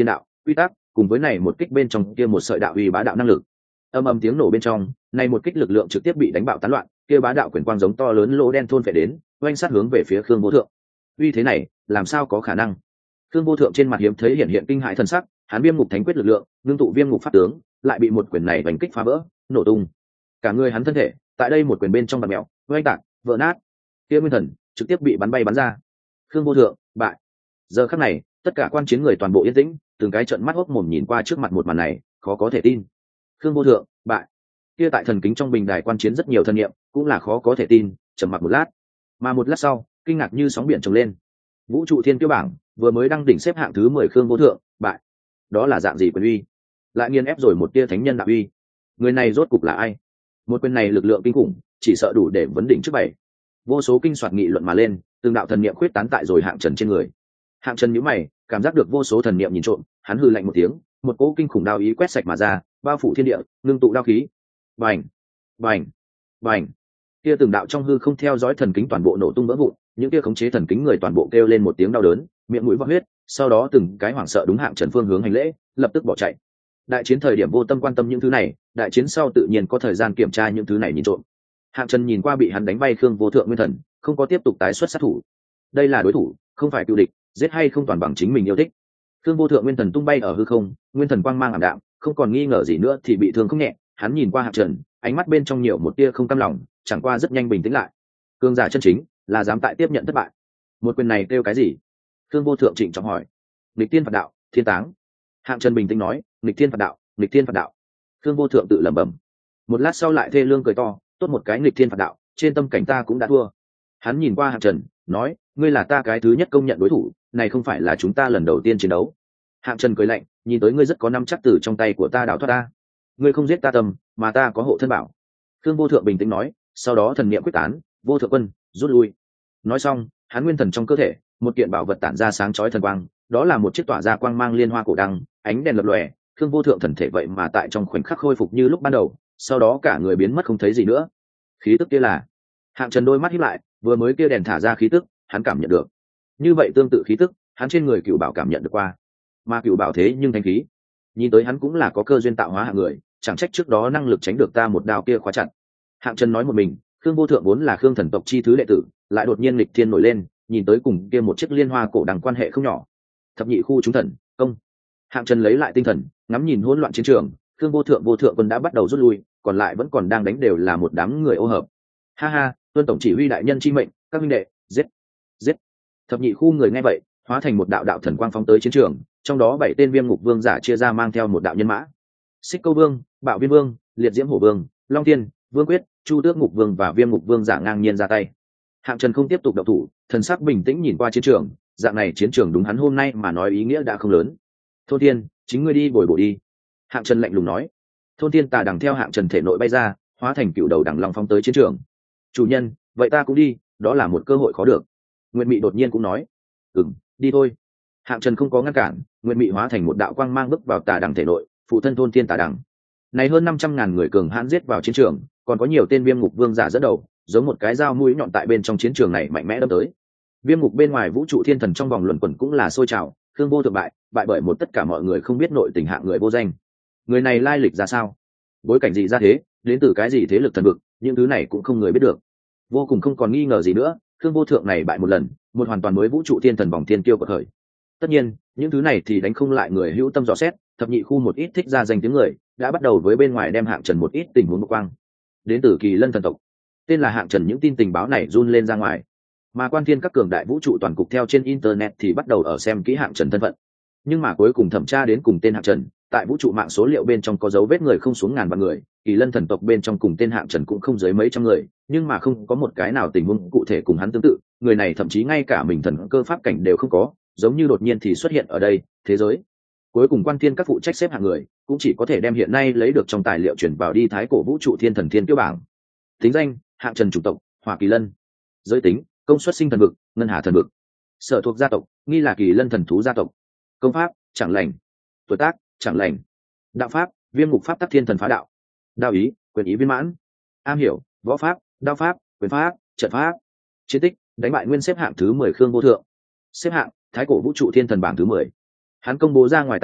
quy tắc cùng với này một kích bên trong kia một sợi đạo uy bá đạo năng lực. Âm ầm tiếng nổ bên trong, này một kích lực lượng trực tiếp bị đánh bạo tán loạn, kia bá đạo quyền quang giống to lớn lỗ đen thôn phệ đến, oanh sát hướng về phía Khương Vô Thượng. Uy thế này, làm sao có khả năng? Khương Vô Thượng trên mặt hiếm thấy hiện hiện kinh hãi thần sắc, hắn viêm ngục thánh quyết lực lượng, ngưng tụ viêm ngục pháp tướng, lại bị một quyền này đánh kích phá vỡ, nổ tung. Cả người hắn thân thể, tại đây một quyền bên trong bạt mèo, oanh tạc, vỡ nát. Kia nguyên thần trực tiếp bị bắn bay bắn ra. Khương Vô Thượng bại. Giờ khắc này, tất cả quan chiến người toàn bộ yên tĩnh, từng cái trợn mắt hốc mồm nhìn qua trước mặt một màn này, khó có thể tin. Khương Vô Thượng bại. Kia tại thần kính trong bình đài quan chiến rất nhiều thân nghiệm, cũng là khó có thể tin, trầm mặc một lát. Mà một lát sau, kinh ngạc như sóng biển trồng lên. Vũ trụ thiên kiêu bảng vừa mới đăng đỉnh xếp hạng thứ mười Khương Vô Thượng bại. Đó là dạng gì quyền uy? Lại nghiền ép rồi một tia thánh nhân đạo uy. Người này rốt cục là ai? Một quyền này lực lượng kinh khủng, chỉ sợ đủ để vấn đỉnh trước bảy. Vô số kinh soạt nghị luận mà lên, từng đạo thần niệm khuyết tán tại rồi Hạng Trần trên người. Hạng Trần nhíu mày, cảm giác được vô số thần niệm nhìn trộm, hắn hừ lạnh một tiếng, một cỗ kinh khủng đao ý quét sạch mà ra, bao phủ thiên địa, ngưng tụ đao khí. Bành, bành, bành. Kia từng đạo trong hư không theo dõi thần kính toàn bộ nổ tung vỡ vụn, những kia khống chế thần kính người toàn bộ kêu lên một tiếng đau đớn, miệng mũi vỡ huyết, sau đó từng cái hoảng sợ đúng Hạng Trần phương hướng hành lễ, lập tức bỏ chạy. Đại chiến thời điểm vô tâm quan tâm những thứ này, đại chiến sau tự nhiên có thời gian kiểm tra những thứ này nhìn trộm. Hạng Trần nhìn qua bị hắn đánh bay Khương Vô Thượng nguyên thần, không có tiếp tục tái xuất sát thủ. Đây là đối thủ, không phải cựu địch, giết hay không toàn bằng chính mình yêu thích. Khương Vô Thượng nguyên thần tung bay ở hư không, nguyên thần quang mang ảm đạm, không còn nghi ngờ gì nữa thì bị thương không nhẹ. Hắn nhìn qua Hạng Trần, ánh mắt bên trong nhiều một tia không cam lòng, chẳng qua rất nhanh bình tĩnh lại. Cương giả chân chính là dám tại tiếp nhận thất bại. Một quyền này kêu cái gì? Khương Vô Thượng trịnh trọng hỏi. Nghịch thiên phạt đạo, thiên táng. Hạng Trần bình tĩnh nói, nghịch thiên phạt đạo, nghịch thiên phạt đạo. Khương Vô Thượng tự lẩm bẩm. Một lát sau lại thê lương cười to, tốt một cái nghịch thiên phạt đạo, trên tâm cảnh ta cũng đã thua. Hắn nhìn qua Hạng Trần, nói, ngươi là ta cái thứ nhất công nhận đối thủ, này không phải là chúng ta lần đầu tiên chiến đấu. Hạng Trần cười lạnh, nhìn tới ngươi rất có năm chắc từ trong tay của ta đào thoát ta. Ngươi không giết ta tâm, mà ta có hộ thân bảo. Khương Vô Thượng bình tĩnh nói, sau đó thần niệm quyết tán, Vô Thượng quân rút lui. Nói xong, hắn nguyên thần trong cơ thể, một kiện bảo vật tản ra sáng chói thần quang, đó là một chiếc tỏa ra quang mang liên hoa cổ đăng, ánh đèn lập lòe. Khương Vô Thượng thần thể vậy mà tại trong khoảnh khắc khôi phục như lúc ban đầu, sau đó cả người biến mất không thấy gì nữa. Khí tức kia là? Hạng Trần đôi mắt híp lại, vừa mới kia đèn thả ra khí tức, hắn cảm nhận được. Như vậy tương tự khí tức, hắn trên người Cửu Bảo cảm nhận được qua. Mà Cửu Bảo thế nhưng thanh khí, nhìn tới hắn cũng là có cơ duyên tạo hóa hạng người, chẳng trách trước đó năng lực tránh được ta một đao kia khóa chặt. Hạng Trần nói một mình, Khương Vô Thượng vốn là Khương thần tộc chi thứ đệ tử, lại đột nhiên nghịch thiên nổi lên, nhìn tới cùng kia một chiếc liên hoa cổ đằng quan hệ không nhỏ. Thập nhị khu chúng thần, công. Hạng Trần lấy lại tinh thần, ngắm nhìn hỗn loạn chiến trường, Khương Vô Thượng Vô Thượng quân đã bắt đầu rút lui, còn lại vẫn còn đang đánh đều là một đám người ô hợp. Ha ha, tuân tổng chỉ huy đại nhân chi mệnh, các huynh đệ, giết, giết. Thập nhị khu người nghe vậy, hóa thành một đạo đạo thần quang phóng tới chiến trường, trong đó bảy tên viêm ngục vương giả chia ra mang theo một đạo nhân mã. Xích Câu Vương, Bạo Viên Vương, Liệt Diễm Hổ Vương, Long Tiên, Vương Quyết, Chu Tước Ngục Vương và Viêm Ngục Vương giả ngang nhiên ra tay. Hạng Trần không tiếp tục động thủ, thần sắc bình tĩnh nhìn qua chiến trường, dạng này chiến trường đúng hắn hôm nay mà nói ý nghĩa đã không lớn. Thôn Thiên, chính ngươi đi bồi bổ đi. Hạng Trần lạnh lùng nói. Thôn Thiên tà đằng theo Hạng Trần thể nội bay ra, hóa thành cựu đầu đằng long phóng tới chiến trường. Chủ nhân, vậy ta cũng đi, đó là một cơ hội khó được. Nguyệt Mị đột nhiên cũng nói. Ừm, đi thôi. Hạng Trần không có ngăn cản, Nguyệt Mị hóa thành một đạo quang mang bước vào tà đằng thể nội, phụ thân Thôn Thiên tà đằng. Này hơn năm trăm ngàn người cường hãn giết vào chiến trường, còn có nhiều tên viêm ngục vương giả dẫn đầu, giống một cái dao mũi nhọn tại bên trong chiến trường này mạnh mẽ đâm tới. Viêm ngục bên ngoài vũ trụ thiên thần trong vòng luẩn quẩn cũng là sôi trào, Khương Vô Thượng bại, bại bởi một tất cả mọi người không biết nội tình hạng người vô danh. Người này lai lịch ra sao, bối cảnh gì ra thế, đến từ cái gì thế lực thần vực, những thứ này cũng không người biết được. Vô cùng không còn nghi ngờ gì nữa, Khương Vô Thượng này bại một lần, một hoàn toàn mới vũ trụ thiên thần vòng thiên kiêu của thời. Tất nhiên, những thứ này thì đánh không lại người hữu tâm dò xét, thập nhị khu một ít thích ra danh tiếng người, đã bắt đầu với bên ngoài đem Hạng Trần một ít tình huống bộc quang. Đến từ Kỳ Lân thần tộc, tên là Hạng Trần những tin tình báo này run lên ra ngoài. Mà quan thiên các cường đại vũ trụ toàn cục theo trên internet thì bắt đầu ở xem kỹ Hạng Trần thân phận. Nhưng mà cuối cùng thẩm tra đến cùng tên Hạng Trần, tại vũ trụ mạng số liệu bên trong có dấu vết người không xuống ngàn vạn người, Kỳ Lân thần tộc bên trong cùng tên Hạng Trần cũng không dưới mấy trăm người, nhưng mà không có một cái nào tình huống cụ thể cùng hắn tương tự, người này thậm chí ngay cả mình thần cơ pháp cảnh đều không có, giống như đột nhiên thì xuất hiện ở đây, thế giới. Cuối cùng quan thiên các phụ trách xếp hạng người, cũng chỉ có thể đem hiện nay lấy được trong tài liệu chuyển vào đi thái cổ vũ trụ thiên thần thiên kiêu bảng. Tính danh: Hạng Trần chủng tộc: Hỏa Kỳ Lân. Giới tính: công suất sinh thần vực, ngân hà thần vực. Sở thuộc gia tộc: nghi là Kỳ Lân thần thú gia tộc. Công pháp: chẳng lành. Tuổi tác: chẳng lành. Đạo pháp: viêm ngục pháp tắc thiên thần phá đạo. Đạo ý: quyền ý viên mãn. Am hiểu: võ pháp, đao pháp, quyền pháp, trận pháp. Chiến tích: đánh bại nguyên xếp hạng thứ mười Khương Vô Thượng. Xếp hạng: thái cổ vũ trụ thiên thần bảng thứ mười. Hắn công bố ra ngoài tài liệu,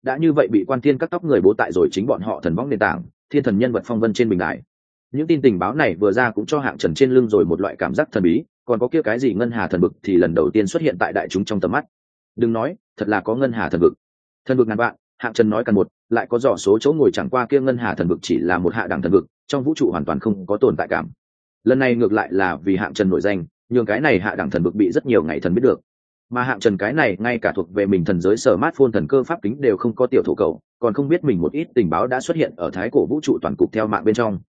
đã như vậy bị quan thiên các tóc người bố tại rồi chính bọn họ thần võng nền tảng thiên thần nhân vật phong vân trên bình đài. Những tin tình báo này vừa ra cũng cho Hạng Trần trên lưng rồi một loại cảm giác thần bí, còn có kia cái gì ngân hà thần vực thì lần đầu tiên xuất hiện tại đại chúng trong tầm mắt. Đừng nói, thật là có ngân hà thần vực. Thần vực ngàn vạn, Hạng Trần nói cần một, lại có dò số chỗ ngồi, chẳng qua kia ngân hà thần vực chỉ là một hạ đẳng thần vực, trong vũ trụ hoàn toàn không có tồn tại cảm. Lần này ngược lại là vì Hạng Trần nổi danh, nhường cái này hạ đẳng thần vực bị rất nhiều ngày thần biết được. Mà Hạng Trần cái này ngay cả thuộc về mình thần giới smartphone thần cơ pháp kính đều không có tiểu thủ cầu, còn không biết mình một ít tình báo đã xuất hiện ở thái cổ vũ trụ toàn cục theo mạng bên trong.